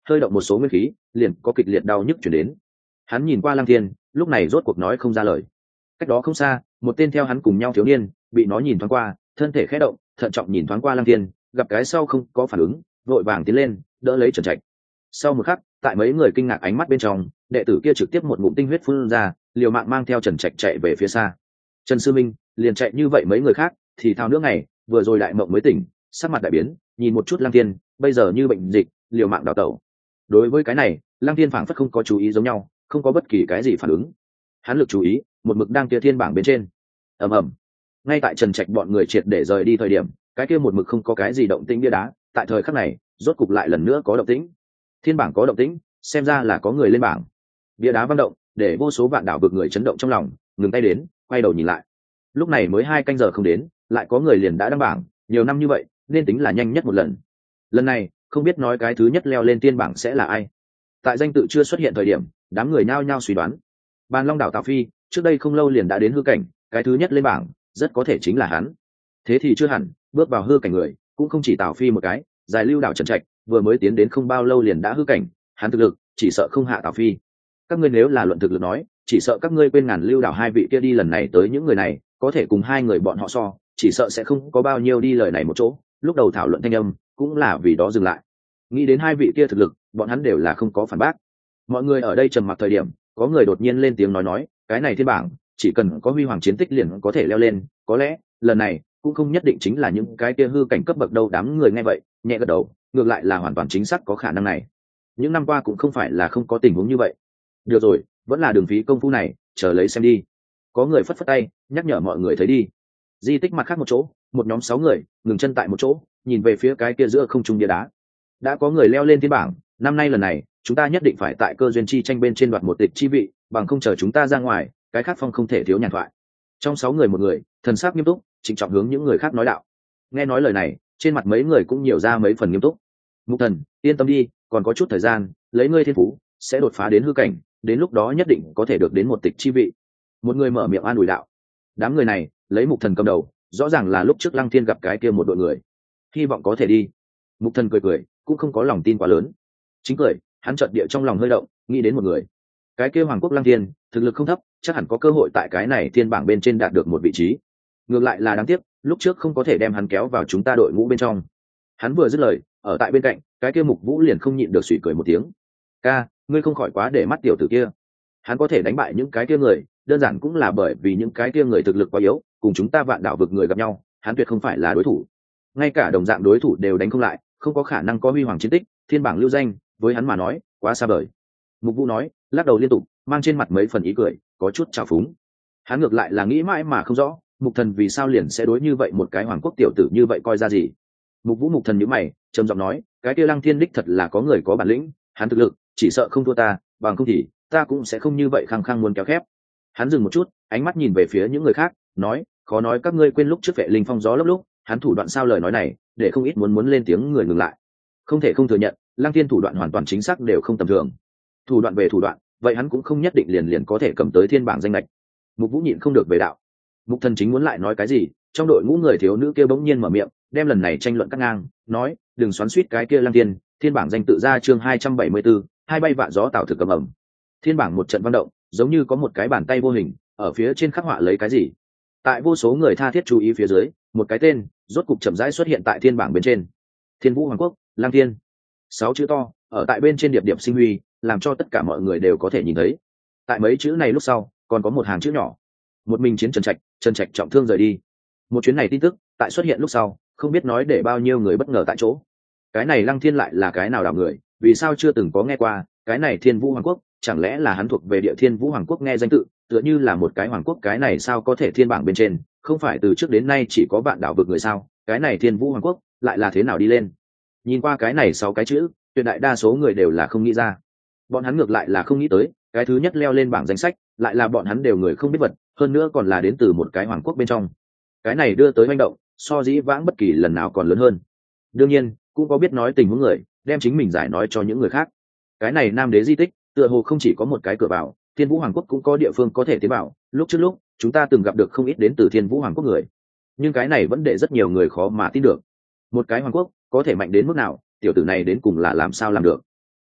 hơi động một số nguyên khí liền có kịch liệt đau nhức chuyển đến. Hắn nhìn qua Lăng Thiên, lúc này rốt cuộc nói không ra lời. Cách đó không xa, một tên theo hắn cùng nhau thiếu niên bị nó nhìn thoáng qua, thân thể khẽ động, thận trọng nhìn thoáng qua Lăng Thiên, gặp cái sau không có phản ứng, vội vàng tiến lên đỡ lấy Trần Trạch. Sau một khắc, tại mấy người kinh ngạc ánh mắt bên trong, đệ tử kia trực tiếp một ngụm tinh huyết phun ra, liều mạng mang theo Trần Trạch chạy về phía xa. Trần Sư Minh liền chạy như vậy, mấy người khác thì thao nước này vừa rồi đại mộng mới tỉnh, sắc mặt đại biến, nhìn một chút Lăng Thiên, bây giờ như bệnh dịch, liều mạng đào tẩu. Đối với cái này, Lăng Thiên phảng phất không có chú ý giống nhau, không có bất kỳ cái gì phản ứng. Hắn lực chú ý một mực đang kia thiên bảng bên trên. Ầm ầm. Ngay tại Trần Trạch bọn người triệt để rời đi thời điểm, cái kia một mực không có cái gì động tĩnh bia đá, tại thời khắc này rốt cục lại lần nữa có động tĩnh. Thiên bảng có động tĩnh, xem ra là có người lên bảng. Bia đá vang động, để vô số vạn đảo vực người chấn động trong lòng, ngừng tay đến, quay đầu nhìn lại. Lúc này mới 2 canh giờ không đến, lại có người liền đã đăng bảng, nhiều năm như vậy nên tính là nhanh nhất một lần. Lần này không biết nói cái thứ nhất leo lên tiên bảng sẽ là ai. Tại danh tự chưa xuất hiện thời điểm, đám người nhao nhao suy đoán. Bàn Long đảo Tào Phi trước đây không lâu liền đã đến hư cảnh, cái thứ nhất lên bảng rất có thể chính là hắn. Thế thì chưa hẳn, bước vào hư cảnh người cũng không chỉ Tào Phi một cái, Giải Lưu đảo Trần Trạch vừa mới tiến đến không bao lâu liền đã hư cảnh, hắn thực lực chỉ sợ không hạ Tào Phi. Các ngươi nếu là luận thực lực nói, chỉ sợ các ngươi quên Ngàn Lưu đảo 2 vị kia đi lần này tới những người này, có thể cùng 2 người bọn họ so, chỉ sợ sẽ không có bao nhiêu đi lời này một chỗ. Lúc đầu thảo luận thanh âm cũng là vì đó dừng lại. Nghĩ đến 2 vị kia thực lực, bọn hắn đều là không có phản bác. Mọi người ở đây trầm mặc thời điểm, có người đột nhiên lên tiếng nói, cái này thiên bảng chỉ cần có huy hoàng chiến tích liền có thể leo lên, có lẽ lần này cũng không nhất định chính là những cái kia hư cảnh cấp bậc đâu. Đám người nghe vậy nhẹ gật đầu, ngược lại là hoàn toàn chính xác có khả năng này. Những năm qua cũng không phải là không có tình huống như vậy. Được rồi, vẫn là đường phí công phu này, chờ lấy xem đi. Có người phất phất tay nhắc nhở mọi người thấy đi. Di tích mặt khác một chỗ, một nhóm 6 người ngừng chân tại một chỗ, nhìn về phía cái kia giữa không trung bia đá. Đã có người leo lên thiên bảng, năm nay lần này chúng ta nhất định phải tại cơ duyên chi tranh bên trên đoạt một tịch chi vị, bằng không chờ chúng ta ra ngoài, cái khác phong không thể thiếu nhàn thoại. Trong 6 người một người thần sắc nghiêm túc, trịnh trọng hướng những người khác nói đạo. Nghe nói lời này, trên mặt mấy người cũng nhiều ra mấy phần nghiêm túc. Mục Thần, yên tâm đi, còn có chút thời gian, lấy ngươi thiên phú sẽ đột phá đến hư cảnh, đến lúc đó nhất định có thể được đến một tịch chi vị. Một người mở miệng an ủi đạo. Đám người này lấy Mục Thần cầm đầu, rõ ràng là lúc trước Lăng Thiên gặp cái kia một đội người, hy vọng có thể đi. Mục Thần cười cười, cũng không có lòng tin quá lớn. Chính cười, hắn chợt địa trong lòng hơi động, nghĩ đến một người. Cái kia Hoàng Quốc Lăng Thiên, thực lực không thấp, chắc hẳn có cơ hội tại cái này thiên bảng bên trên đạt được một vị trí. Ngược lại là đáng tiếc, lúc trước không có thể đem hắn kéo vào chúng ta đội ngũ bên trong. Hắn vừa dứt lời, ở tại bên cạnh, cái kia Mục Vũ liền không nhịn được suy cười một tiếng. Ca, ngươi không khỏi quá để mắt tiểu tử kia. Hắn có thể đánh bại những cái kia người, đơn giản cũng là bởi vì những cái kia người thực lực quá yếu, cùng chúng ta vạn đảo vực người gặp nhau, hắn tuyệt không phải là đối thủ. Ngay cả đồng dạng đối thủ đều đánh không lại, không có khả năng có huy hoàng chiến tích, thiên bảng lưu danh, với hắn mà nói, quá xa vời. Mục Vũ nói, lắc đầu liên tục, mang trên mặt mấy phần ý cười, có chút trào phúng. Hắn ngược lại là nghĩ mãi mà không rõ, Mục Thần vì sao liền sẽ đối như vậy một cái hoàng quốc tiểu tử như vậy coi ra gì. Mục Thần nhíu mày, trầm giọng nói, cái kia Lăng Thiên đích thật là có người có bản lĩnh, hắn thực lực chỉ sợ không thua ta, bằng không thì ta cũng sẽ không như vậy khăng khăng muốn kéo khép. Hắn dừng một chút, ánh mắt nhìn về phía những người khác, nói, khó nói các ngươi quên lúc trước Vệ Linh Phong gió lốc lúc, hắn thủ đoạn sao lời nói này, để không ít muốn lên tiếng người ngừng lại. Không thể không thừa nhận, Lăng Thiên thủ đoạn hoàn toàn chính xác đều không tầm thường. Thủ đoạn về thủ đoạn, vậy hắn cũng không nhất định liền có thể cầm tới thiên bảng danh lệch. Mục Vũ nhịn không được về đạo. Mục Thần chính muốn lại nói cái gì, trong đội ngũ người thiếu nữ kia bỗng nhiên mở miệng, đem lần này tranh luận cắt ngang, nói, đừng xoắn xuýt cái kia Lăng Thiên, thiên bảng danh tự ra chương 274, hai bay vạ gió tạo thực cầm ẩm. Thiên bảng một trận vận động, giống như có một cái bàn tay vô hình ở phía trên khắc họa lấy cái gì. Tại vô số người tha thiết chú ý phía dưới, một cái tên rốt cục chậm rãi xuất hiện tại thiên bảng bên trên. Thiên Vũ Hoàng Quốc, Lăng Thiên. 6 chữ to ở tại bên trên điệp điệp sinh huy, làm cho tất cả mọi người đều có thể nhìn thấy. Tại mấy chữ này lúc sau còn có một hàng chữ nhỏ, một mình chiến Trần Trạch trọng thương rời đi. Một chuyến này tin tức tại xuất hiện lúc sau, không biết nói để bao nhiêu người bất ngờ tại chỗ. Cái này Lăng Thiên lại là cái nào đảo người, vì sao chưa từng có nghe qua? Cái này Thiên Vũ Hoàng Quốc, chẳng lẽ là hắn thuộc về địa Thiên Vũ Hoàng Quốc? Nghe danh tự tựa như là một cái hoàng quốc, cái này sao có thể thiên bảng bên trên, không phải từ trước đến nay chỉ có vạn đảo vực người sao? Cái này Thiên Vũ Hoàng Quốc lại là thế nào đi lên? Nhìn qua cái này 6 cái chữ, tuyệt đại đa số người đều là không nghĩ ra. Bọn hắn ngược lại là không nghĩ tới, cái thứ nhất leo lên bảng danh sách lại là bọn hắn đều người không biết vật, hơn nữa còn là đến từ một cái hoàng quốc bên trong. Cái này đưa tới manh động, so dĩ vãng bất kỳ lần nào còn lớn hơn. Đương nhiên cũng có biết nói tình huống người đem chính mình giải nói cho những người khác. Cái này Nam Đế di tích tựa hồ không chỉ có một cái cửa vào, Thiên Vũ Hoàng Quốc cũng có địa phương có thể tiến vào. Lúc trước lúc chúng ta từng gặp được không ít đến từ Thiên Vũ Hoàng Quốc người, nhưng cái này vẫn để rất nhiều người khó mà tin được. Một cái hoàng quốc có thể mạnh đến mức nào, tiểu tử này đến cùng là làm sao làm được?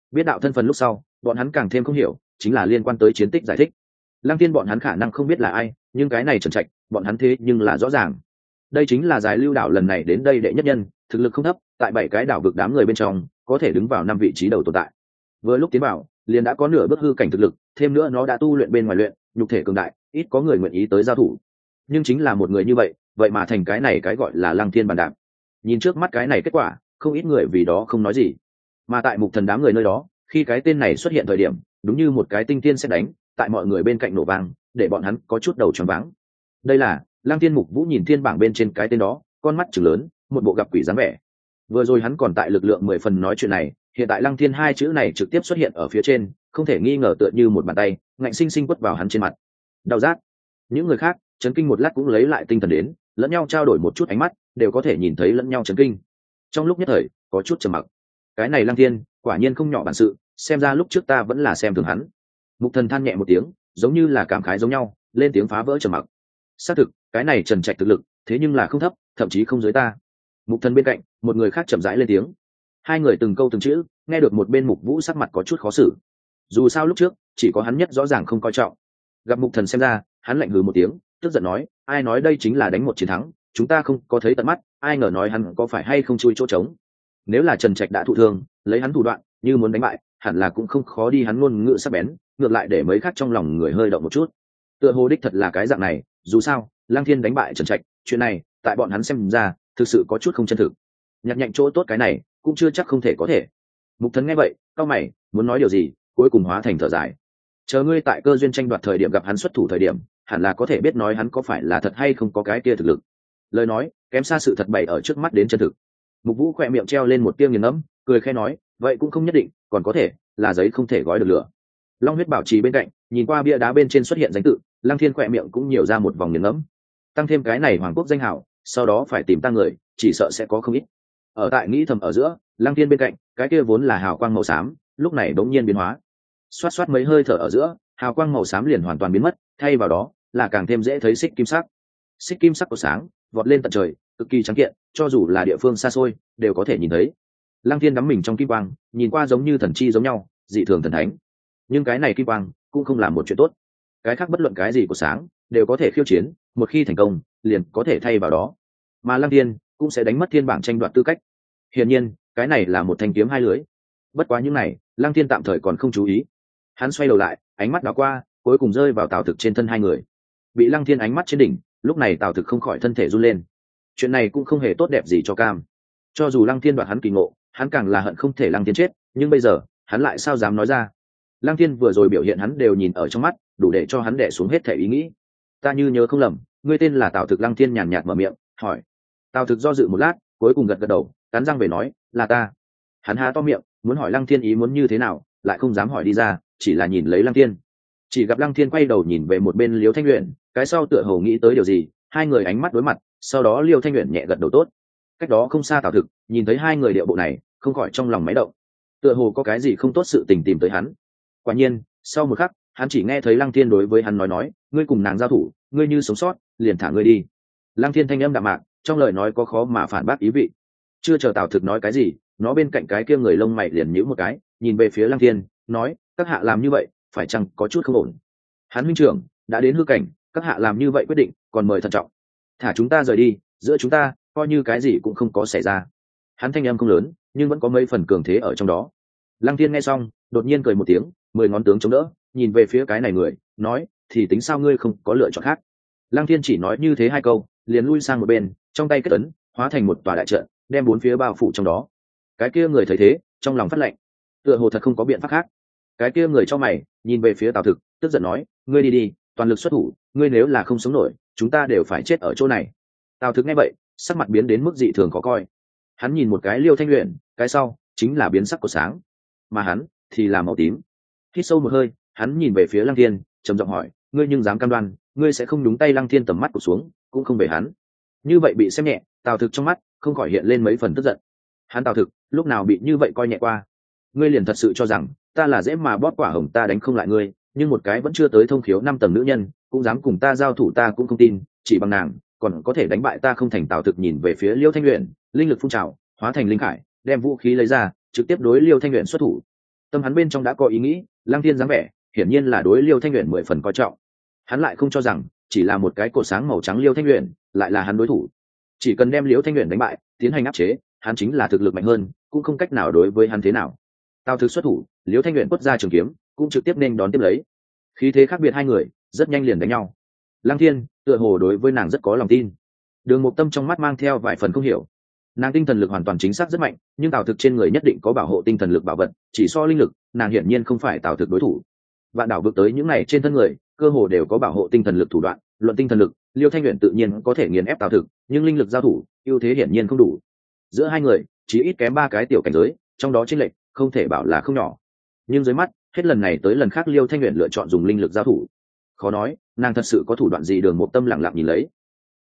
biết đạo thân phần lúc sau bọn hắn càng thêm không hiểu, chính là liên quan tới chiến tích giải thích. Lăng Thiên bọn hắn khả năng không biết là ai, nhưng cái này Trần Trạch bọn hắn thế nhưng là rõ ràng. Đây chính là Giải Lưu đảo lần này đến đây đệ nhất nhân, thực lực không thấp, tại 7 cái đảo vực đám người bên trong có thể đứng vào 5 vị trí đầu tồn tại. Vừa lúc tiến vào liền đã có nửa bước hư cảnh thực lực, thêm nữa nó đã tu luyện bên ngoài luyện nhục thể cường đại, ít có người nguyện ý tới giao thủ. Nhưng chính là một người như vậy, vậy mà thành cái này cái gọi là Lăng Thiên bàn đạp. Nhìn trước mắt cái này kết quả, không ít người vì đó không nói gì. Mà tại Mục Thần đám người nơi đó, khi cái tên này xuất hiện thời điểm, đúng như một cái tinh tiên sẽ đánh, tại mọi người bên cạnh nổ vang, để bọn hắn có chút đầu choáng váng. Đây là Lăng Thiên. Mục Vũ nhìn thiên bảng bên trên cái tên đó, con mắt trừng lớn, một bộ gặp quỷ dáng vẻ. Vừa rồi hắn còn tại lực lượng 10 phần nói chuyện này, hiện tại Lăng Thiên hai chữ này trực tiếp xuất hiện ở phía trên, không thể nghi ngờ tựa như một bàn tay ngạnh sinh sinh quất vào hắn trên mặt. Đau rát. Những người khác chấn kinh một lát cũng lấy lại tinh thần đến, lẫn nhau trao đổi một chút ánh mắt, đều có thể nhìn thấy lẫn nhau chấn kinh. Trong lúc nhất thời có chút trầm mặc. Cái này Lăng Thiên quả nhiên không nhỏ bản sự, xem ra lúc trước ta vẫn là xem thường hắn. Mục Thần than nhẹ một tiếng, giống như là cảm khái giống nhau, lên tiếng phá vỡ trầm mặc. Xác thực, cái này Trần Trạch thực lực, thế nhưng là không thấp, thậm chí không dưới ta. Mục Thần bên cạnh, một người khác chậm rãi lên tiếng. Hai người từng câu từng chữ, nghe được một bên Mục Vũ sắc mặt có chút khó xử. Dù sao lúc trước, chỉ có hắn nhất rõ ràng không coi trọng. Gặp Mục Thần xem ra, hắn lạnh hừ một tiếng, tức giận nói, ai nói đây chính là đánh một chiến thắng, chúng ta không có thấy tận mắt, ai ngờ nói hắn có phải hay không chui chỗ trống. Nếu là Trần Trạch đã thụ thương, lấy hắn thủ đoạn, như muốn đánh bại, hẳn là cũng không khó đi hắn ngôn ngữ sắc bén, ngược lại để mấy khác trong lòng người hơi động một chút. Tựa hồ đích thật là cái dạng này, dù sao, Lăng Thiên đánh bại Trần Trạch, chuyện này, tại bọn hắn xem ra, thực sự có chút không chân thực. Nhặt nhạnh chỗ tốt cái này, cũng chưa chắc không thể có thể. Mục Thần nghe vậy, cau mày, muốn nói điều gì, cuối cùng hóa thành thở dài. Chờ ngươi tại cơ duyên tranh đoạt thời điểm gặp hắn xuất thủ thời điểm, hẳn là có thể biết nói hắn có phải là thật hay không có cái kia thực lực. Lời nói, kém xa sự thật bày ở trước mắt đến chân thực. Mục Vũ khỏe miệng treo lên một tia nghiền ngẫm, cười khẽ nói, vậy cũng không nhất định, còn có thể là giấy không thể gói được lửa. Long Huyết bảo trì bên cạnh, nhìn qua bia đá bên trên xuất hiện danh tự, Lăng Thiên khỏe miệng cũng nhiều ra một vòng nghiền ngẫm. Tăng thêm cái này hoàng quốc danh hảo, sau đó phải tìm ta người, chỉ sợ sẽ có không ít. Ở tại nghĩ thầm ở giữa, Lăng Thiên bên cạnh, cái kia vốn là hào quang màu xám, lúc này bỗng nhiên biến hóa. Xoát xoát mấy hơi thở ở giữa, hào quang màu xám liền hoàn toàn biến mất, thay vào đó là càng thêm dễ thấy xích kim sắc. Xích kim sắc của sáng, vọt lên tận trời, cực kỳ trắng kiện, cho dù là địa phương xa xôi, đều có thể nhìn thấy. Lăng Thiên đắm mình trong kim quang, nhìn qua giống như thần chi giống nhau, dị thường thần thánh. Nhưng cái này kim quang cũng không làm một chuyện tốt. Cái khác bất luận cái gì của sáng, đều có thể khiêu chiến, một khi thành công, liền có thể thay vào đó. Mà Lăng Thiên cũng sẽ đánh mất thiên bảng tranh đoạt tư cách. Hiển nhiên, cái này là một thanh kiếm hai lưỡi. Bất quá những này, Lăng Thiên tạm thời còn không chú ý. Hắn xoay đầu lại, ánh mắt đảo qua, cuối cùng rơi vào Tào Thực trên thân hai người. Bị Lăng Thiên ánh mắt trên đỉnh, lúc này Tào Thực không khỏi thân thể run lên. Chuyện này cũng không hề tốt đẹp gì cho Cam. Cho dù Lăng Thiên đoạt hắn kỳ ngộ, hắn càng là hận không thể Lăng Thiên chết, nhưng bây giờ, hắn lại sao dám nói ra. Lăng Thiên vừa rồi biểu hiện hắn đều nhìn ở trong mắt, đủ để cho hắn đè xuống hết thể ý nghĩ. Ta như nhớ không lầm, ngươi tên là Tào Thực. Lăng Thiên nhàn nhạt mở miệng, hỏi. Tào Thực do dự một lát, cuối cùng gật gật đầu, cắn răng về nói, là ta. Hắn há to miệng, muốn hỏi Lăng Thiên ý muốn như thế nào, lại không dám hỏi đi ra, chỉ là nhìn lấy Lăng Thiên. Chỉ gặp Lăng Thiên quay đầu nhìn về một bên Liêu Thanh Uyển, cái sau tựa hồ nghĩ tới điều gì, hai người ánh mắt đối mặt, sau đó Liêu Thanh Uyển nhẹ gật đầu tốt. Cách đó không xa Tào Thực, nhìn thấy hai người điệu bộ này, không khỏi trong lòng máy động. Tựa hồ có cái gì không tốt sự tình tìm tới hắn. Quả nhiên, sau một khắc, hắn chỉ nghe thấy Lăng Thiên đối với hắn nói, ngươi cùng nàng giao thủ, ngươi như sống sót, liền thả ngươi đi. Lăng Thiên thanh âm đạm mạc, trong lời nói có khó mà phản bác ý vị. Chưa chờ Tào Thực nói cái gì, nó bên cạnh cái kia người lông mày liền nhíu một cái, nhìn về phía Lăng Thiên, nói, các hạ làm như vậy, phải chăng có chút không ổn? Hắn huynh trưởng đã đến hư cảnh, các hạ làm như vậy quyết định, còn mời thận trọng. Thả chúng ta rời đi, giữa chúng ta, coi như cái gì cũng không có xảy ra. Hắn thanh âm không lớn, nhưng vẫn có mấy phần cường thế ở trong đó. Lăng Thiên nghe xong, đột nhiên cười một tiếng, 10 ngón tướng chống đỡ, nhìn về phía cái này người, nói, thì tính sao ngươi không có lựa chọn khác. Lăng Thiên chỉ nói như thế hai câu, liền lui sang một bên, trong tay kết ấn, hóa thành một tòa đại trận, đem bốn phía bao phủ trong đó. Cái kia người thấy thế, trong lòng phát lạnh, tựa hồ thật không có biện pháp khác. Cái kia người cho mày, nhìn về phía Tào Thực, tức giận nói, ngươi đi đi, toàn lực xuất thủ, ngươi nếu là không sống nổi, chúng ta đều phải chết ở chỗ này. Tào Thực nghe vậy, sắc mặt biến đến mức dị thường khó coi. Hắn nhìn một cái Liêu Thanh Uyển, cái sau chính là biến sắc của sáng, mà hắn thì là màu tím. Hít sâu một hơi, hắn nhìn về phía Lăng Thiên, trầm giọng hỏi, ngươi nhưng dám cam đoan, ngươi sẽ không đúng tay? Lăng Thiên tầm mắt cụp xuống, cũng không về hắn. Như vậy bị xem nhẹ, Tào Thực trong mắt không khỏi hiện lên mấy phần tức giận. Hắn Tào Thực, lúc nào bị như vậy coi nhẹ qua? Ngươi liền thật sự cho rằng ta là dễ mà bóp quả hồng, ta đánh không lại ngươi, nhưng một cái vẫn chưa tới thông khiếu 5 tầng nữ nhân cũng dám cùng ta giao thủ, ta cũng không tin, chỉ bằng nàng còn có thể đánh bại ta không thành? Tào Thực nhìn về phía Liêu Thanh Uyển, linh lực phun trào, hóa thành linh khải, đem vũ khí lấy ra, trực tiếp đối Liêu Thanh Uyển xuất thủ. Tâm hắn bên trong đã có ý nghĩ, Lăng Thiên dáng vẻ hiển nhiên là đối Liêu Thanh Uyển 10 phần coi trọng. Hắn lại không cho rằng chỉ là một cái cột sáng màu trắng Liêu Thanh Uyển lại là hắn đối thủ. Chỉ cần đem Liêu Thanh Uyển đánh bại, tiến hành áp chế, hắn chính là thực lực mạnh hơn, cũng không cách nào đối với hắn thế nào. Tào Thực xuất thủ, Liêu Thanh Uyển quất ra trường kiếm, cũng trực tiếp nên đón tiếp lấy. Khí thế khác biệt hai người, rất nhanh liền đánh nhau. Lăng Thiên tựa hồ đối với nàng rất có lòng tin. Đường Mục Tâm trong mắt mang theo vài phần không hiểu. Nàng tinh thần lực hoàn toàn chính xác rất mạnh, nhưng Tào Thực trên người nhất định có bảo hộ tinh thần lực bảo vật, chỉ so linh lực, nàng hiển nhiên không phải Tào Thực đối thủ. Vạn đảo vực tới những này trên thân người, cơ hồ đều có bảo hộ tinh thần lực thủ đoạn, luận tinh thần lực, Liêu Thanh Uyển tự nhiên có thể nghiền ép Tào Thực, nhưng linh lực giao thủ, ưu thế hiển nhiên không đủ. Giữa hai người, chỉ ít kém 3 cái tiểu cảnh giới, trong đó chênh lệch không thể bảo là không nhỏ. Nhưng dưới mắt, hết lần này tới lần khác Liêu Thanh Uyển lựa chọn dùng linh lực giao thủ. Khó nói, nàng thật sự có thủ đoạn gì? Đường Mục Tâm lặng lặng nhìn lấy.